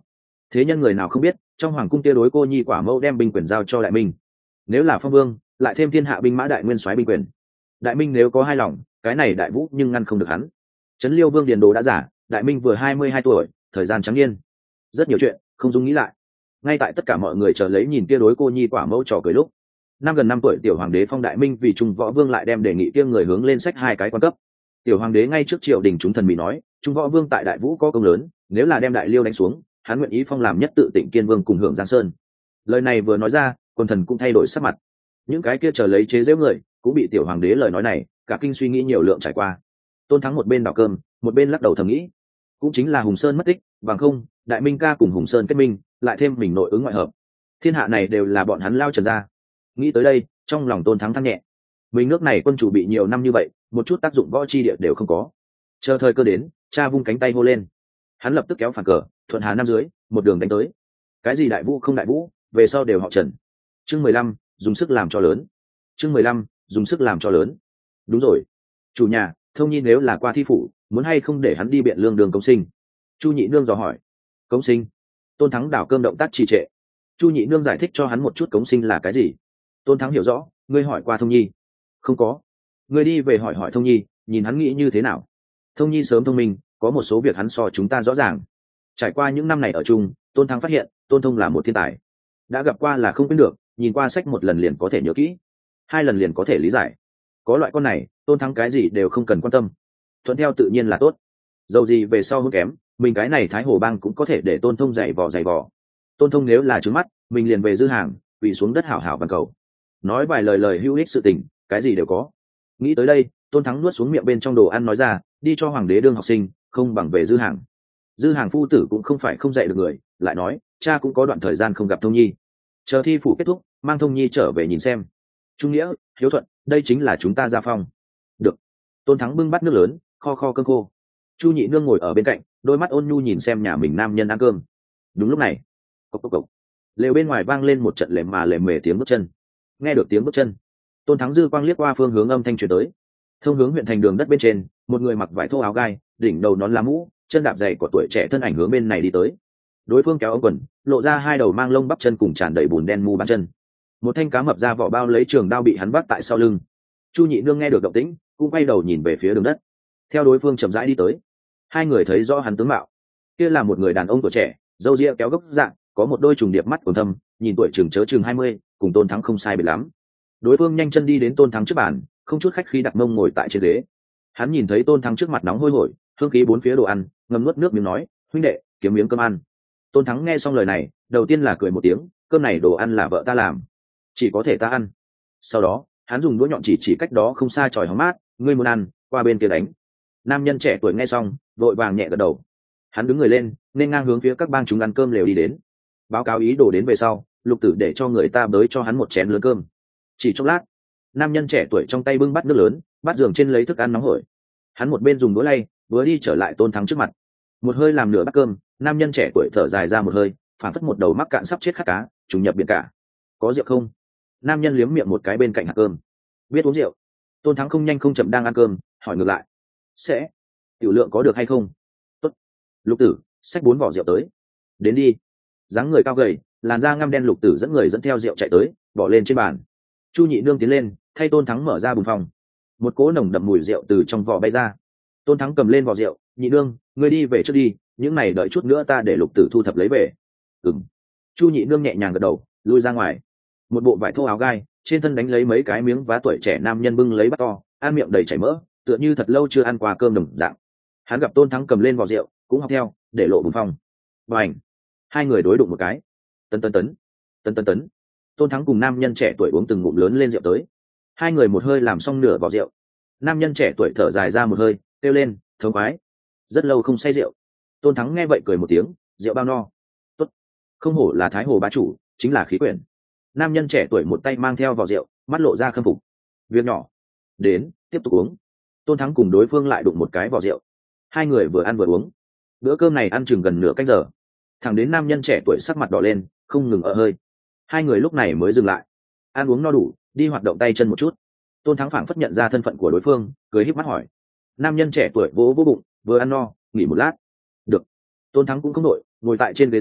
thế nhân người nào không biết trong hoàng cung kia đối cô nhi quả mẫu đem binh quyền giao cho đại minh, nếu là phong vương lại thêm thiên hạ binh mã đại nguyên soái binh quyền, đại minh nếu có hai lòng cái này đại vũ nhưng ngăn không được hắn. Trấn Liêu Vương Điền Đồ đã giả, đại minh vừa 22 tuổi, thời gian trắng niên, rất nhiều chuyện không dung nghĩ lại. Ngay tại tất cả mọi người chờ lấy nhìn kia đối cô nhi quả mẫu trò cười lúc, gần 5 tuổi tiểu hoàng đế phong đại minh vì trung võ vương lại đem đề nghị kia người hướng lên sách 2 cái quan cấp. Tiểu hoàng đế ngay trước triều đình chúng thần mỹ nói, trung võ vương tại đại vũ có công lớn, nếu là đem đại liêu đánh xuống, hắn nguyện ý phong làm nhất tự Tịnh Kiên Vương cùng hưởng Giang Sơn. Lời này vừa nói ra, quần thần cũng thay đổi sắc mặt. Những cái kia chờ lấy chế giễu người cũng bị tiểu hoàng đế lời nói này cả kinh suy nghĩ nhiều lượng trải qua. Tôn Thắng một bên đảo cơm một bên lắc đầu thầm nghĩ, cũng chính là Hùng Sơn mất tích, bằng không đại minh ca cùng Hùng Sơn kết minh, lại thêm mình nội ứng ngoại hợp, thiên hạ này đều là bọn hắn lao trần ra. Nghĩ tới đây, trong lòng Tôn Thắng than nhẹ, mình nước này quân chủ bị nhiều năm như vậy, một chút tác dụng võ chi địa đều không có. Chờ thời cơ đến, cha vung cánh tay hô lên, hắn lập tức kéo phản cờ, thuận hà nam dưới, một đường đánh tới. Cái gì đại vũ không đại vũ, về sau đều họ Trần. Chương 15, dùng sức làm cho lớn. Chương 15, dùng sức làm cho lớn. Đúng rồi, chủ nhà, Thông Nhi nếu là qua thi phủ, muốn hay không để hắn đi biện lương đường công sinh? Chu Nhị Nương dò hỏi. Công sinh? Tôn Thắng đảo cơm động tác trì trệ. Chu Nhị Nương giải thích cho hắn một chút công sinh là cái gì. Tôn Thắng hiểu rõ, ngươi hỏi qua Thông Nhi? Không có. Ngươi đi về hỏi hỏi Thông Nhi, nhìn hắn nghĩ như thế nào. Thông Nhi sớm thông minh, có một số việc hắn so chúng ta rõ ràng. Trải qua những năm này ở chung, Tôn Thắng phát hiện Tôn Thông là một thiên tài. Đã gặp qua là không quên được, nhìn qua sách một lần liền có thể nhớ kỹ, 2 lần liền có thể lý giải. Có loại con này, Tôn Thắng cái gì đều không cần quan tâm, thuận theo tự nhiên là tốt. Dầu gì về sau hơn kém, mình cái này Thái Hồ Bang cũng có thể để Tôn Thông dạy vò. Tôn Thông nếu là trướng mắt, mình liền về dư hàng, quỳ xuống đất hảo hảo bàn cầu, nói vài lời hữu ích sự tình, cái gì đều có. Nghĩ tới đây, Tôn Thắng nuốt xuống miệng bên trong đồ ăn nói ra, đi cho hoàng đế đương học sinh, không bằng về dư hàng. Dư hàng phu tử cũng không phải không dạy được người, lại nói cha cũng có đoạn thời gian không gặp Thông Nhi, chờ thi phủ kết thúc mang Thông Nhi trở về nhìn xem. Trung nghĩa, hiếu thuận, đây chính là chúng ta gia phong. Được. Tôn Thắng bưng bát nước lớn, kho cơm khô. Chu Nhị Nương ngồi ở bên cạnh, đôi mắt ôn nhu nhìn xem nhà mình nam nhân ăn cơm. Đúng lúc này, cộc cộc cộc, lều bên ngoài vang lên một trận lề mề tiếng bước chân. Nghe được tiếng bước chân, Tôn Thắng dư quang liếc qua phương hướng âm thanh truyền tới. Thông hướng huyện thành đường đất bên trên, một người mặc vải thô áo gai, đỉnh đầu nón lá mũ, chân đạp giày của tuổi trẻ thân ảnh hướng bên này đi tới. Đối phương kéo ống quần, lộ ra 2 đầu mang lông bắp chân cùng tràn đầy bùn đen mu bàn chân. Một thanh cá mập ra vỏ bao lấy trường đao bị hắn bắt tại sau lưng. Chu Nhị Nương nghe được động tĩnh, cũng quay đầu nhìn về phía đường đất. Theo đối phương chậm rãi đi tới, 2 người thấy rõ hắn tướng mạo. Kia là một người đàn ông tuổi trẻ, râu ria kéo gốc dạng, có một đôi trùng điệp mắt còn thâm, nhìn tuổi chừng 20, cùng Tôn Thắng không sai biệt lắm. Đối phương nhanh chân đi đến Tôn Thắng trước bàn, không chút khách khí đặt mông ngồi tại trên ghế. Hắn nhìn thấy Tôn Thắng trước mặt nóng hôi hổi, hương khí bốn phía đồ ăn, ngầm nuốt nước miếng nói, huynh đệ, kiếm miếng cơm ăn. Tôn Thắng nghe xong lời này, đầu tiên là cười một tiếng, cơm này đồ ăn là vợ ta làm, chỉ có thể ta ăn. Sau đó hắn dùng đũa nhọn chỉ cách đó không xa chòi hóng mát, ngươi muốn ăn, qua bên kia đánh. Nam nhân trẻ tuổi nghe xong, vội vàng nhẹ gật đầu. Hắn đứng người lên, nên ngang hướng phía các bang chúng ăn cơm lều đi đến. Báo cáo ý đồ đến về sau, Lục Tử để cho người ta bới cho hắn một chén lớn cơm. Chỉ chốc lát, nam nhân trẻ tuổi trong tay bưng bát nước lớn, bát giường trên lấy thức ăn nóng hổi. Hắn một bên dùng đũa lay, vừa đi trở lại Tôn Thắng trước mặt. Một hơi làm nửa bát cơm, nam nhân trẻ tuổi thở dài ra một hơi, phản phất một đầu mắc cạn sắp chết khát cá, trùng nhập biển cả. Có rượu không? Nam nhân liếm miệng một cái bên cạnh hạt cơm. Biết uống rượu. Tôn Thắng không nhanh không chậm đang ăn cơm, hỏi ngược lại. Sẽ. Tiểu lượng có được hay không? Tốt. Lục Tử, xách 4 vỏ rượu tới. Đến đi. Dáng người cao gầy, làn da ngăm đen Lục Tử dẫn người dẫn theo rượu chạy tới, bỏ lên trên bàn. Chu Nhị Nương tiến lên, thay Tôn Thắng mở ra bùn phòng. Một cỗ nồng đậm mùi rượu từ trong vỏ bay ra. Tôn Thắng cầm lên vỏ rượu, Nhị Nương, ngươi đi về trước đi, những này đợi chút nữa ta để Lục Tử thu thập lấy về. Ừm. Chu Nhị Nương nhẹ nhàng gật đầu, lui ra ngoài. Một bộ vải thô áo gai, trên thân đánh lấy mấy cái miếng vá tuổi trẻ nam nhân bưng lấy bát to, ăn miệng đầy chảy mỡ, tựa như thật lâu chưa ăn qua cơm đồng dạng. Hắn gặp Tôn Thắng cầm lên vỏ rượu, cũng học theo, để lộ bùn phòng. Bành! 2 người đối đụng một cái. Tấn tấn tấn, tấn tấn tấn. Tôn Thắng cùng nam nhân trẻ tuổi uống từng ngụm lớn lên rượu tới. 2 người một hơi làm xong nửa vỏ rượu. Nam nhân trẻ tuổi thở dài ra một hơi, kêu lên, thống khoái. Rất lâu không say rượu. Tôn Thắng nghe vậy cười một tiếng, rượu bao no. Tốt, không hổ là Thái Hồ bá chủ, chính là khí quyển. Nam nhân trẻ tuổi một tay mang theo vỏ rượu, mắt lộ ra khâm phục. Việc nhỏ. Đến, tiếp tục uống. Tôn Thắng cùng đối phương lại đụng một cái vỏ rượu. 2 người vừa ăn vừa uống. Bữa cơm này ăn chừng gần nửa canh giờ. Thẳng đến nam nhân trẻ tuổi sắc mặt đỏ lên, không ngừng ở hơi. 2 người lúc này mới dừng lại. Ăn uống no đủ, đi hoạt động tay chân một chút. Tôn Thắng phảng phất nhận ra thân phận của đối phương, cười híp mắt hỏi. Nam nhân trẻ tuổi vỗ vỗ bụng, vừa ăn no, nghỉ một lát. Được. Tôn Thắng cũng không nội, ngồi tại trên ghế dài,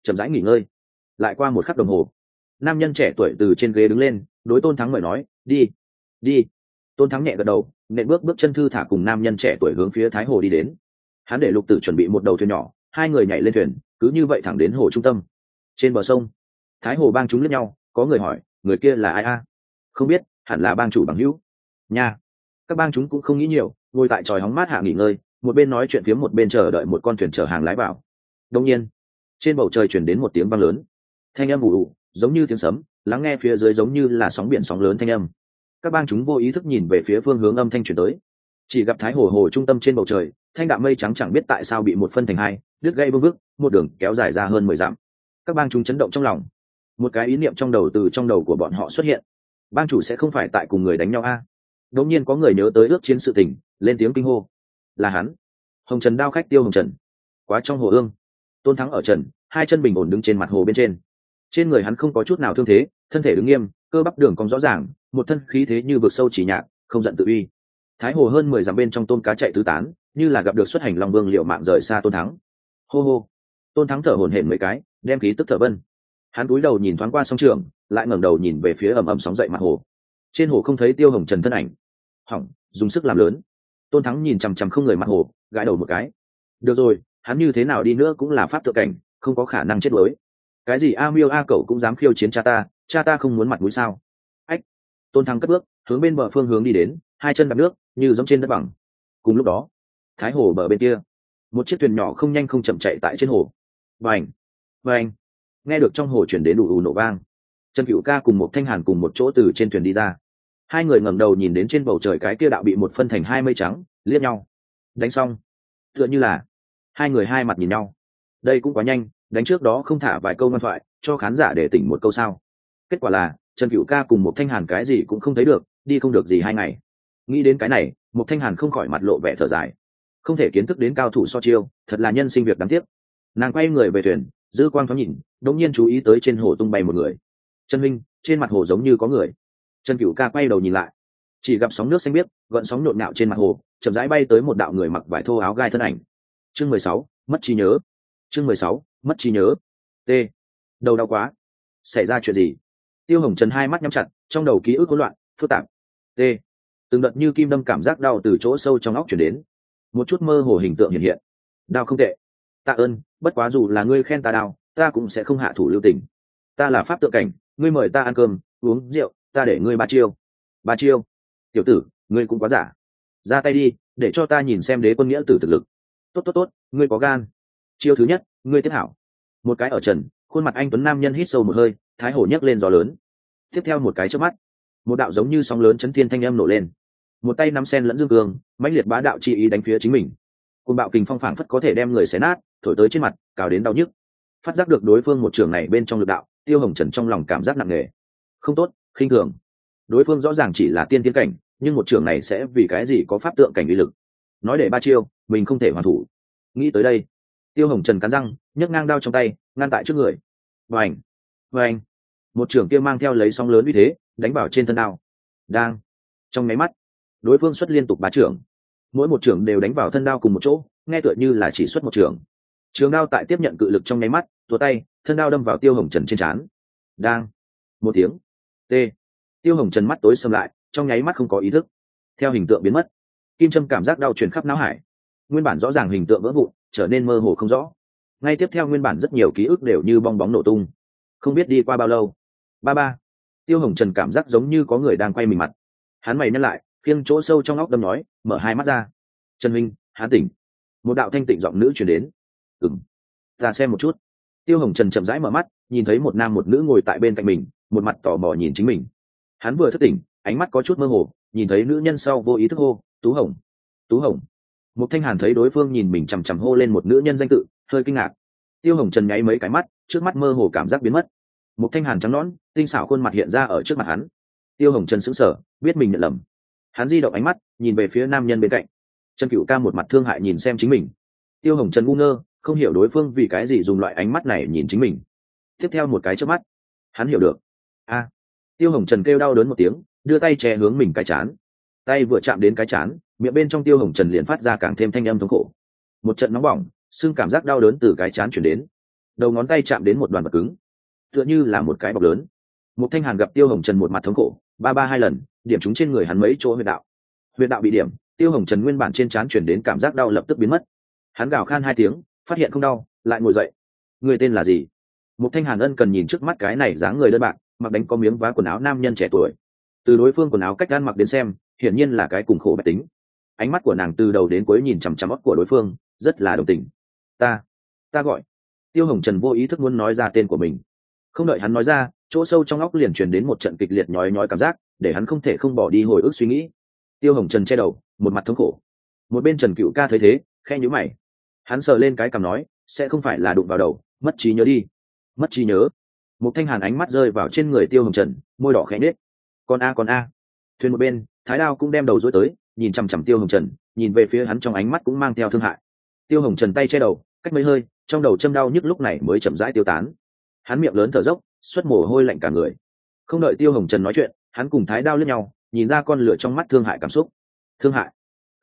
chậm rãi nghỉ ngơi. Lại qua một khắc đồng hồ, nam nhân trẻ tuổi từ trên ghế đứng lên, đối Tôn Thắng mời nói, đi đi. Tôn Thắng nhẹ gật đầu, nện bước chân thư thả cùng nam nhân trẻ tuổi hướng phía Thái Hồ đi đến. Hắn để Lục Tử chuẩn bị một đầu thuyền nhỏ, hai người nhảy lên thuyền, cứ như vậy thẳng đến hồ trung tâm. Trên bờ sông, Thái Hồ bang chúng lẫn nhau, có người hỏi, người kia là ai a? Không biết, hẳn là bang chủ bằng hữu nha. Các bang chúng cũng không nghĩ nhiều, ngồi tại chòi hóng mát hạ nghỉ ngơi, một bên nói chuyện phiếm một bên chờ đợi một con thuyền chở hàng lái vào. Đột nhiên, trên bầu trời truyền đến một tiếng vang lớn, thanh âm ù ù, giống như tiếng sấm, lắng nghe phía dưới giống như là sóng biển sóng lớn thanh âm. Các bang chúng vô ý thức nhìn về phía phương hướng âm thanh truyền tới, chỉ gặp Thái Hồ hồ trung tâm trên bầu trời, thanh đạm mây trắng chẳng biết tại sao bị một phân thành hai, đứt gãy vương vức, một đường kéo dài ra hơn 10 dặm. Các bang chúng chấn động trong lòng, một cái ý niệm trong đầu của bọn họ xuất hiện, bang chủ sẽ không phải tại cùng người đánh nhau a? Đột nhiên có người nhớ tới ước chiến sự tình, lên tiếng kinh hô, là hắn, Hồng Trần đao khách Tiêu Hồng Trần. Quá trong hồ ương, Tôn Thắng ở trần, hai chân bình ổn đứng trên mặt hồ bên trên. Trên người hắn không có chút nào thương thế, thân thể đứng nghiêm, cơ bắp đường cong rõ ràng, một thân khí thế như vực sâu chỉ nhạc, không giận tự uy. Thái Hồ hơn 10 dặm bên trong tôm cá chạy tứ tán, như là gặp được xuất hành long vương liệu mạng rời xa Tôn Thắng. Hô hô. Tôn Thắng thở hổn hển mấy cái, đem khí tức thở vân. Hắn cúi đầu nhìn thoáng qua sông trường, lại ngẩng đầu nhìn về phía ầm ầm sóng dậy mặt hồ. Trên hồ không thấy Tiêu Hồng Trần thân ảnh. Hỏng, dùng sức làm lớn. Tôn Thắng nhìn chằm chằm không người mặt hồ, gãi đầu một cái. Được rồi, hắn như thế nào đi nữa cũng là pháp tự cảnh, không có khả năng chết đuối. Cái gì a miêu a cậu cũng dám khiêu chiến cha ta không muốn mặt mũi sao? Ách. Tôn Thắng cất bước, hướng bên bờ phương hướng đi đến, hai chân đạp nước, như giống trên đất bằng. Cùng lúc đó, Thái Hồ bờ bên kia, một chiếc thuyền nhỏ không nhanh không chậm chạy tại trên hồ. Vành, vành. Nghe được trong hồ chuyển đến ù ù nổ vang, Trần Cửu Ca cùng một Thanh Hàn cùng một chỗ từ trên thuyền đi ra. Hai người ngẩng đầu nhìn đến trên bầu trời cái kia đạo bị một phân thành hai mây trắng, liếc nhau. Đánh xong, tựa như là hai người hai mặt nhìn nhau. Đây cũng quá nhanh, đánh trước đó không thả vài câu ngoan thoại cho khán giả để tỉnh một câu sao? Kết quả là Trần Cửu Ca cùng một Thanh Hàn cái gì cũng không thấy được, đi không được gì 2 ngày. Nghĩ đến cái này, một Thanh Hàn không khỏi mặt lộ vẻ thở dài. Không thể kiến thức đến cao thủ so chiêu, thật là nhân sinh việc đáng tiếc. Nàng quay người về thuyền, dư quang thoáng nhìn, đột nhiên chú ý tới trên hồ tung bay một người. Trần Minh, trên mặt hồ giống như có người. Trần Cửu Ca quay đầu nhìn lại, chỉ gặp sóng nước xanh biếc, gợn sóng nhộn nhạo trên mặt hồ, chậm rãi bay tới một đạo người mặc vải thô áo gai thân ảnh. Chương 16, mất trí nhớ. Chương 16, mất trí nhớ. T. Đầu đau quá. Xảy ra chuyện gì? Tiêu Hồng Trần hai mắt nhắm chặt, trong đầu ký ức hỗn loạn, phức tạp. T. Từng đợt như kim đâm cảm giác đau từ chỗ sâu trong óc truyền đến. Một chút mơ hồ hình tượng hiện hiện. Đau không tệ. Tạ ơn, bất quá dù là ngươi khen ta đau, ta cũng sẽ không hạ thủ lưu tình. Ta là pháp tượng cảnh, ngươi mời ta ăn cơm, uống rượu, ta để ngươi 3 chiêu. 3 chiêu? Tiểu tử, ngươi cũng quá giả. Ra tay đi, để cho ta nhìn xem đế quân nghĩa tử thực lực. Tốt, ngươi có gan. Chiêu thứ nhất, ngươi tiếp hảo. Một cái ở trần, khuôn mặt anh tuấn nam nhân hít sâu một hơi, Thái Hổ nhấc lên gió lớn. Tiếp theo một cái chớp mắt, một đạo giống như sóng lớn chấn thiên thanh âm nổ lên. Một tay nắm sen lẫn dương cường, mãnh liệt bá đạo chi ý đánh phía chính mình. Cơn bạo kình phong phảng phất có thể đem người xé nát, thổi tới trên mặt, cào đến đau nhức. Phát giác được đối phương một trường này bên trong lực đạo, Tiêu Hồng Trần trong lòng cảm giác nặng nề. Không tốt, khinh thường. Đối phương rõ ràng chỉ là tiên tiến cảnh, nhưng một trường này sẽ vì cái gì có pháp tượng cảnh uy lực? Nói để 3 chiêu, mình không thể hoàn thủ. Nghĩ tới đây, Tiêu Hồng Trần cắn răng, nhấc ngang đao trong tay, ngăn tại trước người. Vành, vành. Một trường kia mang theo lấy sóng lớn uy thế, đánh vào trên thân đao. Đang. Trong máy mắt, đối phương xuất liên tục 3 trường. Mỗi một trường đều đánh vào thân đao cùng một chỗ, nghe tựa như là chỉ xuất một trường. Trường đao tại tiếp nhận cự lực trong nháy mắt, tuột tay, thân đao đâm vào Tiêu Hồng Trần trên trán. Đang. Một tiếng. T. Tiêu Hồng Trần mắt tối sầm lại, trong nháy mắt không có ý thức. Theo hình tượng biến mất, kim châm cảm giác đau truyền khắp não hải. Nguyên bản rõ ràng hình tượng vỡ vụn, trở nên mơ hồ không rõ. Ngay tiếp theo nguyên bản rất nhiều ký ức đều như bong bóng nổ tung. Không biết đi qua bao lâu. Ba. Tiêu Hồng Trần cảm giác giống như có người đang quay mình mặt. Hắn mày nhăn lại, khiêng chỗ sâu trong óc đâm nói, mở hai mắt ra. Trần Minh, hắn tỉnh. Một đạo thanh tịnh giọng nữ truyền đến. Ta xem một chút. Tiêu Hồng Trần chậm rãi mở mắt, nhìn thấy một nam một nữ ngồi tại bên cạnh mình, một mặt tò mò nhìn chính mình. Hắn vừa thức tỉnh, ánh mắt có chút mơ hồ, nhìn thấy nữ nhân sau vô ý thức hô, Tú Hồng. Tú Hồng. Một Thanh Hàn thấy đối phương nhìn mình chằm chằm hô lên một nữ nhân danh tự, hơi kinh ngạc. Tiêu Hồng Trần nháy mấy cái mắt, trước mắt mơ hồ cảm giác biến mất. Một Thanh Hàn trắng nõn, tinh xảo khuôn mặt hiện ra ở trước mặt hắn. Tiêu Hồng Trần sững sờ, biết mình nhận lầm. Hắn di động ánh mắt, nhìn về phía nam nhân bên cạnh. Trần Cửu Ca một mặt thương hại nhìn xem chính mình. Tiêu Hồng Trần ngu ngơ, không hiểu đối phương vì cái gì dùng loại ánh mắt này nhìn chính mình. Tiếp theo một cái chớp mắt, hắn hiểu được. Tiêu Hồng Trần kêu đau đớn một tiếng, đưa tay che hướng mình cái chán. Tay vừa chạm đến cái chán, miệng bên trong Tiêu Hồng Trần liền phát ra càng thêm thanh âm thống khổ. Một trận nóng bỏng, xương cảm giác đau đớn từ cái chán truyền đến. đầu ngón tay chạm đến một đoàn vật cứng, tựa như là một cái bọc lớn. Một Thanh Hàn gặp Tiêu Hồng Trần một mặt thống khổ, ba hai lần điểm trúng trên người hắn mấy chỗ huyệt đạo bị điểm. Tiêu Hồng Trần nguyên bản trên trán chuyển đến cảm giác đau lập tức biến mất. Hắn gào khan 2 tiếng, phát hiện không đau, lại ngồi dậy. Người tên là gì? Một Thanh Hàn ân cần nhìn trước mắt cái này dáng người đơn bạc, mặc đánh có miếng vá quần áo nam nhân trẻ tuổi. Từ đối phương quần áo cách ăn mặc đến xem, hiển nhiên là cái cùng khổ bách tính. Ánh mắt của nàng từ đầu đến cuối nhìn chằm chằm óc của đối phương, rất là đồng tình. Ta gọi. Tiêu Hồng Trần vô ý thức muốn nói ra tên của mình. Không đợi hắn nói ra, chỗ sâu trong óc liền truyền đến một trận kịch liệt nhói nhói cảm giác, để hắn không thể không bỏ đi hồi ức suy nghĩ. Tiêu Hồng Trần che đầu, một mặt thống khổ. Một bên Trần Cựu Ca thấy thế, khẽ nhíu mày. Hắn sờ lên cái cằm nói, sẽ không phải là đụng vào đầu, mất trí nhớ đi. Mất trí nhớ. Một Thanh Hàn ánh mắt rơi vào trên người Tiêu Hồng Trần, môi đỏ khẽ nhếch. Con a. Thuyền một bên, Thái Đao cũng đem đầu dối tới, nhìn chằm chằm Tiêu Hồng Trần, nhìn về phía hắn trong ánh mắt cũng mang theo thương hại. Tiêu Hồng Trần tay che đầu, cách mấy hơi, trong đầu châm đau nhức lúc này mới chậm rãi tiêu tán. Hắn miệng lớn thở dốc, xuất mồ hôi lạnh cả người. Không đợi Tiêu Hồng Trần nói chuyện, hắn cùng Thái Đao liếc nhau, nhìn ra con lửa trong mắt thương hại cảm xúc. Thương hại?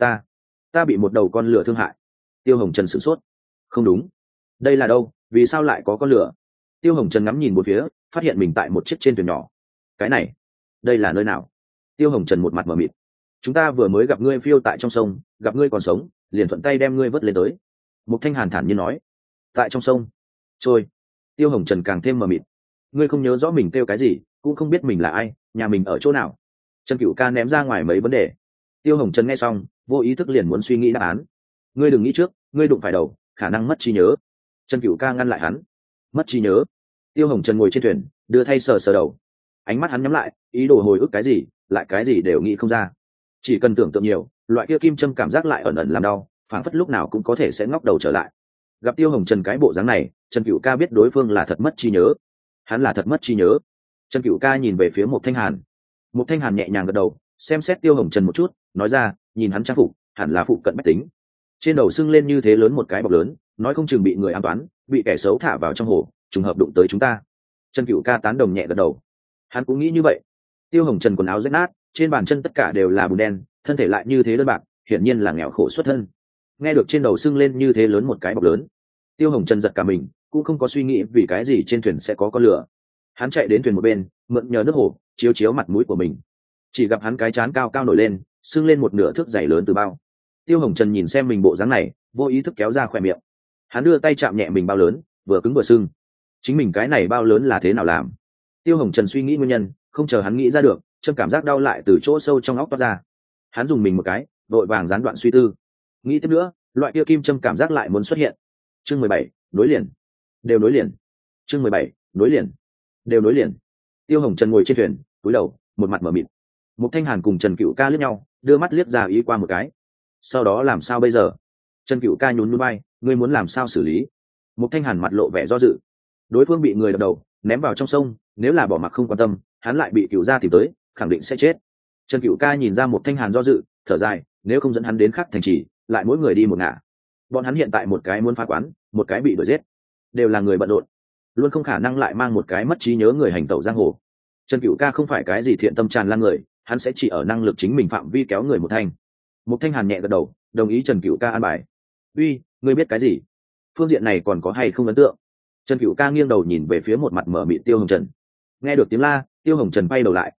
Ta bị một đầu con lửa thương hại. Tiêu Hồng Trần sửng sốt. Không đúng, đây là đâu, vì sao lại có con lửa? Tiêu Hồng Trần ngắm nhìn một phía, phát hiện mình tại một chiếc trên thuyền nhỏ. Cái này, đây là nơi nào? Tiêu Hồng Trần một mặt mờ mịt. Chúng ta vừa mới gặp ngươi phiêu tại trong sông, gặp ngươi còn sống, liền thuận tay đem ngươi vớt lên tới. Một Thanh Hàn thản nhiên nói. Tại trong sông trôi. Tiêu Hồng Trần càng thêm mờ mịt. Ngươi không nhớ rõ mình kêu cái gì, cũng không biết mình là ai, nhà mình ở chỗ nào. Trần Cựu Ca ném ra ngoài mấy vấn đề. Tiêu Hồng Trần nghe xong, vô ý thức liền muốn suy nghĩ đáp án. Ngươi đừng nghĩ trước, ngươi đụng phải đầu, khả năng mất trí nhớ. Trần Cựu Ca ngăn lại hắn. Mất trí nhớ? Tiêu Hồng Trần ngồi trên thuyền, đưa thay sờ sờ đầu. Ánh mắt hắn nhắm lại, ý đồ hồi ức cái gì, lại cái gì đều nghĩ không ra. Chỉ cần tưởng tượng nhiều, loại kia kim châm cảm giác lại ẩn ẩn làm đau, phảng phất lúc nào cũng có thể sẽ ngóc đầu trở lại. Gặp Tiêu Hồng Trần cái bộ dáng này, Trần Cựu Ca biết đối phương là thật mất trí nhớ. Hắn là thật mất trí nhớ. Trần Cựu Ca nhìn về phía Một Thanh Hàn. Một Thanh Hàn nhẹ nhàng gật đầu, xem xét Tiêu Hồng Trần một chút, nói ra, nhìn hắn trang phục, hẳn là phụ cận bách tính. Trên đầu sưng lên như thế lớn một cái bọc lớn, nói không chừng bị người ám toán, bị kẻ xấu thả vào trong hồ, trùng hợp đụng tới chúng ta. Trần Cựu Ca tán đồng nhẹ gật đầu. Hắn cũng nghĩ như vậy. Tiêu Hồng Trần quần áo rách nát, trên bàn chân tất cả đều là bùn đen, thân thể lại như thế đơn bạc, hiển nhiên là nghèo khổ xuất thân. Nghe được trên đầu sưng lên như thế lớn một cái bọc lớn, Tiêu Hồng Trần giật cả mình, cũng không có suy nghĩ vì cái gì trên thuyền sẽ có con lửa. Hắn chạy đến thuyền một bên, mượn nhờ nước hồ chiếu chiếu mặt mũi của mình. Chỉ gặp hắn cái trán cao cao nổi lên, sưng lên một nửa thước dày lớn từ bao. Tiêu Hồng Trần nhìn xem mình bộ dáng này, vô ý thức kéo ra khỏe miệng. Hắn đưa tay chạm nhẹ mình bao lớn, vừa cứng vừa sưng. Chính mình cái này bao lớn là thế nào làm? Tiêu Hồng Trần suy nghĩ nguyên nhân, không chờ hắn nghĩ ra được, châm cảm giác đau lại từ chỗ sâu trong óc toát ra. Hắn dùng mình một cái, vội vàng gián đoạn suy tư. Nghĩ tiếp nữa, loại kia kim châm cảm giác lại muốn xuất hiện. Chương 17, nối liền. Đều nối liền. Chương 17, nối liền. Đều nối liền. Tiêu Hồng Trần ngồi trên thuyền, cúi đầu, một mặt mở mịt. Một Thanh Hàn cùng Trần Cựu Ca liếc nhau, đưa mắt liếc ra ý qua một cái. Sau đó làm sao bây giờ? Trần Cựu Ca nhún nhún vai, ngươi muốn làm sao xử lý? Một Thanh Hàn mặt lộ vẻ do dự. Đối phương bị người đập đầu, ném vào trong sông, nếu là bỏ mặc không quan tâm, hắn lại bị Cựu gia tìm tới, khẳng định sẽ chết. Trần Cựu Ca nhìn ra Một Thanh Hàn do dự, thở dài, nếu không dẫn hắn đến khắc thành trì, lại mỗi người đi một ngả. Bọn hắn hiện tại một cái muốn phá quán, một cái bị đuổi giết, đều là người bận rộn, luôn không khả năng lại mang một cái mất trí nhớ người hành tẩu giang hồ. Trần Cựu Ca không phải cái gì thiện tâm tràn lan người, hắn sẽ chỉ ở năng lực chính mình phạm vi kéo người một thanh. Một Thanh Hàn nhẹ gật đầu, đồng ý Trần Cựu Ca an bài. Uy, ngươi biết cái gì? Phương diện này còn có hay không ấn tượng? Trần Cựu Ca nghiêng đầu nhìn về phía một mặt mở mịt Tiêu Hồng Trần. Nghe được tiếng la, Tiêu Hồng Trần bay đầu lại,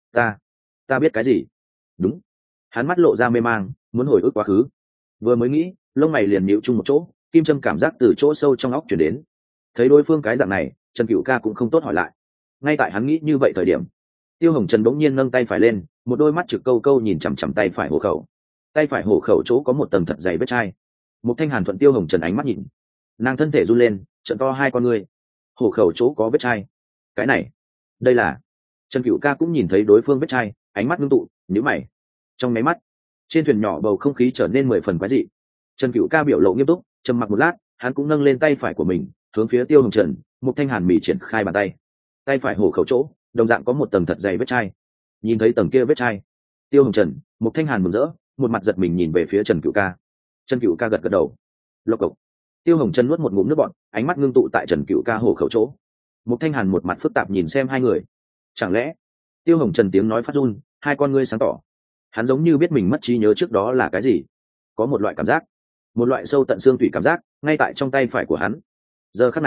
ta biết cái gì? Đúng. Hắn mắt lộ ra mê mang, muốn hồi ức quá khứ. Vừa mới nghĩ, lông mày liền nhíu chung một chỗ, kim châm cảm giác từ chỗ sâu trong óc truyền đến. Thấy đối phương cái dạng này, Trần Cựu Ca cũng không tốt hỏi lại. Ngay tại hắn nghĩ như vậy thời điểm, Tiêu Hồng Trần bỗng nhiên nâng tay phải lên, một đôi mắt trực câu câu nhìn chằm chằm tay phải hổ khẩu. Tay phải hổ khẩu chỗ có một tầng thật dày vết chai. Một Thanh Hàn thuận Tiêu Hồng Trần ánh mắt nhìn, nàng thân thể run lên, trợn to hai con ngươi. Hổ khẩu chỗ có vết chai. Cái này, đây là... Trần Cựu Ca cũng nhìn thấy đối phương vết chai, ánh mắt ngưng tụ, nhíu mày. Trong máy mắt, trên thuyền nhỏ bầu không khí trở nên 10 phần quái dị. Trần Cựu Ca biểu lộ nghiêm túc, trầm mặc một lát, hắn cũng nâng lên tay phải của mình, hướng phía Tiêu Hồng Trần. Một Thanh Hàn mỉ triển khai bàn tay. Tay phải hổ khẩu chỗ, đồng dạng có một tầng thật dày vết chai. Nhìn thấy tầng kia vết chai, Tiêu Hồng Trần, Một Thanh Hàn mừng rỡ, một mặt giật mình nhìn về phía Trần Cựu Ca. Trần Cựu Ca gật gật đầu. Lộc cộc. Tiêu Hồng Trần nuốt một ngụm nước bọt, ánh mắt ngưng tụ tại Trần Cựu Ca hổ khẩu chỗ. Một Thanh Hàn một mặt phức tạp nhìn xem hai người. Chẳng lẽ... Tiêu Hồng Trần tiếng nói phát run, hai con ngươi sáng tỏ. Hắn giống như biết mình mất trí nhớ trước đó là cái gì. Có một loại cảm giác, một loại sâu tận xương tủy cảm giác, ngay tại trong tay phải của hắn. Giờ khắc này,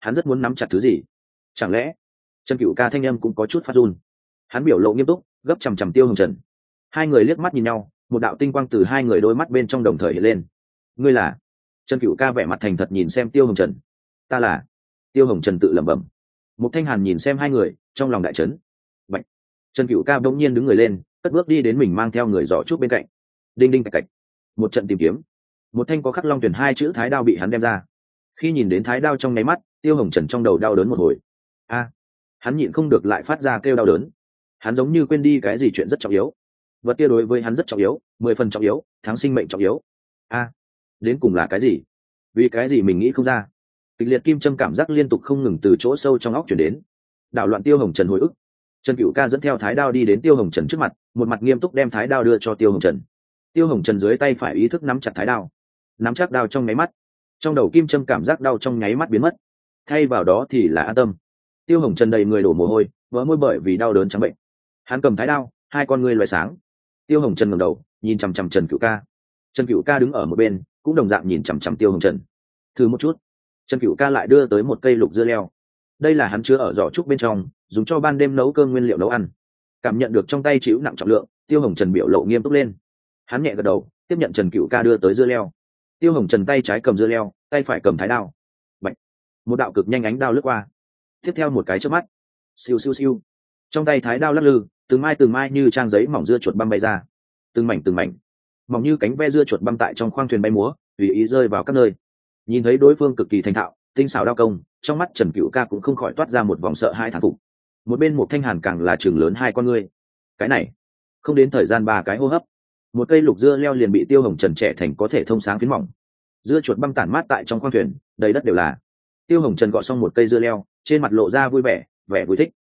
hắn rất muốn nắm chặt thứ gì. Chẳng lẽ Trần Cửu Ca thanh âm cũng có chút phát run. Hắn biểu lộ nghiêm túc, gấp chằm chằm Tiêu Hồng Trần. Hai người liếc mắt nhìn nhau, một đạo tinh quang từ hai người đôi mắt bên trong đồng thời hiện lên. Ngươi là? Trần Cửu Ca vẻ mặt thành thật nhìn xem Tiêu Hồng Trần. Ta là. Tiêu Hồng Trần tự lẩm bẩm. Mục Thanh Hàn nhìn xem hai người, trong lòng đại chấn. Bạch. Trần Cửu Ca bỗng nhiên đứng người lên, cất bước đi đến mình mang theo người giỏ trúc bên cạnh. Đinh đinh cạch cạch. Một trận tìm kiếm. Một thanh có khắc long tuyển hai chữ thái đao bị hắn đem ra. Khi nhìn đến thái đao trong nháy mắt, Tiêu Hồng Trần trong đầu đau đớn một hồi. A. Hắn nhịn không được lại phát ra kêu đau đớn. Hắn giống như quên đi cái gì chuyện rất trọng yếu. Vật kia đối với hắn rất trọng yếu, 10 phần trọng yếu, thắng sinh mệnh trọng yếu. A. Đến cùng là cái gì? Vì cái gì mình nghĩ không ra? Kịch liệt kim châm cảm giác liên tục không ngừng từ chỗ sâu trong óc chuyển đến, đảo loạn Tiêu Hồng Trần hồi ức. Trần Cửu Ca dẫn theo thái đao đi đến Tiêu Hồng Trần trước mặt, một mặt nghiêm túc đem thái đao đưa cho Tiêu Hồng Trần. Tiêu Hồng Trần dưới tay phải ý thức nắm chặt thái đao, nắm chắc đao trong nháy mắt, trong đầu kim châm cảm giác đau trong nháy mắt biến mất, thay vào đó thì là an tâm. Tiêu Hồng Trần đầy người đổ mồ hôi, vỡ môi bởi vì đau đớn trắng bệnh. Hắn cầm thái đao, hai con ngươi loé sáng. Tiêu Hồng Trần ngẩng đầu, nhìn chằm chằm Trần Cửu Ca. Trần Cửu Ca đứng ở một bên, cũng đồng dạng nhìn chằm chằm Tiêu Hồng Trần. Thử một chút. Trần Cửu Ca lại đưa tới một cây lục dưa leo. Đây là hắn chứa ở giỏ trúc bên trong, dùng cho ban đêm nấu cơm nguyên liệu nấu ăn. Cảm nhận được trong tay chịu nặng trọng lượng, Tiêu Hồng Trần biểu lộ nghiêm túc lên. Hắn nhẹ gật đầu, tiếp nhận Trần Cửu Ca đưa tới dưa leo. Tiêu Hồng Trần tay trái cầm dưa leo, tay phải cầm thái đao. Bạch. Một đạo cực nhanh ánh đao lướt qua. Tiếp theo một cái chớp mắt. Siêu siêu siêu. Trong tay thái đao lắc lư, từng mai như trang giấy mỏng dưa chuột băm bay ra. Từng mảnh mỏng như cánh ve dưa chuột băm tại trong khoang thuyền bay múa, tùy ý rơi vào các nơi. Nhìn thấy đối phương cực kỳ thành thạo, tinh xảo đao công, trong mắt Trần Cửu Ca cũng không khỏi toát ra một vòng sợ hãi thán phục. Một bên Mục Thanh Hàn càng là chừng lớn hai con ngươi. Cái này, không đến thời gian 3 cái hô hấp, một cây lục dưa leo liền bị Tiêu Hồng Trần trẻ thành có thể thông sáng phiến mỏng. Dưa chuột băm tản mát tại trong khoang thuyền, đầy đất đều là. Tiêu Hồng Trần gọt xong một cây dưa leo, trên mặt lộ ra vui vẻ vui thích.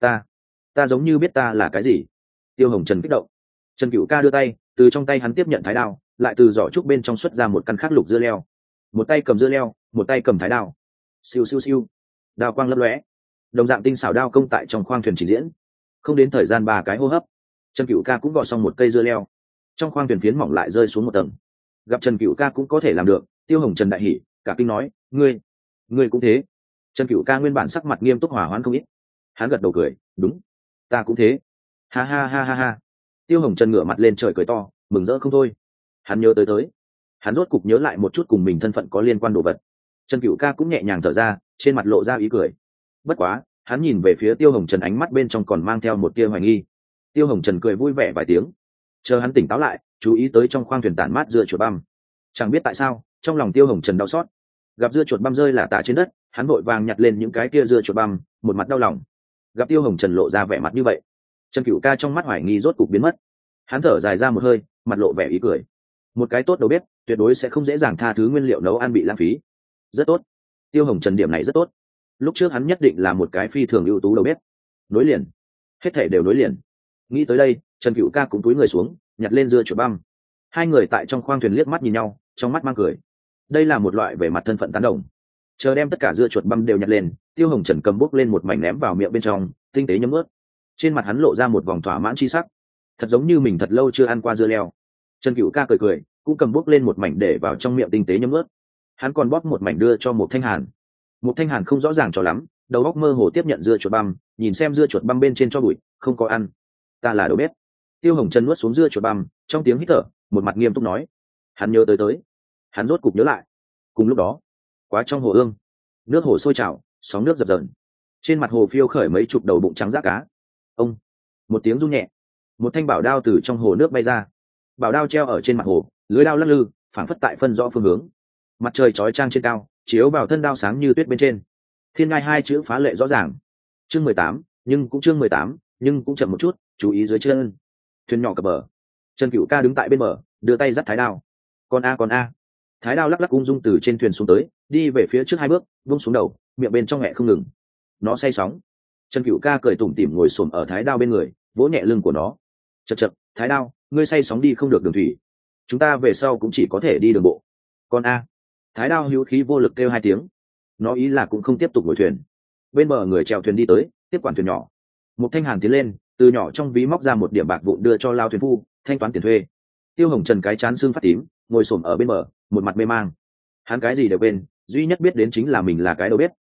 Ta giống như biết ta là cái gì. Tiêu Hồng Trần kích động. Trần Cửu Ca đưa tay, từ trong tay hắn tiếp nhận thái đao, lại từ giỏ trúc bên trong xuất ra một căn khác lục dưa leo. Một tay cầm dưa leo, một tay cầm thái đao. Siêu siêu siêu. Đao quang lấp lóe. Đồng dạng tinh xảo đao công tại trong khoang thuyền trình diễn. Không đến thời gian 3 cái hô hấp, Trần Cửu Ca cũng gọt xong một cây dưa leo. Trong khoang thuyền phiến mỏng lại rơi xuống một tầng. Gặp Trần Cửu Ca cũng có thể làm được, Tiêu Hồng Trần đại hỉ, cả kinh nói, ngươi cũng thế. Trần Cửu Ca nguyên bản sắc mặt nghiêm túc hòa hoãn không ít. Hắn gật đầu cười, đúng, ta cũng thế. Ha ha ha ha ha. Tiêu Hồng Trần ngửa mặt lên trời cười to, mừng rỡ không thôi. Hắn nhớ tới, hắn rốt cục nhớ lại một chút cùng mình thân phận có liên quan đồ vật. Trần Cửu Ca cũng nhẹ nhàng thở ra, trên mặt lộ ra ý cười. Bất quá, hắn nhìn về phía Tiêu Hồng Trần, ánh mắt bên trong còn mang theo một tia hoài nghi. Tiêu Hồng Trần cười vui vẻ vài tiếng. Chờ hắn tỉnh táo lại, chú ý tới trong khoang thuyền tản mát dưa chuột băm. Chẳng biết tại sao, trong lòng Tiêu Hồng Trần đau xót. Gặp dưa chuột băm rơi lả tả trên đất, hắn vội vàng nhặt lên những cái kia dưa chuột băm, một mặt đau lòng. Gặp Tiêu Hồng Trần lộ ra vẻ mặt như vậy, Trần Cửu Ca trong mắt hoài nghi rốt cục biến mất. Hắn thở dài ra một hơi, mặt lộ vẻ ý cười. Một cái tốt đầu bếp, tuyệt đối sẽ không dễ dàng tha thứ nguyên liệu nấu ăn bị lãng phí. Rất tốt. Tiêu Hồng Trần điểm này rất tốt. Lúc trước hắn nhất định là một cái phi thường ưu tú đầu bếp. Nối liền, hết thảy đều nối liền. Nghĩ tới đây, Trần Cửu Ca cũng túi người xuống, nhặt lên dưa chuột băm. Hai người tại trong khoang thuyền liếc mắt nhìn nhau, trong mắt mang cười. Đây là một loại về mặt thân phận tán đồng. Chờ đem tất cả dưa chuột băm đều nhặt lên, Tiêu Hồng Trần cầm bốc lên một mảnh ném vào miệng bên trong, tinh tế nhấm ướt. Trên mặt hắn lộ ra một vòng thỏa mãn chi sắc, thật giống như mình thật lâu chưa ăn qua dưa leo. Trần Cửu Ca cười, cũng cầm bốc lên một mảnh để vào trong miệng tinh tế nhấm ướt. Hắn còn bóp một mảnh đưa cho Mục Thanh Hàn. Mục Thanh Hàn không rõ ràng cho lắm, đầu óc mơ hồ tiếp nhận dưa chuột băm, nhìn xem dưa chuột băm bên trên cho bụi, không có ăn. Ta là đầu bếp. Tiêu Hồng Trần nuốt xuống dưa chuột băm, trong tiếng hít thở, một mặt nghiêm túc nói. Hắn nhớ tới, hắn rốt cục nhớ lại. Cùng lúc đó, quá trong hồ ương, nước hồ sôi trào, sóng nước dập dờn. Trên mặt hồ phiêu khởi mấy chục đầu bụng trắng rác cá. Ông, một tiếng rung nhẹ, một thanh bảo đao từ trong hồ nước bay ra. Bảo đao treo ở trên mặt hồ, lưới đao lắc lư, phảng phất tại phân rõ phương hướng. Mặt trời chói chang trên cao, chiếu vào thân đao sáng như tuyết bên trên. Thiên ngai hai chữ phá lệ rõ ràng. Chương 18, nhưng cũng chậm một chút, chú ý dưới chân. Thuyền nhỏ cập bờ. Trần Cửu Ca đứng tại bên bờ, đưa tay dắt thái đao. Con a. Thái đao lắc lắc ung dung từ trên thuyền xuống tới, đi về phía trước 2 bước, vung xuống đầu, miệng bên trong nhẹ không ngừng. Nó say sóng. Trần Cửu Ca cười tủm tỉm ngồi xổm ở thái đao bên người, vỗ nhẹ lưng của nó. Chậc, thái đao, ngươi say sóng đi không được đường thủy. Chúng ta về sau cũng chỉ có thể đi đường bộ. Con a. Thái đao hữu khí vô lực kêu 2 tiếng. Nó ý là cũng không tiếp tục ngồi thuyền. Bên bờ người chèo thuyền đi tới, tiếp quản thuyền nhỏ. Một Thanh Hàn tiến lên, từ nhỏ trong ví móc ra một điểm bạc vụn đưa cho lao thuyền phu, thanh toán tiền thuê. Tiêu Hồng Trần cái chán sưng phát tím, ngồi xổm ở bên bờ, một mặt mê mang. Hắn cái gì đều quên, duy nhất biết đến chính là mình là cái đầu bếp,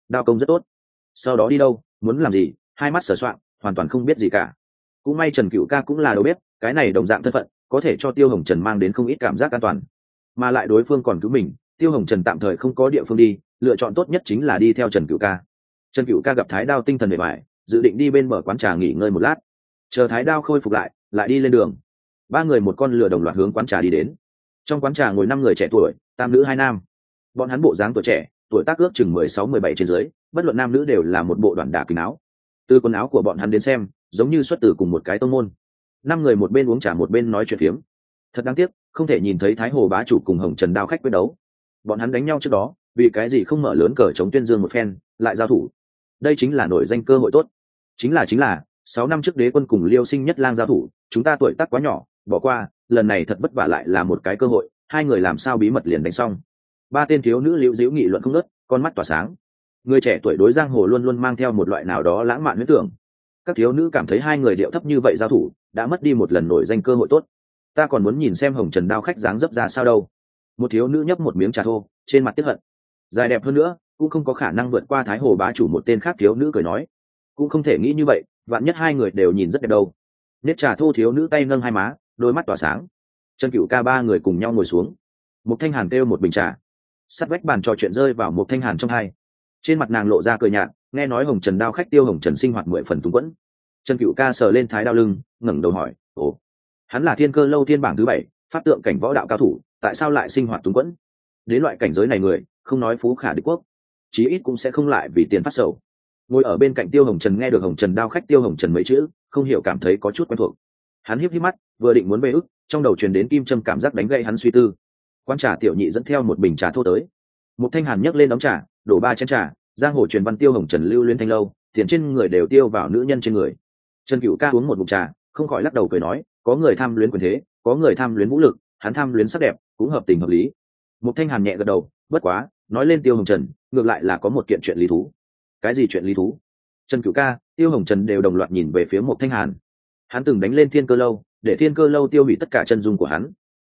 đao công rất tốt. Sau đó đi đâu, muốn làm gì, hai mắt sờ soạng, hoàn toàn không biết gì cả. Cũng may Trần Cửu Ca cũng là đầu bếp, cái này đồng dạng thân phận có thể cho Tiêu Hồng Trần mang đến không ít cảm giác an toàn, mà lại đối phương còn cứu mình. Tiêu Hồng Trần tạm thời không có địa phương đi, lựa chọn tốt nhất chính là đi theo Trần Cửu Ca. Trần Cửu Ca gặp Thái Đao tinh thần bề bại, dự định đi bên bờ quán trà nghỉ ngơi một lát, chờ Thái Đao khôi phục lại đi lên đường. Ba người một con lừa đồng loạt hướng quán trà đi đến. Trong quán trà ngồi 5 người trẻ tuổi, tam nữ hai nam. Bọn hắn bộ dáng tuổi trẻ, tuổi tác ước chừng 16-17 trên dưới, bất luận nam nữ đều là một bộ đoạn đả quần áo. Từ quần áo của bọn hắn đến xem, giống như xuất từ cùng một cái tông môn. 5 người một bên uống trà một bên nói chuyện phiếm. Thật đáng tiếc, không thể nhìn thấy Thái Hồ bá chủ cùng Hồng Trần đao khách quyết đấu. Bọn hắn đánh nhau trước đó, vì cái gì không mở lớn cờ chống tuyên dương một phen, lại giao thủ. Đây chính là nổi danh cơ hội tốt. Chính là 6 năm trước Đế Quân cùng Liêu Sinh Nhất Lang giao thủ, chúng ta tuổi tác quá nhỏ, bỏ qua, lần này thật vất vả lại là một cái cơ hội, hai người làm sao bí mật liền đánh xong. Ba tên thiếu nữ liễu diễu nghị luận không ngớt, con mắt tỏa sáng. Người trẻ tuổi đối giang hồ luôn luôn mang theo một loại nào đó lãng mạn huyễn tưởng. Các thiếu nữ cảm thấy hai người điệu thấp như vậy giao thủ, đã mất đi một lần nổi danh cơ hội tốt. Ta còn muốn nhìn xem Hồng Trần đao khách dáng dấp ra sao đâu. Một thiếu nữ nhấp một miếng trà thô, trên mặt tiếc hận. Dài đẹp hơn nữa, cũng không có khả năng vượt qua Thái Hồ bá chủ. Một tên khác thiếu nữ cười nói, cũng không thể nghĩ như vậy, vạn nhất hai người đều nhìn rất đẹp đâu. Nết trà thô thiếu nữ tay nâng hai má, đôi mắt tỏa sáng. Trần Cửu Ca ba người cùng nhau ngồi xuống. Một Thanh Hàn kêu một bình trà. Sát vách bàn trò chuyện rơi vào một Thanh Hàn trong hai. Trên mặt nàng lộ ra cười nhạt, nghe nói Hồng Trần đao khách Tiêu Hồng Trần sinh hoạt 10 phần túng quẫn. Trần Cửu Ca sờ lên Thái Đao lưng, ngẩng đầu hỏi, ồ, hắn là Thiên Cơ lâu thiên bảng thứ 7, pháp tượng cảnh võ đạo cao thủ, tại sao lại sinh hoạt túng quẫn? Đến loại cảnh giới này người, không nói phú khả địch quốc, chí ít cũng sẽ không lại vì tiền phát sầu. Ngồi ở bên cạnh Tiêu Hồng Trần nghe được Hồng Trần đao khách Tiêu Hồng Trần mấy chữ, không hiểu cảm thấy có chút quen thuộc. Hắn híp mắt, vừa định muốn về ức, trong đầu truyền đến kim châm cảm giác đánh gậy hắn suy tư. Quan trà tiểu nhị dẫn theo một bình trà thô tới. Một Thanh Hàn nhấc lên ấm trà, đổ 3 chén trà, giang hồ truyền văn Tiêu Hồng Trần lưu luyến thanh lâu, tiền trên người đều tiêu vào nữ nhân trên người. Trần Cửu Ca uống một ngụm trà, không khỏi lắc đầu cười nói, có người tham luyến quyền thế, có người tham luyến vũ lực, hắn tham luyến sắc đẹp, cũng hợp tình hợp lý. Một Thanh Hàn nhẹ gật đầu, bất quá, nói lên Tiêu Hồng Trần, ngược lại là có một kiện chuyện lý thú. Cái gì chuyện lý thú? Trần Cửu Ca, Tiêu Hồng Trần đều đồng loạt nhìn về phía một Thanh Hàn. Hắn từng đánh lên Thiên Cơ lâu, để Thiên Cơ lâu tiêu hủy tất cả chân dung của hắn.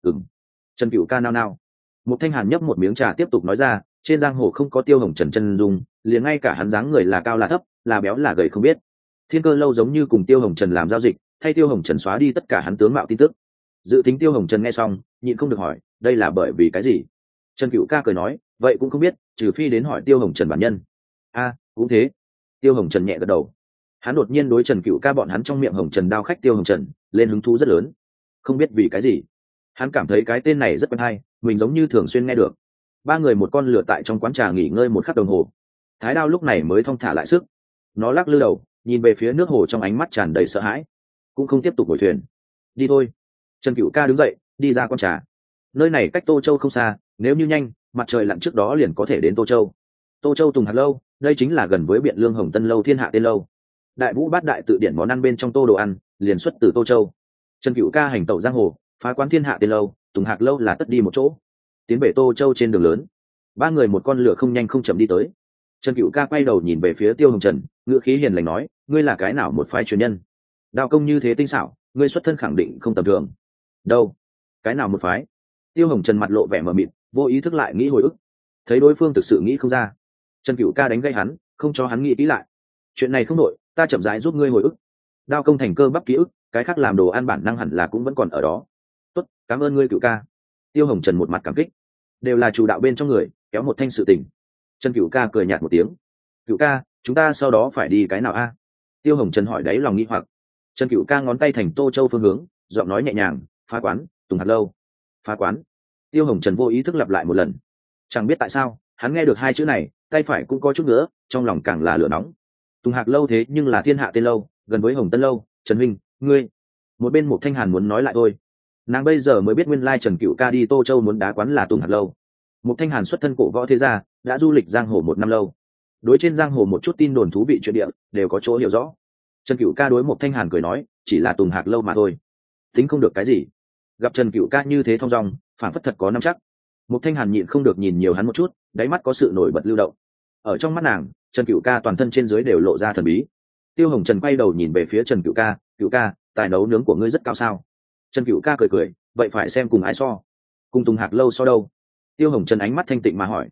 Trần Cửu Ca nao nao. Một Thanh Hàn nhấp một miếng trà tiếp tục nói ra, trên giang hồ không có Tiêu Hồng Trần chân dung, liền ngay cả hắn dáng người là cao là thấp, là béo là gầy không biết. Thiên Cơ lâu giống như cùng Tiêu Hồng Trần làm giao dịch, thay Tiêu Hồng Trần xóa đi tất cả hắn tướng mạo tin tức. Dự tính Tiêu Hồng Trần nghe xong, nhịn không được hỏi, đây là bởi vì cái gì? Trần Cửu Ca cười nói, vậy cũng không biết, trừ phi đến hỏi Tiêu Hồng Trần bản nhân. Cũng thế. Tiêu Hồng Trần nhẹ gật đầu. Hắn đột nhiên đối Trần Cửu Ca bọn hắn trong miệng Hồng Trần đao khách Tiêu Hồng Trần lên hứng thú rất lớn. Không biết vì cái gì, hắn cảm thấy cái tên này rất quen hay, mình giống như thường xuyên nghe được. Ba người một con lửa tại trong quán trà nghỉ ngơi một khắc đồng hồ. Thái Đao lúc này mới thong thả lại sức. Nó lắc lư đầu, nhìn về phía nước hồ trong ánh mắt tràn đầy sợ hãi, cũng không tiếp tục ngồi thuyền. Đi thôi. Trần Cửu Ca đứng dậy, đi ra quán trà. Nơi này cách Tô Châu không xa, nếu như nhanh, mặt trời lặn trước đó liền có thể đến Tô Châu. Tô Châu Tùng Hạt lâu, đây chính là gần với Biện Lương Hồng Tân lâu Thiên Hạ Tiên lâu. Đại Vũ Bát Đại tự điển món ăn bên trong tô đồ ăn liền xuất từ Tô Châu. Trần Cửu Ca hành tẩu giang hồ, phá quán Thiên Hạ Tiên lâu, Tùng Hạc lâu là tất đi một chỗ. Tiến về Tô Châu trên đường lớn, ba người một con lửa không nhanh không chậm đi tới. Trần Cửu Ca quay đầu nhìn về phía Tiêu Hồng Trần, ngữ khí hiền lành nói, ngươi là cái nào một phái truyền nhân? Đao công như thế tinh xảo, ngươi xuất thân khẳng định không tầm thường. Đâu? Cái nào một phái? Tiêu Hồng Trần mặt lộ vẻ mờ mịt, vô ý thức lại nghĩ hồi ức. Thấy đối phương thực sự nghĩ không ra, Trần Cửu Ca đánh gây hắn, không cho hắn nghĩ kỹ lại. Chuyện này không đổi, ta chậm rãi giúp ngươi hồi ức. Đao công thành cơ bắp ký ức, cái khác làm đồ ăn bản năng hẳn là cũng vẫn còn ở đó. Tốt, cảm ơn ngươi Cửu Ca. Tiêu Hồng Trần một mặt cảm kích. Đều là chủ đạo bên trong người, kéo một thanh sự tình. Trần Cửu Ca cười nhạt một tiếng. Cửu ca, chúng ta sau đó phải đi cái nào a? Tiêu Hồng Trần hỏi đáy lòng nghi hoặc. Trần Cửu Ca ngón tay thành Tô Châu phương hướng, giọng nói nhẹ nhàng, phá quán, Tùng Hạt lâu. Phá quán. Tiêu Hồng Trần vô ý thức lặp lại một lần. Chẳng biết tại sao, hắn nghe được hai chữ này, tay phải cũng có chút nữa, trong lòng càng là lửa nóng. Tùng Hạc lâu thế nhưng là Thiên Hạ Tiên lâu, gần với Hồng Tân lâu. Trần Minh, ngươi. Một bên Mục Thanh Hàn muốn nói lại thôi. Nàng bây giờ mới biết nguyên lai Trần Cửu Ca đi Tô Châu muốn đá quán là Tùng Hạc lâu. Mục Thanh Hàn xuất thân cổ võ thế gia, đã du lịch giang hồ 1 năm lâu. Đối trên giang hồ một chút tin đồn thú vị chuyện địa đều có chỗ hiểu rõ. Trần Cửu Ca đối Mục Thanh Hàn cười nói, chỉ là Tùng Hạc lâu mà thôi, tính không được cái gì. Gặp Trần Cửu Ca như thế thong dong, phản phất thật có nắm chắc. Mục Thanh Hàn nhịn không được nhìn nhiều hắn một chút, đáy mắt có sự nổi bật lưu động. Ở trong mắt nàng, Trần Cửu Ca toàn thân trên dưới đều lộ ra thần bí. Tiêu Hồng Trần quay đầu nhìn về phía Trần Cửu Ca, tài nấu nướng của ngươi rất cao sao? Trần Cửu Ca cười cười, vậy phải xem cùng ai so. Cùng Tùng Hạc lâu so đâu? Tiêu Hồng Trần ánh mắt thanh tịnh mà hỏi.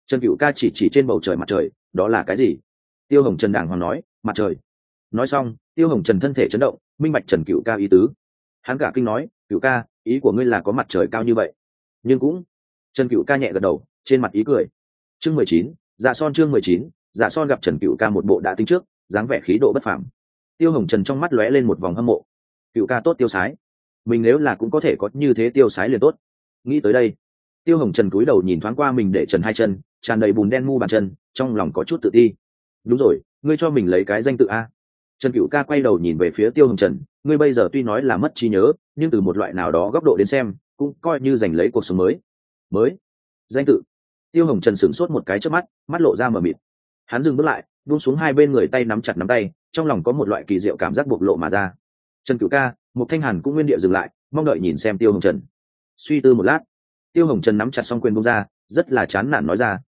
Trần Cửu Ca chỉ trên bầu trời mặt trời, đó là cái gì? Tiêu Hồng Trần đàng hoàng nói, mặt trời. Nói xong, Tiêu Hồng Trần thân thể chấn động, minh bạch Trần Cửu Ca ý tứ. Hắn cả kinh nói, Cửu Ca, ý của ngươi là có mặt trời cao như vậy? Nhưng cũng. Trần Cửu Ca nhẹ gật đầu, trên mặt ý cười. Chương 19, Dạ Son chương 19, Dạ Son gặp Trần Cửu Ca một bộ đã tính trước, dáng vẻ khí độ bất phàm. Tiêu Hồng Trần trong mắt lóe lên một vòng hâm mộ. Cửu Ca tốt tiêu sái, mình nếu là cũng có thể có như thế tiêu sái liền tốt. Nghĩ tới đây, Tiêu Hồng Trần cúi đầu nhìn thoáng qua mình để trần hai chân, tràn đầy bùn đen mu bàn chân, trong lòng có chút tự ti. Đúng rồi, ngươi cho mình lấy cái danh tự a. Trần Cửu Ca quay đầu nhìn về phía Tiêu Hồng Trần, ngươi bây giờ tuy nói là mất trí nhớ, nhưng từ một loại nào đó góc độ đến xem, cũng coi như giành lấy cuộc sống mới. Mới? Danh tự? Tiêu Hồng Trần sửng sốt một cái trước mắt, mắt lộ ra mờ mịt. Hắn dừng bước lại, buông xuống hai bên người tay nắm chặt nắm tay, trong lòng có một loại kỳ diệu cảm giác bộc lộ mà ra. Trần Cửu Ca, Mục Thanh Hàn cũng nguyên địa dừng lại, mong đợi nhìn xem Tiêu Hồng Trần. Suy tư một lát, Tiêu Hồng Trần nắm chặt song quyền buông ra, rất là chán nản nói ra,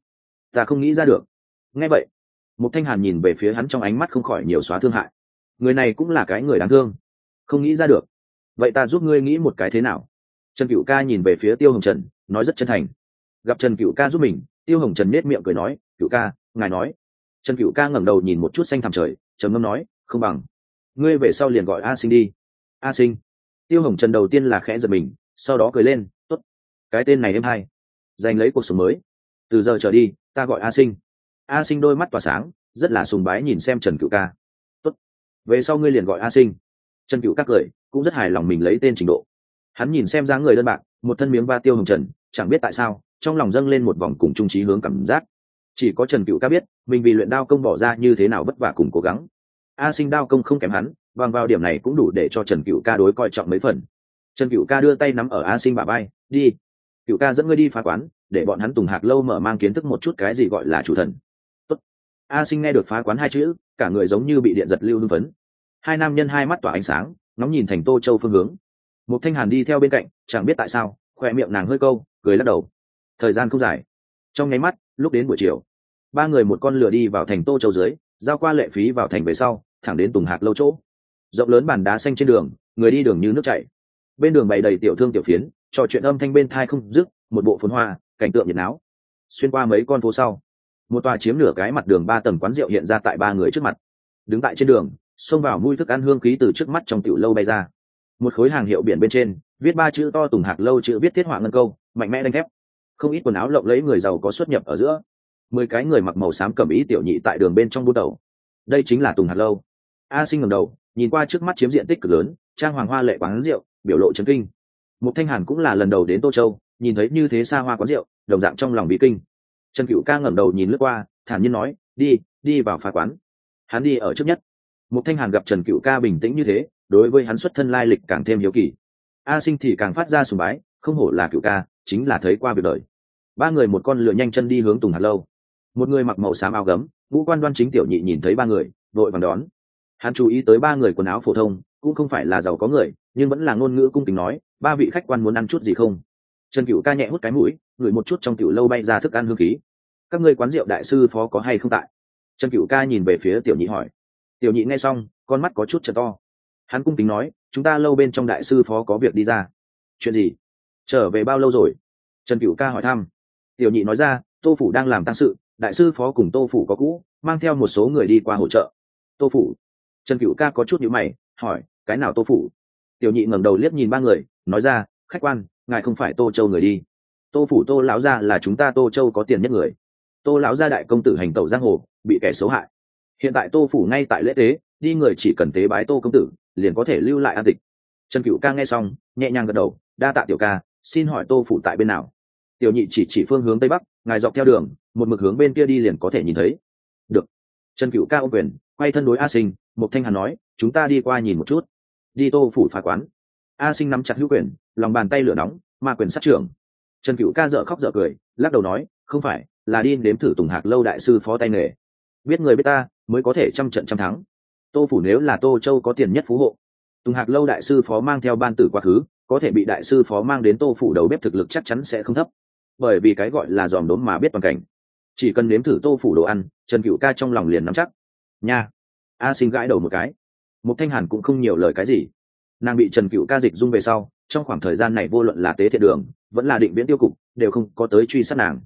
ta không nghĩ ra được. Nghe vậy, Mục Thanh Hàn nhìn về phía hắn trong ánh mắt không khỏi nhiều xóa thương hại. Người này cũng là cái người đáng thương, không nghĩ ra được. Vậy ta giúp ngươi nghĩ một cái thế nào? Trần Cửu Ca nhìn về phía Tiêu Hồng Trần, nói rất chân thành. Gặp Trần Cửu Ca giúp mình, Tiêu Hồng Trần nết miệng cười nói, Cửu Ca, ngài nói. Trần Cửu Ca ngẩng đầu nhìn một chút xanh thẳm trời, trầm ngâm nói, không bằng ngươi về sau liền gọi A Sinh đi. A Sinh. Tiêu Hồng Trần đầu tiên là khẽ giật mình, sau đó cười lên, tốt, cái tên này êm hay, giành lấy cuộc sống mới. Từ giờ trở đi, ta gọi A Sinh. A Sinh đôi mắt tỏa sáng, rất là sùng bái nhìn xem Trần Cửu Ca. Tốt, về sau ngươi liền gọi A Sinh. Trần Cửu Ca cười, cũng rất hài lòng mình lấy tên trình độ. Hắn nhìn xem dáng người đơn bạc, một thân miếng va Tiêu Hồng Trần, chẳng biết tại sao, trong lòng dâng lên một vòng cùng chung chí hướng cảm giác. Chỉ có Trần Cửu Ca biết, mình vì luyện đao công bỏ ra như thế nào vất vả cùng cố gắng. A Sinh đao công không kém hắn, bằng vào điểm này cũng đủ để cho Trần Cửu Ca đối coi trọng mấy phần. Trần Cửu Ca đưa tay nắm ở A Sinh bả vai, đi, Cửu Ca dẫn ngươi đi phá quán, để bọn hắn Tùng Hạc lâu mở mang kiến thức một chút cái gì gọi là chủ thần. Tốt. A Sinh nghe được phá quán hai chữ, cả người giống như bị điện giật lưu hưng phấn. Hai nam nhân hai mắt tỏa ánh sáng, ngóng nhìn thành Tô Châu phương hướng. Một Thanh Hàn đi theo bên cạnh, chẳng biết tại sao, khỏe miệng nàng hơi câu, cười lắc đầu. Thời gian không dài, trong nháy mắt, lúc đến buổi chiều, ba người một con lừa đi vào thành Tô Châu dưới, giao qua lệ phí vào thành về sau, thẳng đến Tùng Hạc lâu chỗ. Rộng lớn bàn đá xanh trên đường, người đi đường như nước chảy. Bên đường bày đầy tiểu thương tiểu phiến, trò chuyện âm thanh bên thai không dứt, một bộ phồn hoa, cảnh tượng nhiệt náo. Xuyên qua mấy con phố sau, một tòa chiếm nửa cái mặt đường 3 tầng quán rượu hiện ra tại ba người trước mặt. Đứng tại trên đường, xông vào mùi thức ăn hương khí từ trước mắt trong tiểu lâu bay ra. Một khối hàng hiệu biển bên trên, viết 3 chữ to Tùng Hạc lâu, chữ viết thiết họa ngân câu, mạnh mẽ đánh thép. Không ít quần áo lộng lẫy người giàu có xuất nhập ở giữa. 10 cái người mặc màu xám cẩm ý tiểu nhị tại đường bên trong buôn đầu. Đây chính là Tùng Hạc lâu. A Sinh ngẩng đầu, nhìn qua trước mắt chiếm diện tích cực lớn, trang hoàng hoa lệ quán rượu, biểu lộ chấn kinh. Mục Thanh Hàn cũng là lần đầu đến Tô Châu, nhìn thấy như thế xa hoa quán rượu, đồng dạng trong lòng bị kinh. Trần Cửu Ca ngẩng đầu nhìn lướt qua, thản nhiên nói, đi vào phá quán. Hắn đi ở trước nhất. Mục Thanh Hàn gặp Trần Cửu Ca bình tĩnh như thế, đối với hắn xuất thân lai lịch càng thêm hiếu kỳ. A Sinh thì càng phát ra sùng bái, không hổ là Cửu Ca, chính là thấy qua việc đời. Ba người một con lừa nhanh chân đi hướng Tùng Hạc lâu. Một người mặc màu xám áo gấm, ngũ quan đoan chính tiểu nhị nhìn thấy ba người, vội vàng đón. Hắn chú ý tới ba người quần áo phổ thông, cũng không phải là giàu có người, nhưng vẫn là ngôn ngữ cung kính nói, ba vị khách quan muốn ăn chút gì không? Trần Cửu Ca nhẹ hút cái mũi, ngửi một chút trong tiểu lâu bay ra thức ăn hương khí. Các ngươi quán rượu đại sư phó có hay không tại? Trần Cửu Ca nhìn về phía tiểu nhị hỏi. Tiểu nhị nghe xong, con mắt có chút trợn to. Hắn cung kính nói, chúng ta lâu bên trong đại sư phó có việc đi ra. Chuyện gì? Trở về bao lâu rồi? Trần Cửu Ca hỏi thăm. Tiểu nhị nói ra, Tô phủ đang làm tang sự, đại sư phó cùng Tô phủ có cũ, mang theo một số người đi qua hỗ trợ. Tô phủ? Trần Cửu Ca có chút nhíu mày, hỏi, cái nào Tô phủ? Tiểu nhị ngẩng đầu liếc nhìn ba người, nói ra, khách quan, ngài không phải Tô Châu người đi. Tô phủ Tô lão gia là chúng ta Tô Châu có tiền nhất người. Tô lão gia đại công tử hành tẩu giang hồ, bị kẻ xấu hại. Hiện tại Tô phủ ngay tại lễ tế, đi người chỉ cần tế bái Tô công tử, liền có thể lưu lại an tịch. Trần Cửu Ca nghe xong, nhẹ nhàng gật đầu, đa tạ tiểu ca, xin hỏi Tô phủ tại bên nào? Tiểu nhị chỉ phương hướng tây bắc, ngài dọc theo đường, một mực hướng bên kia đi liền có thể nhìn thấy. Được. Trần Cửu Ca ôm quyền, quay thân đối A Sinh, Mục Thanh Hàn nói, chúng ta đi qua nhìn một chút. Đi Tô phủ phá quán. A Sinh nắm chặt hữu quyền, lòng bàn tay lửa nóng, ma quyền sát trưởng. Trần Cửu Ca dở khóc dở cười, lắc đầu nói, không phải, là đi nếm thử Tùng Hạc lâu đại sư phó tay nghề. Biết người biết ta, mới có thể trăm trận trăm thắng. Tô phủ nếu là Tô Châu có tiền nhất phú hộ, Tùng Hạc lâu đại sư phó mang theo ban tử quá khứ, có thể bị đại sư phó mang đến Tô phủ đầu bếp thực lực chắc chắn sẽ không thấp. Bởi vì cái gọi là dòm đốn mà biết toàn cảnh, chỉ cần nếm thử Tô phủ đồ ăn, Trần Cửu Ca trong lòng liền nắm chắc. Nha. A Sinh gãi đầu một cái. Mục Thanh Hàn cũng không nhiều lời cái gì. Nàng bị Trần Cửu Ca dịch dung về sau, trong khoảng thời gian này vô luận là tế thiện đường, vẫn là định viễn tiêu cục, đều không có tới truy sát nàng.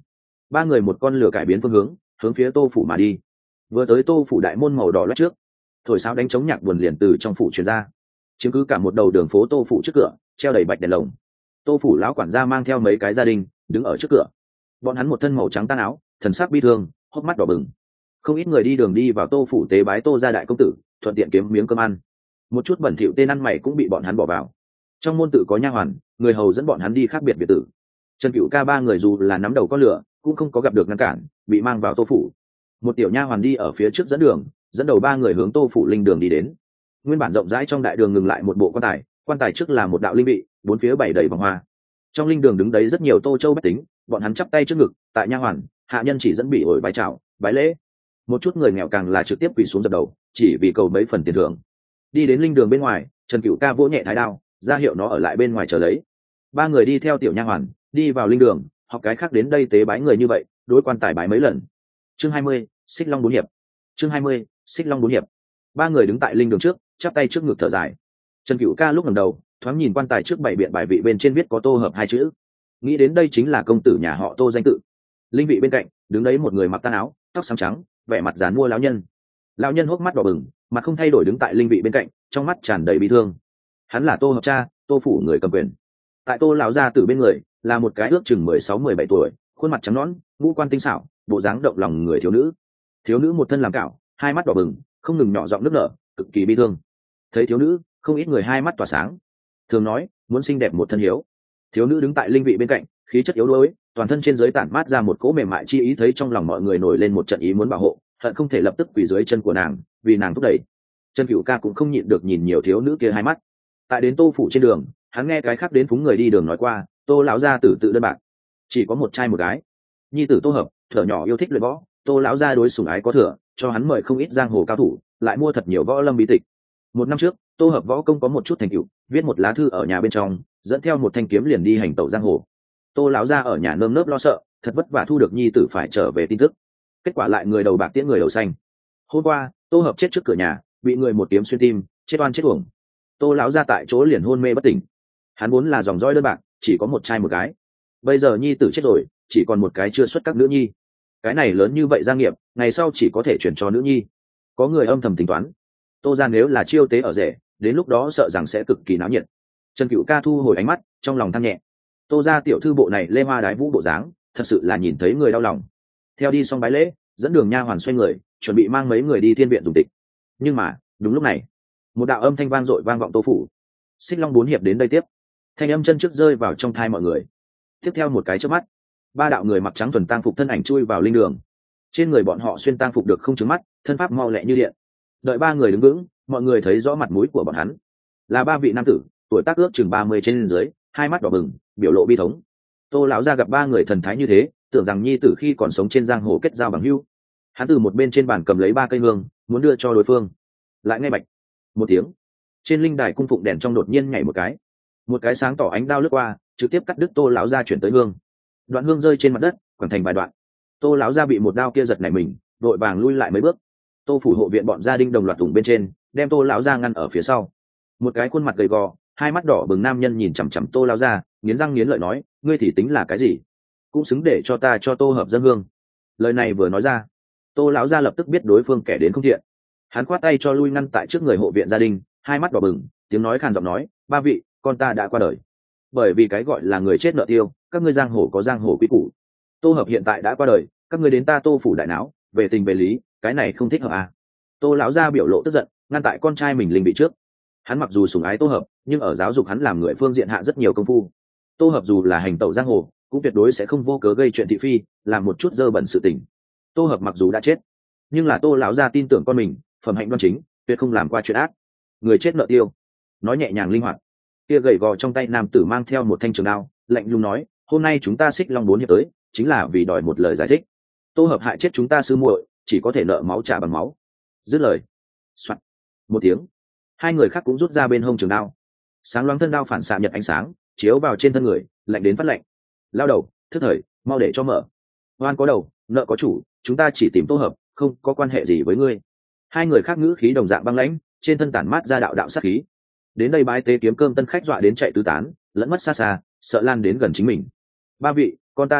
ba người một con lửa cải biến phương hướng phía Tô phủ mà đi. Vừa tới Tô phủ đại môn màu đỏ loét trước, thổi sáo đánh trống nhạc buồn liền từ trong phủ truyền ra, chiếm cứ cả một đầu đường phố Tô phủ trước cửa treo đầy bạch đèn lồng. Tô phủ lão quản gia mang theo mấy cái gia đình đứng ở trước cửa, bọn hắn một thân màu trắng tan áo, thần sắc bi thương, hốc mắt đỏ bừng. Không ít người đi đường đi vào Tô phủ tế bái Tô gia đại công tử, thuận tiện kiếm miếng cơm ăn. Một chút bẩn thỉu tên ăn mày cũng bị bọn hắn bỏ vào. Trong môn tự có nha hoàn, người hầu dẫn bọn hắn đi khác biệt biệt tử. Trần Cửu Ca ba người dù là nắm đầu có lửa, cũng không có gặp được ngăn cản, bị mang vào Tô phủ. Một tiểu nha hoàn đi ở phía trước dẫn đường, dẫn đầu ba người hướng Tô phủ linh đường đi đến. Nguyên bản rộng rãi trong đại đường ngừng lại một bộ quan tài trước là một đạo linh vị, bốn phía bày đầy vòng hoa. Trong linh đường đứng đấy rất nhiều Tô châu bách tính, bọn hắn chắp tay trước ngực, tại nha hoàn, hạ nhân chỉ dẫn bị ổi bái chào, bái lễ. Một chút người nghèo càng là trực tiếp quỳ xuống dập đầu, chỉ vì cầu mấy phần tiền thưởng. Đi đến linh đường bên ngoài, Trần Cửu Ca vỗ nhẹ thái đao, ra hiệu nó ở lại bên ngoài chờ lấy. Ba người đi theo tiểu nha hoàn đi vào linh đường, học cái khác đến đây tế bái người như vậy, đối quan tài bái mấy lần. Chương 20, Xích Long bốn hiệp. Chương 20, Xích Long bốn hiệp. Ba người đứng tại linh đường trước, chắp tay trước ngực thở dài. Trần Cửu Ca lúc ngẩng đầu, thoáng nhìn quan tài trước bảy biện bài vị bên trên viết có Tô hợp hai chữ, nghĩ đến đây chính là công tử nhà họ Tô danh tự. Linh vị bên cạnh đứng đấy một người mặc tan áo, tóc xám trắng, vẻ mặt giàn mua lão nhân. Lão nhân hốc mắt đỏ bừng, mặt không thay đổi đứng tại linh vị bên cạnh, trong mắt tràn đầy bi thương. Hắn là Tô hợp cha, Tô phủ người cầm quyền. Tại Tô lão gia tử bên người là một cái ước chừng 16-17 tuổi, khuôn mặt trắng nõn, ngũ quan tinh xảo, bộ dáng động lòng người thiếu nữ. Thiếu nữ một thân làm cạo, hai mắt đỏ bừng, không ngừng nhỏ giọng nức nở, cực kỳ bi thương. Thấy thiếu nữ, không ít người hai mắt tỏa sáng. Thường nói, muốn xinh đẹp một thân hiếu. Thiếu nữ đứng tại linh vị bên cạnh, khí chất yếu đuối, toàn thân trên dưới tản mát ra một cỗ mềm mại chi ý, thấy trong lòng mọi người nổi lên một trận ý muốn bảo hộ, hận không thể lập tức quỳ dưới chân của nàng, vì nàng thúc đẩy. Trần Cửu Ca cũng không nhịn được nhìn nhiều thiếu nữ kia hai mắt. Tại đến Tô phủ trên đường, hắn nghe cái khác đến phúng người đi đường nói qua, Tô lão gia tử tự đơn bạc, chỉ có một trai một gái. Nhi tử Tô hợp, thuở nhỏ yêu thích luyện võ, Tô lão gia đối sủng ái có thừa, cho hắn mời không ít giang hồ cao thủ, lại mua thật nhiều võ lâm bí tịch. Một năm trước, Tô hợp võ công có một chút thành tựu, viết một lá thư ở nhà bên trong, dẫn theo một thanh kiếm liền đi hành tẩu giang hồ. Tô lão gia ở nhà nơm nớp lo sợ, thật vất vả thu được nhi tử phải trở về tin tức. Kết quả lại người đầu bạc tiễn người đầu xanh. Hôm qua, Tô hợp chết trước cửa nhà, bị người một kiếm xuyên tim, chết oan chết uổng. Tô lão gia tại chỗ liền hôn mê bất tỉnh. Hắn vốn là dòng dõi đơn bạc, chỉ có một trai một gái. Bây giờ nhi tử chết rồi, chỉ còn một cái chưa xuất các nữ nhi. Cái này lớn như vậy gia nghiệp, ngày sau chỉ có thể chuyển cho nữ nhi. Có người âm thầm tính toán, Tô gia nếu là chiêu tế ở rể, đến lúc đó sợ rằng sẽ cực kỳ náo nhiệt. Trần Cửu Ca thu hồi ánh mắt, trong lòng than nhẹ. Tô gia tiểu thư bộ này lê hoa đái vũ bộ dáng, thật sự là nhìn thấy người đau lòng. Theo đi xong bái lễ, dẫn đường nha hoàn xoay người, chuẩn bị mang mấy người đi thiên viện dùng tịch. Nhưng mà, đúng lúc này, một đạo âm thanh vang dội vang vọng Tô phủ. Xích Long bốn hiệp đến đây tiếp. Thanh âm chân trước rơi vào trong tai mọi người. Tiếp theo một cái chớp mắt, ba đạo người mặc trắng thuần tang phục thân ảnh chui vào linh đường. Trên người bọn họ xuyên tang phục được không chướng mắt, thân pháp mau lẹ như điện. Đợi ba người đứng vững, mọi người thấy rõ mặt mũi của bọn hắn. Là ba vị nam tử, tuổi tác ước chừng 30 trên dưới, hai mắt đỏ bừng, biểu lộ bi thống. Tô lão gia gặp ba người thần thái như thế, tưởng rằng nhi tử khi còn sống trên giang hồ kết giao bằng hữu. Hắn từ một bên trên bàn cầm lấy 3 cây hương, muốn đưa cho đối phương. Lại nghe bạch một tiếng, trên linh đài cung phụng đèn trong đột nhiên nhảy một cái sáng tỏ ánh đao lướt qua, trực tiếp cắt đứt Tô lão gia chuyển tới hương. Đoạn hương rơi trên mặt đất, quẳng thành vài đoạn. Tô lão gia bị một đao kia giật nảy mình, vội vàng lui lại mấy bước. Tô phủ hộ viện bọn gia đình đồng loạt tùng bên trên, đem Tô lão gia ngăn ở phía sau. Một cái khuôn mặt gầy gò, hai mắt đỏ bừng nam nhân nhìn chằm chằm Tô lão gia, nghiến răng nghiến lợi nói, ngươi thì tính là cái gì, cũng xứng để cho ta cho Tô hợp dân hương. Lời này vừa nói ra, Tô lão gia lập tức biết đối phương kẻ đến không thiện. Hắn khoát tay cho lui ngăn tại trước người hộ viện gia đình, hai mắt đỏ bừng, tiếng nói khàn giọng nói, ba vị, con ta đã qua đời. Bởi vì cái gọi là người chết nợ tiêu, các ngươi giang hồ có giang hồ quý củ. Tô hợp hiện tại đã qua đời, các ngươi đến ta Tô phủ đại náo, về tình về lý, cái này không thích hợp à? Tô lão gia biểu lộ tức giận, ngăn tại con trai mình linh bị trước. Hắn mặc dù sủng ái Tô hợp, nhưng ở giáo dục hắn làm người phương diện hạ rất nhiều công phu. Tô hợp dù là hành tẩu giang hồ, cũng tuyệt đối sẽ không vô cớ gây chuyện thị phi, làm một chút dơ bẩn sự tình. Tô hợp mặc dù đã chết, nhưng là Tô lão gia tin tưởng con mình, phẩm hạnh đoan chính, tuyệt không làm qua chuyện ác. Người chết nợ tiêu, nói nhẹ nhàng linh hoạt. Kia gầy gò trong tay nam tử mang theo một thanh trường đao, lạnh lùng nói, hôm nay chúng ta Xích Long bốn hiệp tới, chính là vì đòi một lời giải thích. Tô hợp hại chết chúng ta sư muội, chỉ có thể nợ máu trả bằng máu. Dứt lời, soạt một tiếng, hai người khác cũng rút ra bên hông trường đao. Sáng loáng thân đao phản xạ nhật ánh sáng, chiếu vào trên thân người, lạnh đến phát lạnh. Lao đầu, thức thời, mau để cho mở. Oan có đầu, nợ có chủ, chúng ta chỉ tìm Tô hợp, không có quan hệ gì với ngươi. Hai người khác ngữ khí đồng dạng băng lãnh, trên thân tản mát ra đạo đạo sát khí. Đến đây bái tế kiếm cơm tân khách dọa đến chạy tứ tán, lẫn mất xa xa, sợ lan đến gần chính mình. Ba vị, con ta đã chết,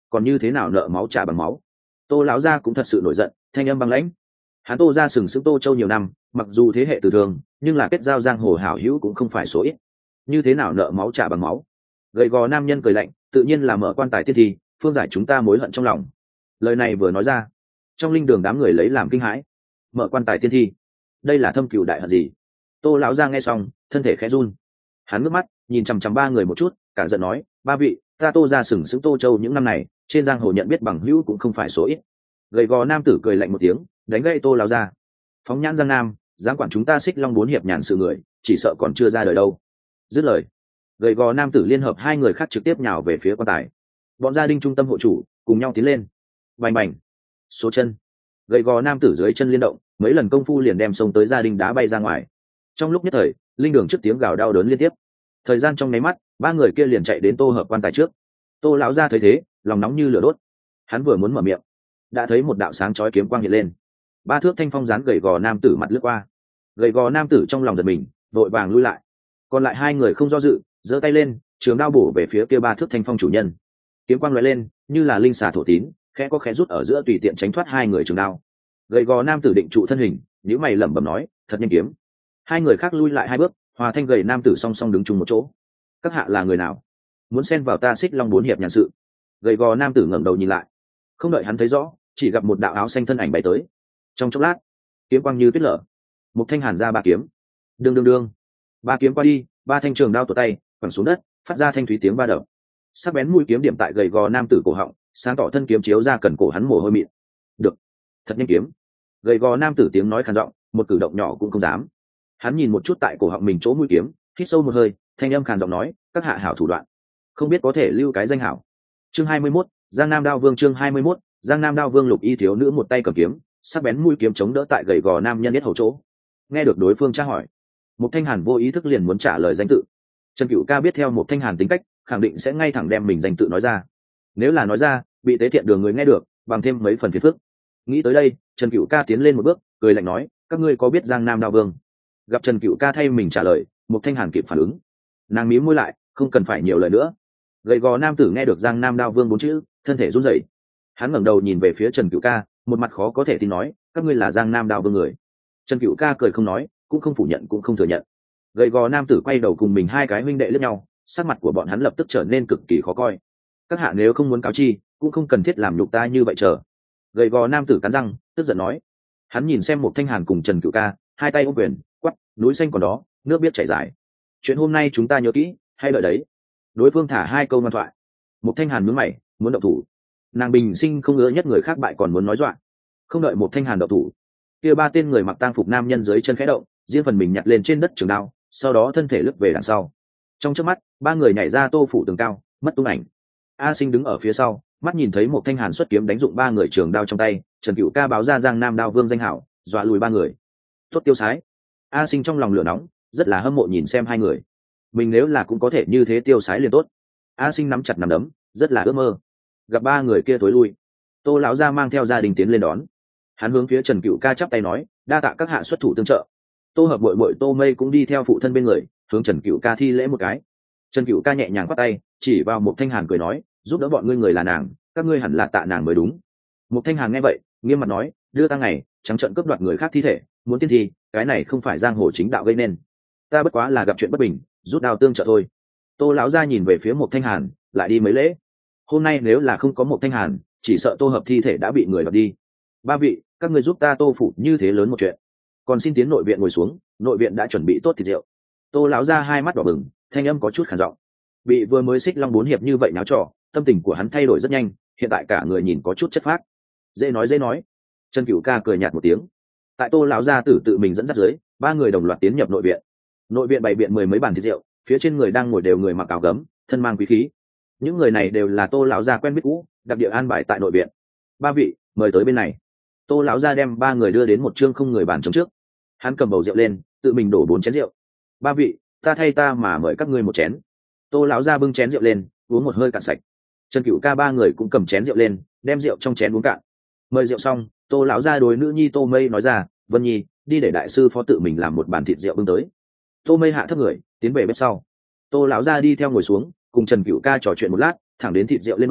còn như thế nào nợ máu trả bằng máu. Tô lão gia cũng thật sự nổi giận, thanh âm băng lãnh. Hắn Tô gia sừng sững Tô Châu nhiều năm, mặc dù thế hệ từ thường, nhưng là kết giao giang hồ hảo hữu cũng không phải số ít. Như thế nào nợ máu trả bằng máu? Gầy gò nam nhân cười lạnh, tự nhiên là mở quan tài tiên thi, phương giải chúng ta mối hận trong lòng. Lời này vừa nói ra, trong linh đường đám người lấy làm kinh hãi. Mở quan tài tiên thi, đây là thâm cừu đại hận gì? Tô lão gia nghe xong, thân thể khẽ run. Hắn ngước mắt, nhìn chằm chằm ba người một chút, cả giận nói, ba vị, ta Tô gia sừng sững Tô Châu những năm này, trên giang hồ nhận biết bằng hữu cũng không phải số ít. Gầy gò nam tử cười lạnh một tiếng, đánh gậy Tô lão gia. Phóng nhãn giang nam, dám quản chúng ta Xích Long bốn hiệp nhàn sự người, chỉ sợ còn chưa ra đời đâu. Dứt lời, gầy gò nam tử liên hợp hai người khác trực tiếp nhào về phía quan tài. Bọn gia đình trung tâm hộ chủ cùng nhau tiến lên. Bành bành, số chân. Gầy gò nam tử dưới chân liên động, mấy lần công phu liền đem xông tới gia đình đá bay ra ngoài. Trong lúc nhất thời, linh đường trước tiếng gào đau đớn liên tiếp. Thời gian trong nháy mắt, ba người kia liền chạy đến Tô hợp quan tài trước. Tô lão gia thấy thế, lòng nóng như lửa đốt. Hắn vừa muốn mở miệng, đã thấy một đạo sáng chói kiếm quang hiện lên. Ba thước thanh phong dán gầy gò nam tử mặt lướt qua. Gầy gò nam tử trong lòng giật mình, vội vàng lui lại. Còn lại hai người không do dự, giơ tay lên, trường đao bổ về phía kia ba thước thanh phong chủ nhân. Kiếm quang lóe lên, như là linh xà thổ tín, khẽ có khẽ rút ở giữa tùy tiện tránh thoát hai người trường đao. Gầy gò nam tử định trụ thân hình, nhíu mày lẩm bẩm nói, thật nhanh kiếm. Hai người khác lui lại hai bước, hòa thanh gầy nam tử song song đứng chung một chỗ. Các hạ là người nào? Muốn xen vào ta Xích Long bốn hiệp nhàn sự? Gầy gò nam tử ngẩng đầu nhìn lại, không đợi hắn thấy rõ, chỉ gặp một đạo áo xanh thân ảnh bay tới. Trong chốc lát, kiếm quang như tuyết lở, một thanh hàn ra ba kiếm. Đương đương đương, ba kiếm qua đi, ba thanh trường đao tụt tay quẳng xuống đất, phát ra thanh thúy tiếng ba đập. Sắc bén mũi kiếm điểm tại gầy gò nam tử cổ họng, sáng tỏ thân kiếm chiếu ra cần cổ hắn mồ hôi mịn. Được, thật nhanh kiếm. Gầy gò nam tử tiếng nói khàn giọng, một cử động nhỏ cũng không dám. Hắn nhìn một chút tại cổ họng mình chỗ mũi kiếm, hít sâu một hơi, thanh âm khàn giọng nói, các hạ hảo thủ đoạn, không biết có thể lưu cái danh hảo. Chương 21, Giang Nam Đao Vương. Chương 21, Giang Nam Đao Vương. Lục y thiếu nữ một tay cầm kiếm, sắc bén mũi kiếm chống đỡ tại gầy gò nam nhân nhất hầu chỗ. Nghe được đối phương tra hỏi, một thanh hàn vô ý thức liền muốn trả lời danh tự. Trần Cửu Ca biết theo một thanh hàn tính cách, khẳng định sẽ ngay thẳng đem mình danh tự nói ra. Nếu là nói ra, bị tế thiện đường người nghe được, bằng thêm mấy phần phiền phức. Nghĩ tới đây, Trần Cửu Ca tiến lên một bước, cười lạnh nói, các ngươi có biết Giang Nam Đao Vương? Gặp Trần Cửu Ca thay mình trả lời, một thanh hàn kịp phản ứng, nàng mím môi lại, không cần phải nhiều lời nữa. Gầy gò nam tử nghe được Giang Nam Đao Vương bốn chữ, thân thể run rẩy. Hắn ngẩng đầu nhìn về phía Trần Cửu Ca, một mặt khó có thể tin nói, các ngươi là Giang Nam Đao Vương người. Trần Cửu Ca cười không nói, cũng không phủ nhận cũng không thừa nhận. Gầy gò nam tử quay đầu cùng mình hai cái huynh đệ liếc nhau, sắc mặt của bọn hắn lập tức trở nên cực kỳ khó coi. Các hạ nếu không muốn cáo chi, cũng không cần thiết làm nhục ta như vậy chờ. Gầy gò nam tử cắn răng, tức giận nói. Hắn nhìn xem một thanh hàn cùng Trần Cửu Ca, hai tay ôm quyền, quắc, núi xanh còn đó, nước biết chảy dài. Chuyện hôm nay chúng ta nhớ kỹ, hay đợi đấy. Đối phương thả hai câu ngoan thoại. Một thanh hàn nhướng mày, muốn động thủ. Nàng bình sinh không ngứa nhất người khác bại còn muốn nói dọa. Không đợi một thanh hàn động thủ, kia ba tên người mặc tang phục nam nhân dưới chân khẽ động, riêng phần mình nhặt lên trên đất trường đao, sau đó thân thể lướt về đằng sau. Trong chớp mắt, ba người nhảy ra Tô phủ tường cao, mất tung ảnh. A Sinh đứng ở phía sau, mắt nhìn thấy một thanh hàn xuất kiếm đánh dụng ba người trường đao trong tay, Trần Cửu Ca báo ra Giang Nam Đao Vương danh hảo, dọa lùi ba người. Tốt tiêu sái. A Sinh trong lòng lửa nóng, rất là hâm mộ nhìn xem hai người. Mình nếu là cũng có thể như thế tiêu sái liền tốt. A Sinh nắm chặt nắm đấm, rất là ước mơ. Gặp ba người kia tối lui, Tô lão gia mang theo gia đình tiến lên đón. Hắn hướng phía Trần Cửu Ca chắp tay nói, đa tạ các hạ xuất thủ tương trợ. Tô hợp bội bội Tô Mây cũng đi theo phụ thân bên người, hướng Trần Cửu Ca thi lễ một cái. Trần Cửu Ca nhẹ nhàng quát tay, chỉ vào một thanh hàn cười nói, giúp đỡ bọn ngươi người là nàng, các ngươi hẳn là tạ nàng mới đúng. Một thanh hàn nghe vậy, nghiêm mặt nói, đưa ta ngày trắng trợn cướp đoạt người khác thi thể, muốn tiên thi, cái này không phải giang hồ chính đạo gây nên. Ta bất quá là gặp chuyện bất bình, rút đao tương trợ thôi. Tô lão gia nhìn về phía một thanh hàn, lại đi mấy lễ. Hôm nay nếu là không có một thanh hàn, chỉ sợ Tô hợp thi thể đã bị người đoạt đi. Ba vị, các ngươi giúp ta Tô phủ như thế lớn một chuyện, còn xin tiến nội viện ngồi xuống, nội viện đã chuẩn bị tốt thịt rượu. Tô lão gia hai mắt đỏ bừng, thanh âm có chút khàn giọng. Bị vừa mới Xích Long bốn hiệp như vậy náo trò, tâm tình của hắn thay đổi rất nhanh, hiện tại cả người nhìn có chút chất phác. Dễ nói dễ nói. Trần Cửu Ca cười nhạt một tiếng. Tại Tô lão gia tử tự mình dẫn dắt dưới, ba người đồng loạt tiến nhập nội viện. Nội viện bày biện mười mấy bàn thịt rượu, phía trên người đang ngồi đều người mặc áo gấm, thân mang quý khí. Những người này đều là Tô lão gia quen biết cũ, đặc địa an bài tại nội viện. Ba vị, mời tới bên này. Tô lão gia đem ba người đưa đến một trương không người bàn trống trước. Hắn cầm bầu rượu lên, tự mình đổ 4 chén rượu. Ba vị, ta thay ta mà mời các ngươi một chén. Tô lão gia bưng chén rượu lên, uống một hơi cạn sạch. Trần Cửu Ca ba người cũng cầm chén rượu lên, đem rượu trong chén uống cạn. Mời rượu xong, Tô lão gia đối nữ nhi Tô Mây nói ra, Vân Nhi, đi để đại sư phó tự mình làm một bàn thịt rượu bưng tới. Tô Mây hạ thấp người, tiến về bếp sau. Tô lão gia đi theo ngồi xuống, cùng Trần Cửu Ca trò chuyện một lát, thẳng đến thịt rượu lên bàn,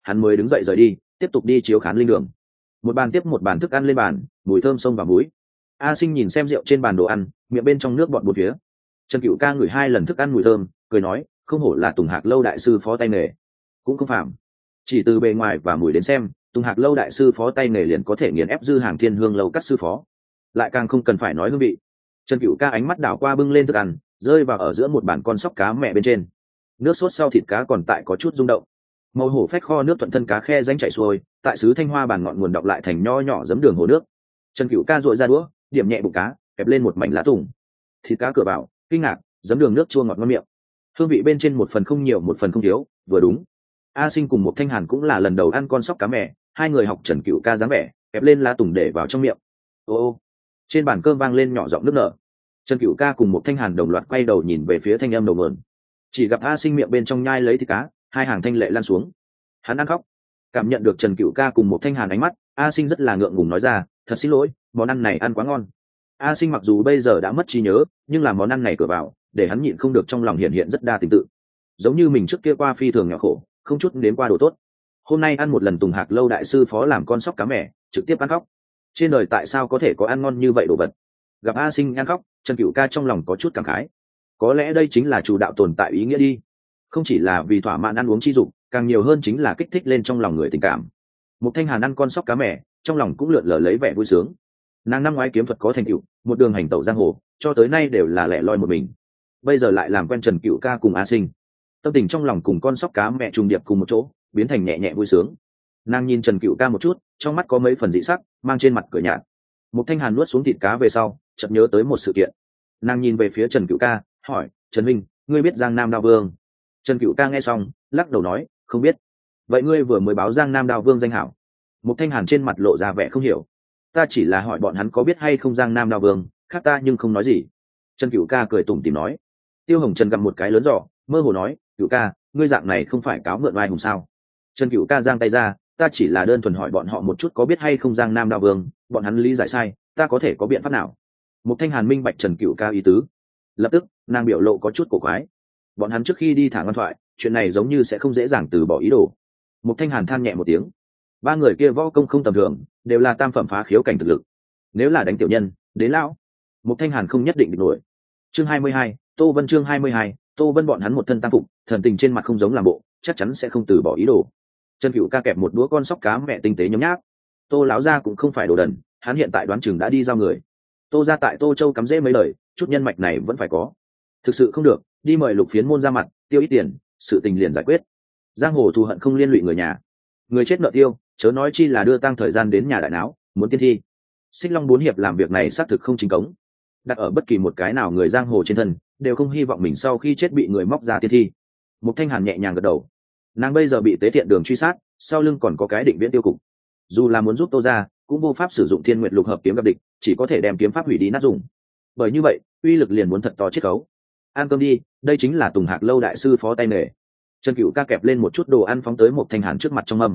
hắn mới đứng dậy rời đi, tiếp tục đi chiếu khán linh đường. Một bàn tiếp một bàn thức ăn lên bàn, mùi thơm xông vào mũi. A Sinh nhìn xem rượu trên bàn đồ ăn, miệng bên trong nước bọt bốn phía. Trần Cửu Ca ngửi 2 lần thức ăn mùi thơm, cười nói, không hổ là Tùng Hạc Lâu đại sư phó tay nghề, cũng không phạm. Chỉ từ bề ngoài và mùi đến xem, Tùng Hạc Lâu đại sư phó tay nghề liền có thể nghiền ép Dư Hàng Thiên Hương Lâu các sư phó, lại càng không cần phải nói hương vị. Trần Cửu Ca ánh mắt đảo qua bưng lên thức ăn, rơi vào ở giữa một bàn con sóc cá mẹ bên trên. Nước sốt sau thịt cá còn tại có chút rung động. Màu hổ phách kho nước thuận thân cá khe danh chảy xuôi, tại xứ Thanh Hoa bàn ngọn nguồn đọng lại thành nho nhỏ giấm đường hồ nước. Trần Cửu Ca dội ra đũa, điểm nhẹ bụng cá, kẹp lên một mảnh lá tùng. Thịt cá cửa vào, kinh ngạc, giấm đường nước chua ngọt ngon miệng. Hương vị bên trên một phần không nhiều một phần không thiếu, vừa đúng. A Sinh cùng một Thanh Hàn cũng là lần đầu ăn con sóc cá mẹ, hai người học Trần Cửu Ca dáng vẻ, kẹp lên lá tùng để vào trong miệng. Ô, trên bàn cơm vang lên nhỏ giọng nước nở. Trần Cửu Ca cùng một Thanh Hàn đồng loạt quay đầu nhìn về phía thanh âm đầu nguồn, chỉ gặp A Sinh miệng bên trong nhai lấy thịt cá, hai hàng thanh lệ lan xuống. Hắn ăn khóc. Cảm nhận được Trần Cửu Ca cùng một Thanh Hàn ánh mắt, A Sinh rất là ngượng ngùng nói ra, thật xin lỗi, món ăn này ăn quá ngon. A Sinh mặc dù bây giờ đã mất trí nhớ, nhưng là món ăn này cửa vào, để hắn nhịn không được trong lòng hiện rất đa tình tự. Giống như mình trước kia qua phi thường nhỏ khổ, không chút đến qua đồ tốt. Hôm nay ăn một lần Tùng Hạc Lâu đại sư phó làm con sóc cá mẻ, trực tiếp ăn khóc. Trên đời tại sao có thể có ăn ngon như vậy đồ vật? Gặp A Sinh ăn khóc, Trần Cửu Ca trong lòng có chút cảm khái. Có lẽ đây chính là chủ đạo tồn tại ý nghĩa đi. Không chỉ là vì thỏa mãn ăn uống chi dụng, càng nhiều hơn chính là kích thích lên trong lòng người tình cảm. Một Thanh Hàn ăn con sóc cá mẻ, trong lòng cũng lượn lờ lấy vẻ vui sướng. Nàng năm ngoái kiếm thuật có thành tựu, một đường hành tẩu giang hồ, cho tới nay đều là lẻ loi một mình. Bây giờ lại làm quen Trần Cửu Ca cùng A Sinh, tâm tình trong lòng cùng con sóc cá mẹ trùng điệp cùng một chỗ, biến thành nhẹ nhẹ vui sướng. Nàng nhìn Trần Cửu Ca một chút, trong mắt có mấy phần dị sắc, mang trên mặt cười nhạt. Một Thanh Hàn nuốt xuống thịt cá về sau, chợt nhớ tới một sự kiện. Nàng nhìn về phía Trần Cửu Ca, hỏi, Trần Minh, ngươi biết Giang Nam Đao Vương? Trần Cửu Ca nghe xong, lắc đầu nói, không biết. Vậy ngươi vừa mới báo Giang Nam Đao Vương danh hảo? Một Thanh Hàn trên mặt lộ ra vẻ không hiểu. Ta chỉ là hỏi bọn hắn có biết hay không Giang Nam Đao Vương, khác ta nhưng không nói gì. Trần Cửu Ca cười tủm tỉm nói. Tiêu Hồng Trần gặm một cái lớn giỏ, mơ hồ nói, Cửu Ca, ngươi dạng này không phải cáo mượn oai hùng sao? Trần Cửu Ca giang tay ra, ta chỉ là đơn thuần hỏi bọn họ một chút có biết hay không Giang Nam Đao Vương, bọn hắn lý giải sai, ta có thể có biện pháp nào? Một Thanh Hàn minh bạch Trần Cửu Ca ý tứ. Lập tức, nàng biểu lộ có chút cổ quái. Bọn hắn trước khi đi thả ngoan thoại, chuyện này giống như sẽ không dễ dàng từ bỏ ý đồ. Một Thanh Hàn than nhẹ một tiếng. Ba người kia võ công không tầm thường, đều là tam phẩm phá khiếu cảnh thực lực. Nếu là đánh tiểu nhân, đến lão, một Thanh Hàn không nhất định địch nổi. Chương 22, Tô Vân chương 22, Tô Vân bọn hắn một thân tam phục, thần tình trên mặt không giống làm bộ, chắc chắn sẽ không từ bỏ ý đồ. Trần Cửu Ca kẹp một đũa con sóc cá mẹ tinh tế nhấm nháp. Tô lão gia cũng không phải đồ đần, hắn hiện tại đoán chừng đã đi giao người. Tô gia tại Tô Châu cắm rễ mấy lời, chút nhân mạch này vẫn phải có. Thực sự không được, đi mời Lục Phiến môn ra mặt, tiêu ít tiền, sự tình liền giải quyết. Giang hồ thù hận không liên lụy người nhà, người chết nợ tiêu, chớ nói chi là đưa tang thời gian đến nhà đại náo, muốn tiên thi. Xích Long 4 hiệp làm việc này xác thực không chính cống. Đặt ở bất kỳ một cái nào người giang hồ trên thân, đều không hy vọng mình sau khi chết bị người móc ra tiên thi. Một Thanh Hàn nhẹ nhàng gật đầu. Nàng bây giờ bị tế thiện đường truy sát, sau lưng còn có cái định viễn tiêu cục. Dù là muốn giúp Tô gia, cũng vô pháp sử dụng Thiên Nguyệt Lục hợp kiếm gặp địch, chỉ có thể đem kiếm pháp hủy đi nát dùng. Bởi như vậy, uy lực liền muốn thật to chiết khấu. Ăn cơm đi, đây chính là Tùng Hạc Lâu đại sư phó tay nghề. Trần Cửu Ca kẹp lên một chút đồ ăn phóng tới một Thanh Hàn trước mặt trong mâm.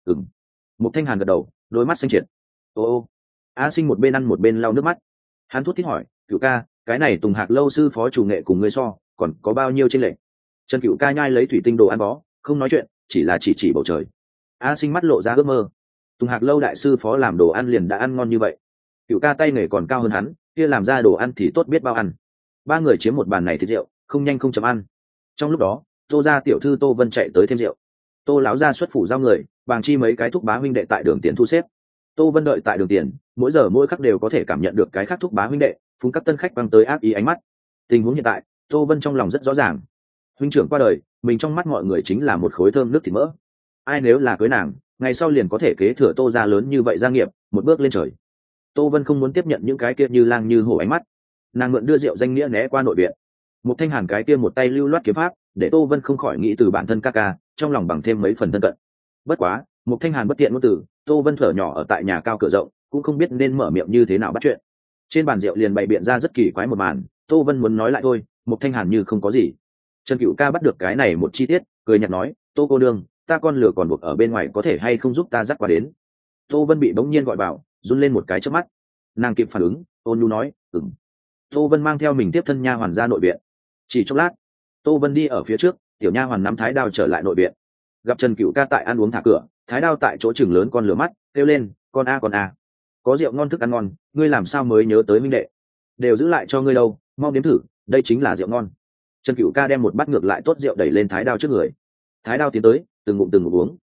Một Thanh Hàn gật đầu, đôi mắt xanh triệt. Ô, A Sinh một bên ăn một bên lau nước mắt. Hắn thút thít hỏi, Cửu Ca, cái này Tùng Hạc Lâu sư phó chủ nghệ cùng ngươi so, còn có bao nhiêu trên lệ? Trần Cửu Ca nhai lấy thủy tinh đồ ăn bó, không nói chuyện, chỉ là chỉ bầu trời. A Sinh mắt lộ ra ước mơ. Tùng Hạc Lâu đại sư phó làm đồ ăn liền đã ăn ngon như vậy, Cửu Ca tay nghề còn cao hơn hắn, kia làm ra đồ ăn thì tốt biết bao ăn. Ba người chiếm một bàn này thịt rượu, không nhanh không chậm ăn. Trong lúc đó, Tô gia tiểu thư Tô Vân chạy tới thêm rượu. Tô lão gia xuất phủ giao người, bàng chi mấy cái thúc bá huynh đệ tại đường tiền thu xếp. Tô Vân đợi tại đường tiền, mỗi giờ mỗi khắc đều có thể cảm nhận được cái khác thúc bá huynh đệ phúng các tân khách băng tới ác ý ánh mắt. Tình huống hiện tại, Tô Vân trong lòng rất rõ ràng. Huynh trưởng qua đời, mình trong mắt mọi người chính là một khối thơm nước thịt mỡ. Ai nếu là cưới nàng, ngày sau liền có thể kế thừa Tô gia lớn như vậy gia nghiệp, một bước lên trời. Tô Vân không muốn tiếp nhận những cái kia như lang như hổ ánh mắt. Nàng mượn đưa rượu danh nghĩa né qua nội viện. Một Thanh Hàn cái kia một tay lưu loát kiếm pháp, để Tô Vân không khỏi nghĩ từ bản thân ca ca, trong lòng bằng thêm mấy phần thân cận. Bất quá, một Thanh Hàn bất tiện ngôn từ, Tô Vân thở nhỏ ở tại nhà cao cửa rộng, cũng không biết nên mở miệng như thế nào bắt chuyện. Trên bàn rượu liền bày biện ra rất kỳ quái một màn, Tô Vân muốn nói lại thôi, một Thanh Hàn như không có gì. Trần Cửu Ca bắt được cái này một chi tiết, cười nhạt nói, Tô cô nương, ta con lửa còn buộc ở bên ngoài có thể hay không giúp ta dắt qua đến. Tô Vân bị bỗng nhiên gọi vào, run lên một cái chớp mắt. Nàng kịp phản ứng, ôn nhu nói, ừm. Tô Vân mang theo mình tiếp thân nha hoàn ra nội viện. Chỉ chốc lát, Tô Vân đi ở phía trước, tiểu nha hoàn nắm thái đao trở lại nội viện. Gặp Trần Cửu Ca tại ăn uống thả cửa, Thái Đao tại chỗ chừng lớn con lửa mắt kêu lên, con a con a, có rượu ngon thức ăn ngon, ngươi làm sao mới nhớ tới minh đệ, đều giữ lại cho ngươi đâu, mau nếm thử, đây chính là rượu ngon. Trần Cửu Ca đem một bát ngược lại tốt rượu đẩy lên Thái Đao trước người. Thái Đao tiến tới, từng ngụm uống.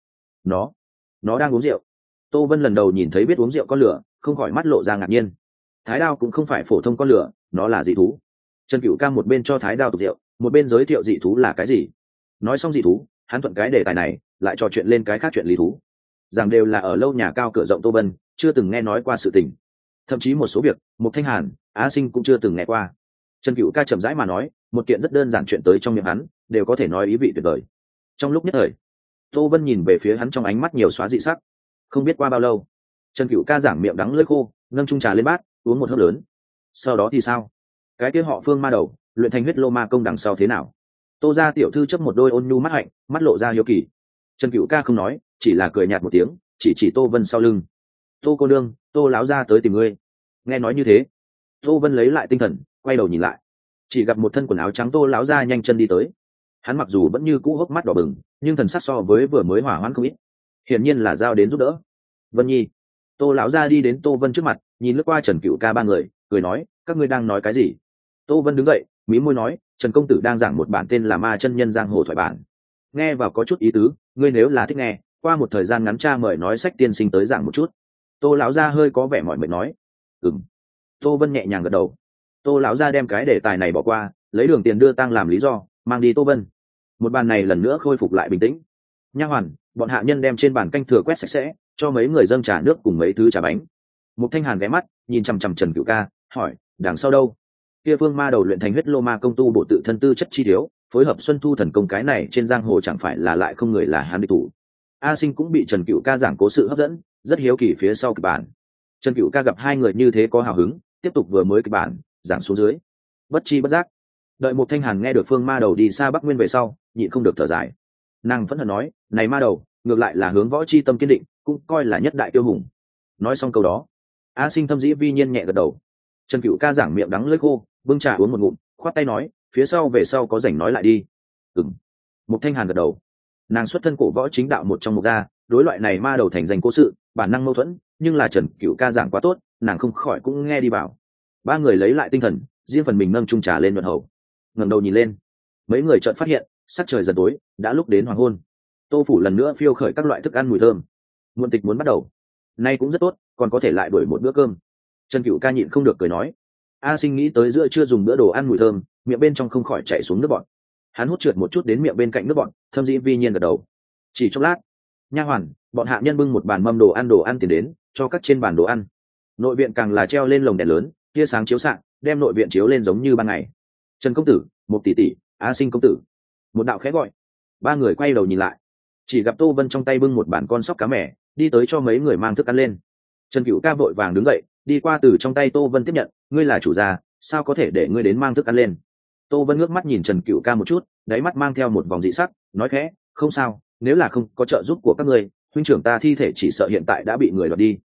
Nó đang uống rượu. Tô Vân lần đầu nhìn thấy biết uống rượu con lửa, không khỏi mắt lộ ra ngạc nhiên. Thái Đao cũng không phải phổ thông con lửa, nó là dị thú. Trần Cửu Ca một bên cho Thái Đao tục rượu, một bên giới thiệu dị thú là cái gì. Nói xong dị thú, hắn thuận cái đề tài này, lại trò chuyện lên cái khác chuyện lý thú. Rằng đều là ở lâu nhà cao cửa rộng Tô Vân chưa từng nghe nói qua sự tình, thậm chí một số việc Mục Thanh Hàn, Á Sinh cũng chưa từng nghe qua. Trần Cửu Ca chậm rãi mà nói, một kiện rất đơn giản chuyện tới trong miệng hắn, đều có thể nói ý vị tuyệt vời. Trong lúc nhất thời, Tô Vân nhìn về phía hắn trong ánh mắt nhiều xóa dị sắc. Không biết qua bao lâu, Trần Cửu Ca giảng miệng đắng lưỡi khô, nâng chung trà lên bát, uống một hớp lớn. Sau đó thì sao? Cái kia họ Phương ma đầu, luyện thành huyết lô ma công đằng sau thế nào? Tô gia tiểu thư chớp một đôi ôn nhu mắt hạnh, mắt lộ ra hiếu kỳ. Trần Cửu Ca không nói, chỉ là cười nhạt một tiếng, chỉ Tô Vân sau lưng. Tô cô nương, Tô lão gia tới tìm ngươi. Nghe nói như thế, Tô Vân lấy lại tinh thần, quay đầu nhìn lại, chỉ gặp một thân quần áo trắng Tô lão gia nhanh chân đi tới. Hắn mặc dù vẫn như cũ hốc mắt đỏ bừng, nhưng thần sắc so với vừa mới hỏa hoãn không ít, hiển nhiên là giao đến giúp đỡ. Vân Nhi. Tô lão gia đi đến Tô Vân trước mặt, nhìn lướt qua Trần Cửu Ca ba người, cười nói, các ngươi đang nói cái gì? Tô Vân đứng dậy, mím môi nói, Trần công tử đang giảng một bản tên là Ma Chân Nhân Giang Hồ thoại bản. Nghe vào có chút ý tứ, ngươi nếu là thích nghe, qua một thời gian ngắn cha mời nói sách tiên sinh tới giảng một chút. Tô lão gia hơi có vẻ mỏi mệt nói. Tô Vân nhẹ nhàng gật đầu. Tô lão gia đem cái đề tài này bỏ qua, lấy đường tiền đưa tang làm lý do, mang đi Tô Vân. Một bàn này lần nữa khôi phục lại bình tĩnh. Nha hoàn, bọn hạ nhân đem trên bàn canh thừa quét sạch sẽ, cho mấy người dâng trà nước cùng mấy thứ trà bánh. Mục Thanh Hàn ghé mắt, nhìn chằm chằm Trần Cửu Ca, hỏi, đằng sau đâu? Kia Phương ma đầu luyện thành huyết lô ma công tu bộ tự thân tư chất chi thiếu, phối hợp xuân thu thần công, cái này trên giang hồ chẳng phải là lại không người là hắn địch thủ. A Sinh cũng bị Trần Cửu Ca giảng cố sự hấp dẫn, rất hiếu kỳ phía sau kịch bản. Trần Cửu Ca gặp hai người như thế có hào hứng, tiếp tục vừa mới kịch bản giảng xuống dưới. Bất chi bất giác, đợi Mục Thanh Hàn nghe được Phương ma đầu đi xa Bắc Nguyên về sau, nhịn không được thở dài. Nàng phẫn hận nói, này ma đầu ngược lại là hướng võ chi tâm kiên định, cũng coi là nhất đại tiêu hùng. Nói xong câu đó, A Sinh thâm dĩ vi nhiên nhẹ gật đầu. Trần Cửu Ca giảng miệng đắng lưỡi khô, bưng trà uống một ngụm, khoát tay nói, phía sau về sau có rảnh nói lại đi. Mục Thanh Hàn gật đầu. Nàng xuất thân cổ võ chính đạo một trong một gia, đối loại này ma đầu thành danh cố sự, bản năng mâu thuẫn, nhưng là Trần Cửu Ca giảng quá tốt, nàng không khỏi cũng nghe đi vào. Ba người lấy lại tinh thần, riêng phần mình nâng chung trà lên luận hầu. Ngẩng đầu nhìn lên, mấy người chợt phát hiện, sắc trời dần tối, đã lúc đến hoàng hôn. Tô phủ lần nữa phiêu khởi các loại thức ăn mùi thơm. Muộn tịch muốn bắt đầu, nay cũng rất tốt, còn có thể lại đuổi một bữa cơm. Trần Cửu Ca nhịn không được cười nói. A Sinh nghĩ tới giữa trưa dùng bữa đồ ăn mùi thơm, miệng bên trong không khỏi chảy xuống nước bọt. Hắn hút trượt một chút đến miệng bên cạnh nước bọt, thâm dĩ vi nhiên gật đầu. Chỉ chốc lát, nha hoàn, bọn hạ nhân bưng một bàn mâm đồ ăn tiền đến, cho các trên bàn đồ ăn. Nội viện càng là treo lên lồng đèn lớn, tia sáng chiếu xạ, đem nội viện chiếu lên giống như ban ngày. Trần công tử, Mục tỷ tỷ, A Sinh công tử. Một đạo khẽ gọi. Ba người quay đầu nhìn lại, chỉ gặp Tô Vân trong tay bưng một bàn con sóc cá mẻ, đi tới cho mấy người mang thức ăn lên. Trần Cửu Ca vội vàng đứng dậy, đi qua từ trong tay Tô Vân tiếp nhận, ngươi là chủ gia, sao có thể để ngươi đến mang thức ăn lên? Tô Vân ngước mắt nhìn Trần Cửu Ca một chút, đáy mắt mang theo một vòng dị sắc, nói khẽ, không sao, nếu là không có trợ giúp của các ngươi, huynh trưởng ta thi thể chỉ sợ hiện tại đã bị người đoạt đi.